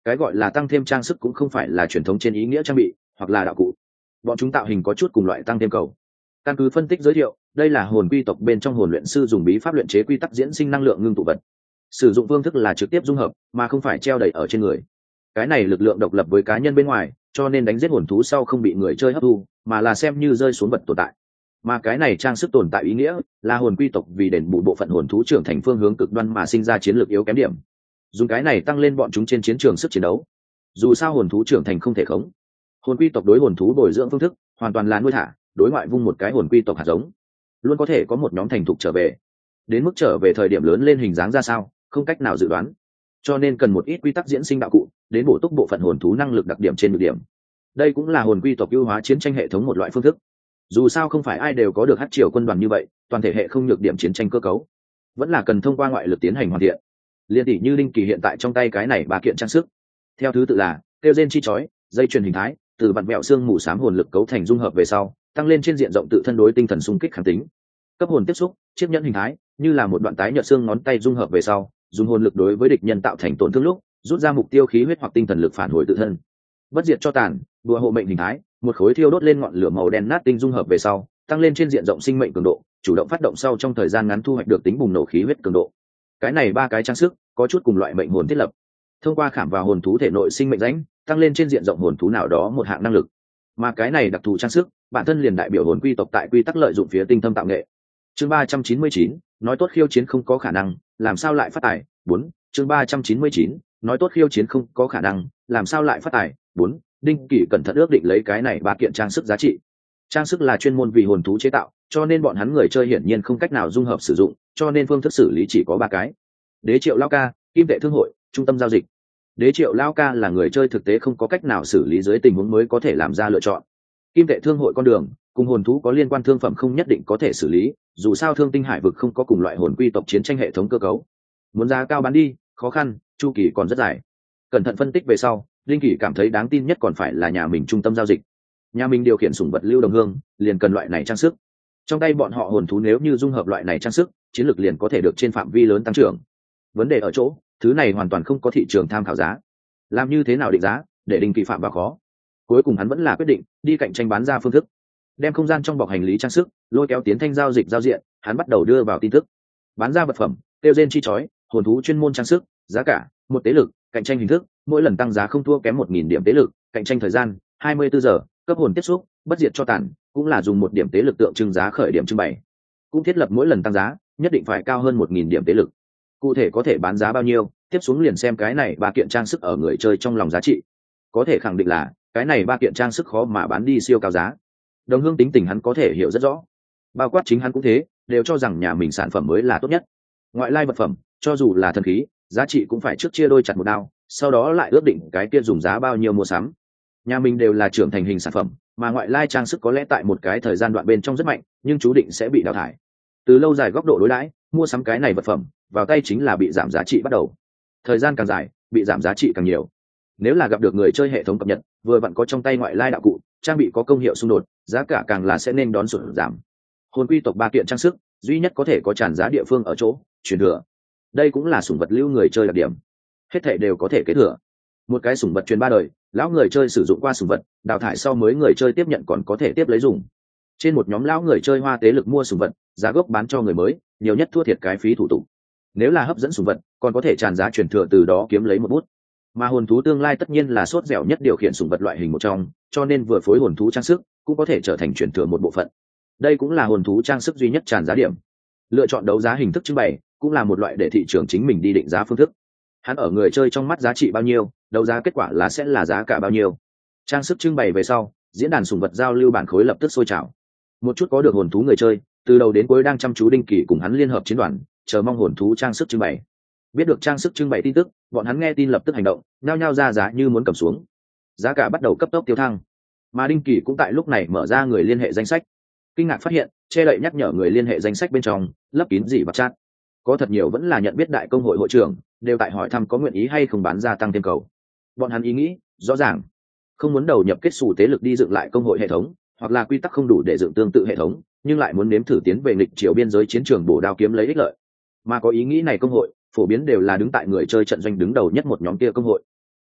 Cái gọi là tăng thêm trang sức cũng không phải là truyền thống trên ý nghĩa trang bị hoặc là đạo cụ, bọn chúng tạo hình có chút cùng loại tăng thêm cầu. Căn cứ phân tích giới thiệu, đây là hồn quy tộc bên trong hồn luyện sư dùng bí pháp luyện chế quy tắc diễn sinh năng lượng ngưng tụ vật. Sử dụng phương thức là trực tiếp dung hợp mà không phải treo đầy ở trên người. Cái này lực lượng độc lập với cá nhân bên ngoài, cho nên đánh giết hồn thú sau không bị người chơi hấp thu, mà là xem như rơi xuống vật tồn tại. Mà cái này trang sức tồn tại ý nghĩa là hồn quy tộc vì đền bù bộ phận hồn thú trưởng thành phương hướng cực đoan mà sinh ra chiến lược yếu kém điểm, dùng cái này tăng lên bọn chúng trên chiến trường sức chiến đấu. Dù sao hồn thú trưởng thành không thể khống, hồn quy tộc đối hồn thú bồi dưỡng phương thức hoàn toàn là nuôi thả, đối ngoại vung một cái hồn quy tộc hạt giống, luôn có thể có một nhóm thành thục trở về. Đến mức trở về thời điểm lớn lên hình dáng ra sao, không cách nào dự đoán, cho nên cần một ít quy tắc diễn sinh đạo cụ đến bổ túc bộ phận hồn thú năng lực đặc điểm trên nhược điểm. Đây cũng là hồn quy tộc ưu hóa chiến tranh hệ thống một loại phương thức. Dù sao không phải ai đều có được hắc triều quân đoàn như vậy, toàn thể hệ không nhược điểm chiến tranh cơ cấu, vẫn là cần thông qua ngoại lực tiến hành hoàn thiện. Liên tỷ như Linh Kỳ hiện tại trong tay cái này ba kiện trang sức, theo thứ tự là kêu gen chi chói, dây chuyền hình thái, từ vặn vẹo xương mù xám hồn lực cấu thành dung hợp về sau, tăng lên trên diện rộng tự thân đối tinh thần xung kích kháng tính. Cấp hồn tiếp xúc, chiếc nhẫn hình thái, như là một đoạn tái nhợt xương ngón tay dung hợp về sau, dùng hồn lực đối với địch nhân tạo thành tổn thương lúc, rút ra mục tiêu khí huyết hoặc tinh thần lực phản hồi tự thân. Bất diệt cho tàn, đùa hộ mệnh hình thái, một khối thiêu đốt lên ngọn lửa màu đen nát tinh dung hợp về sau, tăng lên trên diện rộng sinh mệnh cường độ, chủ động phát động sau trong thời gian ngắn thu hoạch được tính bùng nổ khí huyết cường độ. Cái này ba cái trang sức có chút cùng loại mệnh hồn thiết lập, thông qua khảm vào hồn thú thể nội sinh mệnh rãnh, tăng lên trên diện rộng hồn thú nào đó một hạng năng lực. Mà cái này đặc thù trang sức bản thân liền đại biểu hồn quy tộc tại quy tắc lợi dụng phía tinh thâm tạo nghệ. Chương 399, nói tốt khiêu chiến không có khả năng, làm sao lại phát tài? 4. Chương 399, nói tốt khiêu chiến không có khả năng, làm sao lại phát tài? 4. Đinh Kỳ cẩn thận ước định lấy cái này ba kiện trang sức giá trị. Trang sức là chuyên môn vì hồn thú chế tạo, cho nên bọn hắn người chơi hiển nhiên không cách nào dung hợp sử dụng, cho nên phương thức xử lý chỉ có ba cái. Đế Triệu Lao Ca, Kim Tệ Thương hội, trung tâm giao dịch. Đế Triệu Lao Ca là người chơi thực tế không có cách nào xử lý dưới tình huống mới có thể làm ra lựa chọn. Kim Tệ Thương hội con đường, cùng hồn thú có liên quan thương phẩm không nhất định có thể xử lý, dù sao Thương Tinh Hải vực không có cùng loại hồn quy tộc chiến tranh hệ thống cơ cấu. Muốn giá cao bán đi, khó khăn, chu kỳ còn rất dài. Cẩn thận phân tích về sau, Linh Kỳ cảm thấy đáng tin nhất còn phải là nhà mình trung tâm giao dịch. Nhà mình điều khiển sủng vật lưu đồng hương, liền cần loại này trang sức. Trong tay bọn họ hồn thú nếu như dung hợp loại này trang sức, chiến lược liền có thể được trên phạm vi lớn tăng trưởng. Vấn đề ở chỗ, thứ này hoàn toàn không có thị trường tham khảo giá. Làm như thế nào định giá, để Đinh Kỳ phạm vào khó. Cuối cùng hắn vẫn là quyết định đi cạnh tranh bán ra phương thức, đem không gian trong bọc hành lý trang sức lôi kéo tiến thanh giao dịch giao diện. Hắn bắt đầu đưa vào tin tức, bán ra vật phẩm, tiêu gen chi chói, hồn thú chuyên môn trang sức, giá cả, một tế lực, cạnh tranh hình thức, mỗi lần tăng giá không thua kém 1.000 điểm tế lực, cạnh tranh thời gian 24 giờ, cấp hồn tiếp xúc, bất diệt cho tàn, cũng là dùng 1 điểm tế lực tượng trưng giá khởi điểm trưng bày. Cũng thiết lập mỗi lần tăng giá nhất định phải cao hơn 1.000 điểm tế lực. Cụ thể có thể bán giá bao nhiêu, tiếp xuống liền xem cái này ba kiện trang sức ở người chơi trong lòng giá trị. Có thể khẳng định là cái này ba kiện trang sức khó mà bán đi siêu cao giá. Đồng Hương tính tình hắn có thể hiểu rất rõ, bao quát chính hắn cũng thế, đều cho rằng nhà mình sản phẩm mới là tốt nhất. Ngoại lai vật phẩm, cho dù là thần khí, giá trị cũng phải trước chia đôi chặt một đao, sau đó lại ước định cái kia dùng giá bao nhiêu mua sắm. Nhà mình đều là trưởng thành hình sản phẩm, mà ngoại lai trang sức có lẽ tại một cái thời gian đoạn bên trong rất mạnh, nhưng chú định sẽ bị đào thải. Từ lâu dài góc độ đối đãi, mua sắm cái này vật phẩm vào tay chính là bị giảm giá trị bắt đầu. Thời gian càng dài, bị giảm giá trị càng nhiều. Nếu là gặp được người chơi hệ thống cập nhật, vừa vặn có trong tay ngoại lai đạo cụ, trang bị có công hiệu xung đột, giá cả càng là sẽ nên đón sụt giảm. Hồn quy tộc ba kiện trang sức, duy nhất có thể có tràn giá địa phương ở chỗ truyền thừa. Đây cũng là sủng vật lưu người chơi đặc điểm, hết thảy đều có thể kế thừa. Một cái sủng vật truyền 3 đời, lão người chơi sử dụng qua sủng vật, đào thải sau mới người chơi tiếp nhận còn có thể tiếp lấy dùng. Trên một nhóm lão người chơi hoa tế lực mua sủng vật, giá gốc bán cho người mới, nhiều nhất thua thiệt cái phí thủ tục. Nếu là hấp dẫn sủng vật, còn có thể tràn giá truyền thừa từ đó kiếm lấy một bút. Mà hồn thú tương lai tất nhiên là sốt dẻo nhất điều khiển sủng vật loại hình một trong, cho nên vừa phối hồn thú trang sức cũng có thể trở thành truyền thừa một bộ phận. Đây cũng là hồn thú trang sức duy nhất tràn giá điểm. Lựa chọn đấu giá hình thức trưng bày cũng là một loại để thị trường chính mình đi định giá phương thức. Hắn ở người chơi trong mắt giá trị bao nhiêu, đấu giá kết quả là sẽ là giá cả bao nhiêu. Trang sức trưng bày về sau, diễn đàn sủng vật giao lưu bản khối lập tức sôi trào. Một chút có được hồn thú người chơi, từ đầu đến cuối đang chăm chú Đinh Kỳ cùng hắn liên hợp chiến đoàn, chờ mong hồn thú trang sức trưng bày. Biết được trang sức trưng bày tin tức, bọn hắn nghe tin lập tức hành động, nhao nhao ra giá như muốn cầm xuống. Giá cả bắt đầu cấp tốc tiêu thăng. Mà Đinh Kỳ cũng tại lúc này mở ra người liên hệ danh sách. Kinh ngạc phát hiện, che đậy nhắc nhở người liên hệ danh sách bên trong, lấp kín gì vật chat. Có thật nhiều vẫn là nhận biết đại công hội hội trưởng, đều tại hỏi thăm có nguyện ý hay không bán ra tăng thêm cầu. Bọn hắn ý nghĩ rõ ràng, không muốn đầu nhập kết xù tế lực đi dựng lại công hội hệ thống, hoặc là quy tắc không đủ để dựng tương tự hệ thống, nhưng lại muốn nếm thử tiến về nghịch chiều biên giới chiến trường bổ đao kiếm lấy ích lợi. Mà có ý nghĩ này công hội, phổ biến đều là đứng tại người chơi trận doanh đứng đầu nhất một nhóm kia công hội.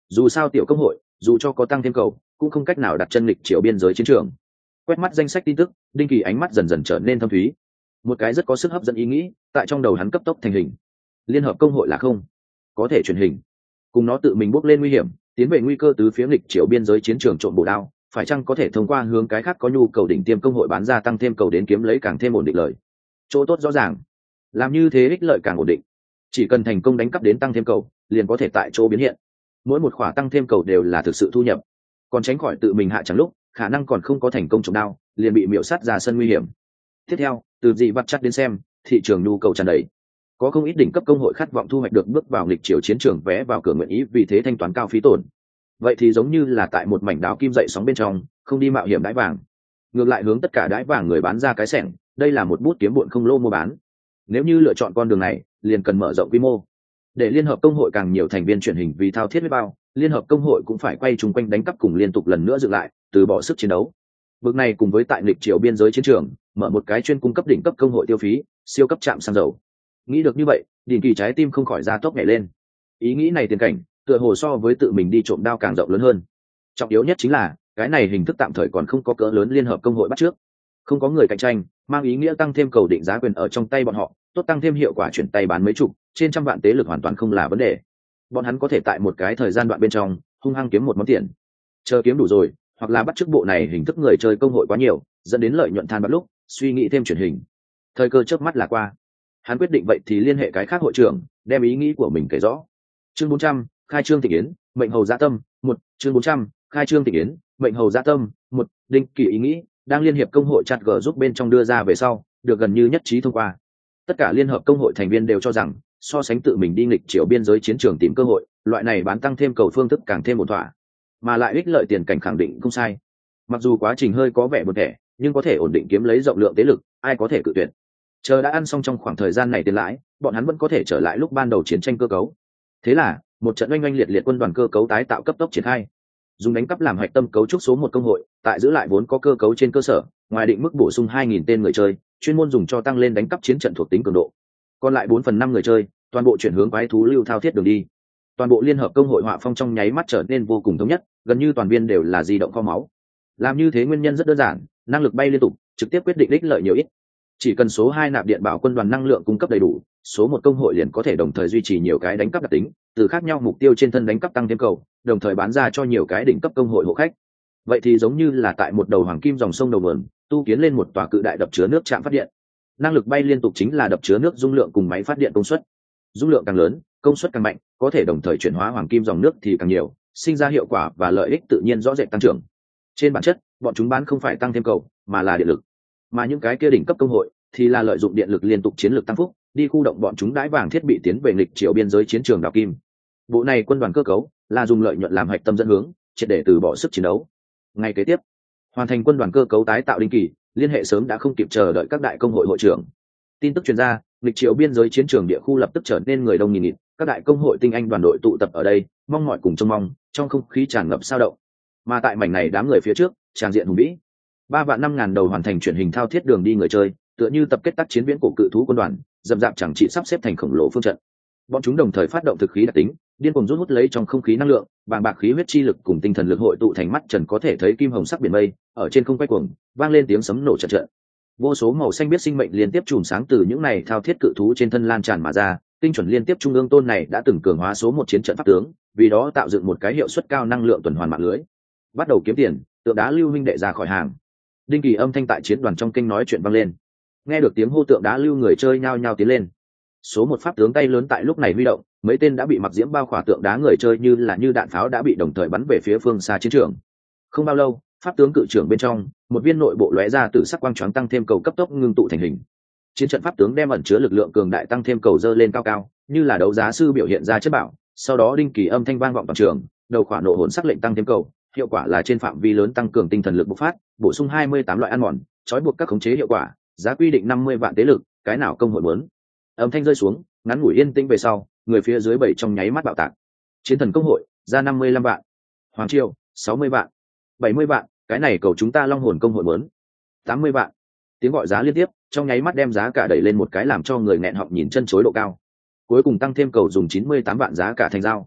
Dù sao tiểu công hội dù cho có tăng thêm cầu cũng không cách nào đặt chân lịch triều biên giới chiến trường. Quét mắt danh sách tin tức, Đinh Kỳ ánh mắt dần dần trở nên thâm thúy. Một cái rất có sức hấp dẫn ý nghĩ tại trong đầu hắn cấp tốc thành hình. Liên hợp công hội là không có thể truyền hình, cùng nó tự mình bước lên nguy hiểm, tiến về nguy cơ từ phía lịch triều biên giới chiến trường trộn bổ đao, phải chăng có thể thông qua hướng cái khác có nhu cầu đỉnh tiêm công hội bán ra tăng thêm cầu đến kiếm lấy càng thêm ổn định lợi. Chỗ tốt rõ ràng, làm như thế ích lợi càng ổn định. Chỉ cần thành công đánh cắp đến tăng thêm cầu, liền có thể tại chỗ biến hiện. Mỗi một khỏa tăng thêm cầu đều là thực sự thu nhập, còn tránh khỏi tự mình hạ chẳng lúc khả năng còn không có thành công trộm đao liền bị miểu sát ra sân nguy hiểm. Tiếp theo, từ dị vặt chắc đến xem, thị trường nhu cầu tràn đầy, có không ít đỉnh cấp công hội khát vọng thu hoạch được bước vào lịch triều chiến trường vé vào cửa nguyện ý vì thế thanh toán cao phí tổn. Vậy thì giống như là tại một mảnh đáo kim dậy sóng bên trong, không đi mạo hiểm đái vàng, ngược lại hướng tất cả đái vàng người bán ra cái sẻng, đây là một bút kiếm bụn không lô mua bán. Nếu như lựa chọn con đường này, liền cần mở rộng quy mô, để liên hợp công hội càng nhiều thành viên chuyển hình vì thao thiết biết bao, liên hợp công hội cũng phải quay chung quanh đánh cắp cùng liên tục lần nữa dựng lại, từ bỏ sức chiến đấu. Bước này cùng với tại lịch triều biên giới chiến trường, mở một cái chuyên cung cấp đỉnh cấp công hội tiêu phí, siêu cấp trạm xăng dầu. Nghĩ được như vậy, Đỉnh Kỳ trái tim không khỏi ra tốc nhảy lên. Ý nghĩ này tiền cảnh, tựa hồ so với tự mình đi trộm đao càng rộng lớn hơn. Trọng yếu nhất chính là, cái này hình thức tạm thời còn không có cỡ lớn liên hợp công hội bắt trước, không có người cạnh tranh, mang ý nghĩa tăng thêm cầu định giá quyền ở trong tay bọn họ, tốt tăng thêm hiệu quả chuyển tay bán mấy chục, trên trăm vạn tế lực hoàn toàn không là vấn đề. Bọn hắn có thể tại một cái thời gian đoạn bên trong hung hăng kiếm một món tiền, chờ kiếm đủ rồi, hoặc là bắt chước bộ này hình thức người chơi công hội quá nhiều, dẫn đến lợi nhuận than bạc lúc suy nghĩ thêm chuyển hình. Thời cơ chớp mắt là qua, hắn quyết định vậy thì liên hệ cái khác hội trưởng, đem ý nghĩ của mình kể rõ. Chương 400, khai trương Tịch Yến, mệnh hầu dạ tâm. Một chương 400, khai trương Tịch Yến, mệnh hầu dạ tâm. Một Đinh Kỳ ý nghĩ đang liên hiệp công hội chat g giúp bên trong đưa ra về sau, được gần như nhất trí thông qua. Tất cả liên hợp công hội thành viên đều cho rằng, so sánh tự mình đi nghịch triều biên giới chiến trường tìm cơ hội, loại này bán tăng thêm cầu phương thức càng thêm một thỏa, mà lại ích lợi tiền cảnh khẳng định không sai. Mặc dù quá trình hơi có vẻ buồn tẻ, nhưng có thể ổn định kiếm lấy rộng lượng tế lực, ai có thể cự tuyệt. Chờ đã ăn xong trong khoảng thời gian này tiền lãi, bọn hắn vẫn có thể trở lại lúc ban đầu chiến tranh cơ cấu. Thế là, một trận oanh oanh liệt liệt quân đoàn cơ cấu tái tạo cấp tốc triển khai. Dùng đánh cắp làm hạch tâm cấu trúc số một công hội, tại giữ lại vốn có cơ cấu trên cơ sở, ngoài định mức bổ sung 2.000 tên người chơi, chuyên môn dùng cho tăng lên đánh cắp chiến trận thuộc tính cường độ. Còn lại 4/5 người chơi, toàn bộ chuyển hướng quái thú lưu thao thiết đường đi. Toàn bộ liên hợp công hội họa phong trong nháy mắt trở nên vô cùng thống nhất, gần như toàn viên đều là di động kho máu. Làm như thế nguyên nhân rất đơn giản, năng lực bay liên tục, trực tiếp quyết định ích lợi nhiều ít. Chỉ cần số 2 nạp điện bảo quân đoàn năng lượng cung cấp đầy đủ, số 1 công hội liền có thể đồng thời duy trì nhiều cái đánh cắp đặc tính, từ khác nhau mục tiêu trên thân đánh cắp tăng thêm cầu, đồng thời bán ra cho nhiều cái đỉnh cấp công hội hộ khách. Vậy thì giống như là tại một đầu hoàng kim dòng sông đầu nguồn, tu kiến lên một tòa cự đại đập chứa nước trạm phát điện. Năng lực bay liên tục chính là đập chứa nước dung lượng cùng máy phát điện công suất. Dung lượng càng lớn, công suất càng mạnh, có thể đồng thời chuyển hóa hoàng kim dòng nước thì càng nhiều, sinh ra hiệu quả và lợi ích tự nhiên rõ rệt tăng trưởng. Trên bản chất, bọn chúng bán không phải tăng thêm cầu, mà là điện lực. Mà những cái kia đỉnh cấp công hội thì là lợi dụng điện lực liên tục chiến lược tăng phúc, đi khu động bọn chúng đãi vàng thiết bị tiến về nghịch triều biên giới chiến trường đào kim. Bộ này quân đoàn cơ cấu là dùng lợi nhuận làm hạch tâm dẫn hướng, triệt để từ bỏ sức chiến đấu. Ngày kế tiếp, hoàn thành quân đoàn cơ cấu tái tạo Đinh Kỳ, liên hệ sớm đã không kịp chờ đợi các đại công hội hội trưởng. Tin tức truyền ra, nghịch triều biên giới chiến trường địa khu lập tức trở nên người đông nghìn nghịt, các đại công hội tinh anh đoàn đội tụ tập ở đây, mong mỏi cùng trông mong, trong không khí tràn ngập sao động. Mà tại mảnh này đám người phía trước, tràng diện hùng vĩ. 3.500.000 đầu hoàn thành chuyển hình thao thiết đường đi người chơi, tựa như tập kết tác chiến viễn cổ cự thú quân đoàn, dầm dạp chẳng chỉ sắp xếp thành khổng lồ phương trận. Bọn chúng đồng thời phát động thực khí đặc tính, điên cuồng rút hút lấy trong không khí năng lượng, bàng bạc khí huyết chi lực cùng tinh thần lực hội tụ thành mắt trần có thể thấy kim hồng sắc biển mây, ở trên không quay cuồng, vang lên tiếng sấm nổ trận trận. Vô số màu xanh biết sinh mệnh liên tiếp chùm sáng từ những này thao thiết cự thú trên thân lan tràn mà ra, tinh chuẩn liên tiếp trung ương tôn này đã từng cường hóa số một chiến trận pháp tướng, vì đó tạo dựng một cái hiệu suất cao năng lượng tuần hoàn mạng lưới. Bắt đầu kiếm tiền, tượng đá lưu huynh đệ ra khỏi hàng. Đinh Kỳ âm thanh tại chiến đoàn trong kinh nói chuyện vang lên. Nghe được tiếng hô, tượng đá lưu người chơi nhao nhao tiến lên. Số một pháp tướng tay lớn tại lúc này huy động, mấy tên đã bị mặc diễm bao khỏa tượng đá người chơi như đạn pháo đã bị đồng thời bắn về phía phương xa chiến trường. Không bao lâu, pháp tướng cự trưởng bên trong, một viên nội bộ lóe ra từ sắc quang choáng tăng thêm cầu cấp tốc ngưng tụ thành hình. Chiến trận pháp tướng đem ẩn chứa lực lượng cường đại tăng thêm cầu dơ lên cao cao, như là đấu giá sư biểu hiện ra chất bảo. Sau đó Đinh Kỳ âm thanh vang vọng toàn trường, đầu khỏa nộ hồn sắc lệnh tăng thêm cầu, hiệu quả là trên phạm vi lớn tăng cường tinh thần lực bộc phát, bổ sung 28 loại ăn mòn, trói buộc các khống chế hiệu quả, giá quy định 50 vạn tế lực, cái nào công hội muốn. Âm thanh rơi xuống, ngắn ngủi yên tĩnh về sau, người phía dưới bảy trong nháy mắt bạo tạc. Chiến thần công hội ra 55 vạn, Hoàng Triều 60 vạn, 70 vạn, cái này cầu chúng ta Long Hồn công hội muốn 80 vạn. Tiếng gọi giá liên tiếp, trong nháy mắt đem giá cả đẩy lên một cái làm cho người nghẹn họng nhìn chân chối độ cao. Cuối cùng tăng thêm cầu dùng 98 vạn giá cả thành giao.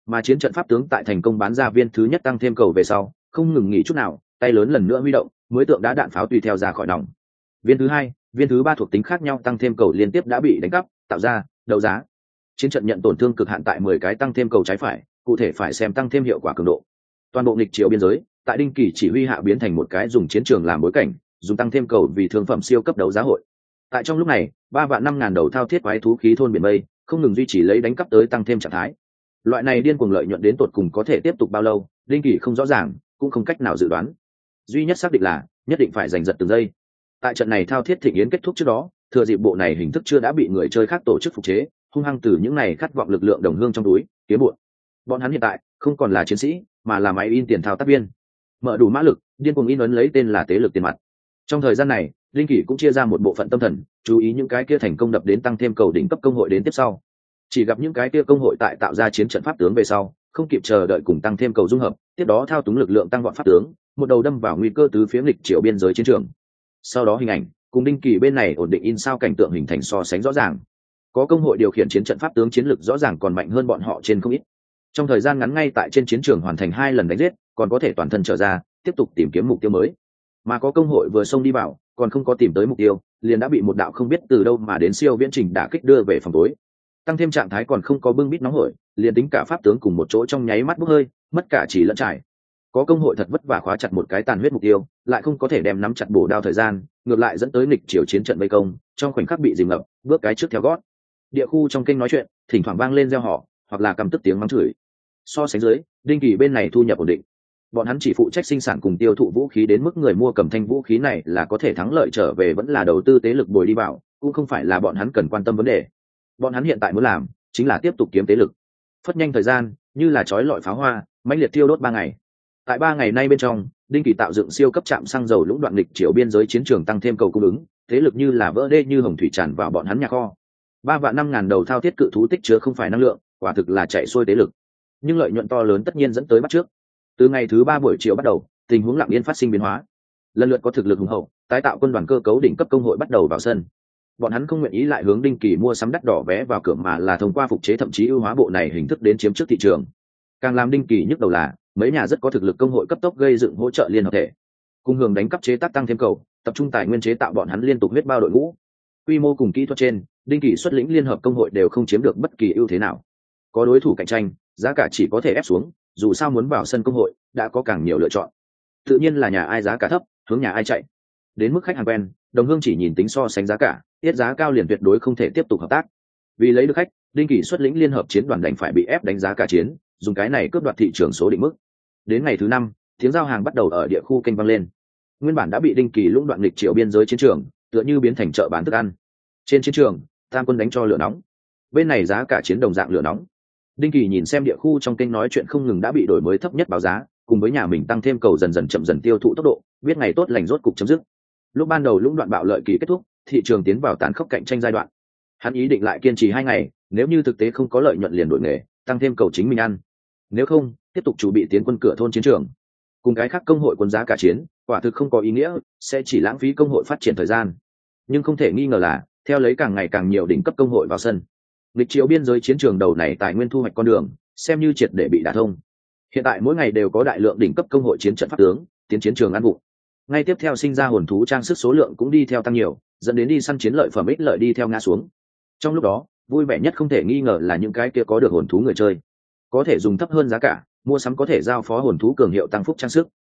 Mà chiến trận pháp tướng tại thành công bán ra viên thứ nhất tăng thêm cầu về sau, không ngừng nghỉ chút nào, tay lớn lần nữa huy động, mới tượng đá đạn pháo tùy theo ra khỏi nòng. Viên thứ hai, viên thứ ba thuộc tính khác nhau tăng thêm cầu liên tiếp đã bị đánh cắp, tạo ra đấu giá. Chiến trận nhận tổn thương cực hạn tại 10 cái tăng thêm cầu trái phải, cụ thể phải xem tăng thêm hiệu quả cường độ. Toàn bộ nghịch chiều biên giới, tại Đinh Kỳ chỉ huy hạ biến thành một cái dùng chiến trường làm bối cảnh, dùng tăng thêm cầu vì thương phẩm siêu cấp đấu giá hội. Tại trong lúc này, 3.500.000 đầu thao thiết quái thú khí thôn biển mây, không ngừng duy trì lấy đánh cắp tới tăng thêm trạng thái. Loại này điên cuồng lợi nhuận đến tột cùng có thể tiếp tục bao lâu, Đinh Kỳ không rõ ràng, cũng không cách nào dự đoán. Duy nhất xác định là, nhất định phải giành giật từng giây. Tại trận này thao thiết thịnh yến kết thúc trước đó, thừa dịp bộ này hình thức chưa đã bị người chơi khác tổ chức phục chế, hung hăng từ những này khát vọng lực lượng đồng hương trong túi kiếm bụn. Bọn hắn hiện tại không còn là chiến sĩ, mà là máy in tiền thao tác viên, mở đủ mã lực, điên cuồng in ấn lấy tên là tế lực tiền mặt. Trong thời gian này, Linh Kỷ cũng chia ra một bộ phận tâm thần, chú ý những cái kia thành công đập đến tăng thêm cầu đỉnh cấp công hội đến tiếp sau. Chỉ gặp những cái kia công hội tại tạo ra chiến trận pháp tướng về sau, không kịp chờ đợi cùng tăng thêm cầu dung hợp, tiếp đó thao túng lực lượng tăng vọt pháp tướng, một đầu đâm vào nguy cơ tứ phía nghịch chiều biên giới chiến trường. Sau đó hình ảnh cùng Đinh Kỳ bên này ổn định in sao cảnh tượng hình thành so sánh rõ ràng. Có công hội điều khiển chiến trận pháp tướng chiến lực rõ ràng còn mạnh hơn bọn họ trên không ít. Trong thời gian ngắn ngay tại trên chiến trường hoàn thành 2 lần đánh giết, còn có thể toàn thân trở ra, tiếp tục tìm kiếm mục tiêu mới. Mà có công hội vừa xông đi vào, còn không có tìm tới mục tiêu, liền đã bị một đạo không biết từ đâu mà đến siêu viễn trình đả kích đưa về phòng tối. Tăng thêm trạng thái còn không có bưng bít nóng hổi, liền tính cả pháp tướng cùng một chỗ trong nháy mắt bốc hơi, mất cả chỉ lẫn trải. Có công hội thật vất vả khóa chặt một cái tàn huyết mục tiêu, lại không có thể đem nắm chặt bổ đao thời gian, ngược lại dẫn tới nghịch chiều chiến trận vây công, trong khoảnh khắc bị dìm ngập, bước cái trước theo gót. Địa khu trong kênh nói chuyện, thỉnh thoảng vang lên reo hò, hoặc là căm tức tiếng mắng chửi. So sánh dưới, Đinh Kỳ bên này thu nhập ổn định. Bọn hắn chỉ phụ trách sinh sản cùng tiêu thụ vũ khí, đến mức người mua cầm thanh vũ khí này là có thể thắng lợi trở về vẫn là đầu tư tế lực bồi đi vào, cũng không phải là bọn hắn cần quan tâm vấn đề. Bọn hắn hiện tại muốn làm chính là tiếp tục kiếm tế lực. Phất nhanh thời gian, như là chói lọi pháo hoa, mãnh liệt tiêu đốt 3 ngày. Tại 3 ngày nay bên trong, Đinh Kỳ tạo dựng siêu cấp trạm xăng dầu lũng đoạn lịch chiều biên giới chiến trường tăng thêm cầu cung ứng, thế lực như là vỡ đê như hồng thủy tràn vào bọn hắn nhà kho. 3.500.000 đầu thao thiết cự thú tích chứa không phải năng lượng, quả thực là chạy xuôi tế lực. Nhưng lợi nhuận to lớn tất nhiên dẫn tới bắt trước. Từ ngày thứ 3 buổi chiều bắt đầu, tình huống lặng yên phát sinh biến hóa. Lần lượt có thực lực hùng hậu, tái tạo quân đoàn cơ cấu đỉnh cấp công hội bắt đầu vào sân. Bọn hắn không nguyện ý lại hướng Đinh Kỳ mua sắm đắt đỏ vé vào cửa, mà là thông qua phục chế thậm chí ưu hóa bộ này hình thức đến chiếm trước thị trường. Càng làm Đinh Kỳ nhức đầu là, mấy nhà rất có thực lực công hội cấp tốc gây dựng hỗ trợ liên hợp thể, cùng hưởng đánh cắp chế tác tăng thêm cầu, tập trung tài nguyên chế tạo bọn hắn liên tục huyết bao đội ngũ. Quy mô cùng kỹ thuật trên, Đinh Kỳ xuất lĩnh liên hợp công hội đều không chiếm được bất kỳ ưu thế nào. Có đối thủ cạnh tranh, giá cả chỉ có thể ép xuống, dù sao muốn vào sân công hội đã có càng nhiều lựa chọn, tự nhiên là nhà ai giá cả thấp hướng nhà ai chạy. Đến mức khách hàng quen, đồng hương chỉ nhìn tính so sánh giá cả, tiết giá cao liền tuyệt đối không thể tiếp tục hợp tác. Vì lấy được khách, Đinh Kỳ xuất lĩnh liên hợp chiến đoàn đành phải bị ép đánh giá cả chiến, dùng cái này cướp đoạt thị trường số định mức. Đến ngày thứ 5, tiếng giao hàng bắt đầu ở địa khu kênh vang lên. Nguyên bản đã bị Đinh Kỳ lũng đoạn lịch triệu biên giới chiến trường, tựa như biến thành chợ bán thức ăn. Trên chiến trường, tam quân đánh cho lửa nóng. Bên này giá cả chiến đồng dạng lửa nóng. Đinh Kỳ nhìn xem địa khu trong kênh nói chuyện không ngừng đã bị đổi mới thấp nhất báo giá, cùng với nhà mình tăng thêm cầu dần dần chậm dần tiêu thụ tốc độ, biết ngày tốt lành rốt cục chấm dứt. Lúc ban đầu lũng đoạn bạo lợi kỳ kết thúc, thị trường tiến vào tàn khốc cạnh tranh giai đoạn. Hắn ý định lại kiên trì 2 ngày, nếu như thực tế không có lợi nhuận liền đổi nghề, tăng thêm cầu chính mình ăn. Nếu không, tiếp tục chuẩn bị tiến quân cửa thôn chiến trường. Cùng cái khác công hội quân giá cả chiến, quả thực không có ý nghĩa, sẽ chỉ lãng phí công hội phát triển thời gian. Nhưng không thể nghi ngờ là, theo lấy càng ngày càng nhiều đỉnh cấp công hội vào sân, lịch chiếu biên giới chiến trường đầu này tài nguyên thu hoạch con đường, xem như triệt để bị đả thông. Hiện tại mỗi ngày đều có đại lượng đỉnh cấp công hội chiến trận pháp tướng tiến chiến trường ăn vụ. Ngay tiếp theo sinh ra hồn thú trang sức số lượng cũng đi theo tăng nhiều, dẫn đến đi săn chiến lợi phẩm ích lợi đi theo ngã xuống. Trong lúc đó, vui vẻ nhất không thể nghi ngờ là những cái kia có được hồn thú người chơi, có thể dùng thấp hơn giá cả mua sắm có thể giao phó hồn thú cường hiệu tăng phúc trang sức.